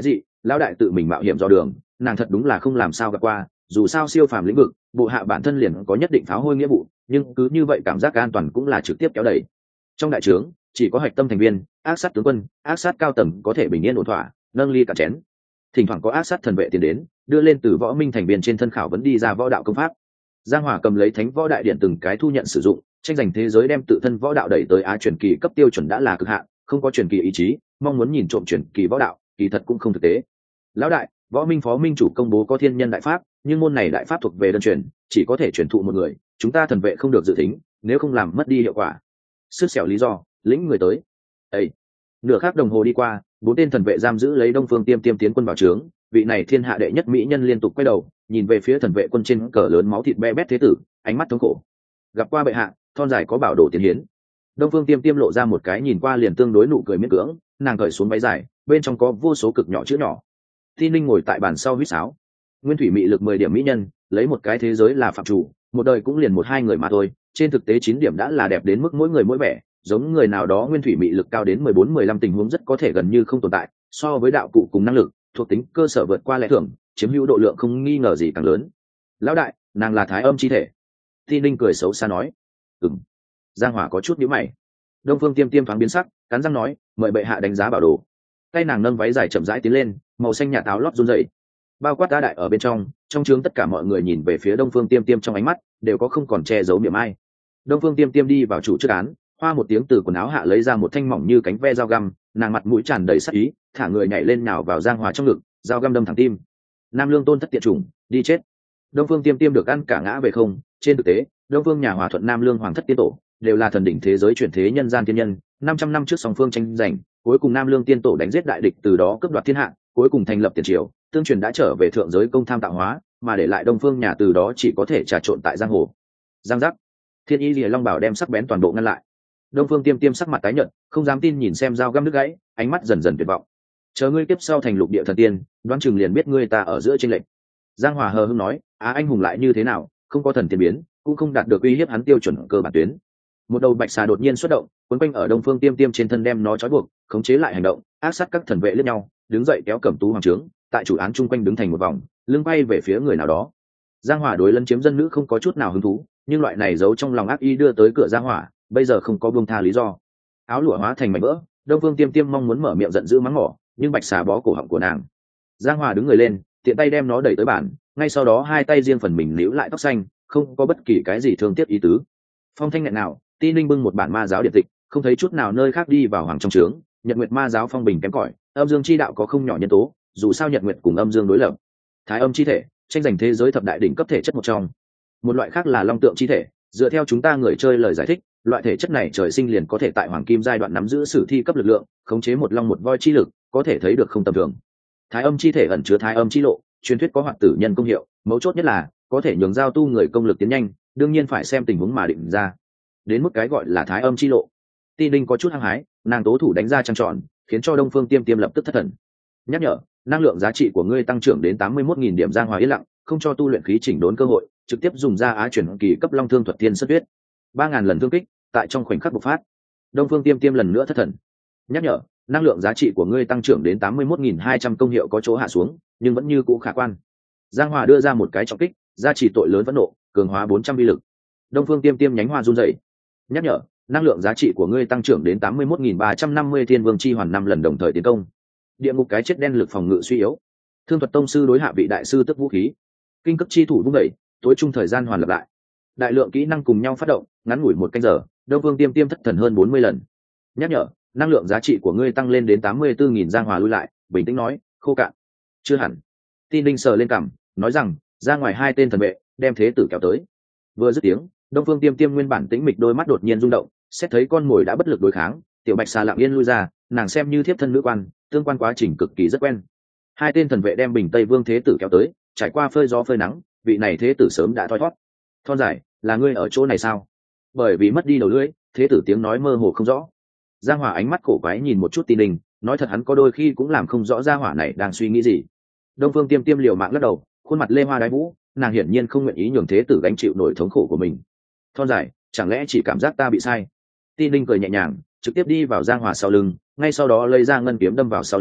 lão đại tự mình mạo hiểm dò đường, nàng thật đúng là không làm sao gặp qua, dù sao siêu phàm lĩnh vực, bộ hạ bản thân liền có nhất định pháo hôi nghĩa vụ, nhưng cứ như vậy cảm giác an toàn cũng là trực tiếp kéo đẩy. Trong đại trướng chỉ có hạch tâm thành viên, ác sát tướng quân, ác sát cao tầng có thể bình yên ổn thỏa, nâng ly cả chén. Thỉnh thoảng có ác sát thần vệ tiến đến, đưa lên từ võ minh thành viên trên thân khảo vấn đi ra võ đạo công pháp. Giang Hòa cầm lấy thánh võ đại điện từng cái thu nhận sử dụng, tranh giành thế giới đem tự thân võ đạo đẩy tới á truyền kỳ cấp tiêu chuẩn đã là cực hạn, không có truyền kỳ ý chí, mong muốn nhìn trộm truyền kỳ võ đạo, kỳ thật cũng không thực tế. Lão đại, võ minh phó minh chủ công bố có thiên nhân đại pháp, nhưng môn này đại pháp thuộc về đơn truyền, chỉ có thể truyền thụ một người, chúng ta thần vệ không được dự tính, nếu không làm mất đi hiệu quả. Sứt xẻo lý do, lĩnh người tới. Ê! Nửa khắc đồng hồ đi qua, bốn tên thần vệ giam giữ lấy Đông Phương Tiêm Tiêm tiến quân vào trướng, vị này thiên hạ đệ nhất mỹ nhân liên tục quay đầu, nhìn về phía thần vệ quân trên cờ lớn máu thịt be bét thế tử, ánh mắt thống khổ. Gặp qua bệ hạ, thon dài có bảo đồ tiến hiến. Đông Phương Tiêm Tiêm lộ ra một cái nhìn qua liền tương đối nụ cười miễn cưỡng, nàng cởi xuống váy dài, bên trong có vô số cực nhỏ chữ nhỏ. Tin Linh ngồi tại bàn sau huýt sáo. Nguyên thủy mị lực mười điểm mỹ nhân, lấy một cái thế giới là phạm chủ, một đời cũng liền một hai người mà thôi, trên thực tế chín điểm đã là đẹp đến mức mỗi người mỗi vẻ, giống người nào đó nguyên thủy mị lực cao đến mười bốn mười lăm tình huống rất có thể gần như không tồn tại, so với đạo cụ cùng năng lực, thuộc tính cơ sở vượt qua lẽ thường, chiếm hữu độ lượng không nghi ngờ gì càng lớn. Lão đại, nàng là thái âm chi thể. Tin Linh cười xấu xa nói. Ừm. Giang Hòa có chút nhíu mày. Đông Phương Tiêm Tiêm thoáng biến sắc, cắn răng nói, mời bệ hạ đánh giá bảo đồ. Tay nàng nâng váy dài chậm rãi tiến lên, màu xanh nhạt áo lót run rẩy. Bao quát tá đại ở bên trong, trong trướng tất cả mọi người nhìn về phía Đông Phương Tiêm Tiêm trong ánh mắt đều có không còn che giấu niềm ai. Đông Phương Tiêm Tiêm đi vào chủ trước án, hoa một tiếng từ quần áo hạ lấy ra một thanh mỏng như cánh ve dao găm, nàng mặt mũi tràn đầy sắc ý, thả người nhảy lên nhào vào Giang Hòa trong ngực, dao găm đâm thẳng tim. Nam Lương Tôn thất tiện chủng, đi chết. Đông Phương Tiêm Tiêm được ăn cả ngã về không, trên thực tế, Đông Phương nhà Hòa Thuận Nam Lương Hoàng thất tiên tổ, đều là thần đỉnh thế giới chuyển thế nhân gian tiên nhân, năm trăm năm trước song phương tranh giành, cuối cùng Nam Lương tiên tổ đánh giết đại địch từ đó cướp đoạt thiên hạ, cuối cùng thành lập tiền triều, tương truyền đã trở về thượng giới công tham tạo hóa, mà để lại Đông Phương nhà từ đó chỉ có thể trà trộn tại giang hồ. Giang giác. Thiên Y Lìa Long Bảo đem sắc bén toàn bộ ngăn lại. Đông Phương Tiêm Tiêm sắc mặt tái nhợt, không dám tin nhìn xem dao găm đứt gãy, ánh mắt dần dần tuyệt vọng. Chờ ngươi kiếp sau thành lục địa thần tiên, đoán chừng liền biết ngươi ta ở giữa chênh lệch. Giang Hòa hờ hững nói, á anh hùng lại như thế nào, không có thần tiên biến, cũng không đạt được uy hiếp hắn tiêu chuẩn cơ bản tuyến. Một đầu bạch xà đột nhiên xuất động, quấn quanh ở Đông Phương Tiêm Tiêm trên thân đem nó trói buộc, khống chế lại hành động, áp sát các thần vệ lẫn nhau, đứng dậy kéo Cẩm Tú hoàng trướng, tại chủ án chung quanh đứng thành một vòng, lưng bay về phía người nào đó. Giang Hòa đối lấn chiếm dân nữ không có chút nào hứng thú, nhưng loại này giấu trong lòng ác ý đưa tới cửa Giang Hòa, bây giờ không có buông tha lý do. Áo lụa hóa thành mảnh vỡ, Đông Phương Tiêm Tiêm mong muốn mở miệng giận dữ mắng mỏ, nhưng bạch xà bó cổ họng của nàng. Giang Hòa đứng người lên, tiện tay đem nó đẩy tới bàn, ngay sau đó hai tay riêng phần mình níu lại tóc xanh, không có bất kỳ cái gì thương tiếc ý tứ. Phong thanh nghẹn nào, Ti Ninh bưng một bản ma giáo điện tịch, không thấy chút nào nơi khác đi vào hoàng trong trướng. Nhật Nguyệt ma giáo phong bình kém cỏi, âm dương chi đạo có không nhỏ nhân tố, dù sao Nhật Nguyệt cùng âm dương đối lập. Thái âm chi thể, tranh giành thế giới thập đại đỉnh cấp thể chất một trong. Một loại khác là long tượng chi thể, dựa theo chúng ta người chơi lời giải thích, loại thể chất này trời sinh liền có thể tại hoàng kim giai đoạn nắm giữ sử thi cấp lực lượng, khống chế một long một voi chi lực, có thể thấy được không tầm thường. Thái âm chi thể ẩn chứa thái âm chi lộ, truyền thuyết có hoạt tử nhân công hiệu, mấu chốt nhất là có thể nhường giao tu người công lực tiến nhanh, đương nhiên phải xem tình huống mà định ra. Đến mức cái gọi là thái âm chi lộ, Ti Ninh có chút hăng hái, nàng tố thủ đánh ra trăng tròn, khiến cho Đông Phương Tiêm Tiêm lập tức thất thần. Nhắc nhở, năng lượng giá trị của ngươi tăng trưởng đến tám mươi mốt nghìn điểm. Giang Hòa yên lặng, không cho tu luyện khí chỉnh đốn cơ hội, trực tiếp dùng ra á chuyển kỳ cấp long thương thuật thiên sất tuyết, ba ngàn lần thương kích, tại trong khoảnh khắc bộc phát. Đông Phương Tiêm Tiêm lần nữa thất thần. Nhắc nhở, năng lượng giá trị của ngươi tăng trưởng đến tám mươi mốt nghìn hai trăm, công hiệu có chỗ hạ xuống, nhưng vẫn như cũ khả quan. Giang Hòa đưa ra một cái trọng kích, giá trị tội lớn vẫn nộ, cường hóa bốn trăm vi lực. Đông Phương Tiêm Tiêm nhánh hoa run rẩy. Nhắc nhở, năng lượng giá trị của ngươi tăng trưởng đến tám mươi mốt nghìn ba trăm năm mươi. Thiên Vương chi hoàn năm lần đồng thời tiến công. Địa ngục cái chết đen lực phòng ngự suy yếu. Thương thuật tông sư đối hạ vị đại sư tức vũ khí. Kinh cấp chi thủ vung đẩy, tối trung thời gian hoàn lập lại. Đại lượng kỹ năng cùng nhau phát động, ngắn ngủi một canh giờ, Đông Phương Tiêm Tiêm thất thần hơn bốn mươi lần. Nhắc nhở, năng lượng giá trị của ngươi tăng lên đến tám mươi tư nghìn. Giang Hòa lui lại, bình tĩnh nói, khô cạn. Chưa hẳn. Tin Linh sờ lên cằm, nói rằng, ra ngoài hai tên thần vệ, đem thế tử kéo tới. Vừa dứt tiếng, Đông Phương Tiêm Tiêm nguyên bản tĩnh mịch đôi mắt đột nhiên rung động, xét thấy con mồi đã bất lực đối kháng, tiểu bạch xà lặng yên lui ra, nàng xem như thiếp thân nữ quan, tương quan quá trình cực kỳ rất quen. Hai tên thần vệ đem Bình Tây Vương thế tử kéo tới, trải qua phơi gió phơi nắng, vị này thế tử sớm đã thoi thoát. Thon dài, là ngươi ở chỗ này sao? Bởi vì mất đi đầu lưỡi, thế tử tiếng nói mơ hồ không rõ. Giang Hòa ánh mắt cổ quái nhìn một chút Tin Ninh, nói thật hắn có đôi khi cũng làm không rõ Gia Hỏa này đang suy nghĩ gì. Đông Phương Tiêm Tiêm liều mạng lắc đầu, khuôn mặt lê hoa đái vũ, nàng hiển nhiên không nguyện ý nhường thế tử gánh chịu nỗi thống khổ của mình. Thon dài, chẳng lẽ chỉ cảm giác ta bị sai? Tin Ninh cười nhẹ nhàng, trực tiếp đi vào Giang Hòa sau lưng, ngay sau đó lấy ra ngân kiếm đâm vào sau lưng,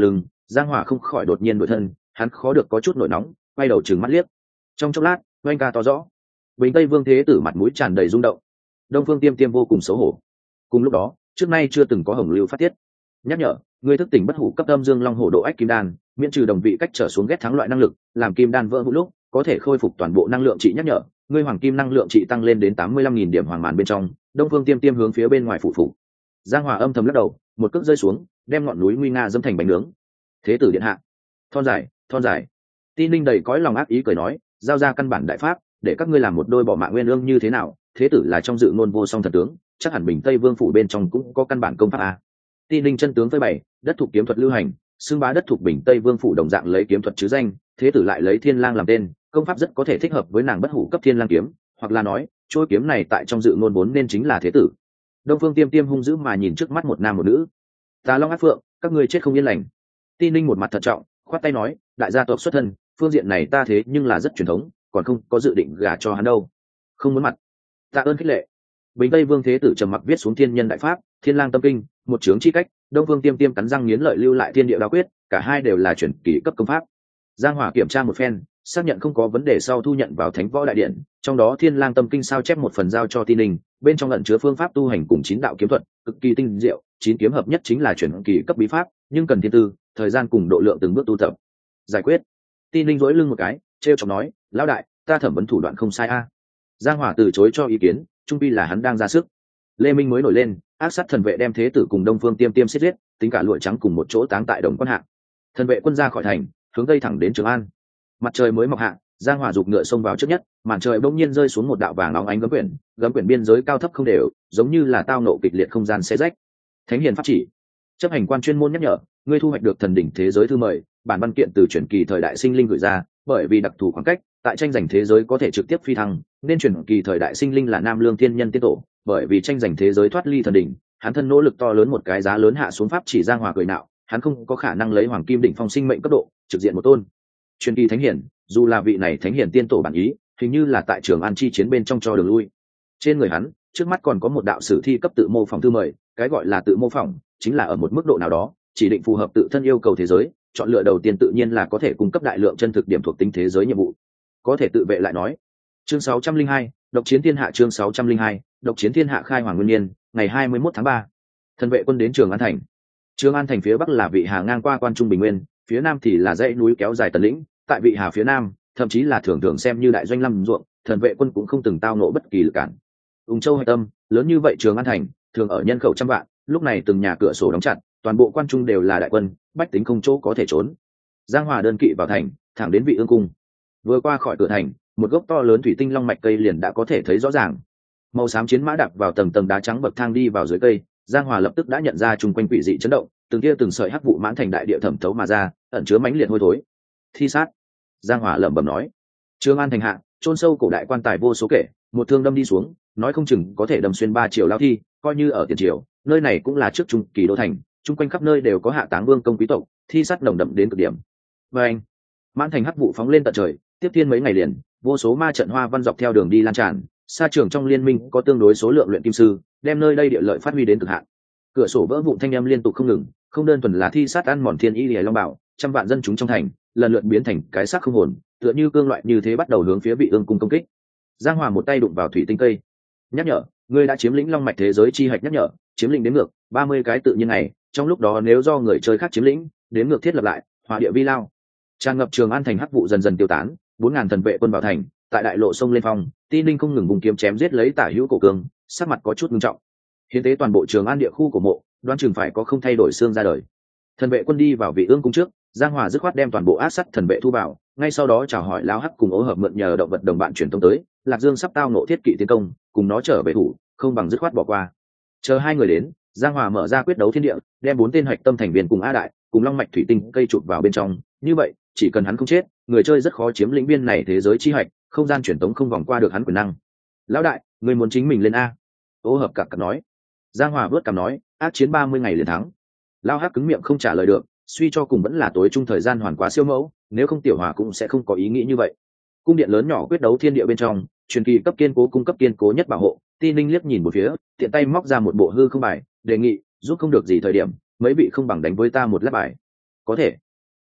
Giang Hòa không khỏi đột nhiên đổi thân, hắn khó được có chút nổi nóng, quay đầu trừng mắt liếc. Trong chốc lát, oanh ca to rõ. Bình Tây Vương Thế Tử mặt mũi tràn đầy rung động. Đông Phương Tiêm Tiêm vô cùng xấu hổ. Cùng lúc đó, trước nay chưa từng có hồng lưu phát tiết. Nhắc nhở, ngươi thức tỉnh bất hủ cấp âm dương long hổ độ ách kim đan, miễn trừ đồng vị cách trở xuống ghét thắng loại năng lực, làm kim đan vỡ vụn lúc, có thể khôi phục toàn bộ năng lượng trị. Nhắc nhở, ngươi hoàng kim năng lượng trị tăng lên đến tám mươi lăm nghìn điểm hoàng màn bên trong. Đông Phương Tiêm Tiêm hướng phía bên ngoài phủ phủ. Giang Hòa âm thầm lắc đầu, một cước rơi xuống, đem ngọn núi nguy nga dẫm thành bánh nướng. Thế tử điện hạ, thon dài, thon dài. Tin Ninh đầy cõi lòng ác ý cười nói, giao ra căn bản đại pháp, để các ngươi làm một đôi bỏ mạng nguyên ương như thế nào? Thế tử là trong dự ngôn vô song thần tướng, chắc hẳn Bình Tây Vương phủ bên trong cũng có căn bản công pháp a. Tin Ninh chân tướng với bảy, đất thuộc kiếm thuật lưu hành, xưng bá đất thuộc Bình Tây Vương phủ đồng dạng lấy kiếm thuật chứ danh, thế tử lại lấy Thiên Lang làm tên, công pháp rất có thể thích hợp với nàng bất hủ cấp Thiên Lang kiếm, hoặc là nói, trôi kiếm này tại trong dự ngôn vốn nên chính là thế tử. Đông Phương Tiêm Tiêm hung dữ mà nhìn trước mắt một nam một nữ. Tà Long Ác Phượng, các ngươi chết không yên lành. Tin Ninh một mặt thận trọng, khoát tay nói, đại gia tộc xuất thân, phương diện này ta thế nhưng là rất truyền thống, còn không có dự định gả cho hắn đâu. Không muốn mặt. Tạ ơn khích lệ. Bình Tây Vương Thế Tử trầm mặc viết xuống Thiên Nhân Đại Pháp, Thiên Lang Tâm Kinh, một chướng chi cách. Đông Phương Tiêm Tiêm cắn răng nghiến lợi lưu lại Thiên Địa Đao Quyết, cả hai đều là chuyển kỳ cấp công pháp. Giang Hòa kiểm tra một phen, xác nhận không có vấn đề sau thu nhận vào Thánh Võ Đại Điện, trong đó Thiên Lang Tâm Kinh sao chép một phần giao cho Tin Ninh, bên trong ẩn chứa phương pháp tu hành cùng chín đạo kiếm thuật, cực kỳ tinh diệu, chín kiếm hợp nhất chính là chuyển kỳ cấp bí pháp, nhưng cần thiên tư, thời gian cùng độ lượng từng bước tu tập. Giải quyết. Tin Ninh duỗi lưng một cái, trêu chọc nói, lão đại, ta thẩm vấn thủ đoạn không sai a. Giang Hòa từ chối cho ý kiến, trung pi là hắn đang ra sức. Lê Minh mới nổi lên, ác sát thần vệ đem thế tử cùng Đông Phương Tiêm Tiêm xiết giết, tính cả lụa trắng cùng một chỗ táng tại Đồng Quan Hạ. Thần vệ quân ra khỏi thành, hướng tây thẳng đến Trường An. Mặt trời mới mọc hạ, Giang Hòa giục ngựa xông vào trước nhất, màn trời bỗng nhiên rơi xuống một đạo vàng óng ánh gấm quyển, gấm quyển biên giới cao thấp không đều, giống như là tao nộ kịch liệt không gian xé rách. Thánh hiền pháp chỉ, chấp hành quan chuyên môn nhắc nhở, ngươi thu hoạch được thần đỉnh thế giới thư mời, bản văn kiện từ chuyển kỳ thời đại sinh linh gửi ra, bởi vì đặc thù khoảng cách, tại tranh giành thế giới có thể trực tiếp phi thăng, nên chuyển kỳ thời đại sinh linh là Nam Lương Thiên Nhân tiên tổ, bởi vì tranh giành thế giới thoát ly thần đỉnh, hắn thân nỗ lực to lớn một cái giá lớn hạ xuống pháp chỉ. Giang Hòa cười nạo, hắn không có khả năng lấy hoàng kim đỉnh phong sinh mệnh cấp độ trực diện một tôn truyền kỳ thánh hiển, dù là vị này thánh hiển tiên tổ bản ý, hình như là tại Trường An chi chiến bên trong cho đường lui. Trên người hắn, trước mắt còn có một đạo sử thi cấp tự mô phỏng thư mời, cái gọi là tự mô phỏng, chính là ở một mức độ nào đó, chỉ định phù hợp tự thân yêu cầu thế giới, chọn lựa đầu tiên tự nhiên là có thể cung cấp đại lượng chân thực điểm thuộc tính thế giới nhiệm vụ. Có thể tự vệ lại nói. Chương sáu trăm linh hai, độc chiến thiên hạ. Chương sáu trăm linh hai, độc chiến thiên hạ. Khai hoàng nguyên niên, ngày hai mươi mốt tháng ba. Thần vệ quân đến Trường An thành. Trường An thành phía bắc là Vị Hà ngang qua Quan Trung Bình Nguyên, phía nam thì là dãy núi kéo dài Tần Lĩnh, tại Vị Hà phía nam, thậm chí là thường thường xem như đại doanh lâm ruộng, thần vệ quân cũng không từng tao nộ bất kỳ lực cản. Ung Châu hạch tâm, lớn như vậy Trường An thành, thường ở nhân khẩu trăm vạn, lúc này từng nhà cửa sổ đóng chặt, toàn bộ quan trung đều là đại quân, bách tính không chỗ có thể trốn. Giang Hòa đơn kỵ vào thành, thẳng đến Vị Ương cung. Vừa qua khỏi cửa thành, một gốc to lớn thủy tinh long mạch cây liền đã có thể thấy rõ ràng. Màu xám chiến mã đạp vào tầng tầng đá trắng bậc thang đi vào dưới cây, Giang Hòa lập tức đã nhận ra chung quanh quỷ dị chấn động, từng kia từng sợi hắc vụ mãn thành đại địa thẩm thấu mà ra, ẩn chứa mãnh liệt hôi thối. Thi sát. Giang Hòa lẩm bẩm nói. Trường An thành hạ, chôn sâu cổ đại quan tài vô số kể, một thương đâm đi xuống, nói không chừng có thể đâm xuyên ba triệu lao thi, coi như ở tiền triều, nơi này cũng là trước trung kỳ đô thành, chung quanh khắp nơi đều có hạ táng vương công quý tộc, thi sát nồng đậm đến cực điểm. Và anh, mãn thành hắc vụ phóng lên tận trời, tiếp thiên mấy ngày liền, vô số ma trận hoa văn dọc theo đường đi lan tràn, xa trường trong liên minh có tương đối số lượng luyện kim sư, đem nơi đây địa lợi phát huy đến cực hạn. Cửa sổ vỡ vụn thanh âm liên tục không ngừng, không đơn thuần là thi sát ăn mòn thiên y lìa long bảo, trăm vạn dân chúng trong thành lần lượt biến thành cái xác không hồn, tựa như cương loại như thế bắt đầu hướng phía Vị Ương cung công kích. Giang Hòa một tay đụng vào thủy tinh cây, nhắc nhở, ngươi đã chiếm lĩnh long mạch thế giới chi hạch. Nhắc nhở, chiếm lĩnh đến ngược ba mươi cái tự nhiên này, trong lúc đó nếu do người chơi khác chiếm lĩnh, đến ngược thiết lập lại hỏa địa vi lao. Tràn ngập Trường An thành hắc vụ dần dần tiêu tán, bốn ngàn thần vệ quân vào thành, tại đại lộ sông lên phong, Ti Ninh không ngừng vùng kiếm chém giết lấy tả hữu cổ cương, sắc mặt có chút nghiêm trọng. Hiến tế toàn bộ Trường An địa khu của mộ, đoán chừng phải có không thay đổi xương ra đời. Thần vệ quân đi vào Vị Ương cung trước, Giang Hòa dứt khoát đem toàn bộ ác sắt thần vệ thu vào, ngay sau đó chào hỏi lão hắc cùng ố hợp mượn nhờ động vật đồng bạn truyền tông tới, Lạc Dương sắp tao nộ thiết kỵ tiến công, cùng nó trở về thủ, không bằng dứt khoát bỏ qua. Chờ hai người đến, Giang Hòa mở ra quyết đấu thiên địa, đem bốn tên hạch tâm thành viên cùng A Đại, cùng long mạch thủy tinh cây chụp vào bên trong, như vậy, chỉ cần hắn không chết, người chơi rất khó chiếm lĩnh viên này thế giới chi hạch, không gian truyền tống không vòng qua được hắn quyền năng. Lão đại, người muốn chính mình lên a? Ố hợp cặc cặc nói. Giang Hòa vớt cằm nói, ác chiến ba mươi ngày liền thắng. Lão hắc cứng miệng không trả lời được, suy cho cùng vẫn là tối trung thời gian hoàn quá siêu mẫu, nếu không tiểu hòa cũng sẽ không có ý nghĩ như vậy. Cung điện lớn nhỏ quyết đấu thiên địa bên trong, truyền kỳ cấp kiên cố cung cấp kiên cố nhất bảo hộ. Ti Ninh liếc nhìn một phía, tiện tay móc ra một bộ hư không bài, đề nghị, giúp không được gì thời điểm, mấy vị không bằng đánh với ta một lát bài. Có thể.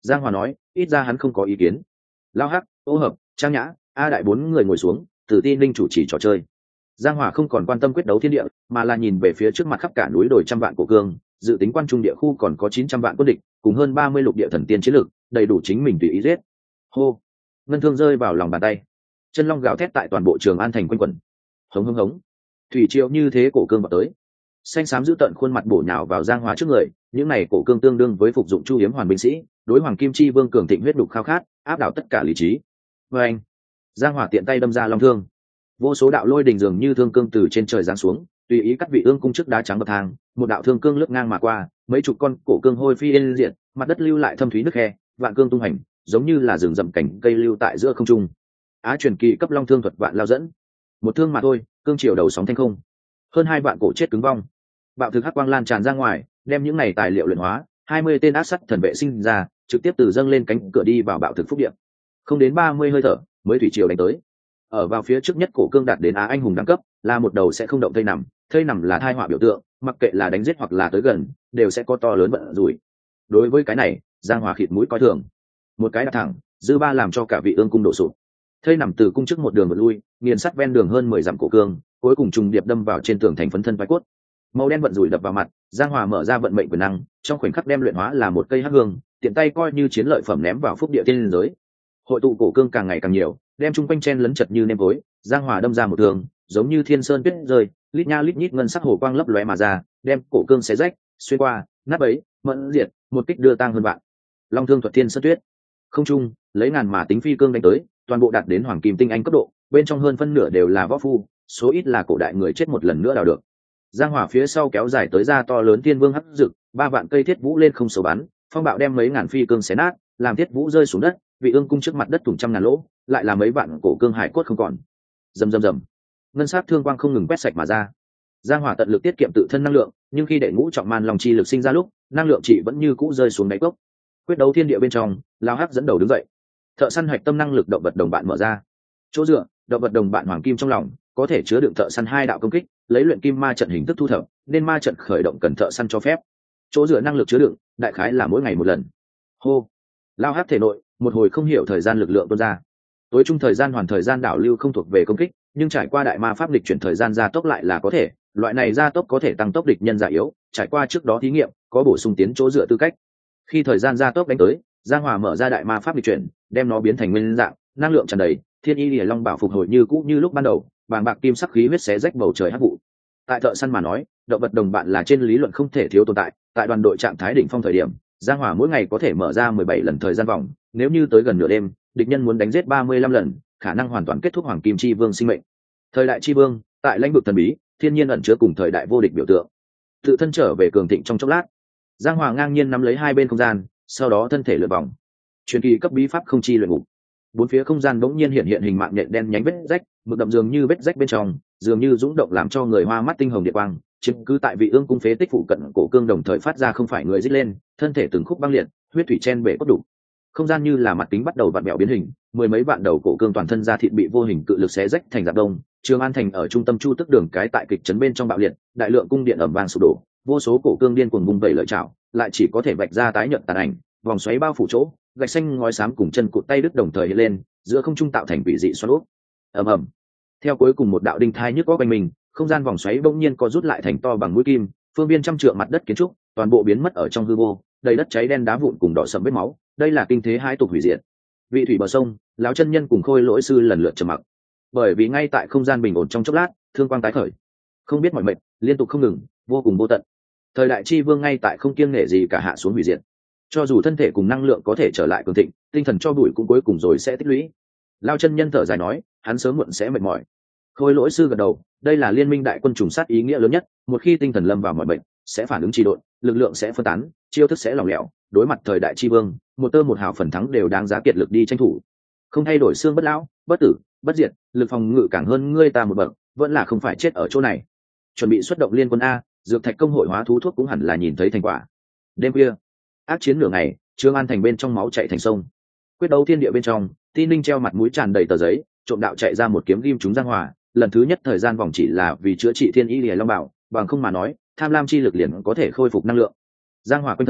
Giang Hòa nói, ít ra hắn không có ý kiến. Lao Hắc, Ô Hợp, Trang Nhã, A Đại bốn người ngồi xuống, Từ Ti Ninh chủ trì trò chơi. Giang Hòa không còn quan tâm quyết đấu thiên địa, mà là nhìn về phía trước mặt khắp cả núi đồi trăm vạn cổ cương, dự tính quan trung địa khu còn có chín trăm vạn quân địch, cùng hơn ba mươi lục địa thần tiên chiến lược, đầy đủ chính mình tùy ý giết. Hô, ngân thương rơi vào lòng bàn tay, chân long gào thét tại toàn bộ Trường An thành quanh quẩn. Hống hống hống, thủy triều như thế cổ cương vào tới, xanh xám giữ tận khuôn mặt bổ nhào vào Giang Hòa trước người. Những này cổ cương tương đương với phục dụng chu hiếm hoàn binh sĩ, đối hoàng kim chi vương cường thịnh huyết đục khao khát, áp đảo tất cả lý trí. Và anh, Giang Hòa tiện tay đâm ra long thương, vô số đạo lôi đình dường như thương cương từ trên trời giáng xuống, tùy ý cắt vị ương cung trước đá trắng bậc thang, một đạo thương cương lướt ngang mà qua, mấy chục con cổ cương hôi phi lên diện, mặt đất lưu lại thâm thúy nước khe, vạn cương tung hành, giống như là rừng rậm cảnh cây lưu tại giữa không trung. Á truyền kỳ cấp long thương thuật vạn lao dẫn, một thương mà thôi, cương chiều đầu sóng thanh không, hơn hai vạn cổ chết cứng vong. Bạo thực hắc quang lan tràn ra ngoài, đem những này tài liệu luyện hóa, hai mươi tên ác sắt thần vệ sinh ra, trực tiếp từ dâng lên cánh cửa đi vào bạo thực phúc điện. Không đến ba mươi hơi thở, mới thủy triều đánh tới. Ở vào phía trước nhất cổ cương đạt đến á anh hùng đẳng cấp, là một đầu sẽ không động thây nằm, thây nằm là thai họa biểu tượng, mặc kệ là đánh giết hoặc là tới gần, đều sẽ có to lớn vận rủi. Đối với cái này, Giang Hòa khịt mũi coi thường, một cái đạp thẳng, dư ba làm cho cả vị ương cung đổ sụp. Thây nằm từ cung trước một đường vượt lui, nghiền sắt ven đường hơn mười dặm cổ cương, cuối cùng trùng điệp đâm vào trên tường thành phấn thân vai cốt. Màu đen vận rủi đập vào mặt, Giang Hòa mở ra vận mệnh quyền năng, trong khoảnh khắc đem luyện hóa là một cây hắc hương, tiện tay coi như chiến lợi phẩm ném vào phúc địa tiên giới. Hội tụ cổ cương càng ngày càng nhiều, đem chung quanh chen lấn chật như nêm tối. Giang Hòa đâm ra một đường, giống như thiên sơn tuyết rơi, lít nha lít nhít ngân sắc hồ quang lấp lóe mà ra, đem cổ cương xé rách, xuyên qua, nát bấy, mẫn diệt, một kích đưa tang hơn vạn. Long thương thuật thiên sơn tuyết, không trung lấy ngàn mà tính phi cương đánh tới, toàn bộ đạt đến hoàng kim tinh anh cấp độ, bên trong hơn phân nửa đều là võ phu, số ít là cổ đại người chết một lần nữa đào được. Giang Hòa phía sau kéo dài tới ra to lớn thiên vương hấp dực, ba vạn cây thiết vũ lên không số bắn, phong bạo đem mấy ngàn phi cương xé nát, làm thiết vũ rơi xuống đất, vị ương cung trước mặt đất thủng trăm ngàn lỗ, lại là mấy vạn cổ cương hải cốt không còn. Rầm rầm rầm, ngân sát thương quang không ngừng quét sạch mà ra. Giang Hòa tận lực tiết kiệm tự thân năng lượng, nhưng khi đệ ngũ trọng man long chi lực sinh ra lúc, năng lượng chỉ vẫn như cũ rơi xuống đáy cốc. Quyết đấu thiên địa bên trong, Lao Hắc dẫn đầu đứng dậy. Thợ săn hoạch tâm năng lực động vật đồng bạn mở ra. Chỗ dựa, động vật đồng bạn hoàng kim trong lòng, có thể chứa đựng thợ săn hai đạo công kích, lấy luyện kim ma trận hình thức thu thập, nên ma trận khởi động cần thợ săn cho phép. Chỗ dựa năng lực chứa đựng, đại khái là mỗi ngày một lần. Hô, Lao Hắc thể nội, một hồi không hiểu thời gian lực lượng tuôn ra. Tối trung thời gian hoàn thời gian đảo lưu không thuộc về công kích, nhưng trải qua đại ma pháp lịch chuyển thời gian gia tốc lại là có thể, loại này gia tốc có thể tăng tốc địch nhân già yếu, trải qua trước đó thí nghiệm, có bổ sung tiến chỗ dựa tư cách. Khi thời gian gia tốc đánh tới, Giang Hòa mở ra đại ma pháp lịch chuyển, đem nó biến thành nguyên dạng, năng lượng tràn đầy, thiên y lìa long bảo phục hồi như cũ như lúc ban đầu, bàng bạc kim sắc khí huyết xé rách bầu trời hắc vụ. Tại thợ săn mà nói, động vật đồng bạn là trên lý luận không thể thiếu tồn tại, tại đoàn đội trạng thái đỉnh phong thời điểm, Giang Hòa mỗi ngày có thể mở ra mười bảy lần thời gian vòng, nếu như tới gần nửa đêm, địch nhân muốn đánh giết ba mươi lăm lần, khả năng hoàn toàn kết thúc hoàng kim chi vương sinh mệnh. Thời đại chi vương, tại lãnh vực thần bí, thiên nhiên ẩn chứa cùng thời đại vô địch biểu tượng. Tự thân trở về cường thịnh trong chốc lát, Giang Hòa ngang nhiên nắm lấy hai bên không gian, sau đó thân thể lượn vòng. Truyền kỳ cấp bí pháp không chi luyện ngục. Bốn phía không gian bỗng nhiên hiện hiện hình mạng nhện đen nhánh vết rách, mực đậm dường như vết rách bên trong, dường như dũng động làm cho người hoa mắt tinh hồng điện quang, chiếm cứ tại vị ương cung phế tích phụ cận cổ cương đồng thời phát ra không phải người rít lên, thân thể từng khúc băng liệt, huyết thủy chen bể cốt đủ. Không gian như là mặt kính bắt đầu vặn vẹo biến hình, mười mấy vạn đầu cổ cương toàn thân da thịt bị vô hình cự lực xé rách thành dạng đông. Trường An thành ở trung tâm chu tức đường cái tại kịch trấn bên trong bạo liệt, đại lượng cung điện ầm vang sụp đổ, vô số cổ cương điên cuồng vùng vẩy lợi chảo, lại chỉ có thể vạch ra tái nhợt tàn ảnh, vòng xoáy bao phủ chỗ, gạch xanh ngói xám cùng chân cụt tay đứt đồng thời hiện lên, giữa không trung tạo thành vị dị xoắn ốc. Ầm ầm. Theo cuối cùng một đạo đinh thai nhức có quanh mình, không gian vòng xoáy bỗng nhiên co rút lại thành to bằng mũi kim, phương viên trăm trượng mặt đất kiến trúc, toàn bộ biến mất ở trong hư vô, đầy đất cháy đen đá vụn cùng đỏ sẫm vết máu, đây là kinh thế hai tục hủy diệt. Vị thủy bờ sông, lão chân nhân cùng khôi lỗi sư lần lượt trầm mặc. Bởi vì ngay tại không gian bình ổn trong chốc lát, thương quang tái khởi. Không biết mỏi mệt, liên tục không ngừng, vô cùng vô tận. Thời đại chi vương ngay tại không kiêng nể gì cả hạ xuống hủy diệt. Cho dù thân thể cùng năng lượng có thể trở lại cường thịnh, tinh thần cho bụi cũng cuối cùng rồi sẽ tích lũy. Lão chân nhân thở dài nói, hắn sớm muộn sẽ mệt mỏi. Khôi lỗi sư gật đầu, đây là liên minh đại quân trùng sát ý nghĩa lớn nhất, một khi tinh thần lâm vào mọi bệnh, sẽ phản ứng trì độn, lực lượng sẽ phân tán, chiêu thức sẽ lỏng lẻo, đối mặt thời đại chi vương, một tơ một hào phần thắng đều đáng giá kiệt lực đi tranh thủ. Không thay đổi xương bất lão, bất tử, bất diệt, lực phòng ngự càng hơn ngươi ta một bậc, vẫn là không phải chết ở chỗ này. Chuẩn bị xuất động liên quân a, dược thạch công hội hóa thú thuốc cũng hẳn là nhìn thấy thành quả. Đêm khuya, ác chiến nửa ngày, Trương An thành bên trong máu chảy thành sông. Quyết đấu thiên địa bên trong, Ti Ninh treo mặt mũi tràn đầy tờ giấy, trộm đạo chạy ra một kiếm ghim chúng Giang Hòa, lần thứ nhất thời gian vòng chỉ là vì chữa trị thiên y lìa long bảo, bằng không mà nói, tham lam chi lực liền có thể khôi phục năng lượng. Giang Hòa quanh thân,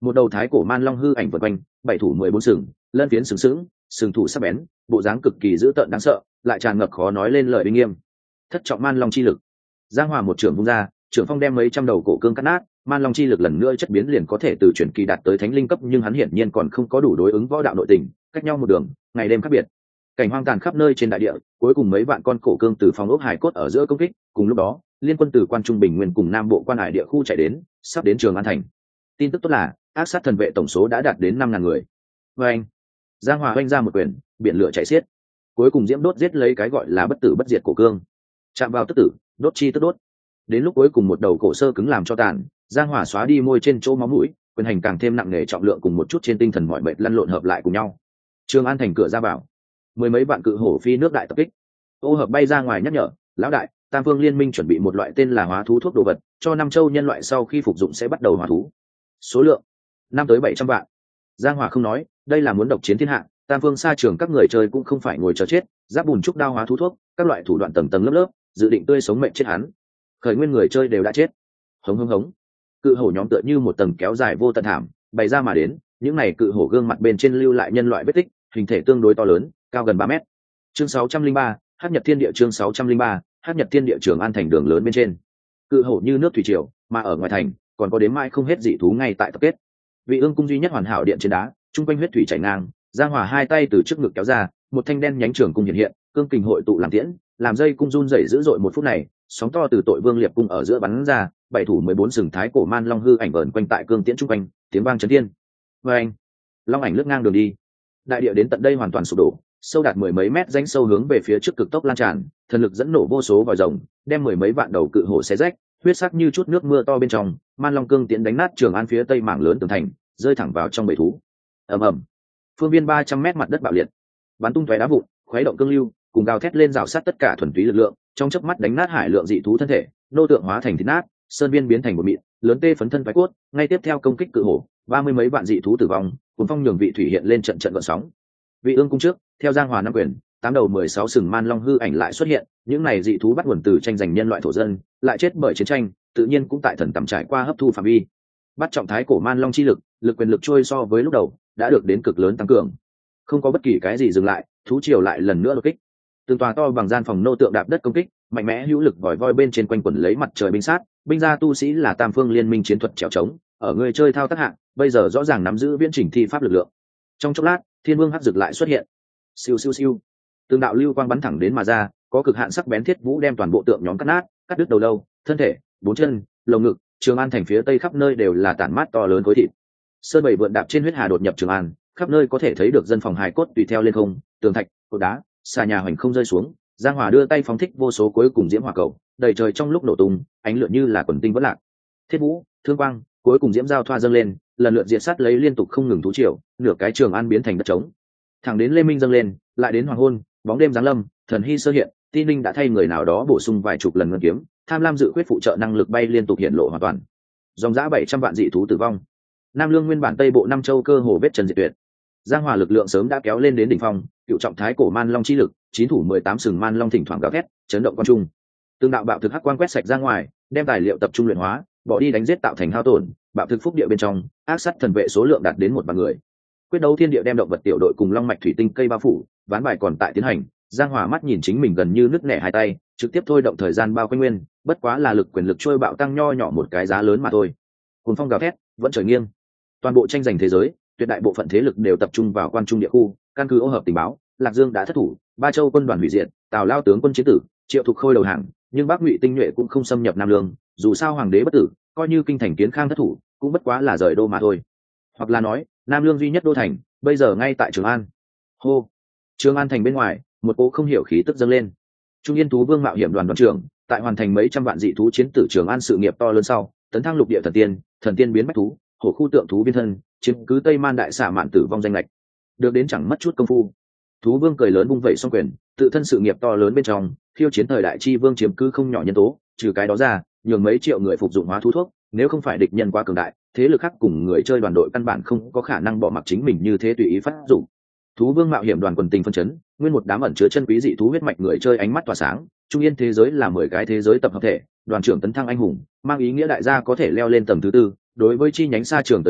một đầu thái cổ man long hư ảnh vượt quanh, bảy thủ mười bốn sừng, lân phiến sừng sững, sừng thủ sắc bén, bộ dáng cực kỳ dữ tợn đáng sợ, lại tràn ngập khó nói lên lời uy nghiêm. Thất trọng man long chi lực. Giang Hòa một trưởng vung ra, trưởng phong đem mấy trăm đầu cổ cương cắt nát, man long chi lực lần nữa chất biến liền có thể từ chuyển kỳ đạt tới thánh linh cấp, nhưng hắn hiển nhiên còn không có đủ đối ứng võ đạo nội tình, cách nhau một đường, ngày đêm khác biệt. Cảnh hoang tàn khắp nơi trên đại địa, cuối cùng mấy vạn con cổ cương từ phòng ốc hải cốt ở giữa công kích, cùng lúc đó, liên quân từ quan trung bình nguyên cùng nam bộ quan hải địa khu chạy đến, sắp đến Trường An thành. Tin tức tốt là, ác sát thần vệ tổng số đã đạt đến năm ngàn người. Và anh, Giang Hòa oanh ra một quyền, biển lửa chạy xiết. Cuối cùng diễm đốt giết lấy cái gọi là bất tử bất diệt cổ cương. Chạm vào tức tử, đốt chi tức đốt. Đến lúc cuối cùng một đầu cổ sơ cứng làm cho tàn, Giang Hòa xóa đi môi trên chỗ máu mũi, quyền hành càng thêm nặng nề trọng lượng cùng một chút trên tinh thần mọi mệt lăn lộn hợp lại cùng nhau. Trường An thành cửa ra vào, mười mấy vạn cự hổ phi nước đại tập kích. Ô Hợp bay ra ngoài nhắc nhở, lão đại, Tam Phương Liên minh chuẩn bị một loại tên là hóa thú thuốc đồ vật, cho năm châu nhân loại sau khi phục dụng sẽ bắt đầu hóa thú. Số lượng năm tới bảy trăm vạn. Giang Hòa không nói, đây là muốn độc chiến thiên hạ, Tam Phương xa trường các người chơi cũng không phải ngồi chờ chết, giáp bùn trúc đao hóa thú thuốc, các loại thủ đoạn tầng tầng lớp lớp, dự định tươi sống mệnh chết hắn. Khởi nguyên người chơi đều đã chết. Hống hống hống. Cự hổ nhóm tựa như một tầng kéo dài vô tận thảm, bày ra mà đến, những này cự hổ gương mặt bên trên lưu lại nhân loại vết tích, hình thể tương đối to lớn, cao gần ba mét. Chương sáu trăm linh ba, Hắc Nhật Thiên Địa chương sáu trăm linh ba, Hắc Nhật Thiên Địa Trường An thành đường lớn bên trên. Cự hổ như nước thủy triều, mà ở ngoài thành, còn có đến mai không hết dị thú ngay tại tập kết. Vị Ương cung duy nhất hoàn hảo điện trên đá, trung quanh huyết thủy chảy ngang, Giang Hòa hai tay từ trước ngực kéo ra, một thanh đen nhánh trường cung hiện hiện, cương kình hội tụ làm tiễn, làm dây cung run rẩy dữ dội một phút này, sóng to từ tội vương liệp cung ở giữa bắn ra, bảy thủ mười bốn sừng thái cổ man long hư ảnh vờn quanh tại cương tiễn trung quanh, tiếng vang chấn thiên. Oeng! Long ảnh lướt ngang đường đi. Đại địa đến tận đây hoàn toàn sụp đổ, sâu đạt mười mấy mét rãnh sâu hướng về phía trước cực tốc lan tràn, thần lực dẫn nổ vô số vòi rồng, đem mười mấy vạn đầu cự hổ xé rách, huyết sắc như chút nước mưa to bên trong, man long cương tiễn đánh nát Trường An phía tây mảng lớn tường thành, rơi thẳng vào trong bầy thú. Ầm ầm. Phương viên ba trăm mét mặt đất bạo liệt, bắn tung tóe đá vụn, khuấy động cương lưu, cùng gào thét lên rào sát tất cả thuần túy lực lượng, trong chớp mắt đánh nát hải lượng dị thú thân thể, nô tượng hóa thành thịt nát, sơn viên biến thành một mịn, lớn tê phấn thân phái cốt, ngay tiếp theo công kích cự hổ, ba mươi mấy vạn dị thú tử vong, cuốn phong nhường vị thủy hiện lên trận trận gợn sóng. Vị Ương cung trước, theo Giang Hòa năm quyền, tám đầu mười sáu sừng man long hư ảnh lại xuất hiện, những này dị thú bắt nguồn từ tranh giành nhân loại thổ dân, lại chết bởi chiến tranh, tự nhiên cũng tại thần tầm trải qua hấp thu phạm vi. Bắt trọng thái cổ man long chi lực, lực quyền lực trôi so với lúc đầu đã được đến cực lớn tăng cường. Không có bất kỳ cái gì dừng lại, thú triều lại lần nữa đột kích. Từng tòa to bằng gian phòng nô tượng đạp đất công kích, mạnh mẽ hữu lực vòi voi bên trên quanh quẩn lấy mặt trời binh sát, binh gia tu sĩ là Tam Phương Liên minh chiến thuật trèo trống, ở người chơi thao tác hạng, bây giờ rõ ràng nắm giữ viễn trình thi pháp lực lượng. Trong chốc lát, Thiên Vương hắc dực lại xuất hiện. Siêu siêu siêu. Từng đạo lưu quang bắn thẳng đến mà ra, có cực hạn sắc bén thiết vũ đem toàn bộ tượng nhóm cắt nát, cắt đứt đầu lâu, thân thể, bốn chân, lồng ngực, Trường An thành phía tây khắp nơi đều là tản mát to lớn khối thịt. Sơn bảy vượn đạp trên huyết hà đột nhập Trường An, khắp nơi có thể thấy được dân phòng hài cốt tùy theo lên không, tường thạch, cột đá, xà nhà hoành không rơi xuống. Giang Hòa đưa tay phóng thích vô số cuối cùng diễm hỏa cầu, đầy trời trong lúc nổ tung, ánh lửa như là quần tinh vỡ lạc. Thiết vũ, thương quang, cuối cùng diễm giao thoa dâng lên, lần lượt diệt sát lấy liên tục không ngừng thú triều, nửa cái Trường An biến thành đất trống. Thẳng đến Lê Minh dâng lên, lại đến hoàng hôn, bóng đêm giáng lâm, thần hy sơ hiện, Tin Ninh đã thay người nào đó bổ sung vài chục lần ngân kiếm, tham lam dự khuyết phụ trợ năng lực bay liên tục hiện lộ hoàn toàn. Dòng dã bảy trăm vạn dị thú tử vong. Nam Lương nguyên bản Tây Bộ năm châu cơ hồ vết trần diệt tuyệt. Giang Hòa lực lượng sớm đã kéo lên đến đỉnh phong, cựu trọng thái cổ man long chi lực, chín thủ mười tám sừng man long thỉnh thoảng gào thét, chấn động quan trung. Tương đạo bạo thực hắc quang quét sạch ra ngoài, đem tài liệu tập trung luyện hóa, bỏ đi đánh giết tạo thành hao tổn, bạo thực phúc địa bên trong, ác sát thần vệ số lượng đạt đến một vạn người. Quyết đấu thiên địa đem động vật tiểu đội cùng long mạch thủy tinh cây bao phủ, ván bài còn tại tiến hành. Giang Hòa mắt nhìn chính mình gần như nứt nẻ hai tay, trực tiếp thôi động thời gian bao quanh nguyên, bất quá là lực quyền lực trôi bạo tăng nho nhỏ một cái giá lớn mà thôi. Cuồng phong gào thét, vẫn trời nghiêng. Toàn bộ tranh giành thế giới, tuyệt đại bộ phận thế lực đều tập trung vào quan trung địa khu, căn cứ ô hợp tình báo, Lạc Dương đã thất thủ, Ba Châu quân đoàn hủy diệt, Tào Lao tướng quân chiến tử, Triệu Thục Khôi đầu hàng, nhưng Bắc Ngụy tinh nhuệ cũng không xâm nhập Nam Lương, dù sao hoàng đế bất tử, coi như kinh thành Kiến Khang thất thủ, cũng bất quá là rời đô mà thôi. Hoặc là nói, Nam Lương duy nhất đô thành, bây giờ ngay tại Trường An. Hô. Trường An thành bên ngoài, một cỗ không hiểu khí tức dâng lên. Trung Yên Thú Vương mạo hiểm đoàn đoàn trưởng, tại hoàn thành mấy trăm vạn dị thú chiến tử Trường An sự nghiệp to lớn sau, tấn thăng lục địa thần tiên, thần tiên biến bách thú, hổ khu tượng thú viên thân, chiếm cứ Tây Man đại xả mạn tử vong danh lệch. Được đến chẳng mất chút công phu. Thú Vương cười lớn vung vẩy song quyền, tự thân sự nghiệp to lớn bên trong, khiêu chiến thời đại chi vương chiếm cứ không nhỏ nhân tố, trừ cái đó ra, nhường mấy triệu người phục dụng hóa thú thuốc, nếu không phải địch nhân quá cường đại, thế lực khác cùng người chơi đoàn đội căn bản không có khả năng bỏ mặc chính mình như thế tùy ý phát dụng. Thú Vương mạo hiểm đoàn quần tình phân chấn, nguyên một đám ẩn chứa chân quý dị thú huyết mạch người chơi ánh mắt tỏa sáng, Trung Yên thế giới là mười cái thế giới tập hợp thể, đoàn trưởng tấn thăng anh hùng, mang ý nghĩa đại gia có thể leo lên tầng thứ tư, đối với chi nhánh xa trường tới nói,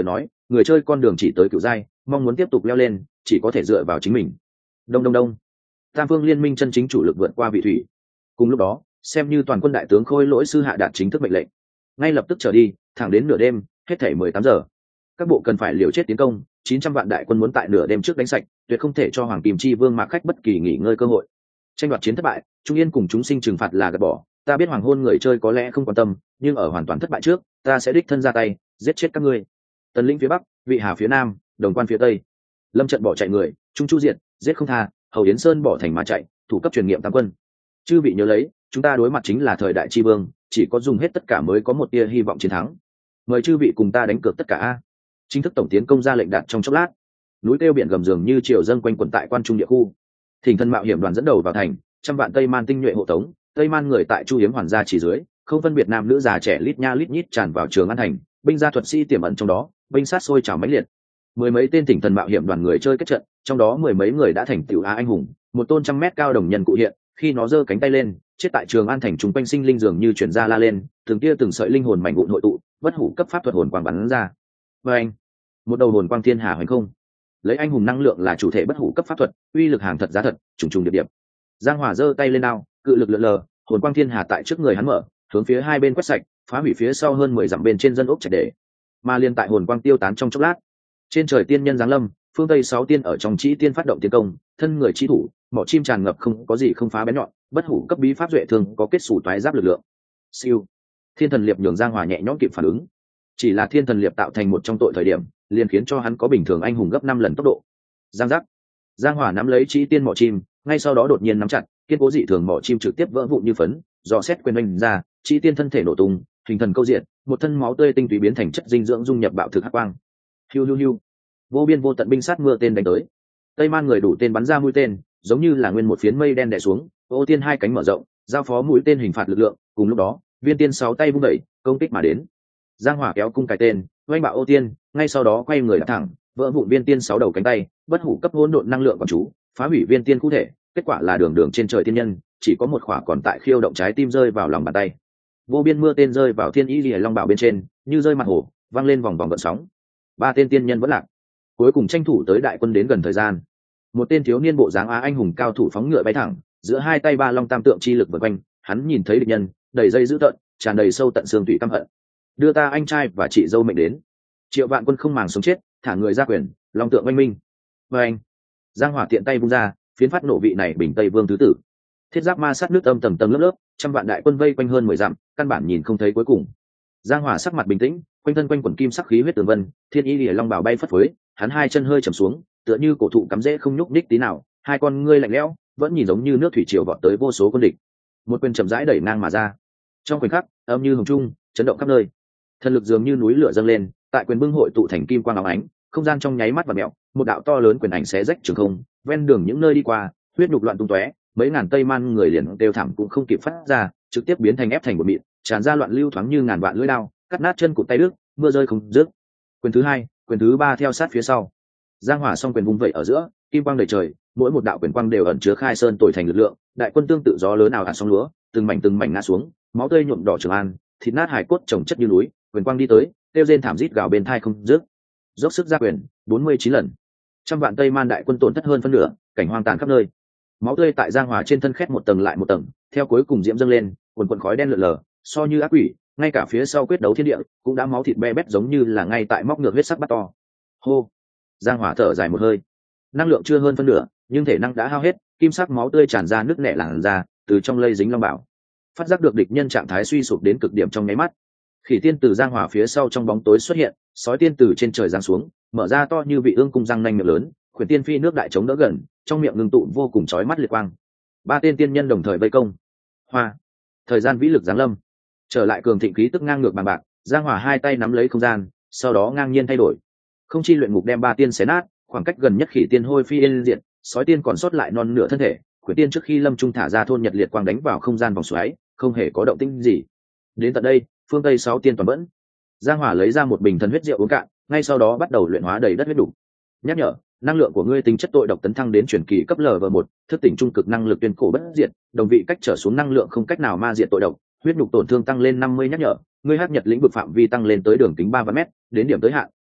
người chơi con đường chỉ tới cựu giai, mong muốn tiếp tục leo lên chỉ có thể dựa vào chính mình. Đông đông đông, tam phương liên minh chân chính chủ lực vượt qua vị thủy. Cùng lúc đó, xem như toàn quân đại tướng Khôi Lỗi sư hạ đạt chính thức mệnh lệnh, ngay lập tức trở đi, thẳng đến nửa đêm, hết thảy mười tám giờ. Các bộ cần phải liều chết tiến công, chín trăm vạn đại quân muốn tại nửa đêm trước đánh sạch, tuyệt không thể cho Hoàng Kim Chi Vương Mạc Khách bất kỳ nghỉ ngơi cơ hội. Tranh đoạt chiến thất bại, Trung Yên cùng chúng sinh trừng phạt là gạt bỏ, ta biết Hoàng Hôn người chơi có lẽ không quan tâm, nhưng ở hoàn toàn thất bại trước, ta sẽ đích thân ra tay, giết chết các ngươi. Tần Lĩnh phía bắc, Vị Hà phía nam, Đồng Quan phía tây. Lâm trận bỏ chạy người, Trung Chu diệt, giết không tha, Hầu Yến Sơn bỏ thành mà chạy, thủ cấp truyền nghiệm tam quân. Chư vị nhớ lấy, chúng ta đối mặt chính là thời đại chi vương, chỉ có dùng hết tất cả mới có một tia hy vọng chiến thắng. Mời chư vị cùng ta đánh cược tất cả a. Chính thức tổng tiến công ra lệnh đạt trong chốc lát, núi kêu biển gầm dường như triều dâng quanh quần tại quan trung địa khu. Thỉnh thân mạo hiểm đoàn dẫn đầu vào thành, trăm vạn Tây Man tinh nhuệ hộ tống, Tây Man người tại Chu Hiếm hoàn gia chỉ dưới, không phân biệt nam nữ già trẻ lít nha lít nhít tràn vào Trường An thành, binh gia thuật sĩ tiềm ẩn trong đó, binh sát sôi trào mãnh liệt. Mười mấy tên thỉnh thần mạo hiểm đoàn người chơi kết trận, trong đó mười mấy người đã thành tiểu á anh hùng, một tôn trăm mét cao đồng nhân cụ hiện, khi nó giơ cánh tay lên, chết tại Trường An thành chúng quanh sinh linh dường như chuyển ra la lên, từng tia từng sợi linh hồn mảnh vụn hội tụ, bất hủ cấp pháp thuật hồn quang bắn ra. Và anh, một đầu hồn quang thiên hà hoành không, lấy anh hùng năng lượng là chủ thể bất hủ cấp pháp thuật, uy lực hàng thật giá thật, trùng trùng điệp điệp. Giang Hòa giơ tay lên đao, cự lực lượn lờ, hồn quang thiên hà tại trước người hắn mở, hướng phía hai bên quét sạch, phá hủy phía sau hơn mười dặm bên trên dân ốc trạch để. Mà liên tại hồn quang tiêu tán trong chốc lát, trên trời tiên nhân giáng lâm, phương tây sáu tiên ở trong chỉ tiên phát động tiến công, thân người chi thủ, mỏ chim tràn ngập không có gì không phá bén nhọn, bất hủ cấp bí pháp duệ thường có kết sủ toái giáp lực lượng. Siêu, thiên thần liệp nhường Giang Hòa nhẹ nhõm kịp phản ứng. Chỉ là thiên thần liệp tạo thành một trong tội thời điểm, liền khiến cho hắn có bình thường anh hùng gấp năm lần tốc độ. Giang giác, Giang Hòa nắm lấy chỉ tiên mỏ chim, ngay sau đó đột nhiên nắm chặt, kiên cố dị thường mỏ chim trực tiếp vỡ vụn như phấn, dò xét quyền oanh ra, chỉ tiên thân thể nổ tung, hình thần câu diện, một thân máu tươi tinh túy biến thành chất dinh dưỡng dung nhập bạo thực hắc quang. Hiu hiu hiu, vô biên vô tận binh sát mưa tên đánh tới. Tây Man người đủ tên bắn ra mũi tên, giống như là nguyên một phiến mây đen đè xuống, ô tiên hai cánh mở rộng, giao phó mũi tên hình phạt lực lượng. Cùng lúc đó, viên tiên sáu tay vung đẩy, công kích mà đến. Giang Hỏa kéo cung cái tên, oanh bạo ô tiên, ngay sau đó quay người đạp thẳng, vỡ vụn viên tiên sáu đầu cánh tay, bất hủ cấp hỗn độn năng lượng quán chú, phá hủy viên tiên cụ thể. Kết quả là đường đường trên trời tiên nhân, chỉ có một khỏa còn tại khiêu động trái tim rơi vào lòng bàn tay. Vô biên mưa tên rơi vào thiên ý lìa long bảo bên trên, như rơi mặt hồ, vang lên vòng vòng gợn sóng. Ba tên tiên nhân vẫn lạc, cuối cùng tranh thủ tới đại quân đến gần thời gian. Một tên thiếu niên bộ dáng á anh hùng cao thủ phóng ngựa bay thẳng, giữa hai tay ba long tam tượng chi lực vượt quanh, hắn nhìn thấy địch nhân, đầy dây dữ tợn, tràn đầy sâu tận xương tủy căm hận. Đưa ta anh trai và chị dâu mệnh đến. Triệu Vạn Quân không màng sống chết, thả người ra quyền, long tượng oanh minh. Và anh, Giang Hỏa tiện tay vung ra, phiến phát nổ vị này bình Tây Vương thứ tử. Thiết giáp ma sát nước âm tầm tầm lớp lớp, trăm vạn đại quân vây quanh hơn mười dặm, căn bản nhìn không thấy cuối cùng. Giang Hỏa sắc mặt bình tĩnh, quanh thân quanh quần kim sắc khí huyết tường vân, thiên y lìa long bảo bay phất phới, hắn hai chân hơi trầm xuống, tựa như cổ thụ cắm rễ không nhúc nhích tí nào, hai con ngươi lạnh lẽo, vẫn nhìn giống như nước thủy triều vọt tới vô số quân địch. Một quyền chậm rãi đẩy ngang mà ra, trong khoảnh khắc, âm như hồng trung, chấn động khắp nơi. Thần lực dường như núi lửa dâng lên, tại quyền bưng hội tụ thành kim quang óng ánh, không gian trong nháy mắt và mèo, một đạo to lớn quyền ảnh xé rách trường không, ven đường những nơi đi qua, huyết nhục loạn tung tóe, mấy ngàn Tây Man người liền đều thảm cũng không kịp phát ra, trực tiếp biến thành ép thành một mịn, tràn ra loạn lưu thoáng như ngàn vạn lưỡi đao, cắt nát chân cụt tay đứt, mưa rơi không dứt. Quyền thứ hai, quyền thứ ba theo sát phía sau. Giang Hỏa song quyền vung vậy ở giữa, kim quang đầy trời, mỗi một đạo quyền quang đều ẩn chứa khai sơn tồi thành lực lượng, đại quân tương tự gió lớn nào ạt sóng lúa, từng mảnh từng mảnh ngã xuống, máu tươi nhuộm đỏ Trường An, thịt nát hải cốt chồng chất như núi, quyền quang đi tới, kêu rên thảm rít gào bên tai không dứt. Dốc sức ra quyền, bốn mươi chín lần. Trăm vạn Tây Man đại quân tổn thất hơn phân nửa, cảnh hoang tàn khắp nơi. Máu tươi tại Giang Hỏa trên thân khét một tầng lại một tầng, theo cuối cùng diễm dâng lên, quần quần khói đen lượn lờ, so như ác quỷ, ngay cả phía sau quyết đấu thiên địa cũng đã máu thịt be bét giống như là ngay tại móc ngược huyết sắc bắt to. Hô, Giang Hỏa thở dài một hơi, năng lượng chưa hơn phân nửa, nhưng thể năng đã hao hết, kim sắc máu tươi tràn ra nước nẻ làn ra, từ trong lây dính long bảo, phát giác được địch nhân trạng thái suy sụp đến cực điểm trong nháy mắt. Khỉ tiên từ Giang Hỏa phía sau trong bóng tối xuất hiện, sói tiên từ trên trời giáng xuống, mở ra to như vị ương cung răng nanh miệng lớn, khuyển tiên phi nước đại chống đỡ gần, trong miệng ngưng tụ vô cùng chói mắt liệt quang. Ba tên tiên nhân đồng thời vây công. Hoa, thời gian vĩ lực giáng lâm, trở lại cường thịnh khí tức ngang ngược bằng bạc. Giang Hỏa hai tay nắm lấy không gian, sau đó ngang nhiên thay đổi, không chi luyện ngục đem ba tiên xé nát, khoảng cách gần nhất khỉ tiên hôi phi yên diện, sói tiên còn sót lại non nửa thân thể, khuyển tiên trước khi lâm trung thả ra thôn nhật liệt quang đánh vào không gian vòng xoáy, không hề có động tĩnh gì. Đến tận đây, phương tây sáu tiên toàn vẫn. Giang Hỏa lấy ra một bình thần huyết rượu uống cạn, ngay sau đó bắt đầu luyện hóa đầy đất huyết đủ. Nhắc nhở, năng lượng của ngươi tính chất tội độc tấn thăng đến truyền kỳ cấp L V một, thức tỉnh trung cực năng lực tuyên cổ bất diệt, đồng vị cách trở xuống năng lượng không cách nào ma diệt tội độc, huyết nhục tổn thương tăng lên năm mươi. Nhắc nhở, ngươi hắc nhật lĩnh vực phạm vi tăng lên tới đường kính ba vạn mét, đến điểm tới hạn,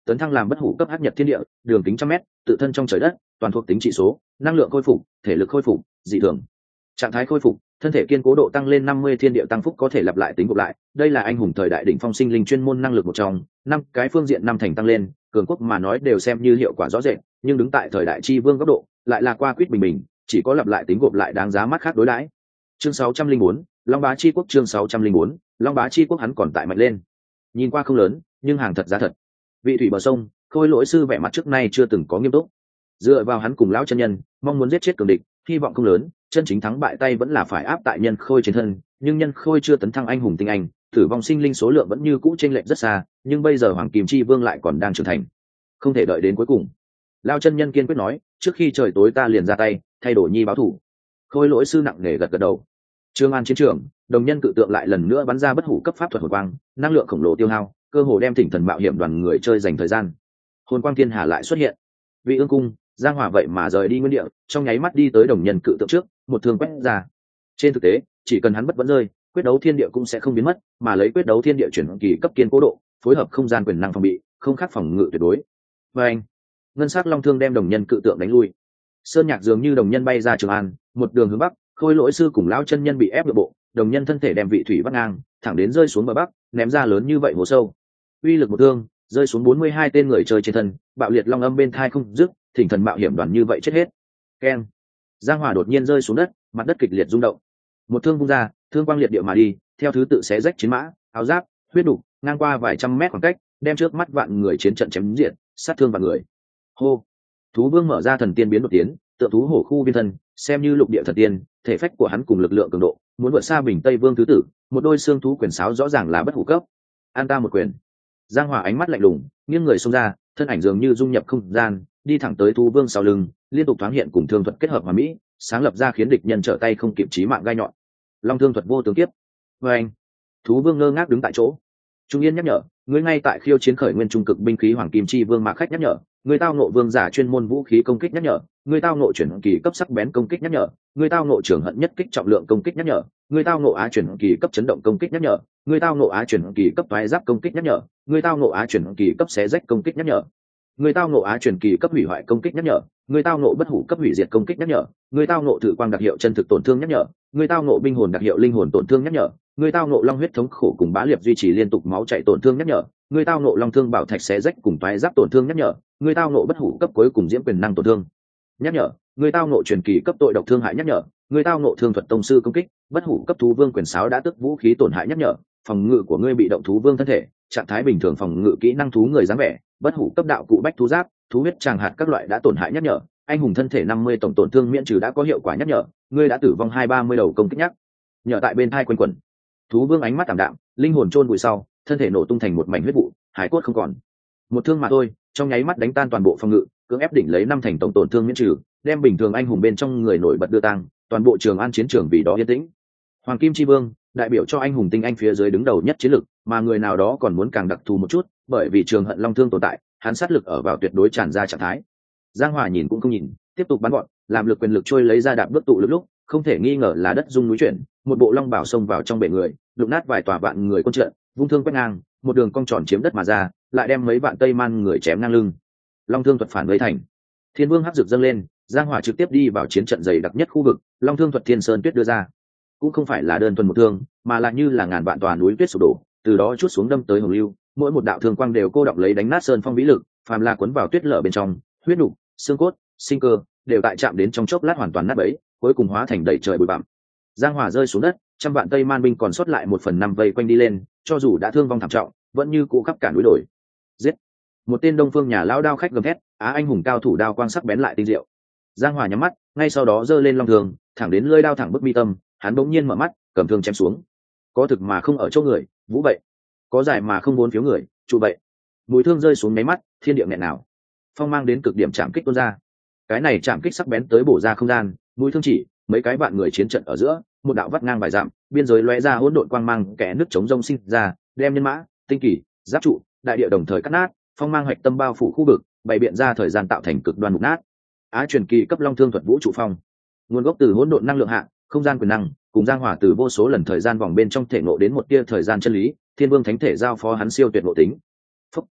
tấn thăng làm bất hủ cấp hắc nhật thiên địa, đường kính trăm mét, tự thân trong trời đất, toàn thuộc tính trị số, năng lượng khôi phục, thể lực khôi phục, dị thường trạng thái khôi phục, thân thể kiên cố độ tăng lên năm mươi, thiên địa tăng phúc có thể lặp lại tính gộp lại. Đây là anh hùng thời đại đỉnh phong sinh linh chuyên môn năng lực một trong, năm cái phương diện năm thành tăng lên, cường quốc mà nói đều xem như hiệu quả rõ rệt, nhưng đứng tại thời đại chi vương góc độ, lại là qua quýt bình bình, chỉ có lặp lại tính gộp lại đáng giá mắt khác đối đãi. Chương sáu trăm linh bốn, Long Bá chi quốc. Chương sáu trăm linh bốn, Long Bá chi quốc. Hắn còn tại mạnh lên, nhìn qua không lớn, nhưng hàng thật giá thật. Vị thủy bờ sông, Khôi Lỗi sư vẻ mặt trước nay chưa từng có nghiêm túc. Dựa vào hắn cùng lão chân nhân, mong muốn giết chết cường địch, hy vọng không lớn, chân chính thắng bại tay vẫn là phải áp tại nhân khôi trên thân, nhưng nhân khôi chưa tấn thăng anh hùng tinh anh, tử vong sinh linh số lượng vẫn như cũ chênh lệch rất xa, nhưng bây giờ Hoàng Kim Chi Vương lại còn đang trưởng thành, không thể đợi đến cuối cùng. Lão chân nhân kiên quyết nói, trước khi trời tối ta liền ra tay, thay đổi nhi báo thủ. Khôi Lỗi sư nặng nề gật gật đầu. Trương An chiến trường, đồng nhân cự tượng lại lần nữa bắn ra bất hủ cấp pháp thuật hồn quang, năng lượng khổng lồ tiêu hao, cơ hồ đem Thỉnh Thần mạo hiểm đoàn người chơi dành thời gian. Hồn quang thiên hà lại xuất hiện. Vị ương cung, Giang Hỏa vậy mà rời đi nguyên địa, trong nháy mắt đi tới đồng nhân cự tượng trước, một thương quét ra. Trên thực tế, chỉ cần hắn bất vẫn rơi, quyết đấu thiên địa cũng sẽ không biến mất, mà lấy quyết đấu thiên địa chuyển kỳ cấp kiên cố độ, phối hợp không gian quyền năng phòng bị, không khác phòng ngự tuyệt đối. Và anh, ngân sắc long thương đem đồng nhân cự tượng đánh lui. Sơn Nhạc dường như đồng nhân bay ra Trường An, một đường hướng bắc, Khôi Lỗi sư cùng lão chân nhân bị ép nội bộ, đồng nhân thân thể đem vị thủy vắt ngang, thẳng đến rơi xuống bờ bắc, ném ra lớn như vậy hồ sâu. Uy lực một thương, rơi xuống bốn mươi hai tên người chơi trên thân, bạo liệt long âm bên thai không dứt, Thỉnh Thần mạo hiểm đoàn như vậy chết hết. Keng. Giang Hỏa đột nhiên rơi xuống đất, mặt đất kịch liệt rung động. Một thương vung ra, thương quang liệt địa mà đi, theo thứ tự xé rách chiến mã, áo giáp, huyết đủ, ngang qua vài trăm mét khoảng cách, đem trước mắt vạn người chiến trận chém diệt, sát thương vạn người. Hô. Thú Vương mở ra thần tiên biến đột tiến, tựa thú hổ khu viên thân, xem như lục địa thần tiên, thể phách của hắn cùng lực lượng cường độ, muốn vượt xa Bình Tây Vương thứ tử, một đôi xương thú quyền sáo rõ ràng là bất hủ cấp. An ta một quyền. Giang Hỏa ánh mắt lạnh lùng, nghiêng người xông ra, thân ảnh dường như dung nhập không gian, đi thẳng tới Thú Vương sau lưng, liên tục thoáng hiện cùng thương thuật kết hợp hòa mỹ, sáng lập ra khiến địch nhân trở tay không kịp chí mạng gai nhọn. Long thương thuật vô tướng kiếp. Và anh, Thú Vương ngơ ngác đứng tại chỗ. Trung Yên nhắc nhở, ngươi ngay tại khiêu chiến khởi nguyên trung cực binh khí Hoàng Kim Chi Vương Mạc Khách nhắc nhở, ngươi tao ngộ vương giả chuyên môn vũ khí công kích nhắc nhở, ngươi tao ngộ chuyển kỳ cấp sắc bén công kích nhắc nhở, ngươi tao ngộ trường hận nhất kích trọng lượng công kích nhắc nhở, ngươi tao ngộ á chuyển kỳ cấp chấn động công kích nhắc nhở, ngươi tao ngộ á chuyển kỳ cấp toái giáp công kích nhắc nhở, ngươi tao ngộ á chuyển kỳ cấp xé rách công kích nhắc nhở, ngươi tao ngộ á chuyển kỳ cấp hủy hoại công kích nhắc nhở, ngươi tao ngộ bất hủ cấp hủy diệt công kích nhắc nhở, ngươi tao ngộ thử quang đặc hiệu chân thực tổn thương nhắc nhở, ngươi tao ngộ binh hồn đặc hiệu linh hồn tổn thương nhắc nhở, ngươi tao ngộ long huyết thống khổ cùng bá liệt duy trì liên tục máu chảy tổn thương nhắc nhở, ngươi tao ngộ long thương bảo thạch xé rách cùng toái giáp tổn thương nhắc nhở, ngươi tao ngộ bất hủ cấp cuối cùng diễm quyền năng tổn thương nhắc nhở, ngươi tao ngộ truyền kỳ cấp tội độc thương hại nhắc nhở, ngươi tao ngộ thương thuật tông sư công kích, bất hủ cấp thú vương quyền sáo đã tức vũ khí tổn hại nhắc nhở, phòng ngự của ngươi bị động thú vương thân thể, trạng thái bình thường phòng ngự kỹ năng thú người dáng vẻ, bất hủ cấp đạo cụ bách thú giáp, thú huyết tràng hạt các loại đã tổn hại nhắc nhở, anh hùng thân thể năm mươi tổng tổn thương miễn trừ đã có hiệu quả nhắc nhở, ngươi đã tử vong hai ba mươi đầu công kích nhắc nhở tại bên thai quanh quẩn. Thú vương ánh mắt tạm đạm, linh hồn chôn bụi sau, thân thể nổ tung thành một mảnh huyết vụ, hải cốt không còn. Một thương mà thôi, trong nháy mắt đánh tan toàn bộ phòng ngự, cưỡng ép đỉnh lấy năm thành tổng tổn thương miễn trừ, đem bình thường anh hùng bên trong người nổi bật đưa tăng, toàn bộ Trường An chiến trường vì đó yên tĩnh. Hoàng Kim Chi Vương đại biểu cho anh hùng tinh anh phía dưới đứng đầu nhất chiến lực, mà người nào đó còn muốn càng đặc thù một chút, bởi vì Trường Hận Long thương tồn tại, hắn sát lực ở vào tuyệt đối tràn ra trạng thái. Giang Hòa nhìn cũng không nhìn, tiếp tục bắn gọn, làm lực quyền lực trôi lấy ra đạp bước tụ lực lúc, không thể nghi ngờ là đất rung núi chuyển, một bộ long bảo xông vào trong bể người, đụng nát vài tòa vạn người quân trận, vung thương quét ngang, một đường cong tròn chiếm đất mà ra, lại đem mấy vạn tây man người chém ngang lưng. Long thương thuật phản lấy thành. Thiên Vương hắc rực dâng lên, Giang Hỏa trực tiếp đi vào chiến trận dày đặc nhất khu vực, Long thương thuật Thiên Sơn Tuyết đưa ra. Cũng không phải là đơn thuần một thương, mà là như là ngàn vạn tòa núi tuyết sụp đổ, từ đó chút xuống đâm tới hồng lưu, mỗi một đạo thương quang đều cô đọng lấy đánh nát sơn phong vĩ lực, phàm là cuốn vào tuyết lở bên trong, huyết nục, xương cốt, sinh cơ đều tại chạm đến trong chốc lát hoàn toàn nát bấy, cuối cùng hóa thành đầy trời bụi bặm. Giang Hỏa rơi xuống đất, trăm vạn tây man binh còn sót lại một phần năm vây quanh đi lên, cho dù đã thương vong thảm trọng, vẫn như cũ khắp cả núi đồi. Giết! Một tên Đông Phương nhà lão đao khách gầm thét, á anh hùng cao thủ đao quang sắc bén lại tinh diệu. Giang Hỏa nhắm mắt, ngay sau đó giơ lên long thương, thẳng đến lưỡi đao thẳng bức mi tâm, hắn bỗng nhiên mở mắt, cầm thương chém xuống. Có thực mà không ở chỗ người, vũ vậy. Có giải mà không bốn phiếu người, trụ vậy. Mũi thương rơi xuống mấy mắt, thiên địa nghẹn nào. Phong mang đến cực điểm chạm kích tuôn ra. Cái này chạm kích sắc bén tới bổ ra không gian, mũi thương chỉ, mấy cái bạn người chiến trận ở giữa, một đạo vắt ngang vài dặm, biên giới lóe ra hỗn độn quang mang, kẽ nước chống rông sinh ra, đem nhân mã, tinh kỳ, giáp trụ, đại địa đồng thời cắt nát, phong mang hoạch tâm bao phủ khu vực, bày biện ra thời gian tạo thành cực đoan mục nát. Á truyền kỳ cấp long thương thuật vũ trụ phong, nguồn gốc từ hỗn độn năng lượng hạ, không gian quyền năng, cùng Giang Hỏa từ vô số lần thời gian vòng bên trong thể ngộ đến một tia thời gian chân lý, Thiên Vương thánh thể giao phó hắn siêu tuyệt ngộ tính. Phúc.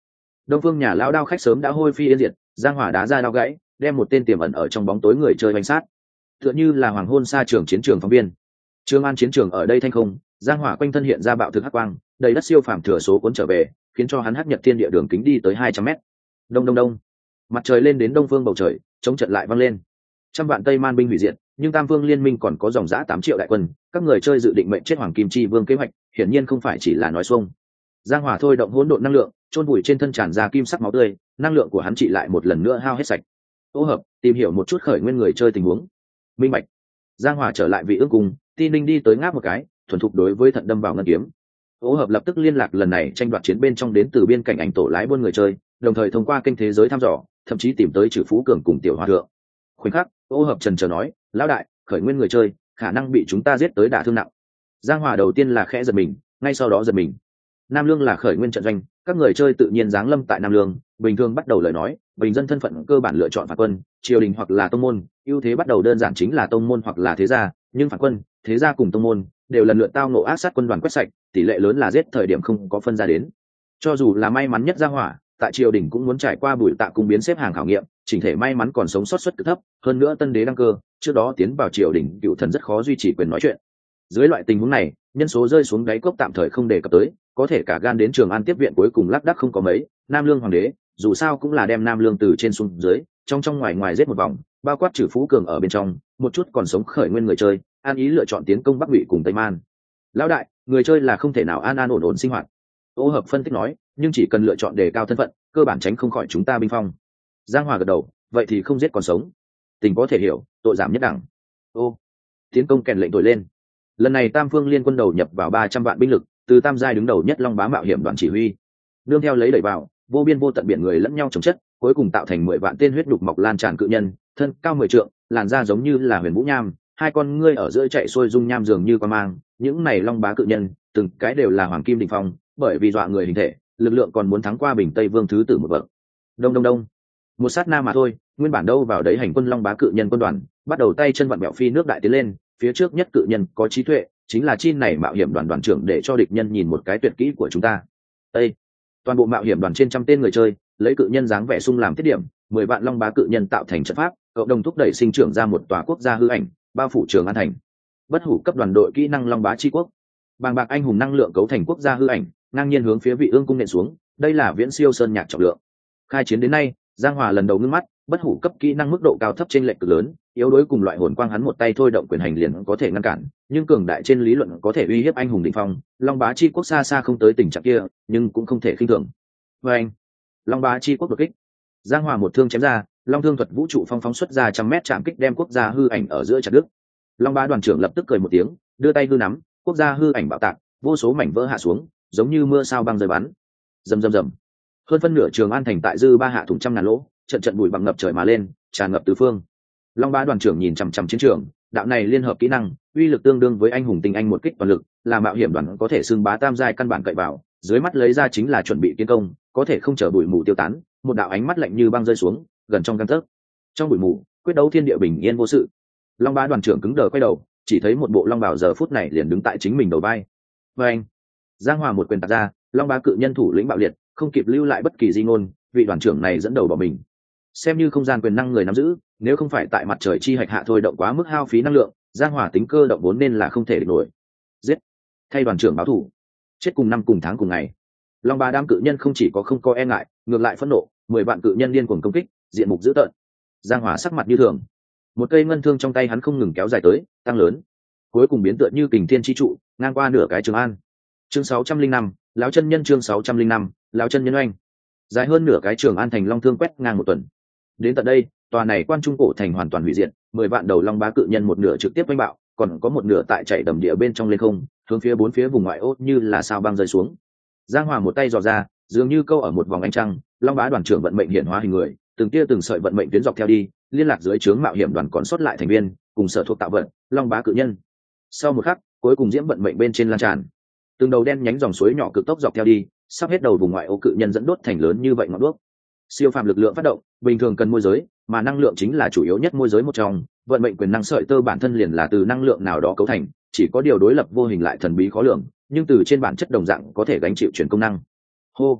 Đông Phương nhà lão đao khách sớm đã hôi phi yên diệt, Giang Hỏa đá ra đao gãy, đem một tên tiềm ẩn ở trong bóng tối người chơi bánh sát. Tựa như là hoàng hôn xa trường chiến trường phóng viên. Trường An chiến trường ở đây thanh không, Giang Hỏa quanh thân hiện ra bạo thực hắc quang, đầy đất siêu phàm thừa số cuốn trở về, khiến cho hắn hắc nhật thiên địa đường kính đi tới hai trăm mét. Đông đông đông. Mặt trời lên đến đông phương bầu trời, chống trận lại vang lên. Trăm vạn Tây Man binh hủy diệt, nhưng Tam Vương liên minh còn có dòng dã tám triệu đại quân, các người chơi dự định mệnh chết Hoàng Kim Chi Vương kế hoạch, hiển nhiên không phải chỉ là nói xuông. Giang Hỏa thôi động hỗn độn năng lượng, chôn vùi trên thân tràn ra kim sắc máu tươi, năng lượng của hắn trị lại một lần nữa hao hết sạch. Ô hợp, tìm hiểu một chút khởi nguyên người chơi tình huống. Minh bạch. Giang Hỏa trở lại vị ương cùng, Ti Ninh đi tới ngáp một cái, thuần thục đối với thận đâm vào ngân kiếm. Ô hợp lập tức liên lạc lần này tranh đoạt chiến bên trong đến từ biên cảnh ảnh tổ lái buôn người chơi, đồng thời thông qua kênh thế giới thăm dò, thậm chí tìm tới Trử Phú Cường cùng Tiểu Hòa Thượng. Khoảnh khắc, Ô hợp trần chờ nói, lão đại, khởi nguyên người chơi, khả năng bị chúng ta giết tới đả thương nặng. Giang Hỏa đầu tiên là khẽ giật mình, ngay sau đó giật mình. Nam Lương là khởi nguyên trận doanh, các người chơi tự nhiên giáng lâm tại Nam Lương, bình thường bắt đầu lời nói, bình dân thân phận cơ bản lựa chọn phản quân, triều đình hoặc là tông môn, ưu thế bắt đầu đơn giản chính là tông môn hoặc là thế gia, nhưng phản quân, thế gia cùng tông môn đều lần lượt tao ngộ ác sát quân đoàn quét sạch, tỷ lệ lớn là giết thời điểm không có phân ra đến. Cho dù là may mắn nhất Giang Hỏa, tại triều đình cũng muốn trải qua bùi tạ cung biến xếp hàng khảo nghiệm, chỉnh thể may mắn còn sống sót suất cực thấp, hơn nữa tân đế đăng cơ, trước đó tiến vào triều đình, cựu thần rất khó duy trì quyền nói chuyện. Dưới loại tình huống này, nhân số rơi xuống đáy cốc tạm thời không đề cập tới, có thể cả gan đến Trường An tiếp viện cuối cùng lác đác không có mấy. Nam Lương hoàng đế dù sao cũng là đem Nam Lương từ trên xuống dưới, trong trong ngoài ngoài giết một vòng, bao quát Trử Phú Cường ở bên trong, một chút còn sống khởi nguyên người chơi an ý lựa chọn tiến công Bắc Ngụy cùng Tây Man. Lão đại, người chơi là không thể nào an an ổn ổn sinh hoạt. Ô hợp phân tích nói, nhưng chỉ cần lựa chọn đề cao thân phận, cơ bản tránh không khỏi chúng ta binh phong. Giang Hòa gật đầu, vậy thì không giết còn sống, tình có thể hiểu, tội giảm nhất đẳng. Ô, tiến công kèn lệnh thổi lên. Lần này Tam Phương liên quân đầu nhập vào ba trăm vạn binh lực, từ Tam giai đứng đầu nhất Long Bá mạo hiểm đoàn chỉ huy, nương theo lấy đẩy vào, vô biên vô tận biển người lẫn nhau chồng chất, cuối cùng tạo thành mười vạn tên huyết đục mọc lan tràn cự nhân, thân cao mười trượng, làn da giống như là huyền vũ nham, hai con ngươi ở giữa chạy xuôi dung nham dường như qua mang. Những này Long Bá cự nhân, từng cái đều là hoàng kim đỉnh phong, bởi vì dọa người hình thể, lực lượng còn muốn thắng qua Bình Tây Vương thứ tử một bậc. Đông đông đông, một sát na mà thôi, nguyên bản đâu vào đấy hành quân Long Bá cự nhân quân đoàn, bắt đầu tay chân vặn bẹo phi nước đại tiến lên, phía trước nhất cự nhân có trí tuệ, chính là chi này mạo hiểm đoàn đoàn trưởng để cho địch nhân nhìn một cái tuyệt kỹ của chúng ta. Ê! Toàn bộ mạo hiểm đoàn trên trăm tên người chơi, lấy cự nhân dáng vẻ sung làm tiết điểm, mười vạn Long Bá cự nhân tạo thành trận pháp, cộng đồng thúc đẩy sinh trưởng ra một tòa quốc gia hư ảnh, bao phủ Trường An thành. Bất hủ cấp đoàn đội kỹ năng Long Bá chi quốc, bàng bạc anh hùng năng lượng cấu thành quốc gia hư ảnh, ngang nhiên hướng phía Vị Ương cung nện xuống, đây là viễn siêu sơn nhạc trọng lượng. Khai chiến đến nay, Giang Hòa lần đầu ngưng mắt, bất hủ cấp kỹ năng mức độ cao thấp trên lệch cực lớn, yếu đối cùng loại hồn quang hắn một tay thôi động quyền hành liền có thể ngăn cản, nhưng cường đại trên lý luận có thể uy hiếp anh hùng đỉnh phong. Long Bá chi quốc xa xa không tới tình trạng kia, nhưng cũng không thể khinh thường. Và anh, Long Bá chi quốc đột kích, Giang Hòa một thương chém ra, Long Thương thuật vũ trụ phong phóng xuất ra trăm mét chạm kích đem quốc gia hư ảnh ở giữa chặt đứt. Long Bá đoàn trưởng lập tức cười một tiếng, đưa tay hư nắm, quốc gia hư ảnh bạo tạc, vô số mảnh vỡ hạ xuống, giống như mưa sao băng rơi bắn. Rầm rầm rầm. Hơn phân nửa Trường An thành tại dư ba hạ thủng trăm ngàn lỗ, trận trận bụi bặm ngập trời mà lên, tràn ngập tứ phương. Long Bá đoàn trưởng nhìn chằm chằm chiến trường, đạo này liên hợp kỹ năng, uy lực tương đương với anh hùng tinh anh một kích toàn lực, là mạo hiểm đoàn có thể xưng bá tam giai căn bản cậy vào, dưới mắt lấy ra chính là chuẩn bị tiến công, có thể không chờ bụi mù tiêu tán, một đạo ánh mắt lạnh như băng rơi xuống, gần trong gang tấc. Trong bụi mù, quyết đấu thiên địa bình yên vô sự. Long Bá đoàn trưởng cứng đờ quay đầu, chỉ thấy một bộ long bào giờ phút này liền đứng tại chính mình đầu vai. Và anh, Giang Hòa một quyền tạt ra, Long Bá cự nhân thủ lĩnh bạo liệt, không kịp lưu lại bất kỳ di ngôn, vị đoàn trưởng này dẫn đầu bỏ mình. Xem như không gian quyền năng người nắm giữ, nếu không phải tại mặt trời chi hạch hạ thôi động quá mức hao phí năng lượng, Giang Hòa tính cơ động vốn nên là không thể địch nổi. Giết, thay đoàn trưởng báo thủ, chết cùng năm cùng tháng cùng ngày. Long Bá đám cự nhân không chỉ có không có e ngại, ngược lại phẫn nộ, mười vạn cự nhân điên cuồng công kích, diện mục dữ tợn. Giang Hòa sắc mặt như thường, một cây ngân thương trong tay hắn không ngừng kéo dài tới, tăng lớn, cuối cùng biến tựa như kình thiên chi trụ, ngang qua nửa cái Trường An. Chương sáu trăm linh năm, lão chân nhân chương sáu trăm linh năm, lão chân nhân oanh. Dài hơn nửa cái Trường An thành long thương quét ngang một tuần. Đến tận đây, tòa này quan trung cổ thành hoàn toàn hủy diệt, mười vạn đầu Long Bá cự nhân một nửa trực tiếp đánh bạo, còn có một nửa tại chạy đầm địa bên trong lên không, hướng phía bốn phía vùng ngoại ô như là sao băng rơi xuống. Giang Hòa một tay dò ra, dường như câu ở một vòng ánh trăng, Long Bá đoàn trưởng vận mệnh hiện hóa hình người, từng tia từng sợi vận mệnh tuyến dọc theo đi, liên lạc dưới trướng mạo hiểm đoàn còn sót lại thành viên, cùng sở thuộc tạo vận, Long Bá cự nhân. Sau một khắc, cuối cùng diễm vận mệnh bên trên lan tràn, từng đầu đen nhánh dòng suối nhỏ cực tốc dọc theo đi, sắp hết đầu vùng ngoại ô cự nhân dẫn đốt thành lớn như vậy ngọn đuốc. Siêu phàm lực lượng phát động, bình thường cần môi giới, mà năng lượng chính là chủ yếu nhất môi giới một trong, vận mệnh quyền năng sợi tơ bản thân liền là từ năng lượng nào đó cấu thành, chỉ có điều đối lập vô hình lại thần bí khó lường, nhưng từ trên bản chất đồng dạng có thể gánh chịu chuyển công năng. Hô,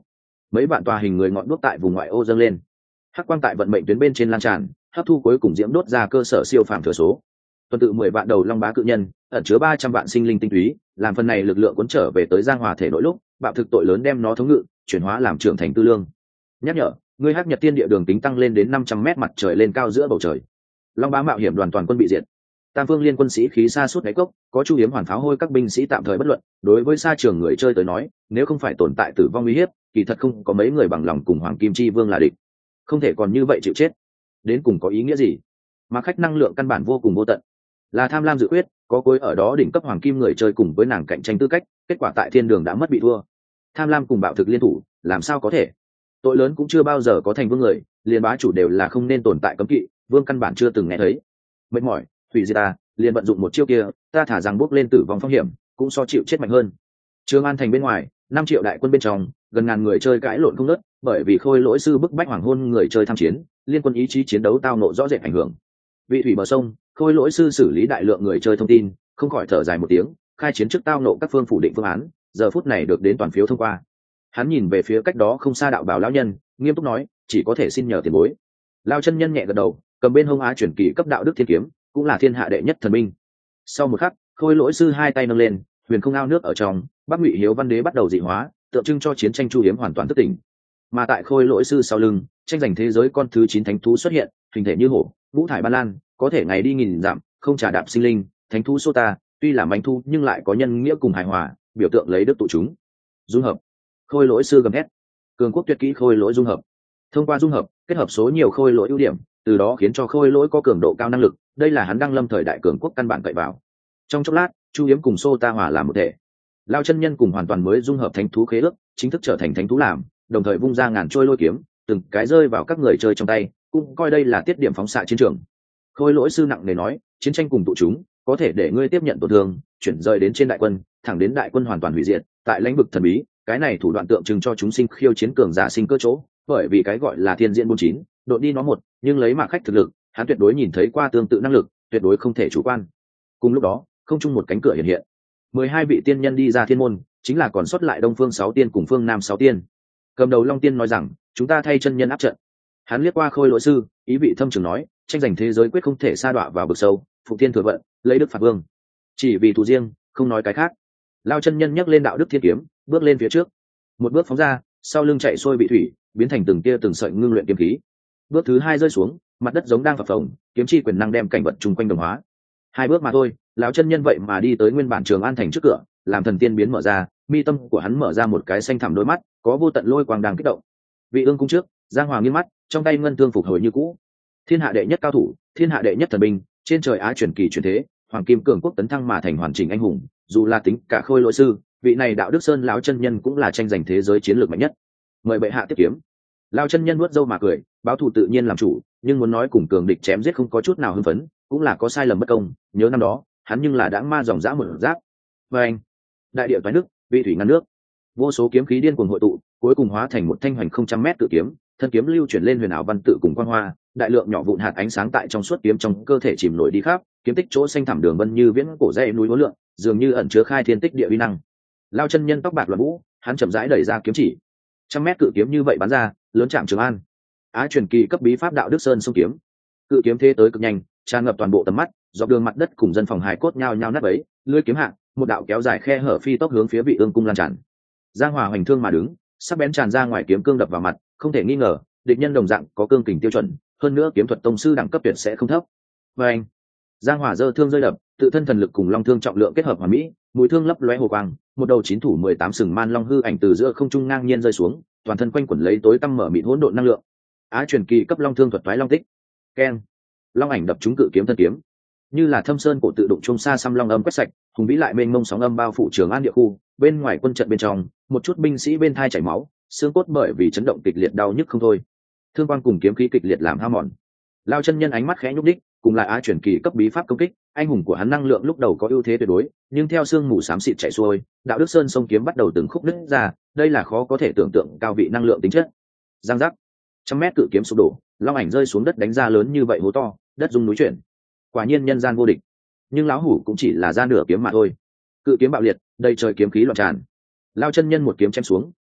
mấy vạn tòa hình người ngọn đuốc tại vùng ngoại ô dâng lên, hắc quang tại vận mệnh tuyến bên trên lan tràn, hấp thu cuối cùng diễm đốt ra cơ sở siêu phàm thừa số. Tuần tự mười vạn đầu long bá cự nhân ẩn chứa ba trăm vạn sinh linh tinh túy, làm phần này lực lượng cuốn trở về tới Giang Hòa thể nội lúc bạo thực tội lớn đem nó thống ngự chuyển hóa làm trưởng thành tư lương. Nhắc nhở, ngươi hắc nhật tiên địa đường tính tăng lên đến năm trăm mét, mặt trời lên cao giữa bầu trời. Long bá mạo hiểm đoàn toàn quân bị diệt. Tam phương liên quân sĩ khí xa suốt đáy cốc, có chu hiếm hoàn pháo hôi các binh sĩ tạm thời bất luận. Đối với xa trường người chơi tới nói, nếu không phải tồn tại tử vong uy hiếp, kỳ thật không có mấy người bằng lòng cùng Hoàng Kim Chi Vương là địch. Không thể còn như vậy chịu chết. Đến cùng có ý nghĩa gì? Mà khách năng lượng căn bản vô cùng vô tận, là tham lam dự quyết, có cuối ở đó đỉnh cấp hoàng kim người chơi cùng với nàng cạnh tranh tư cách, kết quả tại thiên đường đã mất bị thua. Tham lam cùng bạo thực liên thủ, làm sao có thể? Tội lớn cũng chưa bao giờ có thành vương người, liền bá chủ đều là không nên tồn tại cấm kỵ, vương căn bản chưa từng nghe thấy. Mệt mỏi, hủy diệt ta, liền vận dụng một chiêu kia, ta thả rằng bước lên tử vong phong hiểm, cũng so chịu chết mạnh hơn. Trường An thành bên ngoài, năm triệu đại quân bên trong, gần ngàn người chơi cãi lộn không ngớt, bởi vì khôi lỗi sư bức bách hoàng hôn người chơi tham chiến, liên quân ý chí chiến đấu tao nộ rõ rệt ảnh hưởng. Vị thủy bờ sông, khôi lỗi sư xử lý đại lượng người chơi thông tin, không khỏi thở dài một tiếng, khai chiến trước tao nộ các phương phủ định phương án, giờ phút này được đến toàn phiếu thông qua. Hắn nhìn về phía cách đó không xa đạo bảo lão nhân, nghiêm túc nói, chỉ có thể xin nhờ tiền bối. Lão chân nhân nhẹ gật đầu, cầm bên hông á chuyển kỳ cấp đạo đức thiên kiếm, cũng là thiên hạ đệ nhất thần binh. Sau một khắc, khôi lỗi sư hai tay nâng lên, huyền không ao nước ở trong, Bắc Ngụy Hiếu Văn Đế bắt đầu dị hóa, tượng trưng cho chiến tranh chu hiếm hoàn toàn thức tỉnh. Mà tại khôi lỗi sư sau lưng, tranh giành thế giới con thứ chín thánh thú xuất hiện, hình thể như hổ, ngũ thải ban lan, có thể ngày đi nghìn dặm, không trả đạp sinh linh. Thánh thú Sota tuy là manh thu nhưng lại có nhân nghĩa cùng hài hòa, biểu tượng lấy đức tụ chúng. Dung hợp, khôi lỗi sư gầm hét, cường quốc tuyệt kỹ khôi lỗi dung hợp. Thông qua dung hợp, kết hợp số nhiều khôi lỗi ưu điểm, từ đó khiến cho khôi lỗi có cường độ cao năng lực, đây là hắn đăng lâm thời đại cường quốc căn bản cậy vào. Trong chốc lát, Chu Hiếm cùng Sota hòa làm một thể. Lao chân nhân cùng hoàn toàn mới dung hợp thánh thú khế ước, chính thức trở thành thánh thú làm, đồng thời vung ra ngàn trôi lôi kiếm, từng cái rơi vào các người chơi trong tay, cũng coi đây là tiết điểm phóng xạ chiến trường. Khôi lỗi sư nặng nề nói, chiến tranh cùng tụ chúng, có thể để ngươi tiếp nhận tổn thương, chuyển rời đến trên đại quân, thẳng đến đại quân hoàn toàn hủy diệt, tại lãnh vực thần bí, cái này thủ đoạn tượng trưng cho chúng sinh khiêu chiến cường giả sinh cơ chỗ, bởi vì cái gọi là thiên diễn bốn chín, đột đi nó một, nhưng lấy mà khách thực lực, hắn tuyệt đối nhìn thấy qua tương tự năng lực, tuyệt đối không thể chủ quan. Cùng lúc đó, không chung một cánh cửa hiện hiện, mười hai vị tiên nhân đi ra thiên môn, chính là còn sót lại Đông Phương sáu tiên cùng Phương Nam sáu tiên. Cầm đầu Long Tiên nói rằng, chúng ta thay chân nhân áp trận. Hắn liếc qua khôi lỗi sư, ý vị thâm trường nói, tranh giành thế giới quyết không thể sa đọa vào vực sâu, phụ tiên thừa vận, lấy đức phạt vương. Chỉ vì thù riêng, không nói cái khác. Lao chân nhân nhấc lên đạo đức thiên kiếm, bước lên phía trước, một bước phóng ra, sau lưng chạy xuôi bị thủy, biến thành từng tia từng sợi ngưng luyện kiếm khí. Bước thứ hai rơi xuống, mặt đất giống đang phập phồng, kiếm chi quyền năng đem cảnh vật chung quanh đồng hóa. Hai bước mà thôi, lão chân nhân vậy mà đi tới nguyên bản Trường An thành trước cửa, làm thần tiên biến mở ra, mi tâm của hắn mở ra một cái xanh thẳm đôi mắt, có vô tận lôi quang đang kích động. Vị ương cung trước, Giang Hoàng nghiêng mắt, trong tay ngân thương phục hồi như cũ. Thiên hạ đệ nhất cao thủ, thiên hạ đệ nhất thần binh, trên trời á truyền kỳ truyền thế, hoàng kim cường quốc tấn thăng mà thành hoàn chỉnh anh hùng, dù là tính cả khôi lỗi sư, vị này đạo đức sơn lão chân nhân cũng là tranh giành thế giới chiến lược mạnh nhất. Mời bệ hạ tiếp kiếm. Lão chân nhân nuốt râu mà cười, báo thù tự nhiên làm chủ, nhưng muốn nói cùng cường địch chém giết không có chút nào hưng phấn, cũng là có sai lầm bất công. Nhớ năm đó, hắn nhưng là đãng ma dòng dã một giáp. Và anh, đại địa toái nước, vị thủy ngăn nước, vô số kiếm khí điên cuồng hội tụ, cuối cùng hóa thành một thanh hoành không trăm mét tự kiếm, thân kiếm lưu chuyển lên huyền ảo văn tự cùng quang hoa, đại lượng nhỏ vụn hạt ánh sáng tại trong suốt kiếm trong cơ thể chìm nổi đi khắp, kiếm tích chỗ xanh thẳm đường vân như viễn cổ dãy núi uốn lượn, dường như ẩn chứa khai thiên tích địa uy năng. Lao chân nhân tóc bạc loạn vũ, hắn chậm rãi đẩy ra kiếm chỉ, trăm mét cự kiếm như vậy bắn ra, lớn chạm Trường An. Á truyền kỳ cấp bí pháp đạo đức sơn sông kiếm, cự kiếm thế tới cực nhanh, tràn ngập toàn bộ tầm mắt, dọc đường mặt đất cùng dân phòng hải cốt nhao nhao nát bấy, lưỡi kiếm hạ, một đạo kéo dài khe hở phi tốc hướng phía vị ương cung lan tràn. Giang Hòa hoành thương mà đứng, sắc bén tràn ra ngoài kiếm cương đập vào mặt, không thể nghi ngờ, địch nhân đồng dạng có cương kình tiêu chuẩn, hơn nữa kiếm thuật tông sư đẳng cấp tuyệt sẽ không thấp. Và anh, Giang Hòa giơ thương rơi đập, tự thân thần lực cùng long thương trọng lượng kết hợp hoàn mỹ, mũi thương lấp lóe hồ quang, một đầu chín thủ mười tám sừng man long hư ảnh từ giữa không trung ngang nhiên rơi xuống, toàn thân quanh quẩn lấy tối tăm mở mịt hỗn độn năng lượng. Á truyền kỳ cấp long thương thuật toái long tích. Keng. Long ảnh đập trúng cự kiếm thân kiếm, như là thâm sơn cổ tự đụng trung xa xăm long âm quét sạch, hùng vĩ lại mênh mông sóng âm bao phủ Trường An địa khu. Bên ngoài quân trận bên trong, một chút binh sĩ bên thai chảy máu, xương cốt bởi vì chấn động kịch liệt đau nhức không thôi. Thương quang cùng kiếm khí kịch liệt làm hao mòn. Lao chân nhân ánh mắt khẽ nhúc đích, cùng là á truyền kỳ cấp bí pháp công kích, anh hùng của hắn năng lượng lúc đầu có ưu thế tuyệt đối, nhưng theo sương mù xám xịt chảy xuôi, đạo đức sơn sông kiếm bắt đầu từng khúc nứt ra, đây là khó có thể tưởng tượng cao vị năng lượng tính chất. Giang giác, trăm mét cự kiếm sụp đổ, long ảnh rơi xuống đất đánh ra lớn như vậy hố to, đất rung núi chuyển. Quả nhiên nhân gian vô địch, nhưng lão hủ cũng chỉ là ra nửa kiếm mà thôi. Cự kiếm bạo liệt, đầy trời kiếm khí loạn tràn. Lao chân nhân một kiếm chém xuống,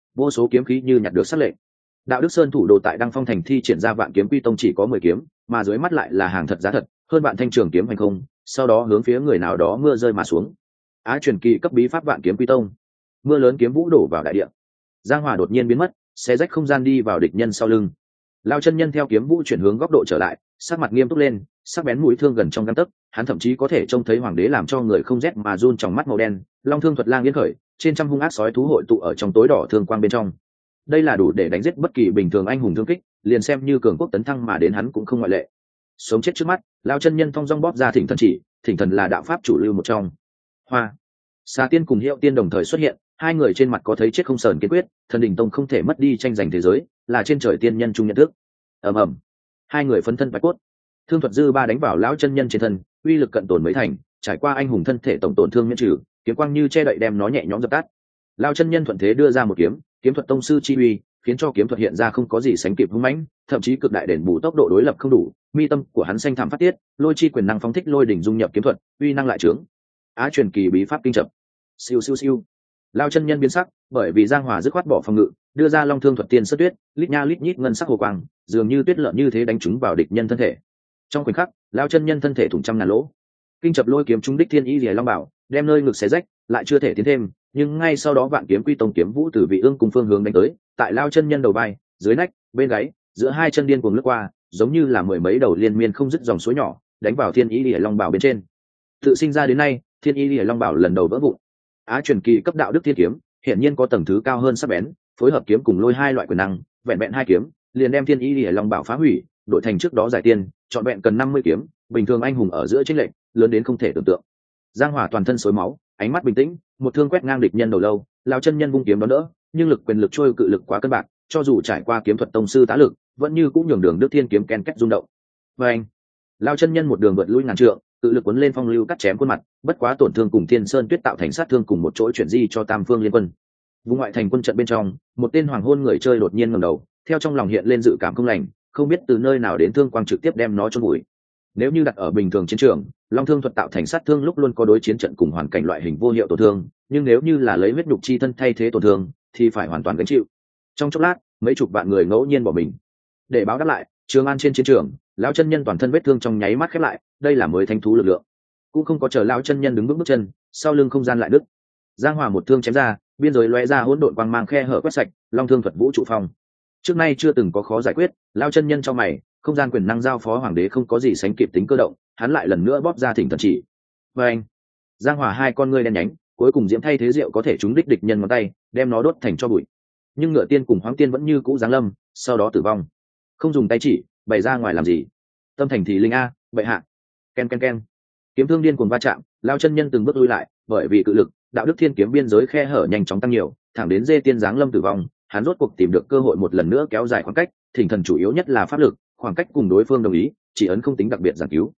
vô số kiếm khí như nhặt được sắc lệnh. Đạo đức sơn thủ đồ tại Đăng Phong thành thi triển ra vạn kiếm quy tông chỉ có mười kiếm, mà dưới mắt lại là hàng thật giá thật, hơn vạn thanh trường kiếm hành không, sau đó hướng phía người nào đó mưa rơi mà xuống. Á truyền kỳ cấp bí pháp vạn kiếm quy tông. Mưa lớn kiếm vũ đổ vào đại địa. Giang Hòa đột nhiên biến mất, xé rách không gian đi vào địch nhân sau lưng. Lao chân nhân theo kiếm vũ chuyển hướng góc độ trở lại, sắc mặt nghiêm túc lên, sắc bén mũi thương gần trong gang tấc, hắn thậm chí có thể trông thấy hoàng đế làm cho người không rét mà run trong mắt màu đen, long thương thuật lang yên khởi, trên trăm hung ác sói thú hội tụ ở trong tối đỏ thương quang bên trong. Đây là đủ để đánh giết bất kỳ bình thường anh hùng thương kích, liền xem như cường quốc tấn thăng mà đến hắn cũng không ngoại lệ. Sống chết trước mắt, Lao chân nhân thong dong bóp ra thỉnh thần chỉ, thỉnh thần là đạo pháp chủ lưu một trong. Hoa, Xà Tiên cùng Hiệu Tiên đồng thời xuất hiện, hai người trên mặt có thấy chết không sờn kiên quyết, thần đỉnh tông không thể mất đi tranh giành thế giới, là trên trời tiên nhân chung nhận thức. Ầm ầm, hai người phấn thân bạch cốt, thương thuật dư ba đánh vào lão chân nhân trên thân, uy lực cận tổn mấy thành, trải qua anh hùng thân thể tổng tổn thương miễn trừ, kiếm quang như che đậy đem nó nhẹ nhõm dập tắt. Lão chân nhân thuận thế đưa ra một kiếm, kiếm thuật tông sư chi uy, khiến cho kiếm thuật hiện ra không có gì sánh kịp hung mãnh, thậm chí cực đại đền bù tốc độ đối lập không đủ, mi tâm của hắn xanh thảm phát tiết, lôi chi quyền năng phóng thích lôi đỉnh dung nhập kiếm thuật, uy năng lại trướng. Á truyền kỳ bí pháp kinh chập. Siêu siêu siêu. Lão chân nhân biến sắc, bởi vì Giang Hòa dứt khoát bỏ phòng ngự, đưa ra long thương thuật tiên sất tuyết, lít nha lít nhít ngân sắc hồ quang, dường như tuyết lợn như thế đánh trúng vào địch nhân thân thể. Trong khoảnh khắc, lão chân nhân thân thể thủng trăm ngàn lỗ. Kinh chập lôi kiếm trúng đích thiên y liễu long bảo, đem nơi ngực xé rách, lại chưa thể tiến thêm, nhưng ngay sau đó vạn kiếm quy tông kiếm vũ từ vị ương cùng phương hướng đánh tới, tại lão chân nhân đầu vai, dưới nách, bên gáy, giữa hai chân điên cuồng lướt qua, giống như là mười mấy đầu liên miên không dứt dòng suối nhỏ, đánh vào thiên y liễu long bảo bên trên. Tự sinh ra đến nay, thiên y liễu long bảo lần đầu vỡ vụn. Á truyền kỳ cấp đạo đức thiên kiếm, hiển nhiên có tầng thứ cao hơn sắc bén, phối hợp kiếm cùng lôi hai loại quyền năng, vẹn vẹn hai kiếm, liền đem thiên y liễu long bảo phá hủy, đội thành trước đó giải tiên, chọn vẹn cần năm mươi kiếm, bình thường anh hùng ở giữa chênh lệch lớn đến không thể tưởng tượng. Giang Hòa toàn thân xối máu, ánh mắt bình tĩnh, một thương quét ngang địch nhân đầu lâu, lão chân nhân vung kiếm đón đỡ, nhưng lực quyền lực trôi cự lực quá cân bạc, cho dù trải qua kiếm thuật tông sư tá lực, vẫn như cũng nhường đường Đức Thiên kiếm ken két rung động. Và anh, lão chân nhân một đường vượt lui ngàn trượng, cự lực cuốn lên phong lưu cắt chém khuôn mặt, bất quá tổn thương cùng Thiên Sơn Tuyết tạo thành sát thương cùng một chỗ chuyển di cho Tam Phương liên quân. Vùng ngoại thành quân trận bên trong, một tên hoàng hôn người chơi đột nhiên ngẩng đầu, theo trong lòng hiện lên dự cảm không lành, không biết từ nơi nào đến thương quang trực tiếp đem nó chôn vùi. Nếu như đặt ở bình thường chiến trường, long thương thuật tạo thành sát thương lúc luôn có đối chiến trận cùng hoàn cảnh loại hình vô hiệu tổn thương, nhưng nếu như là lấy huyết nhục chi thân thay thế tổn thương, thì phải hoàn toàn gánh chịu. Trong chốc lát, mấy chục vạn người ngẫu nhiên bỏ mình. Để báo đáp lại, Trường An trên chiến trường, lão chân nhân toàn thân vết thương trong nháy mắt khép lại, đây là mới thánh thú lực lượng. Cũng không có chờ lão chân nhân đứng bước bước chân, sau lưng không gian lại đứt. Giang Hòa một thương chém ra, biên giới lóe ra hỗn độn quang mang khe hở quét sạch, long thương thuật vũ trụ phong. Trước nay chưa từng có khó giải quyết, lão chân nhân trong mày, không gian quyền năng giao phó hoàng đế không có gì sánh kịp tính cơ động, hắn lại lần nữa bóp ra thỉnh thần chỉ. Và anh, Giang Hòa hai con ngươi đen nhánh, cuối cùng diễm thay thế rượu có thể trúng đích địch nhân ngón tay, đem nó đốt thành cho bụi. Nhưng Ngựa Tiên cùng Hoáng Tiên vẫn như cũ giáng lâm, sau đó tử vong. Không dùng tay chỉ, bày ra ngoài làm gì? Tâm thành thì linh a, bệ hạ. Ken ken ken. Kiếm thương điên cuồng va chạm, lão chân nhân từng bước lui lại, bởi vì cự lực, đạo đức thiên kiếm biên giới khe hở nhanh chóng tăng nhiều, thẳng đến Dê Tiên giáng lâm tử vong, hắn rốt cuộc tìm được cơ hội một lần nữa kéo dài khoảng cách, thỉnh thần chủ yếu nhất là pháp lực, khoảng cách cùng đối phương đồng ý, chỉ ấn không tính đặc biệt giảng cứu.